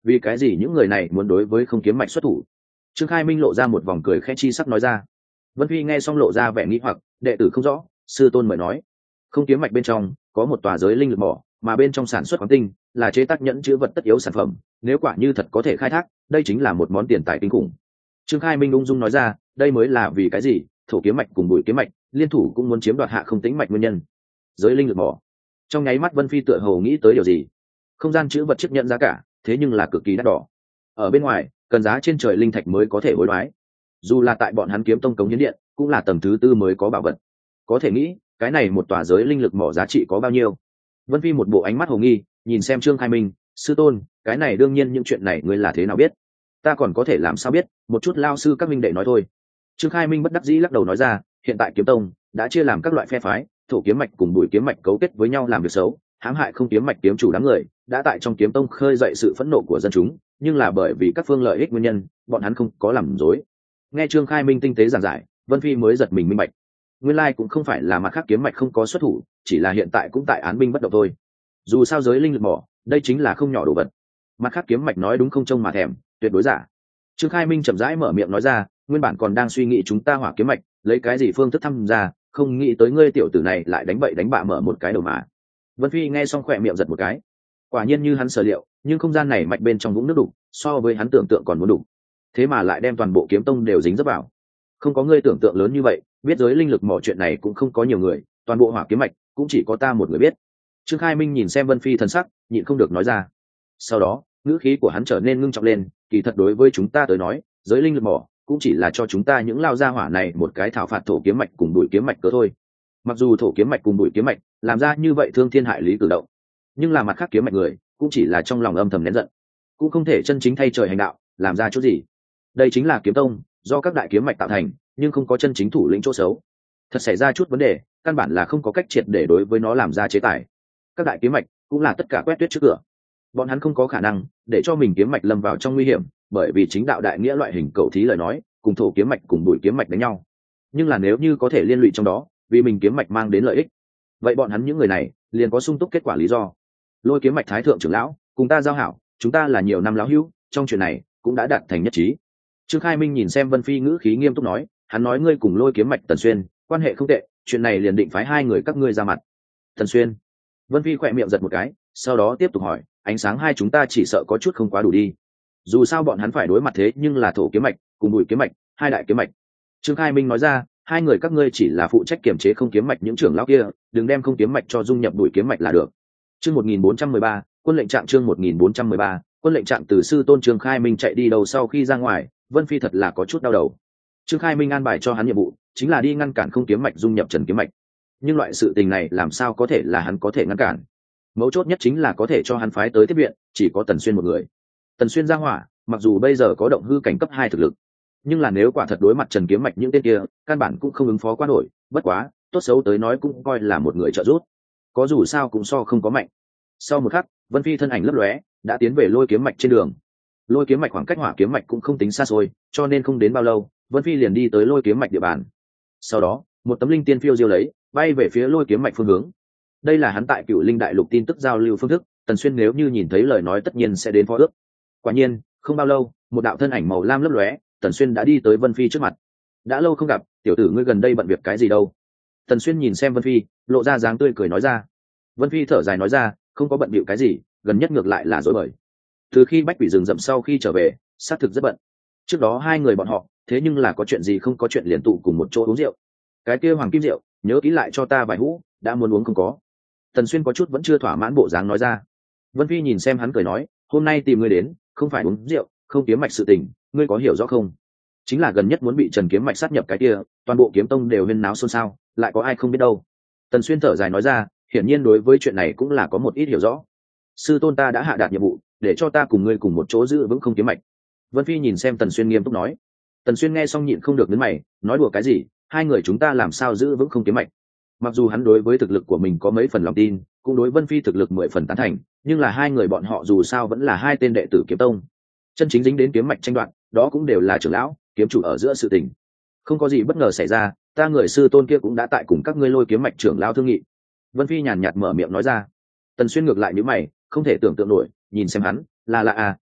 vì cái gì những người này muốn đối với không kiếm mạch xuất thủ? Trương Khai Minh lộ ra một vòng cười khẽ chi sắc nói ra. Vân Phi nghe xong lộ ra vẻ nghi hoặc, đệ tử không rõ, sư tôn mời nói. Không kiếm mạch bên trong có một tòa giới linh lực mỏ, mà bên trong sản xuất khoáng tinh là chế tác nhẫn chứa vật tất yếu sản phẩm, nếu quả như thật có thể khai thác, đây chính là một món tiền tài kinh khủng. Trương Khai Minh ung dung nói ra, đây mới là vì cái gì thổ kiếm mạch cùng bùi kiếm mạch liên thủ cũng muốn chiếm đoạt hạ không tĩnh mạch nguyên nhân. Giới linh lực mỏ. Trong nháy mắt Vân Phi tựa hồ nghĩ tới điều gì. Không gian chứa vật chấp nhận giá cả, thế nhưng là cực kỳ đắt đỏ. Ở bên ngoài, cần giá trên trời linh thạch mới có thể hối đoái. Dù là tại bọn hắn kiếm tông cống hiến điện, cũng là tầng thứ tư mới có bảo vật. Có thể nghĩ, cái này một tòa giới linh lực mỏ giá trị có bao nhiêu? Vân Phi một bộ ánh mắt hồ nghi, nhìn xem Trương Khai Minh, sư tôn, cái này đương nhiên những chuyện này ngươi là thế nào biết? Ta còn có thể làm sao biết, một chút lao sư các minh đệ nói thôi. Trương Khai Minh bất đắc dĩ lắc đầu nói ra, hiện tại kiếm tông đã chia làm các loại phe phái, thổ kiếm mạch cùng bùi kiếm mạch cấu kết với nhau làm việc xấu, hãm hại không kiếm mạch kiếm chủ đám người, đã tại trong kiếm tông khơi dậy sự phẫn nộ của dân chúng, nhưng là bởi vì các phương lợi ích nguyên nhân, bọn hắn không có làm dối. Nghe Trương Khai Minh tinh tế giảng giải, Vân Phi mới giật mình minh bạch. Nguyên lai cũng không phải là mặt khác kiếm mạch không có xuất thủ, chỉ là hiện tại cũng tại án binh bất động thôi. Dù sao giới linh lực mỏ, đây chính là không nhỏ đồ vật. Mặt khác kiếm mạch nói đúng không trông mà thèm, tuyệt đối giả. Trương Khai Minh chậm rãi mở miệng nói ra, nguyên bản còn đang suy nghĩ chúng ta hỏa kiếm mạch lấy cái gì phương thức tham gia, không nghĩ tới ngươi tiểu tử này lại đánh bậy đánh bạ mở một cái đầu mà. Vân Phi nghe xong khỏe miệng giật một cái. Quả nhiên như hắn sở liệu, nhưng không gian này mạch bên trong vũng nước đục, so với hắn tưởng tượng còn muốn đục. Thế mà lại đem toàn bộ kiếm tông đều dính dấp vào. Không có ngươi tưởng tượng lớn như vậy, biết giới linh lực mỏ chuyện này cũng không có nhiều người, toàn bộ hỏa kiếm mạch cũng chỉ có ta một người biết. Trương Khai Minh nhìn xem Vân Phi thần sắc, nhịn không được nói ra. Sau đó, ngữ khí của hắn trở nên ngưng trọng lên, kỳ thật đối với chúng ta tới nói, giới linh lực mỏ cũng chỉ là cho chúng ta những lao gia hỏa này một cái thảo phạt thổ kiếm mạch cùng bùi kiếm mạch cỡ thôi. Mặc dù thổ kiếm mạch cùng bùi kiếm mạch làm ra như vậy thương thiên hại lý cử động, nhưng là mặt khác kiếm mạch người cũng chỉ là trong lòng âm thầm nén giận, cũng không thể chân chính thay trời hành đạo làm ra chút gì. Đây chính là kiếm tông do các đại kiếm mạch tạo thành, nhưng không có chân chính thủ lĩnh chỗ xấu. Thật xảy ra chút vấn đề, căn bản là không có cách triệt để đối với nó làm ra chế tài. Các đại kiếm mạch cũng là tất cả quét tuyết trước cửa, bọn hắn không có khả năng để cho mình kiếm mạch lâm vào trong nguy hiểm, bởi vì chính đạo đại nghĩa loại hình cầu thí lời nói cùng thổ kiếm mạch cùng bùi kiếm mạch đánh nhau. Nhưng là nếu như có thể liên lụy trong đó vì mình kiếm mạch mang đến lợi ích, vậy bọn hắn những người này liền có sung túc kết quả lý do. Lôi kiếm mạch thái thượng trưởng lão cùng ta giao hảo, chúng ta là nhiều năm lão hữu, trong chuyện này cũng đã đạt thành nhất trí. Trương Khai Minh nhìn xem Vân Phi ngữ khí nghiêm túc nói, hắn nói ngươi cùng lôi kiếm mạch Tần Xuyên quan hệ không tệ, chuyện này liền định phái hai người các ngươi ra mặt. Tần Xuyên. Vân Phi khỏe miệng giật một cái, sau đó tiếp tục hỏi, ánh sáng hai chúng ta chỉ sợ có chút không quá đủ đi. Dù sao bọn hắn phải đối mặt thế nhưng là thổ kiếm mạch cùng bùi kiếm mạch, hai đại kiếm mạch. Trương Khai Minh nói ra, hai người các ngươi chỉ là phụ trách kiểm chế không kiếm mạch những trưởng lão kia, đừng đem không kiếm mạch cho dung nhập bùi kiếm mạch là được. Chương một nghìn bốn trăm mười ba, quân lệnh trạng chương một nghìn bốn trăm mười ba, quân lệnh trạng từ sư tôn Trương Khai Minh chạy đi đầu sau khi ra ngoài, Vân Phi thật là có chút đau đầu. Trương Khai Minh an bài cho hắn nhiệm vụ, chính là đi ngăn cản không kiếm mạch dung nhập Trần kiếm mạch. Nhưng loại sự tình này làm sao có thể là hắn có thể ngăn cản? Mấu chốt nhất chính là có thể cho hắn phái tới tiếp viện, chỉ có Tần Xuyên một người. Tần Xuyên ra hỏa, mặc dù bây giờ có động hư cảnh cấp hai thực lực, nhưng là nếu quả thật đối mặt Trần kiếm mạch những tên kia, căn bản cũng không ứng phó qua nổi, bất quá, tốt xấu tới nói cũng coi là một người trợ giúp. Có dù sao cũng so không có mạnh. Sau một khắc, Vân Phi thân ảnh lấp lóe, đã tiến về lôi kiếm mạch trên đường. Lôi kiếm mạch khoảng cách hỏa kiếm mạch cũng không tính xa xôi, cho nên không đến bao lâu, Vân Phi liền đi tới lôi kiếm mạch địa bàn. Sau đó, một tấm linh tiên phiêu diêu lấy, bay về phía lôi kiếm mạch phương hướng. Đây là hắn tại Cựu Linh Đại Lục tin tức giao lưu phương thức, Tần Xuyên nếu như nhìn thấy lời nói tất nhiên sẽ đến phó ước. Quả nhiên, không bao lâu, một đạo thân ảnh màu lam lấp lóe, Tần Xuyên đã đi tới Vân Phi trước mặt. Đã lâu không gặp, tiểu tử ngươi gần đây bận việc cái gì đâu? Tần Xuyên nhìn xem Vân Phi, lộ ra dáng tươi cười nói ra. Vân Phi thở dài nói ra, không có bận bịu cái gì, gần nhất ngược lại là rối bời. Từ khi Bách Quỷ rừng rậm sau khi trở về, xác thực rất bận. Trước đó hai người bọn họ, thế nhưng là có chuyện gì không có chuyện liền tụ cùng một chỗ uống rượu. Cái kia hoàng kim rượu, nhớ kỹ lại cho ta vài hũ, đã muốn uống không có. Tần Xuyên có chút vẫn chưa thỏa mãn bộ dáng nói ra. Vân Phi nhìn xem hắn cười nói, hôm nay tìm ngươi đến, không phải uống rượu, không kiếm mạch sự tình, ngươi có hiểu rõ không? Chính là gần nhất muốn bị Trần kiếm mạch sát nhập cái kia, toàn bộ kiếm tông đều huyên náo xôn xao, lại có ai không biết đâu. Tần Xuyên thở dài nói ra, hiển nhiên đối với chuyện này cũng là có một ít hiểu rõ. Sư tôn ta đã hạ đạt nhiệm vụ, để cho ta cùng ngươi cùng một chỗ giữ vững không kiếm mạch. Vân Phi nhìn xem Tần Xuyên nghiêm túc nói. Tần Xuyên nghe xong nhịn không được nhíu mày, nói đùa cái gì, hai người chúng ta làm sao giữ vững không kiếm mạch? Mặc dù hắn đối với thực lực của mình có mấy phần lòng tin, cũng đối Vân Phi thực lực mười phần tán thành, nhưng là hai người bọn họ dù sao vẫn là hai tên đệ tử kiếm tông, chân chính dính đến kiếm mạch tranh đoạt, đó cũng đều là trưởng lão, kiếm chủ ở giữa sự tình. Không có gì bất ngờ xảy ra, ta người sư tôn kia cũng đã tại cùng các ngươi lôi kiếm mạch trưởng lão thương nghị. Vân Phi nhàn nhạt mở miệng nói ra. Tần Xuyên ngược lại nhíu mày, không thể tưởng tượng nổi, nhìn xem hắn, là là à,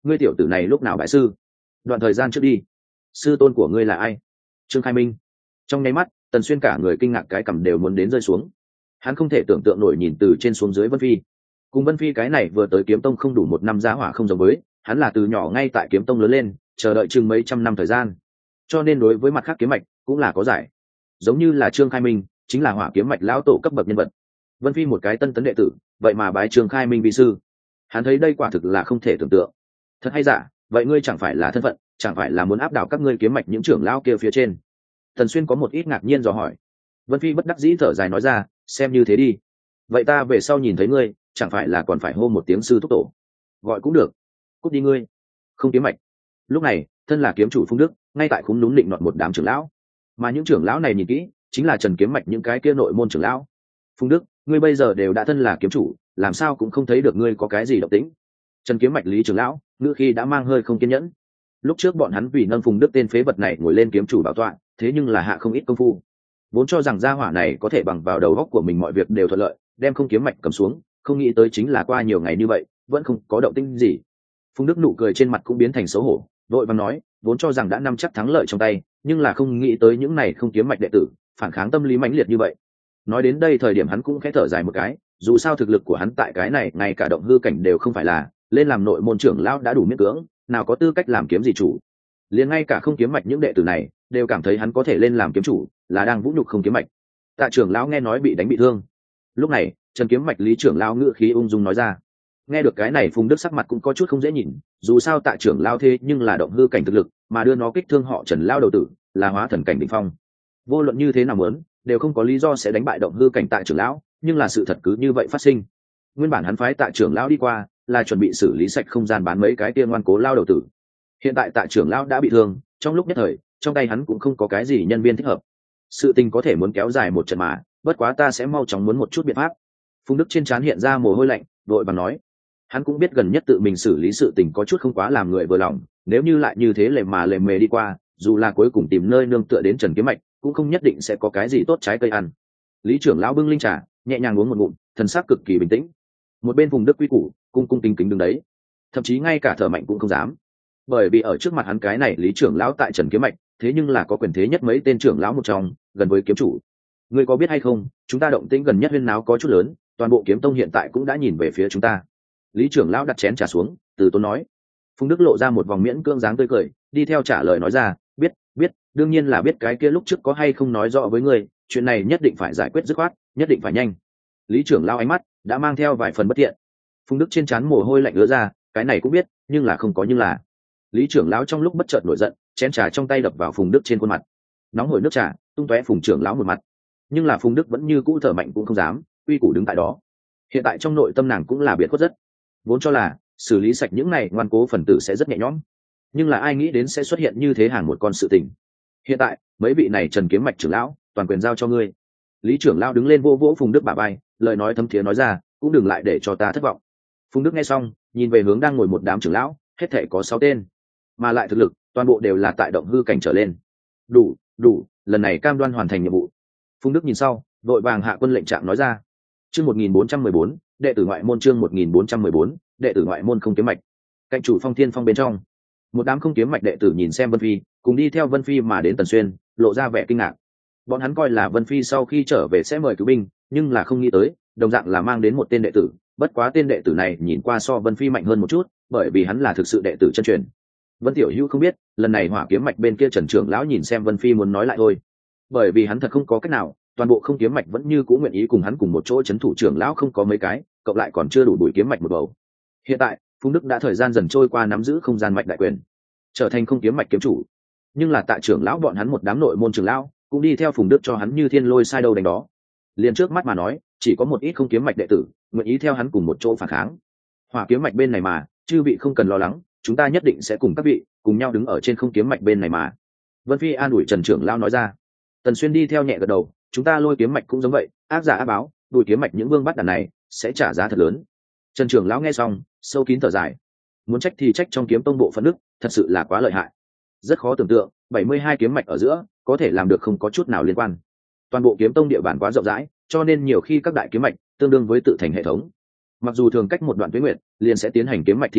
ngươi tiểu tử này lúc nào bại sư? Đoạn thời gian trước đi. Sư tôn của ngươi là ai? Trương Khai Minh. Trong nháy mắt Tần Xuyên cả người kinh ngạc, cái cằm đều muốn đến rơi xuống. Hắn không thể tưởng tượng nổi nhìn từ trên xuống dưới Vân Phi. Cùng Vân Phi cái này vừa tới kiếm tông không đủ một năm giá hỏa không giống với, hắn là từ nhỏ ngay tại kiếm tông lớn lên, chờ đợi chừng mấy trăm năm thời gian, cho nên đối với mặt khác kiếm mạch cũng là có giải. Giống như là Trương Khai Minh chính là hỏa kiếm mạch lão tổ cấp bậc nhân vật. Vân Phi một cái tân tấn đệ tử, vậy mà bái Trương Khai Minh vi sư. Hắn thấy đây quả thực là không thể tưởng tượng. Thật hay giả, vậy ngươi chẳng phải là thân phận, chẳng phải là muốn áp đảo các ngươi kiếm mạch những trưởng lão kia phía trên? Tần Xuyên có một ít ngạc nhiên dò hỏi. Vân Phi bất đắc dĩ thở dài nói ra, xem như thế đi. Vậy ta về sau nhìn thấy ngươi, chẳng phải là còn phải hô một tiếng sư thúc tổ? Gọi cũng được. Cút đi ngươi. Không kiếm mạch. Lúc này thân là kiếm chủ Phung Đức ngay tại khúm núm định nọt một đám trưởng lão, mà những trưởng lão này nhìn kỹ chính là Trần Kiếm Mạch những cái kia nội môn trưởng lão. Phung Đức, ngươi bây giờ đều đã thân là kiếm chủ, làm sao cũng không thấy được ngươi có cái gì động tĩnh? Trần Kiếm Mạch Lý trưởng lão ngữ khi đã mang hơi không kiên nhẫn. Lúc trước bọn hắn vì nâng Phung Đức tên phế vật này ngồi lên kiếm chủ bảo tọa, thế nhưng là hạ không ít công phu, vốn cho rằng gia hỏa này có thể bằng vào đầu óc của mình mọi việc đều thuận lợi, đem không kiếm mạch cầm xuống, không nghĩ tới chính là qua nhiều ngày như vậy vẫn không có động tĩnh gì. Phung Đức nụ cười trên mặt cũng biến thành xấu hổ, vội vàng nói, vốn cho rằng đã nắm chắc thắng lợi trong tay, nhưng là không nghĩ tới những này không kiếm mạch đệ tử phản kháng tâm lý mãnh liệt như vậy. Nói đến đây thời điểm hắn cũng khẽ thở dài một cái, dù sao thực lực của hắn tại cái này ngay cả động hư cảnh đều không phải là, lên làm nội môn trưởng lão đã đủ miễn cưỡng, nào có tư cách làm kiếm gì chủ. Liền ngay cả không kiếm mạch những đệ tử này đều cảm thấy hắn có thể lên làm kiếm chủ là đang vũ nhục không kiếm mạch. Tạ trưởng lão nghe nói bị đánh bị thương. Lúc này Trần Kiếm Mạch Lý trưởng lão ngữ khí ung dung nói ra. Nghe được cái này Phung Đức sắc mặt cũng có chút không dễ nhìn, dù sao Tạ trưởng lão thế nhưng là động hư cảnh thực lực, mà đưa nó kích thương họ Trần lão đầu tử là hóa thần cảnh đỉnh phong. Vô luận như thế nào muốn đều không có lý do sẽ đánh bại động hư cảnh Tạ trưởng lão, nhưng là sự thật cứ như vậy phát sinh. Nguyên bản hắn phái Tạ trưởng lão đi qua là chuẩn bị xử lý sạch không gian bán mấy cái tiên ngoan cố lao đầu tử. Hiện tại Tạ trưởng lão đã bị thương, trong lúc nhất thời trong tay hắn cũng không có cái gì nhân viên thích hợp. Sự tình có thể muốn kéo dài một trận mà, bất quá ta sẽ mau chóng muốn một chút biện pháp. Phung Đức trên trán hiện ra mồ hôi lạnh, vội vàng nói. Hắn cũng biết gần nhất tự mình xử lý sự tình có chút không quá làm người vừa lòng, nếu như lại như thế lề mà lề mề đi qua, dù là cuối cùng tìm nơi nương tựa đến Trần Kiếm Mạch, cũng không nhất định sẽ có cái gì tốt trái cây ăn. Lý trưởng lão bưng linh trà, nhẹ nhàng uống một ngụm, thần sắc cực kỳ bình tĩnh. Một bên Phung Đức quy củ, cung cung kính kính đứng đấy, thậm chí ngay cả thở mạnh cũng không dám, bởi vì ở trước mặt hắn cái này Lý trưởng lão tại Trần Kiếm Mạch thế nhưng là có quyền thế nhất mấy tên trưởng lão một trong, gần với kiếm chủ. Ngươi có biết hay không, chúng ta động tĩnh gần nhất huyên náo có chút lớn, toàn bộ kiếm tông hiện tại cũng đã nhìn về phía chúng ta. Lý trưởng lão đặt chén trà xuống, từ tốn nói. Phung Đức lộ ra một vòng miễn cưỡng dáng tươi cười, đi theo trả lời nói ra, biết biết đương nhiên là biết, cái kia lúc trước có hay không nói rõ với ngươi, chuyện này nhất định phải giải quyết dứt khoát, nhất định phải nhanh. Lý trưởng lão ánh mắt đã mang theo vài phần bất thiện. Phung Đức trên trán mồ hôi lạnh ứa ra, cái này cũng biết, nhưng là không có nhưng là. Lý trưởng lão trong lúc bất chợt nổi giận, chén trà trong tay đập vào Phùng Đức trên khuôn mặt, nóng hổi nước trà tung tóe Phùng trưởng lão một mặt. Nhưng là Phùng Đức vẫn như cũ thở mạnh cũng không dám, uy củ đứng tại đó. Hiện tại trong nội tâm nàng cũng là biệt khuất rất, vốn cho là xử lý sạch những này ngoan cố phần tử sẽ rất nhẹ nhõm, nhưng là ai nghĩ đến sẽ xuất hiện như thế hàng một con sự tình. Hiện tại mấy vị này Trần Kiếm Mạch trưởng lão toàn quyền giao cho ngươi. Lý trưởng lão đứng lên vô vỗ Phùng Đức bả vai, lời nói thấm thiế nói ra, cũng đừng lại để cho ta thất vọng. Phùng Đức nghe xong nhìn về hướng đang ngồi một đám trưởng lão, hết thảy có sáu tên, mà lại thực lực toàn bộ đều là tại động hư cảnh trở lên. Đủ đủ lần này cam đoan hoàn thành nhiệm vụ. Phung Đức nhìn sau vội vàng hạ quân lệnh trạng nói ra. Chương một nghìn bốn trăm mười bốn, đệ tử ngoại môn. Chương một nghìn bốn trăm mười bốn, đệ tử ngoại môn không kiếm mạch. Cạnh chủ Phong Thiên Phong bên trong, một đám không kiếm mạch đệ tử nhìn xem Vân Phi cùng đi theo Vân Phi mà đến Tần Xuyên, lộ ra vẻ kinh ngạc. Bọn hắn coi là Vân Phi sau khi trở về sẽ mời cứu binh, nhưng là không nghĩ tới đồng dạng là mang đến một tên đệ tử, bất quá tên đệ tử này nhìn qua so Vân Phi mạnh hơn một chút, bởi vì hắn là thực sự đệ tử chân truyền. Vân Tiểu Hữu không biết, lần này hỏa kiếm mạch bên kia Trần trưởng lão nhìn xem Vân Phi muốn nói lại thôi, bởi vì hắn thật không có cách nào, toàn bộ không kiếm mạch vẫn như cũ nguyện ý cùng hắn cùng một chỗ chấn thủ, trưởng lão không có mấy cái, cộng lại còn chưa đủ bùi kiếm mạch một bầu. Hiện tại Phung Đức đã thời gian dần trôi qua nắm giữ không gian mạch đại quyền, trở thành không kiếm mạch kiếm chủ, nhưng là tại trưởng lão bọn hắn một đám nội môn trưởng lão cũng đi theo Phùng Đức cho hắn như thiên lôi sai đâu đánh đó. Liền trước mắt mà nói, chỉ có một ít không kiếm mạch đệ tử nguyện ý theo hắn cùng một chỗ phản kháng. Hỏa kiếm mạch bên này mà, chư vị không cần lo lắng, chúng ta nhất định sẽ cùng các vị cùng nhau đứng ở trên không kiếm mạch bên này mà. Vân Phi an ủi Trần trưởng lão nói ra. Tần Xuyên đi theo nhẹ gật đầu, chúng ta lôi kiếm mạch cũng giống vậy, ác giả ác báo, đuổi kiếm mạch những vương bắt đàn này sẽ trả giá thật lớn. Trần trưởng lão nghe xong sâu kín thở dài, muốn trách thì trách trong kiếm tông bộ phận đức thật sự là quá lợi hại, rất khó tưởng tượng bảy mươi hai kiếm mạch ở giữa có thể làm được không có chút nào liên quan. Toàn bộ kiếm tông địa bàn quá rộng rãi, cho nên nhiều khi các đại kiếm mạch tương đương với tự thành hệ thống, mặc dù thường cách một đoạn tuyến nguyện liền sẽ tiến hành kiếm mạch thi đấu,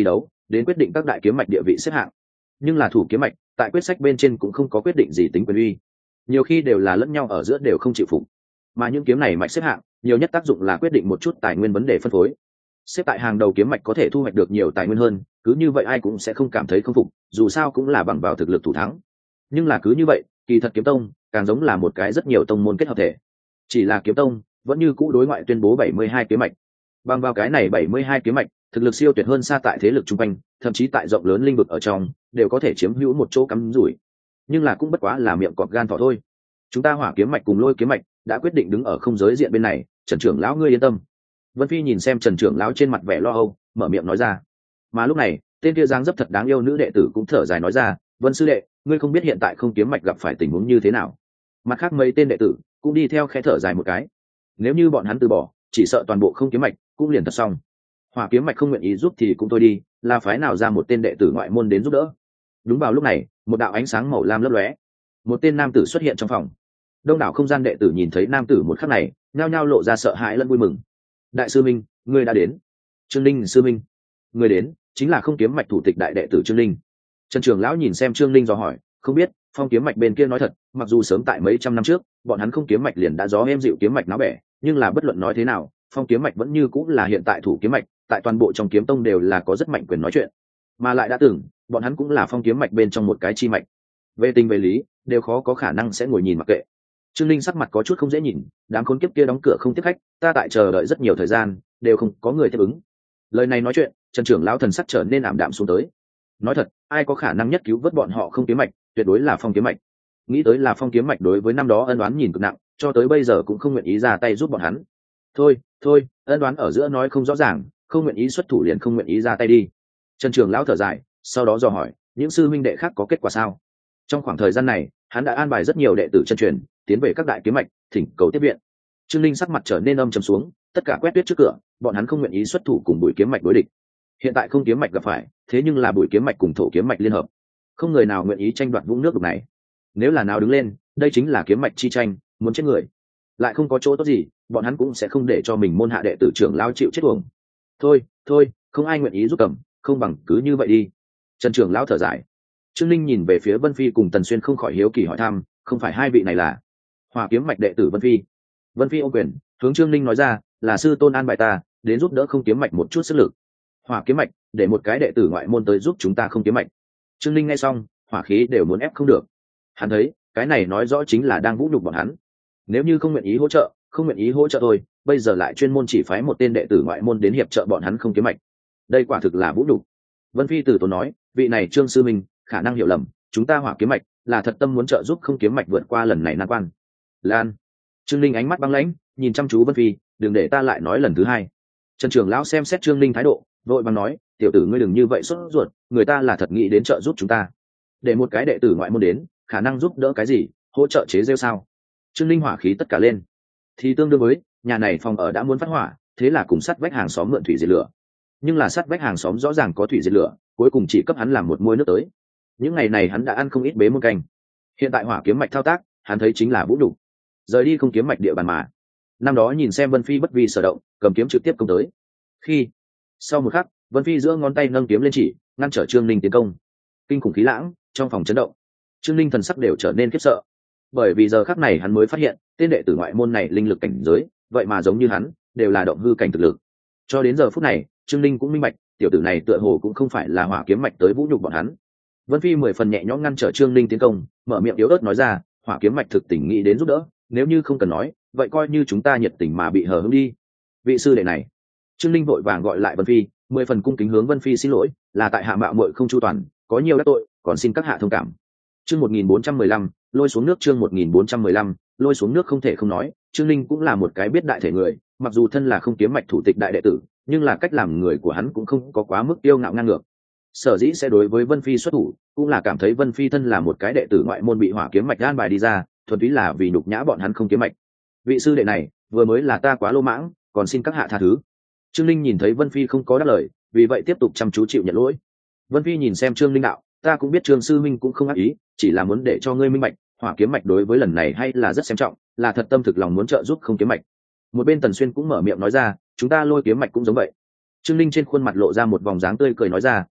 đến quyết định các đại kiếm mạch địa vị xếp hạng. Nhưng là thủ kiếm mạch tại quyết sách bên trên cũng không có quyết định gì tính quyền uy, nhiều khi đều là lẫn nhau ở giữa đều không chịu phục. Mà những kiếm này mạch xếp hạng nhiều nhất tác dụng là quyết định một chút tài nguyên vấn đề phân phối. Xếp tại hàng đầu kiếm mạch có thể thu hoạch được nhiều tài nguyên hơn, cứ như vậy ai cũng sẽ không cảm thấy không phục, dù sao cũng là bằng vào thực lực thủ thắng. Nhưng là cứ như vậy, kỳ thật kiếm tông càng giống là một cái rất nhiều tông môn kết hợp thể. Chỉ là kiếm tông vẫn như cũ đối ngoại tuyên bố bảy mươi hai kiếm mạch. Bằng vào cái này bảy mươi hai kiếm mạch, thực lực siêu tuyệt hơn xa tại thế lực chung quanh, thậm chí tại rộng lớn lĩnh vực ở trong đều có thể chiếm hữu một chỗ cắm rủi. Nhưng là cũng bất quá là miệng cọp gan thỏ thôi. Chúng ta hỏa kiếm mạch cùng lôi kiếm mạch đã quyết định đứng ở không giới diện bên này, Trần trưởng lão ngươi yên tâm. Vân Phi nhìn xem Trần trưởng lão trên mặt vẻ lo âu, mở miệng nói ra. Mà lúc này, tên kia dáng dấp thật đáng yêu nữ đệ tử cũng thở dài nói ra, Vân sư đệ, ngươi không biết hiện tại không kiếm mạch gặp phải tình huống như thế nào. Mặt khác mấy tên đệ tử cũng đi theo khẽ thở dài một cái. Nếu như bọn hắn từ bỏ, chỉ sợ toàn bộ không kiếm mạch cũng liền thật xong. Hỏa kiếm mạch không nguyện ý giúp thì cũng thôi đi, là phái nào ra một tên đệ tử ngoại môn đến giúp đỡ. Đúng vào lúc này, một đạo ánh sáng màu lam lấp lóe, một tên nam tử xuất hiện trong phòng. Đông đảo không gian đệ tử nhìn thấy nam tử một khắc này, nhao nhao lộ ra sợ hãi lẫn vui mừng. Đại sư minh, ngươi đã đến. Trương Linh sư minh, người đến chính là không kiếm mạch thủ tịch đại đệ tử Trương Linh. Trần trưởng lão nhìn xem Trương Linh dò hỏi, không biết phong kiếm mạch bên kia nói thật, mặc dù sớm tại mấy trăm năm trước bọn hắn không kiếm mạch liền đã gió êm dịu kiếm mạch náo bẻ, nhưng là bất luận nói thế nào phong kiếm mạch vẫn như cũng là hiện tại thủ kiếm mạch, tại toàn bộ trong kiếm tông đều là có rất mạnh quyền nói chuyện, mà lại đã từng bọn hắn cũng là phong kiếm mạch bên trong một cái chi mạch, về tình về lý đều khó có khả năng sẽ ngồi nhìn mặc kệ. Trương Linh sắc mặt có chút không dễ nhìn, đám khốn kiếp kia đóng cửa không tiếp khách, ta tại chờ đợi rất nhiều thời gian đều không có người tiếp ứng. Lời này nói chuyện, Trần trưởng lão thần sắc trở nên ảm đạm xuống tới. Nói thật, ai có khả năng nhất cứu vớt bọn họ không kiếm mạch, tuyệt đối là phong kiếm mạch. Nghĩ tới là phong kiếm mạch đối với năm đó ân oán nhìn cực nặng, cho tới bây giờ cũng không nguyện ý ra tay giúp bọn hắn. Thôi, thôi, ân oán ở giữa nói không rõ ràng, không nguyện ý xuất thủ liền không nguyện ý ra tay đi. Trần trưởng lão thở dài, sau đó dò hỏi, những sư minh đệ khác có kết quả sao? Trong khoảng thời gian này, hắn đã an bài rất nhiều đệ tử chân truyền tiến về các đại kiếm mạch, thỉnh cầu tiếp viện. Trương Linh sắc mặt trở nên âm trầm xuống, tất cả quét tuyết trước cửa, bọn hắn không nguyện ý xuất thủ cùng Bùi kiếm mạch đối địch. Hiện tại không kiếm mạch gặp phải, thế nhưng là Bùi kiếm mạch cùng Thổ kiếm mạch liên hợp, không người nào nguyện ý tranh đoạt vũng nước đục này. Nếu là nào đứng lên, đây chính là kiếm mạch chi tranh, muốn chết người. Lại không có chỗ tốt gì, bọn hắn cũng sẽ không để cho mình môn hạ đệ tử trưởng lao chịu chết uổng. Thôi, thôi, không ai nguyện ý giúp cầm, không bằng cứ như vậy đi. Trần trưởng lão thở dài. Trương Linh nhìn về phía Vân Phi cùng Tần Xuyên không khỏi hiếu kỳ hỏi thăm, không phải hai vị này là Hỏa kiếm mạch đệ tử Vân Phi? Vân Phi ôm quyền, hướng Trương Linh nói ra, là sư tôn an bài ta đến giúp đỡ không kiếm mạch một chút sức lực. Hỏa kiếm mạch để một cái đệ tử ngoại môn tới giúp chúng ta không kiếm mạch. Trương Linh nghe xong, hỏa khí đều muốn ép không được. Hắn thấy cái này nói rõ chính là đang vũ nhục bọn hắn. Nếu như không nguyện ý hỗ trợ, không nguyện ý hỗ trợ thôi, bây giờ lại chuyên môn chỉ phái một tên đệ tử ngoại môn đến hiệp trợ bọn hắn không kiếm mạch, đây quả thực là vũ nhục. Vân Phi từ tốn nói, vị này Trương sư minh khả năng hiểu lầm, chúng ta hỏa kiếm mạch là thật tâm muốn trợ giúp không kiếm mạch vượt qua lần này nan quan. Lan. Trương Linh ánh mắt băng lãnh, nhìn chăm chú Vân Phi, đừng để ta lại nói lần thứ hai. Trần trưởng lão xem xét Trương Linh thái độ, vội vàng nói, tiểu tử ngươi đừng như vậy sốt ruột, người ta là thật nghĩ đến trợ giúp chúng ta. Để một cái đệ tử ngoại môn đến, khả năng giúp đỡ cái gì, hỗ trợ chế rêu sao? Trương Linh hỏa khí tất cả lên. Thì tương đương với nhà này phòng ở đã muốn phát hỏa, thế là cùng sắt vách hàng xóm mượn thủy diệt lửa. Nhưng là sắt vách hàng xóm rõ ràng có thủy diệt lửa, cuối cùng chỉ cấp hắn làm một muôi nước tới. Những ngày này hắn đã ăn không ít bế muôn canh. Hiện tại hỏa kiếm mạch thao tác, hắn thấy chính là vũ đủ. Rời đi không kiếm mạch địa bàn mà. Năm đó nhìn xem Vân Phi bất vi sở động, cầm kiếm trực tiếp công tới. Khi sau một khắc, Vân Phi giữa ngón tay nâng kiếm lên chỉ, ngăn trở Trương Linh tiến công. Kinh khủng khí lãng trong phòng chấn động, Trương Linh thần sắc đều trở nên khiếp sợ, bởi vì giờ khắc này hắn mới phát hiện tên đệ tử ngoại môn này linh lực cảnh giới vậy mà giống như hắn đều là động hư cảnh thực lực. Cho đến giờ phút này Trương Linh cũng minh bạch, tiểu tử này tựa hồ cũng không phải là hỏa kiếm mạch tới vũ nhục bọn hắn. Vân Phi mười phần nhẹ nhõm ngăn trở Trương Linh tiến công, mở miệng yếu ớt nói ra, hỏa kiếm mạch thực tình nghĩ đến giúp đỡ, nếu như không cần nói vậy coi như chúng ta nhiệt tình mà bị hờ hững đi. Vị sư đệ này. Trương Linh vội vàng gọi lại Vân Phi, mười phần cung kính hướng Vân Phi xin lỗi, là tại hạ mạo muội không chu toàn, có nhiều đắc tội, còn xin các hạ thông cảm. Chương một nghìn bốn trăm mười lăm, lôi xuống nước. Chương một nghìn bốn trăm mười lăm, lôi xuống nước. Không thể không nói, Trương Linh cũng là một cái biết đại thể người, mặc dù thân là không kiếm mạch thủ tịch đại đệ tử, nhưng là cách làm người của hắn cũng không có quá mức tiêu ngạo ngang ngược. Sở dĩ sẽ đối với Vân Phi xuất thủ, cũng là cảm thấy Vân Phi thân là một cái đệ tử ngoại môn bị hỏa kiếm mạch an bài đi ra, thuần túy là vì nhục nhã bọn hắn không kiếm mạch. Vị sư đệ này, vừa mới là ta quá lô mãng, còn xin các hạ tha thứ. Trương Linh nhìn thấy Vân Phi không có đáp lời, vì vậy tiếp tục chăm chú chịu nhận lỗi. Vân Phi nhìn xem Trương Linh đạo, ta cũng biết Trương sư minh cũng không ác ý, chỉ là muốn để cho ngươi minh bạch, hỏa kiếm mạch đối với lần này hay là rất xem trọng, là thật tâm thực lòng muốn trợ giúp không kiếm mạch. Một bên Tần Xuyên cũng mở miệng nói ra, chúng ta lôi kiếm mạch cũng giống vậy. Trương Linh trên khuôn mặt lộ ra một vòng dáng tươi cười nói ra,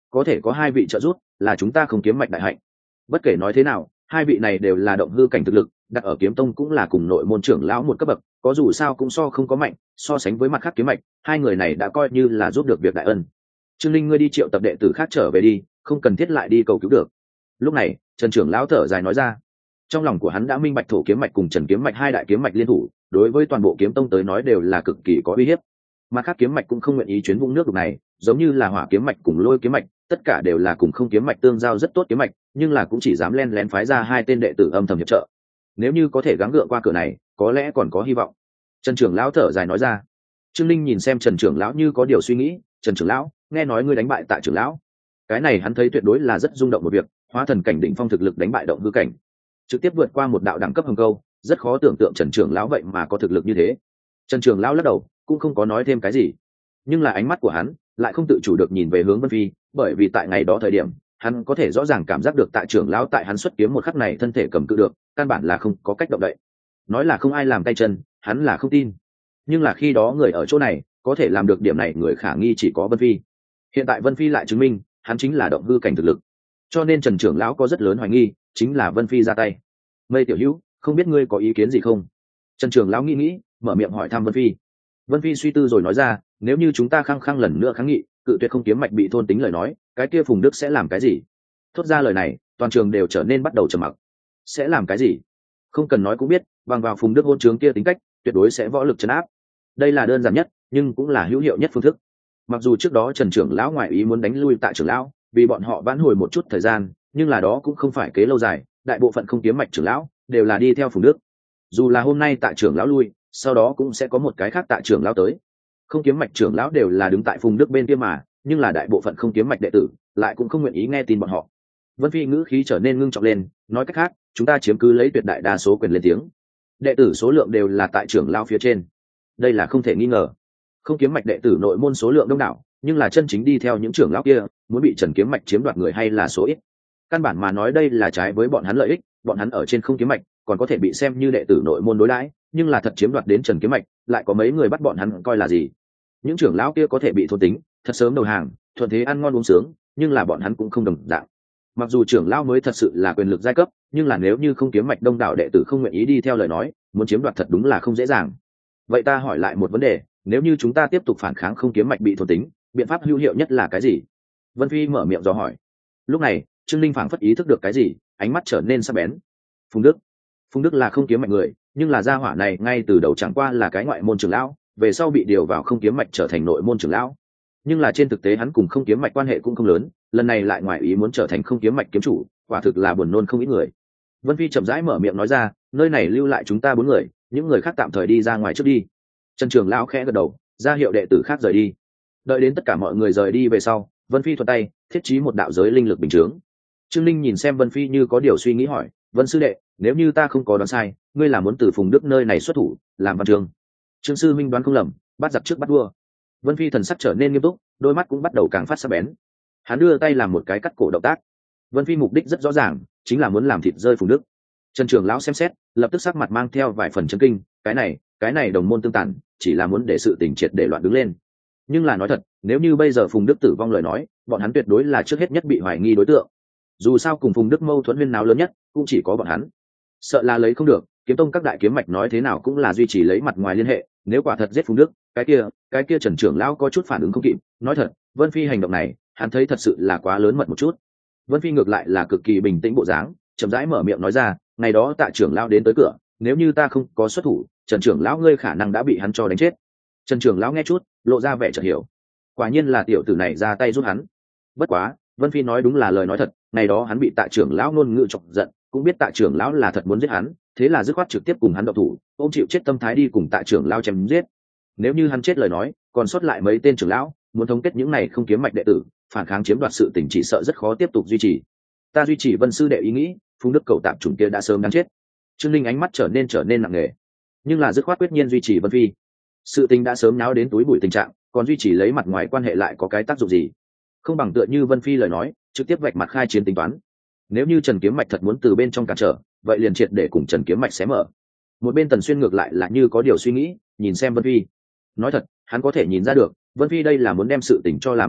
có thể có hai vị trợ giúp là chúng ta không kiếm mạch đại hạnh. Bất kể nói thế nào, hai vị này đều là động hư cảnh thực lực, đặt ở kiếm tông cũng là cùng nội môn trưởng lão một cấp bậc, có dù sao cũng so không có mạnh, so sánh với mặt khác kiếm mạch, hai người này đã coi như là giúp được việc đại ân. Trương Linh, ngươi đi triệu tập đệ tử khác trở về đi, không cần thiết lại đi cầu cứu được. Lúc này, Trần trưởng lão thở dài nói ra. Trong lòng của hắn đã minh bạch thổ kiếm mạch cùng Trần kiếm mạch hai đại kiếm mạch liên thủ, đối với toàn bộ kiếm tông tới nói đều là cực kỳ có uy hiếp. Mặt khác kiếm mạch cũng không nguyện ý chuyến vũng nước đục này, giống như là hỏa kiếm mạch cùng lôi kiếm mạch, tất cả đều là cùng không kiếm mạch tương giao rất tốt kiếm mạch, nhưng là cũng chỉ dám len lén phái ra hai tên đệ tử âm thầm hiệp trợ. Nếu như có thể gắng gượng qua cửa này, có lẽ còn có hy vọng. Trần trưởng lão thở dài nói ra. Trương Linh nhìn xem Trần trưởng lão như có điều suy nghĩ. Trần trưởng lão, nghe nói ngươi đánh bại Tạ trưởng lão, cái này hắn thấy tuyệt đối là rất rung động một việc, hóa thần cảnh đỉnh phong thực lực đánh bại động hư cảnh, trực tiếp vượt qua một đạo đẳng cấp hồng câu, rất khó tưởng tượng Trần trưởng lão vậy mà có thực lực như thế. Trần trưởng lão lắc đầu, cũng không có nói thêm cái gì, nhưng là ánh mắt của hắn lại không tự chủ được nhìn về hướng Vân Phi, bởi vì tại ngày đó thời điểm, hắn có thể rõ ràng cảm giác được Tạ trưởng lão tại hắn xuất kiếm một khắc này thân thể cầm cự được, căn bản là không có cách động đậy. Nói là không ai làm tay chân, hắn là không tin. Nhưng là khi đó người ở chỗ này có thể làm được điểm này, người khả nghi chỉ có Vân Phi. Hiện tại Vân Phi lại chứng minh hắn chính là động hư cảnh thực lực, cho nên Trần trưởng lão có rất lớn hoài nghi chính là Vân Phi ra tay. Mây tiểu hữu, không biết ngươi có ý kiến gì không? Trần trưởng lão nghĩ nghĩ, mở miệng hỏi thăm Vân Phi. Vân Phi suy tư rồi nói ra, nếu như chúng ta khăng khăng lần nữa kháng nghị, cự tuyệt không kiếm mạch bị thôn tính lời nói, cái kia Phùng Đức sẽ làm cái gì? Thốt ra lời này, toàn trường đều trở nên bắt đầu trầm mặc. Sẽ làm cái gì? Không cần nói cũng biết, bằng vào Phùng Đức hôn trướng kia tính cách, tuyệt đối sẽ võ lực trấn áp. Đây là đơn giản nhất, nhưng cũng là hữu hiệu nhất phương thức. Mặc dù trước đó Trần trưởng lão ngoại ý muốn đánh lui Tạ trưởng lão, vì bọn họ vãn hồi một chút thời gian, nhưng là đó cũng không phải kế lâu dài, đại bộ phận không kiếm mạch trưởng lão đều là đi theo Phùng Đức. Dù là hôm nay Tạ trưởng lão lui, sau đó cũng sẽ có một cái khác Tạ trưởng lão tới. Không kiếm mạch trưởng lão đều là đứng tại Phùng Đức bên kia mà, nhưng là đại bộ phận không kiếm mạch đệ tử lại cũng không nguyện ý nghe tin bọn họ. Vân Phi ngữ khí trở nên ngưng trọng lên, nói cách khác, chúng ta chiếm cứ lấy tuyệt đại đa số quyền lên tiếng. Đệ tử số lượng đều là tại trưởng lão phía trên. Đây là không thể nghi ngờ. Không kiếm mạch đệ tử nội môn số lượng đông đảo, nhưng là chân chính đi theo những trưởng lão kia, muốn bị Trần kiếm mạch chiếm đoạt người hay là số ít. Căn bản mà nói đây là trái với bọn hắn lợi ích, bọn hắn ở trên không kiếm mạch còn có thể bị xem như đệ tử nội môn đối đãi, nhưng là thật chiếm đoạt đến Trần kiếm mạch, lại có mấy người bắt bọn hắn coi là gì? Những trưởng lão kia có thể bị thôn tính, thật sớm đầu hàng, thuận thế ăn ngon uống sướng, nhưng là bọn hắn cũng không đồng dạng. Mặc dù trưởng lão mới thật sự là quyền lực giai cấp, nhưng là nếu như không kiếm mạch đông đảo đệ tử không nguyện ý đi theo lời nói, muốn chiếm đoạt thật đúng là không dễ dàng. Vậy ta hỏi lại một vấn đề, nếu như chúng ta tiếp tục phản kháng không kiếm mạch bị thôn tính, biện pháp hữu hiệu nhất là cái gì? Vân Phi mở miệng dò hỏi. Lúc này, Trương Linh phảng phất ý thức được cái gì, ánh mắt trở nên sắc bén. Phùng Đức, Phùng Đức là không kiếm mạch người, nhưng là gia hỏa này ngay từ đầu chẳng qua là cái ngoại môn trưởng lão, về sau bị điều vào không kiếm mạch trở thành nội môn trưởng lão. Nhưng là trên thực tế hắn cùng không kiếm mạch quan hệ cũng không lớn, lần này lại ngoài ý muốn trở thành không kiếm mạch kiếm chủ, quả thực là buồn nôn không ít người. Vân Phi chậm rãi mở miệng nói ra, nơi này lưu lại chúng ta bốn người, những người khác tạm thời đi ra ngoài trước đi. Trần trưởng lão khẽ gật đầu, ra hiệu đệ tử khác rời đi. Đợi đến tất cả mọi người rời đi về sau, Vân Phi thuận tay thiết trí một đạo giới linh lực bình chướng. Trương Linh nhìn xem Vân Phi như có điều suy nghĩ hỏi, Vân sư đệ, nếu như ta không có đoán sai, ngươi là muốn từ Phùng Đức nơi này xuất thủ làm văn chương? Trương sư minh đoán không lầm, bắt giặc trước bắt vua. Vân Phi thần sắc trở nên nghiêm túc, đôi mắt cũng bắt đầu càng phát sắc bén. Hắn đưa tay làm một cái cắt cổ động tác. Vân Phi mục đích rất rõ ràng, chính là muốn làm thịt rơi Phùng Đức. Trần trưởng lão xem xét, lập tức sắc mặt mang theo vài phần chấn kinh, cái này, cái này đồng môn tương tàn, chỉ là muốn để sự tình triệt để loạn đứng lên. Nhưng là nói thật, nếu như bây giờ Phùng Đức tử vong lời nói, bọn hắn tuyệt đối là trước hết nhất bị hoài nghi đối tượng. Dù sao cùng Phùng Đức mâu thuẫn huyên náo lớn nhất cũng chỉ có bọn hắn. Sợ là lấy không được, kiếm tông các đại kiếm mạch nói thế nào cũng là duy trì lấy mặt ngoài liên hệ, nếu quả thật giết Phùng Đức, cái kia, cái kia Trần trưởng lão có chút phản ứng không kịp. Nói thật, Vân Phi hành động này, hắn thấy thật sự là quá lớn mật một chút. Vân Phi ngược lại là cực kỳ bình tĩnh bộ dáng, chậm rãi mở miệng nói ra, ngày đó Tạ trưởng lão đến tới cửa, nếu như ta không có xuất thủ, Trần trưởng lão ngươi khả năng đã bị hắn cho đánh chết. Trần trưởng lão nghe chút, lộ ra vẻ chợt hiểu. Quả nhiên là tiểu tử này ra tay giúp hắn. Bất quá, Vân Phi nói đúng là lời nói thật, ngày đó hắn bị Tạ trưởng lão ngôn ngữ chọc giận, cũng biết Tạ trưởng lão là thật muốn giết hắn, thế là dứt khoát trực tiếp cùng hắn động thủ, ôm chịu chết tâm thái đi cùng Tạ trưởng lão chém giết. Nếu như hắn chết lời nói, còn sót lại mấy tên trưởng lão, muốn thống kết những này không kiếm mạch đệ tử, phản kháng chiếm đoạt sự tình chỉ sợ rất khó tiếp tục duy trì. Ta duy trì Vân sư đệ ý nghĩ, Phùng Đức cầu tạp chủng kia đã sớm đáng chết. Trương Linh ánh mắt trở nên trở nên nặng nề, nhưng là dứt khoát quyết nhiên duy trì Vân Phi. Sự tình đã sớm náo đến túi bụi tình trạng, còn duy trì lấy mặt ngoài quan hệ lại có cái tác dụng gì? Không bằng tựa như Vân Phi lời nói, trực tiếp vạch mặt khai chiến tính toán. Nếu như Trần kiếm mạch thật muốn từ bên trong cản trở, vậy liền triệt để cùng Trần kiếm mạch xé mở. Một bên Tần Xuyên ngược lại là như có điều suy nghĩ, nhìn xem Vân Phi. Nói thật, hắn có thể nhìn ra được, Vân Phi đây là muốn đem sự tình cho làm lớn chuyện,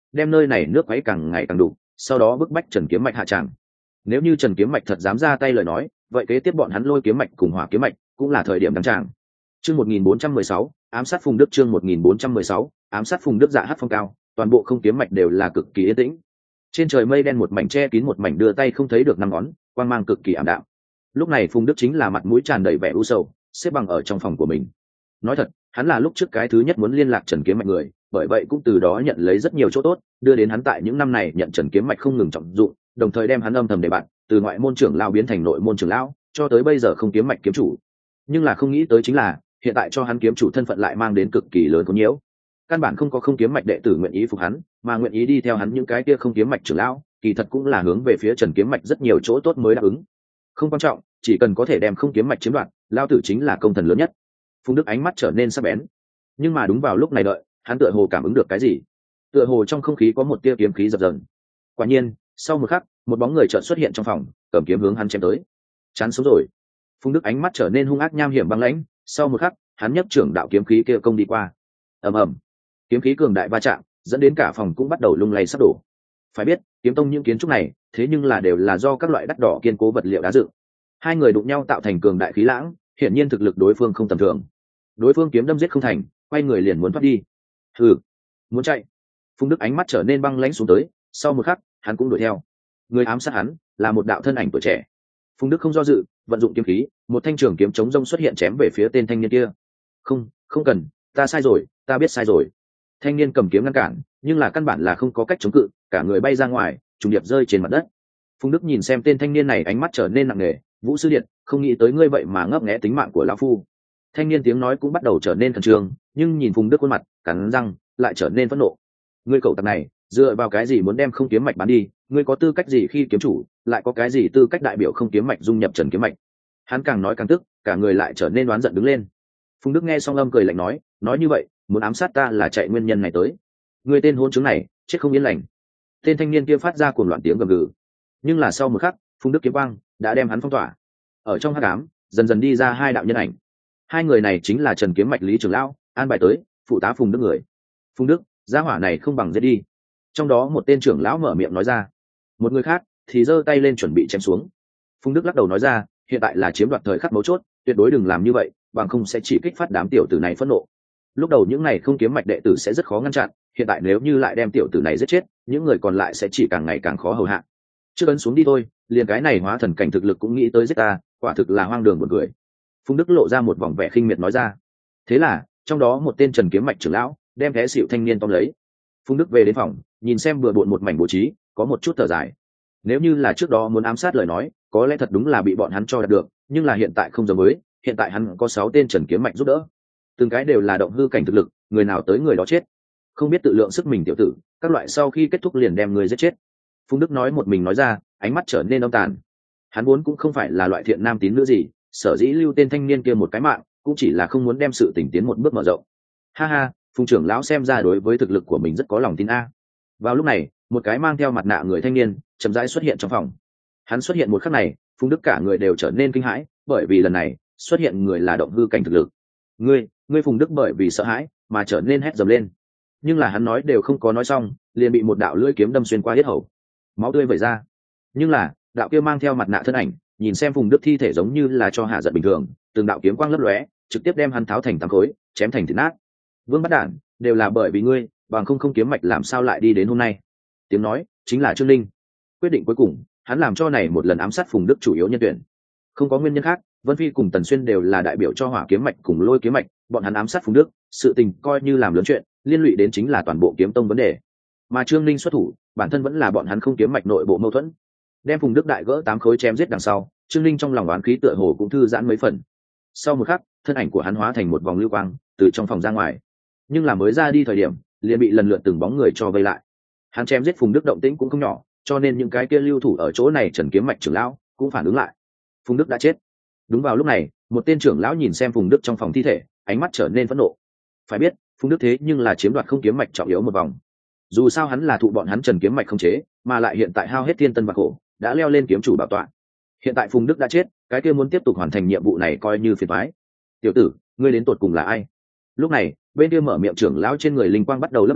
đem nơi này nước quấy càng ngày càng đủ, sau đó bức bách Trần Kiếm Mạch hạ tràng. Nếu như Trần Kiếm Mạch thật dám ra tay lời nói, vậy kế tiếp bọn hắn Lôi Kiếm Mạch cùng Hỏa Kiếm Mạch cũng là thời điểm đăng tràng. Chương một nghìn bốn trăm mười sáu, ám sát Phùng Đức. Chương một nghìn bốn trăm mười sáu, ám sát Phùng Đức. Dạ hát phong cao, toàn bộ không kiếm mạch đều là cực kỳ yên tĩnh. Trên trời mây đen một mảnh che kín một mảnh, đưa tay không thấy được năm ngón, quang mang cực kỳ ảm đạm. Lúc này Phùng Đức chính là mặt mũi tràn đầy vẻ u sầu, xếp bằng ở trong phòng của mình. Nói thật, hắn là lúc trước cái thứ nhất muốn liên lạc Trần Kiếm Mạch người, bởi vậy cũng từ đó nhận lấy rất nhiều chỗ tốt, đưa đến hắn tại những năm này nhận Trần Kiếm Mạch không ngừng trọng dụng, đồng thời đem hắn âm thầm để bạn, từ ngoại môn trưởng lão biến thành nội môn trưởng lão, cho tới bây giờ không kiếm mạch kiếm chủ. Nhưng là không nghĩ tới chính là, hiện tại cho hắn kiếm chủ thân phận lại mang đến cực kỳ lớn cuốn nhiễu. Căn bản không có không kiếm mạch đệ tử nguyện ý phục hắn, mà nguyện ý đi theo hắn những cái kia không kiếm mạch trưởng lão, kỳ thật cũng là hướng về phía Trần Kiếm Mạch rất nhiều chỗ tốt mới đáp ứng. Không quan trọng, chỉ cần có thể đem không kiếm mạch chiếm đoạt, lao tử chính là công thần lớn nhất. Phùng Đức ánh mắt trở nên sắc bén, nhưng mà đúng vào lúc này đợi, hắn tựa hồ cảm ứng được cái gì, tựa hồ trong không khí có một tia kiếm khí dập dờn. Quả nhiên, sau một khắc, một bóng người chợt xuất hiện trong phòng, cầm kiếm hướng hắn chém tới. Chán sống rồi. Phùng Đức ánh mắt trở nên hung ác nham hiểm băng lãnh, sau một khắc, hắn nhấc trưởng đạo kiếm khí kia công đi qua. Ầm ầm, kiếm khí cường đại va chạm, dẫn đến cả phòng cũng bắt đầu lung lay sắp đổ. Phải biết, kiếm tông những kiến trúc này, thế nhưng là đều là do các loại đắt đỏ kiên cố vật liệu đá dựng. Hai người đụng nhau tạo thành cường đại khí lãng, hiển nhiên thực lực đối phương không tầm thường. Đối phương kiếm đâm giết không thành, quay người liền muốn thoát đi. Hừ, muốn chạy. Phùng Đức ánh mắt trở nên băng lãnh xuống tới, sau một khắc, hắn cũng đuổi theo. Người ám sát hắn là một đạo thân ảnh tuổi trẻ. Phùng Đức không do dự, vận dụng kiếm khí, một thanh trường kiếm chống rông xuất hiện chém về phía tên thanh niên kia. Không, không cần, ta sai rồi, ta biết sai rồi. Thanh niên cầm kiếm ngăn cản, nhưng là căn bản là không có cách chống cự, cả người bay ra ngoài, trùng điệp rơi trên mặt đất. Phùng Đức nhìn xem tên thanh niên này, ánh mắt trở nên nặng nề. Vũ sư điện, không nghĩ tới ngươi vậy mà ngấp nghé tính mạng của lão phu. Thanh niên tiếng nói cũng bắt đầu trở nên khẩn trương, nhưng nhìn Phùng Đức khuôn mặt, cắn răng, lại trở nên phẫn nộ. Ngươi cậu tặc này, dựa vào cái gì muốn đem không kiếm mạch bán đi? Ngươi có tư cách gì khi kiếm chủ, lại có cái gì tư cách đại biểu không kiếm mạch dung nhập Trần Kiếm Mạch? Hắn càng nói càng tức, cả người lại trở nên oán giận đứng lên. Phùng Đức nghe xong âm cười lạnh nói, nói như vậy, muốn ám sát ta là chạy nguyên nhân này tới. Ngươi tên hôn chứng này, chết không yên lành. Tên thanh niên kia phát ra cuồng loạn tiếng gầm gừ. Nhưng là sau một khắc, Phùng Đức kiếm quang đã đem hắn phong tỏa. Ở trong hắc ám, dần dần đi ra hai đạo nhân ảnh. Hai người này chính là Trần Kiếm Mạch Lý trưởng lão, an bài tới, phụ tá Phùng Đức người. Phùng Đức, gia hỏa này không bằng giết đi. Trong đó một tên trưởng lão mở miệng nói ra, một người khác thì giơ tay lên chuẩn bị chém xuống. Phùng Đức lắc đầu nói ra, hiện tại là chiếm đoạt thời khắc mấu chốt, tuyệt đối đừng làm như vậy, bằng không sẽ chỉ kích phát đám tiểu tử này phẫn nộ. Lúc đầu những này không kiếm mạch đệ tử sẽ rất khó ngăn chặn, hiện tại nếu như lại đem tiểu tử này giết chết, những người còn lại sẽ chỉ càng ngày càng khó hầu hạ. Chưa ấn xuống đi thôi, liền cái này hóa thần cảnh thực lực cũng nghĩ tới giết ta, quả thực là hoang đường buồn cười. Phùng Đức lộ ra một vòng vẻ khinh miệt nói ra. Thế là, trong đó một tên Trần Kiếm Mạch trưởng lão đem té xịu thanh niên tóm lấy. Phùng Đức về đến phòng, nhìn xem bừa bộn một mảnh bố trí, có một chút thở dài. Nếu như là trước đó muốn ám sát lời nói, có lẽ thật đúng là bị bọn hắn cho đạt được, nhưng là hiện tại không giống với, hiện tại hắn có sáu tên Trần Kiếm Mạch giúp đỡ, từng cái đều là động hư cảnh thực lực, người nào tới người đó chết. Không biết tự lượng sức mình tiểu tử, các loại sau khi kết thúc liền đem người giết chết. Phùng Đức nói một mình nói ra, ánh mắt trở nên âm tàn. Hắn vốn cũng không phải là loại thiện nam tín nữ gì, sở dĩ lưu tên thanh niên kia một cái mạng, cũng chỉ là không muốn đem sự tình tiến một bước mở rộng. Ha ha, Phùng trưởng lão xem ra đối với thực lực của mình rất có lòng tin a. Vào lúc này, một cái mang theo mặt nạ người thanh niên chậm rãi xuất hiện trong phòng. Hắn xuất hiện một khắc này, Phùng Đức cả người đều trở nên kinh hãi, bởi vì lần này xuất hiện người là động hư cảnh thực lực. Ngươi, ngươi Phùng Đức bởi vì sợ hãi mà trở nên hét dầm lên. Nhưng là hắn nói đều không có nói xong, liền bị một đạo lưỡi kiếm đâm xuyên qua yết hầu, máu tươi vẩy ra. Nhưng là đạo kia mang theo mặt nạ thân ảnh, nhìn xem Phùng Đức thi thể giống như là cho hạ giận bình thường, từng đạo kiếm quang lấp lóe, trực tiếp đem hắn tháo thành tám khối, chém thành thịt nát. Vương Bất Đản, đều là bởi vì ngươi, bằng không không kiếm mạch làm sao lại đi đến hôm nay. Tiếng nói chính là Trương Linh. Quyết định cuối cùng, hắn làm cho này một lần ám sát Phùng Đức chủ yếu nhân tuyển. Không có nguyên nhân khác, Vân Phi cùng Tần Xuyên đều là đại biểu cho Hỏa kiếm mạch cùng Lôi kiếm mạch, bọn hắn ám sát Phùng Đức, sự tình coi như làm lớn chuyện, liên lụy đến chính là toàn bộ kiếm tông vấn đề. Mà Trương Linh xuất thủ, bản thân vẫn là bọn hắn không kiếm mạch nội bộ mâu thuẫn. Đem Phùng Đức đại gỡ tám khối chém giết đằng sau, Trương Linh trong lòng oán khí tựa hồ cũng thư giãn mấy phần. Sau một khắc, thân ảnh của hắn hóa thành một vòng lưu quang, từ trong phòng ra ngoài. Nhưng là mới ra đi thời điểm, liền bị lần lượt từng bóng người cho vây lại. Hắn chém giết Phùng Đức động tĩnh cũng không nhỏ, cho nên những cái kia lưu thủ ở chỗ này Trần Kiếm Mạch trưởng lão cũng phản ứng lại. Phùng Đức đã chết. Đúng vào lúc này, một tên trưởng lão nhìn xem Phùng Đức trong phòng thi thể, ánh mắt trở nên phẫn nộ. Phải biết, Phùng Đức thế nhưng là chiếm đoạt không kiếm mạch trọng yếu một vòng. Dù sao hắn là thụ bọn hắn Trần Kiếm Mạch không chế, mà lại hiện tại hao hết thiên tân và khổ, đã leo lên kiếm chủ bảo tọa. Hiện tại Phùng Đức đã chết, cái kia muốn tiếp tục hoàn thành nhiệm vụ này coi như phiền toái. Tiểu tử, ngươi đến tột cùng là ai? Lúc này, bên kia mở miệng trưởng lão trên người linh quang bắt đầu lấp lóe,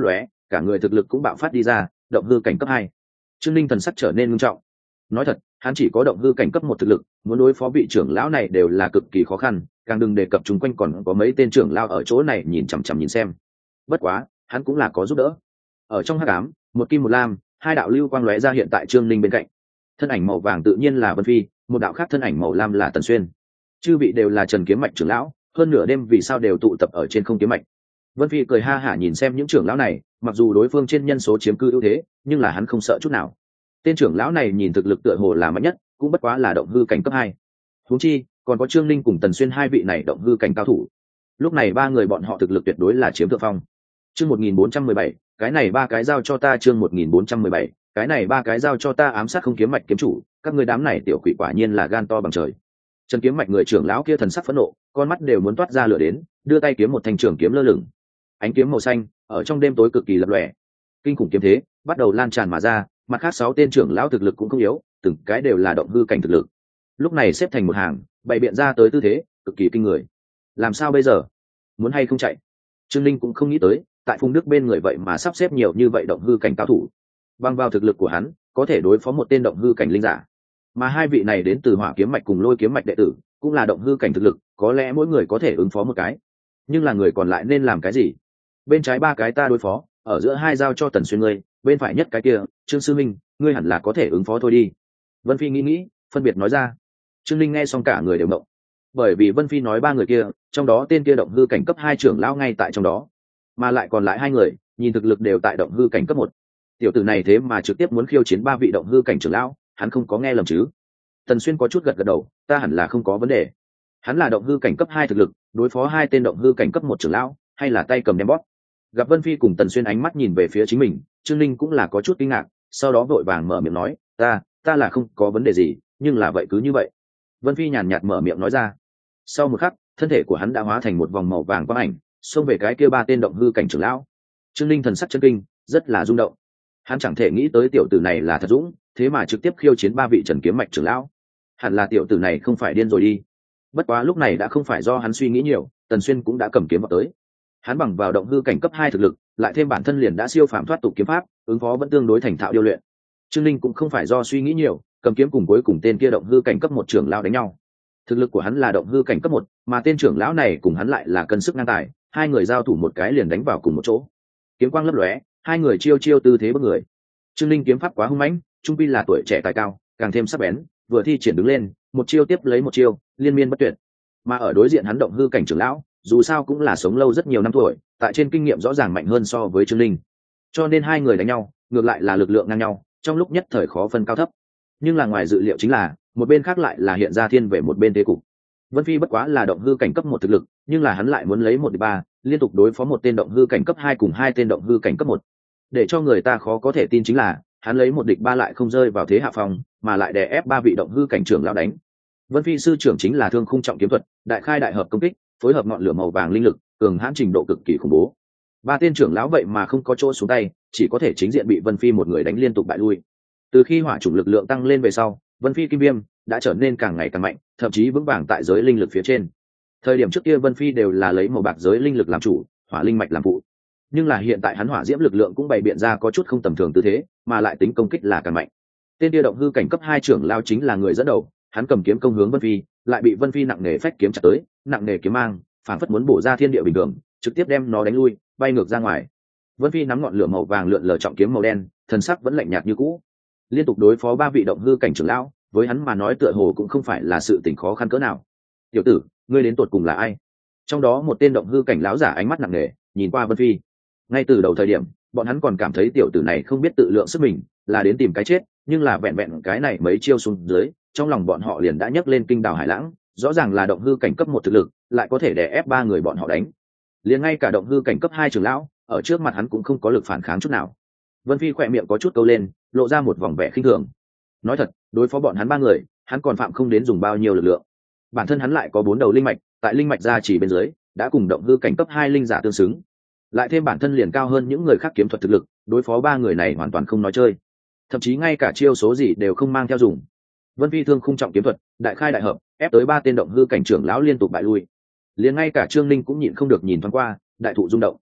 cả người thực lực cũng bạo phát đi ra, động hư cảnh cấp hai. Trương Linh thần sắc trở nên nghiêm trọng. Nói thật, hắn chỉ có động hư cảnh cấp một thực lực, muốn đối phó vị trưởng lão này đều là cực kỳ khó khăn, càng đừng đề cập chúng quanh còn có mấy tên trưởng lão ở chỗ này nhìn chằm chằm nhìn xem. Bất quá, hắn cũng là có giúp đỡ. Ở trong hắc ám, một kim một lam, hai đạo lưu quang lóe ra hiện tại Trương Linh bên cạnh. Thân ảnh màu vàng tự nhiên là Vân Phi, một đạo khác thân ảnh màu lam là Tần Xuyên. Chư vị đều là Trần Kiếm Mạch trưởng lão, hơn nửa đêm vì sao đều tụ tập ở trên không kiếm mạch. Vân Phi cười ha hả nhìn xem những trưởng lão này, mặc dù đối phương trên nhân số chiếm cư ưu thế, nhưng là hắn không sợ chút nào. Tên trưởng lão này nhìn thực lực tựa hồ là mạnh nhất, cũng bất quá là động hư cảnh cấp hai. Huống chi, còn có Trương Linh cùng Tần Xuyên hai vị này động hư cảnh cao thủ. Lúc này ba người bọn họ thực lực tuyệt đối là chiếm thượng phong. Chương một nghìn bốn trăm mười bảy, cái này ba cái giao cho ta, chương một nghìn bốn trăm mười bảy, cái này ba cái giao cho ta, ám sát không kiếm mạch kiếm chủ, các ngươi đám này tiểu quỷ quả nhiên là gan to bằng trời. Trần Kiếm Mạch người trưởng lão kia thần sắc phẫn nộ, con mắt đều muốn toát ra lửa đến, đưa tay kiếm một thanh trường kiếm lơ lửng. Ánh kiếm màu xanh ở trong đêm tối cực kỳ lập lòe. Kinh khủng kiếm thế bắt đầu lan tràn mà ra, mặt khác sáu tên trưởng lão thực lực cũng không yếu, từng cái đều là động hư cảnh thực lực. Lúc này xếp thành một hàng, bày biện ra tới tư thế cực kỳ kinh người. Làm sao bây giờ? Muốn hay không chạy? Trương Linh cũng không nghĩ tới, tại Phùng Đức bên người vậy mà sắp xếp nhiều như vậy động hư cảnh cao thủ. Bằng vào thực lực của hắn, có thể đối phó một tên động hư cảnh linh giả. Mà hai vị này đến từ Hỏa Kiếm Mạch cùng Lôi Kiếm Mạch đệ tử, cũng là động hư cảnh thực lực, có lẽ mỗi người có thể ứng phó một cái. Nhưng là người còn lại nên làm cái gì? Bên trái ba cái ta đối phó, ở giữa hai giao cho Tần Xuyên ngươi, bên phải nhất cái kia, Trương sư minh, ngươi hẳn là có thể ứng phó thôi đi. Vân Phi nghĩ nghĩ, phân biệt nói ra. Trương Linh nghe xong cả người đều động. Bởi vì Vân Phi nói ba người kia, trong đó tên kia động hư cảnh cấp hai trưởng lão ngay tại trong đó, mà lại còn lại hai người, nhìn thực lực đều tại động hư cảnh cấp một. Tiểu tử này thế mà trực tiếp muốn khiêu chiến ba vị động hư cảnh trưởng lão, hắn không có nghe lầm chứ? Tần Xuyên có chút gật gật đầu, ta hẳn là không có vấn đề. Hắn là động hư cảnh cấp hai thực lực, đối phó hai tên động hư cảnh cấp một trưởng lão, hay là tay cầm đem bóp. Gặp Vân Phi cùng Tần Xuyên ánh mắt nhìn về phía chính mình, Trương Linh cũng là có chút kinh ngạc, sau đó vội vàng mở miệng nói, ta, ta là không có vấn đề gì, nhưng là vậy cứ như vậy. Vân Phi nhàn nhạt mở miệng nói ra. Sau một khắc, thân thể của hắn đã hóa thành một vòng màu vàng quang ảnh, xông về cái kia ba tên động hư cảnh trưởng lão. Trương Linh thần sắc chân kinh, rất là rung động. Hắn chẳng thể nghĩ tới tiểu tử này là thật dũng, thế mà trực tiếp khiêu chiến ba vị Trần Kiếm Mạch trưởng lão. Hẳn là tiểu tử này không phải điên rồi đi. Bất quá lúc này đã không phải do hắn suy nghĩ nhiều, Tần Xuyên cũng đã cầm kiếm vào tới. Hắn bằng vào động hư cảnh cấp hai thực lực, lại thêm bản thân liền đã siêu phàm thoát tục kiếm pháp, ứng phó vẫn tương đối thành thạo điêu luyện. Trương Linh cũng không phải do suy nghĩ nhiều, cầm kiếm cùng cuối cùng tên kia động hư cảnh cấp một trưởng lão đánh nhau. Thực lực của hắn là động hư cảnh cấp một, mà tên trưởng lão này cùng hắn lại là cân sức ngang tài, hai người giao thủ một cái liền đánh vào cùng một chỗ. Kiếm quang lấp lóe, hai người chiêu chiêu tư thế bất người. Trương Linh kiếm pháp quá hung mãnh, trung pi là tuổi trẻ tài cao, càng thêm sắc bén, vừa thi triển đứng lên, một chiêu tiếp lấy một chiêu, liên miên bất tuyệt. Mà ở đối diện hắn động hư cảnh trưởng lão, dù sao cũng là sống lâu rất nhiều năm tuổi, tại trên kinh nghiệm rõ ràng mạnh hơn so với Trương Linh. Cho nên hai người đánh nhau, ngược lại là lực lượng ngang nhau, trong lúc nhất thời khó phân cao thấp. Nhưng là ngoài dự liệu chính là, một bên khác lại là hiện ra thiên về một bên thế cục. Vân Phi bất quá là động hư cảnh cấp một thực lực, nhưng là hắn lại muốn lấy một địch ba, liên tục đối phó một tên động hư cảnh cấp hai cùng hai tên động hư cảnh cấp một. Để cho người ta khó có thể tin chính là, hắn lấy một địch ba lại không rơi vào thế hạ phong, mà lại đè ép ba vị động hư cảnh trưởng lão đánh. Vân Phi sư trưởng chính là thương khung trọng kiếm thuật, đại khai đại hợp công kích, phối hợp ngọn lửa màu vàng linh lực, cường hãn trình độ cực kỳ khủng bố. Ba tên trưởng lão vậy mà không có chỗ xuống tay, chỉ có thể chính diện bị Vân Phi một người đánh liên tục bại lui. Từ khi hỏa chủng lực lượng tăng lên về sau, Vân Phi kim viêm đã trở nên càng ngày càng mạnh, thậm chí vững vàng tại giới linh lực phía trên. Thời điểm trước kia Vân Phi đều là lấy màu bạc giới linh lực làm chủ, hỏa linh mạch làm phụ. Nhưng là hiện tại hắn hỏa diễm lực lượng cũng bày biện ra có chút không tầm thường tư thế, mà lại tính công kích là càng mạnh. Tên kia động hư cảnh cấp hai trưởng lão chính là người dẫn đầu, hắn cầm kiếm công hướng Vân Phi, lại bị Vân Phi nặng nề phách kiếm chặt tới, nặng nề kiếm mang, phản phất muốn bổ ra thiên địa bình thường, trực tiếp đem nó đánh lui, bay ngược ra ngoài. Vân Phi nắm ngọn lửa màu vàng lượn lờ trọng kiếm màu đen, thần sắc vẫn lạnh nhạt như cũ. Liên tục đối phó ba vị động hư cảnh trưởng lão, với hắn mà nói tựa hồ cũng không phải là sự tình khó khăn cỡ nào. Tiểu tử, ngươi đến tột cùng là ai? Trong đó một tên động hư cảnh lão giả ánh mắt nặng nề, nhìn qua Vân Phi. Ngay từ đầu thời điểm, bọn hắn còn cảm thấy tiểu tử này không biết tự lượng sức mình, là đến tìm cái chết, nhưng là vẹn vẹn cái này mấy chiêu xuống dưới, trong lòng bọn họ liền đã nhấc lên kinh đào hải lãng, rõ ràng là động hư cảnh cấp một thực lực, lại có thể đè ép ba người bọn họ đánh. Liền ngay cả động hư cảnh cấp hai trưởng lão, ở trước mặt hắn cũng không có lực phản kháng chút nào. Vân Phi khỏe miệng có chút câu lên, lộ ra một vòng vẻ khinh thường. Nói thật, đối phó bọn hắn ba người, hắn còn phạm không đến dùng bao nhiêu lực lượng. Bản thân hắn lại có bốn đầu linh mạch, tại linh mạch gia chỉ bên dưới, đã cùng động hư cảnh cấp hai linh giả tương xứng. Lại thêm bản thân liền cao hơn những người khác kiếm thuật thực lực, đối phó ba người này hoàn toàn không nói chơi. Thậm chí ngay cả chiêu số gì đều không mang theo dùng. Vân Phi thương khung trọng kiếm thuật, đại khai đại hợp, ép tới ba tên động hư cảnh trưởng lão liên tục bại lui. Liền ngay cả Trương Linh cũng nhịn không được nhìn thoáng qua, đại thụ rung động.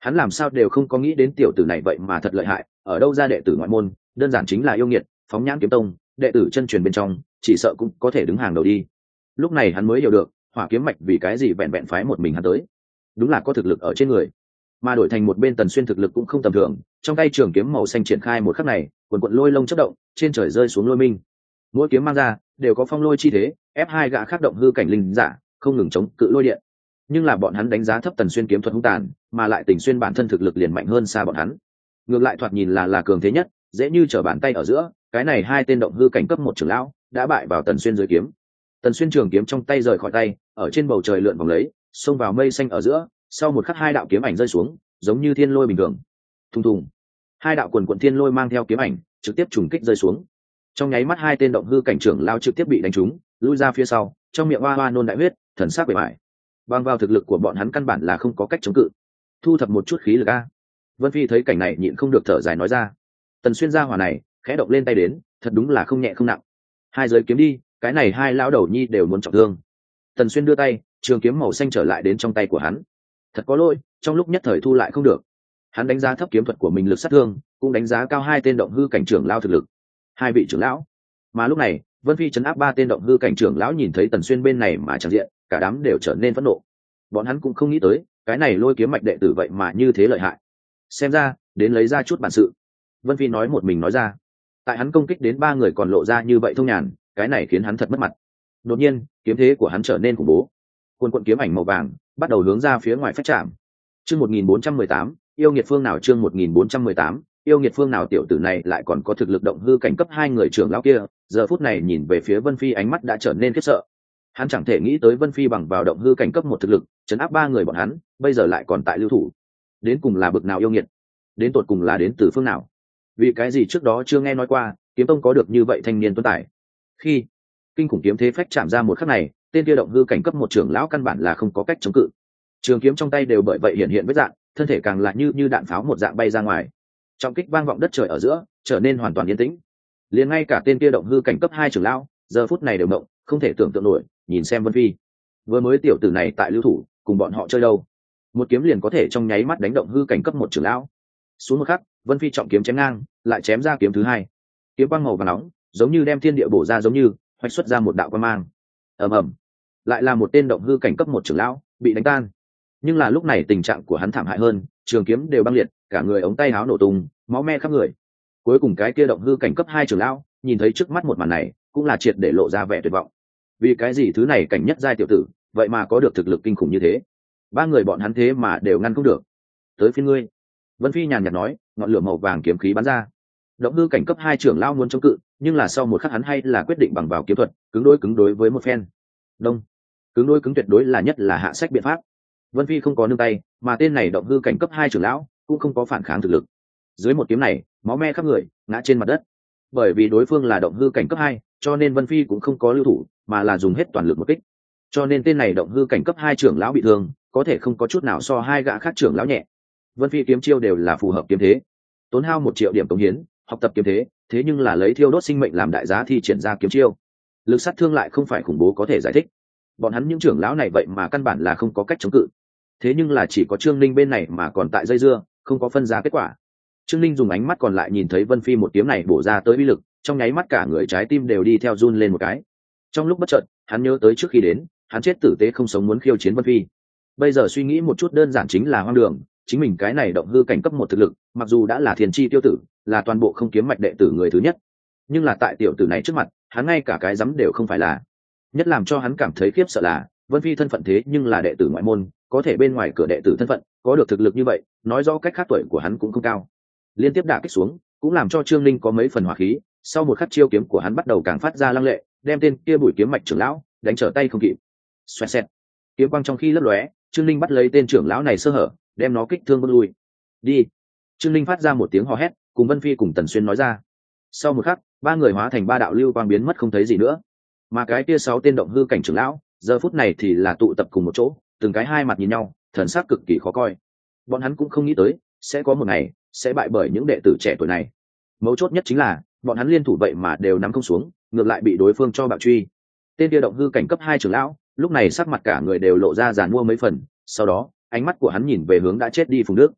hắn làm sao đều không có nghĩ đến tiểu tử này vậy mà thật lợi hại, ở đâu ra đệ tử ngoại môn, đơn giản chính là yêu nghiệt, phóng nhãn kiếm tông đệ tử chân truyền bên trong chỉ sợ cũng có thể đứng hàng đầu đi. Lúc này hắn mới hiểu được Hỏa Kiếm Mạch vì cái gì vẹn vẹn phái một mình hắn tới, đúng là có thực lực ở trên người. Mà đổi thành một bên Tần Xuyên thực lực cũng không tầm thường, trong tay trường kiếm màu xanh triển khai một khắc này, quần quần lôi lông chớp động, trên trời rơi xuống lôi minh, mỗi kiếm mang ra đều có phong lôi chi thế, ép hai gã khác động hư cảnh linh giả không ngừng chống cự lôi điện. Nhưng là bọn hắn đánh giá thấp Tần Xuyên kiếm thuật hung tàn, mà lại Tình Xuyên bản thân thực lực liền mạnh hơn xa bọn hắn, ngược lại thoạt nhìn là là cường thế nhất, dễ như trở bàn tay ở giữa. Cái này hai tên động hư cảnh cấp một trưởng lão đã bại vào Tần Xuyên dưới kiếm. Tần Xuyên trường kiếm trong tay rời khỏi tay, ở trên bầu trời lượn vòng lấy, xông vào mây xanh ở giữa. Sau một khắc hai đạo kiếm ảnh rơi xuống, giống như thiên lôi bình thường. Thùng thùng, hai đạo quần quần thiên lôi mang theo kiếm ảnh trực tiếp trùng kích rơi xuống. Trong nháy mắt hai tên động hư cảnh trưởng lao trực tiếp bị đánh trúng, lui ra phía sau, trong miệng hoa hoa nôn đại huyết, thần sắc bề bại. Bằng vào thực lực của bọn hắn căn bản là không có cách chống cự. Thu thập một chút khí lực a. Vân Phi thấy cảnh này nhịn không được thở dài nói ra. Tần Xuyên gia hỏa này khẽ động lên tay đến, thật đúng là không nhẹ không nặng. Hai giới kiếm đi, cái này hai lão đầu nhi đều muốn trọng thương. Tần Xuyên đưa tay, trường kiếm màu xanh trở lại đến trong tay của hắn. Thật có lỗi, trong lúc nhất thời thu lại không được. Hắn đánh giá thấp kiếm thuật của mình lực sát thương, cũng đánh giá cao hai tên động hư cảnh trưởng lão thực lực. Hai vị trưởng lão. Mà lúc này, Vân Phi trấn áp ba tên động hư cảnh trưởng lão nhìn thấy Tần Xuyên bên này mà chẳng diện, cả đám đều trở nên phẫn nộ. Bọn hắn cũng không nghĩ tới, cái này Lôi Kiếm Mạch đệ tử vậy mà như thế lợi hại. Xem ra, đến lấy ra chút bản sự. Vân Phi nói một mình nói ra. Tại hắn công kích đến ba người còn lộ ra như vậy thông nhàn, cái này khiến hắn thật mất mặt. Đột nhiên, kiếm thế của hắn trở nên khủng bố. Cuồn cuộn kiếm ảnh màu vàng bắt đầu hướng ra phía ngoài phách chạm. Chương một nghìn bốn trăm mười tám, yêu nghiệt phương nào chương một nghìn bốn trăm mười tám, yêu nghiệt phương nào tiểu tử này lại còn có thực lực động hư cảnh cấp hai người trưởng lão kia, giờ phút này nhìn về phía Vân Phi ánh mắt đã trở nên khiếp sợ. Hắn chẳng thể nghĩ tới Vân Phi bằng vào động hư cảnh cấp một thực lực, trấn áp ba người bọn hắn, bây giờ lại còn tại lưu thủ. Đến cùng là bực nào yêu nghiệt? Đến tột cùng là đến từ phương nào? Vì cái gì trước đó chưa nghe nói qua, kiếm tông có được như vậy thanh niên tuấn tài? Khi kinh khủng kiếm thế phách chạm ra một khắc này, tên kia động hư cảnh cấp một trưởng lão căn bản là không có cách chống cự. Trường kiếm trong tay đều bởi vậy hiện hiện vết dạng, thân thể càng là như như đạn pháo một dạng bay ra ngoài. Trọng kích vang vọng đất trời ở giữa, trở nên hoàn toàn yên tĩnh. Liền ngay cả tên kia động hư cảnh cấp hai trưởng lão, giờ phút này đều động, không thể tưởng tượng nổi, nhìn xem Vân Phi. Vừa mới tiểu tử này tại lưu thủ, cùng bọn họ chơi đâu? Một kiếm liền có thể trong nháy mắt đánh động hư cảnh cấp một trưởng lão. Xuống một khắc, Vân Phi trọng kiếm chém ngang, lại chém ra kiếm thứ hai. Kiếm quang màu vàng nóng, giống như đem thiên địa bổ ra giống như, hoạch xuất ra một đạo quang mang. Ầm ầm, lại là một tên động hư cảnh cấp một trưởng lão bị đánh tan. Nhưng là lúc này tình trạng của hắn thảm hại hơn, trường kiếm đều băng liệt, cả người ống tay áo nổ tung, máu me khắp người. Cuối cùng cái kia động hư cảnh cấp hai trưởng lão nhìn thấy trước mắt một màn này, cũng là triệt để lộ ra vẻ tuyệt vọng. Vì cái gì thứ này cảnh nhất giai tiểu tử, vậy mà có được thực lực kinh khủng như thế? Ba người bọn hắn thế mà đều ngăn không được. Tới phiên ngươi. Vân Phi nhàn nhạt nói, ngọn lửa màu vàng kiếm khí bắn ra. Động hư cảnh cấp hai trưởng lão muốn chống cự, nhưng là sau một khắc hắn hay là quyết định bằng vào kiếm thuật, cứng đối cứng đối với một phen. Đông. Cứng đối cứng tuyệt đối là nhất là hạ sách biện pháp. Vân Phi không có nương tay, mà tên này động hư cảnh cấp hai trưởng lão cũng không có phản kháng thực lực. Dưới một kiếm này, máu me khắp người, ngã trên mặt đất. Bởi vì đối phương là động hư cảnh cấp hai, cho nên Vân Phi cũng không có lưu thủ, mà là dùng hết toàn lực một kích. Cho nên tên này động hư cảnh cấp hai trưởng lão bị thương, có thể không có chút nào so hai gã khác trưởng lão nhẹ. Vân Phi kiếm chiêu đều là phù hợp kiếm thế, tốn hao một triệu điểm cống hiến, học tập kiếm thế, thế nhưng là lấy thiêu đốt sinh mệnh làm đại giá thi triển ra kiếm chiêu, lực sát thương lại không phải khủng bố có thể giải thích. Bọn hắn những trưởng lão này vậy mà căn bản là không có cách chống cự. Thế nhưng là chỉ có Trương Ninh bên này mà còn tại dây dưa, không có phân ra kết quả. Trương Ninh dùng ánh mắt còn lại nhìn thấy Vân Phi một kiếm này bổ ra tới uy lực, trong nháy mắt cả người trái tim đều đi theo run lên một cái. Trong lúc bất chợt, hắn nhớ tới trước khi đến, hắn chết tử tế không sống muốn khiêu chiến Vân Phi. Bây giờ suy nghĩ một chút đơn giản chính là hoang đường, chính mình cái này động hư cảnh cấp một thực lực, mặc dù đã là thiên chi tiêu tử, là toàn bộ không kiếm mạch đệ tử người thứ nhất, nhưng là tại tiểu tử này trước mặt, hắn ngay cả cái dám đều không phải là. Nhất làm cho hắn cảm thấy khiếp sợ là, Vân Phi thân phận thế nhưng là đệ tử ngoại môn, có thể bên ngoài cửa đệ tử thân phận, có được thực lực như vậy, nói rõ cách khác tuổi của hắn cũng không cao. Liên tiếp đả kích xuống, cũng làm cho Trương Linh có mấy phần hỏa khí, sau một khắc chiêu kiếm của hắn bắt đầu càng phát ra lăng lệ, đem tên kia bùi kiếm mạch trưởng lão đánh trở tay không kịp. Xoẹt xẹt, kiếm quang trong khi lấp lóe, Trương Linh bắt lấy tên trưởng lão này sơ hở, đem nó kích thương bước lui. Đi. Trương Linh phát ra một tiếng hò hét, cùng Vân Phi cùng Tần Xuyên nói ra. Sau một khắc, ba người hóa thành ba đạo lưu quang biến mất không thấy gì nữa. Mà cái kia sáu tên động hư cảnh trưởng lão, giờ phút này thì là tụ tập cùng một chỗ, từng cái hai mặt nhìn nhau, thần sắc cực kỳ khó coi. Bọn hắn cũng không nghĩ tới, sẽ có một ngày sẽ bại bởi những đệ tử trẻ tuổi này. Mấu chốt nhất chính là, bọn hắn liên thủ vậy mà đều nắm không xuống, ngược lại bị đối phương cho bạo truy. Tên kia động hư cảnh cấp hai trưởng lão, lúc này sắc mặt cả người đều lộ ra giàn mua mấy phần, sau đó, ánh mắt của hắn nhìn về hướng đã chết đi Phùng Đức.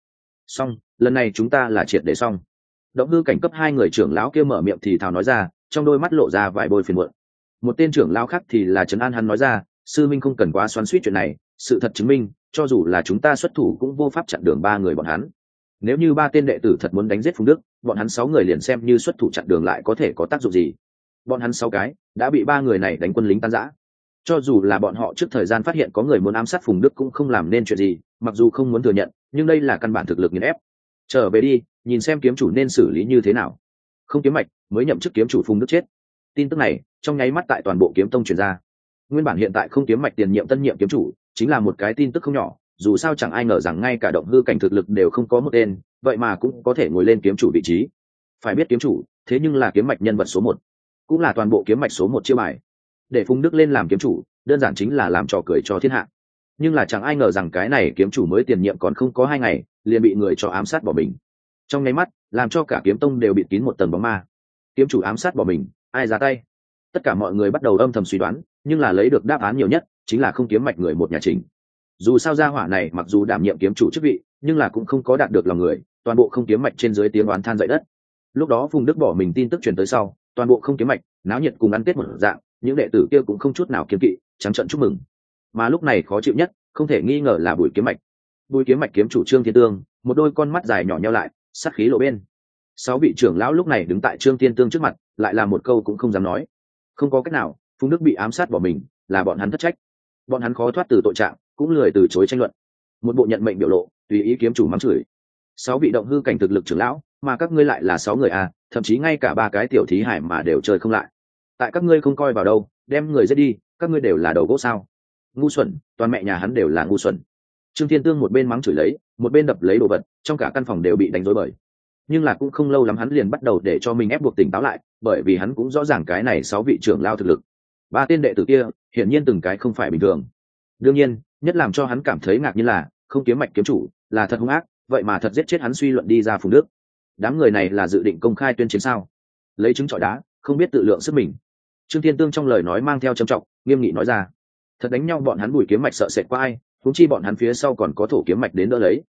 xong lần này chúng ta là triệt để xong. Động hư cảnh cấp hai người trưởng lão kia mở miệng thì thào nói ra, trong đôi mắt lộ ra vài bôi phiền muộn. Một tên trưởng lão khác thì là trấn an hắn nói ra, sư minh không cần quá xoắn xuýt chuyện này, sự thật chứng minh cho dù là chúng ta xuất thủ cũng vô pháp chặn đường ba người bọn hắn. Nếu như ba tên đệ tử thật muốn đánh giết Phùng Đức, bọn hắn sáu người liền xem như xuất thủ chặn đường lại có thể có tác dụng gì? Bọn hắn sáu cái đã bị ba người này đánh quân lính tan rã. Cho dù là bọn họ trước thời gian phát hiện có người muốn ám sát Phùng Đức cũng không làm nên chuyện gì, mặc dù không muốn thừa nhận, nhưng đây là căn bản thực lực nghiền ép. Trở về đi, nhìn xem kiếm chủ nên xử lý như thế nào. Không kiếm mạch mới nhậm chức kiếm chủ Phùng Đức chết. Tin tức này trong nháy mắt tại toàn bộ kiếm tông truyền ra. Nguyên bản hiện tại không kiếm mạch tiền nhiệm tân nhiệm kiếm chủ chính là một cái tin tức không nhỏ, dù sao chẳng ai ngờ rằng ngay cả động hư cảnh thực lực đều không có một tên, vậy mà cũng có thể ngồi lên kiếm chủ vị trí. Phải biết kiếm chủ thế nhưng là kiếm mạch nhân vật số một, cũng là toàn bộ kiếm mạch số một chiêu bài. Để Phùng Đức lên làm kiếm chủ đơn giản chính là làm trò cười cho thiên hạ. Nhưng là chẳng ai ngờ rằng cái này kiếm chủ mới tiền nhiệm còn không có hai ngày liền bị người cho ám sát bỏ mình. Trong nháy mắt làm cho cả kiếm tông đều bị kín một tầng bóng ma. Kiếm chủ ám sát bỏ mình, ai ra tay? Tất cả mọi người bắt đầu âm thầm suy đoán, nhưng là lấy được đáp án nhiều nhất chính là không kiếm mạch người một nhà chính. Dù sao gia hỏa này mặc dù đảm nhiệm kiếm chủ chức vị, nhưng là cũng không có đạt được lòng người, toàn bộ không kiếm mạch trên dưới tiếng oán than dậy đất. Lúc đó Phùng Đức bỏ mình tin tức truyền tới sau, toàn bộ không kiếm mạch náo nhiệt cùng ăn tết một dạng, những đệ tử kia cũng không chút nào kiêng kỵ, trắng trợn chúc mừng. Mà lúc này khó chịu nhất không thể nghi ngờ là Bùi kiếm mạch. Bùi kiếm mạch kiếm chủ Trương Thiên Tương, một đôi con mắt dài nhỏ nheo lại, sát khí lộ bên. Sáu vị trưởng lão lúc này đứng tại Trương Thiên Tương trước mặt, lại là một câu cũng không dám nói. Không có cách nào, Phùng Đức bị ám sát bỏ mình, là bọn hắn thất trách. Bọn hắn khó thoát từ tội trạng, cũng lười từ chối tranh luận. Một bộ nhận mệnh biểu lộ, tùy ý kiếm chủ mắng chửi. Sáu vị động hư cảnh thực lực trưởng lão, mà các ngươi lại là sáu người à, thậm chí ngay cả ba cái tiểu thí hải mà đều chơi không lại. Tại các ngươi không coi vào đâu, đem người giết đi, các ngươi đều là đầu gỗ sao? Ngu xuẩn, toàn mẹ nhà hắn đều là ngu xuẩn. Trương Thiên Tương một bên mắng chửi lấy, một bên đập lấy đồ vật, trong cả căn phòng đều bị đánh rối bời. Nhưng là cũng không lâu lắm hắn liền bắt đầu để cho mình ép buộc tỉnh táo lại, bởi vì hắn cũng rõ ràng cái này sáu vị trưởng lao thực lực. Ba tên đệ tử kia, hiển nhiên từng cái không phải bình thường. Đương nhiên, nhất làm cho hắn cảm thấy ngạc nhiên là, không kiếm mạch kiếm chủ, là thật hung ác, vậy mà thật giết chết hắn suy luận đi ra Phùng Đức. Đám người này là dự định công khai tuyên chiến sao? Lấy trứng trọi đá, không biết tự lượng sức mình. Trương Thiên Tương trong lời nói mang theo trầm trọng, nghiêm nghị nói ra. Thật đánh nhau bọn hắn Bùi kiếm mạch sợ sệt qua ai, huống chi bọn hắn phía sau còn có thổ kiếm mạch đến đỡ lấy,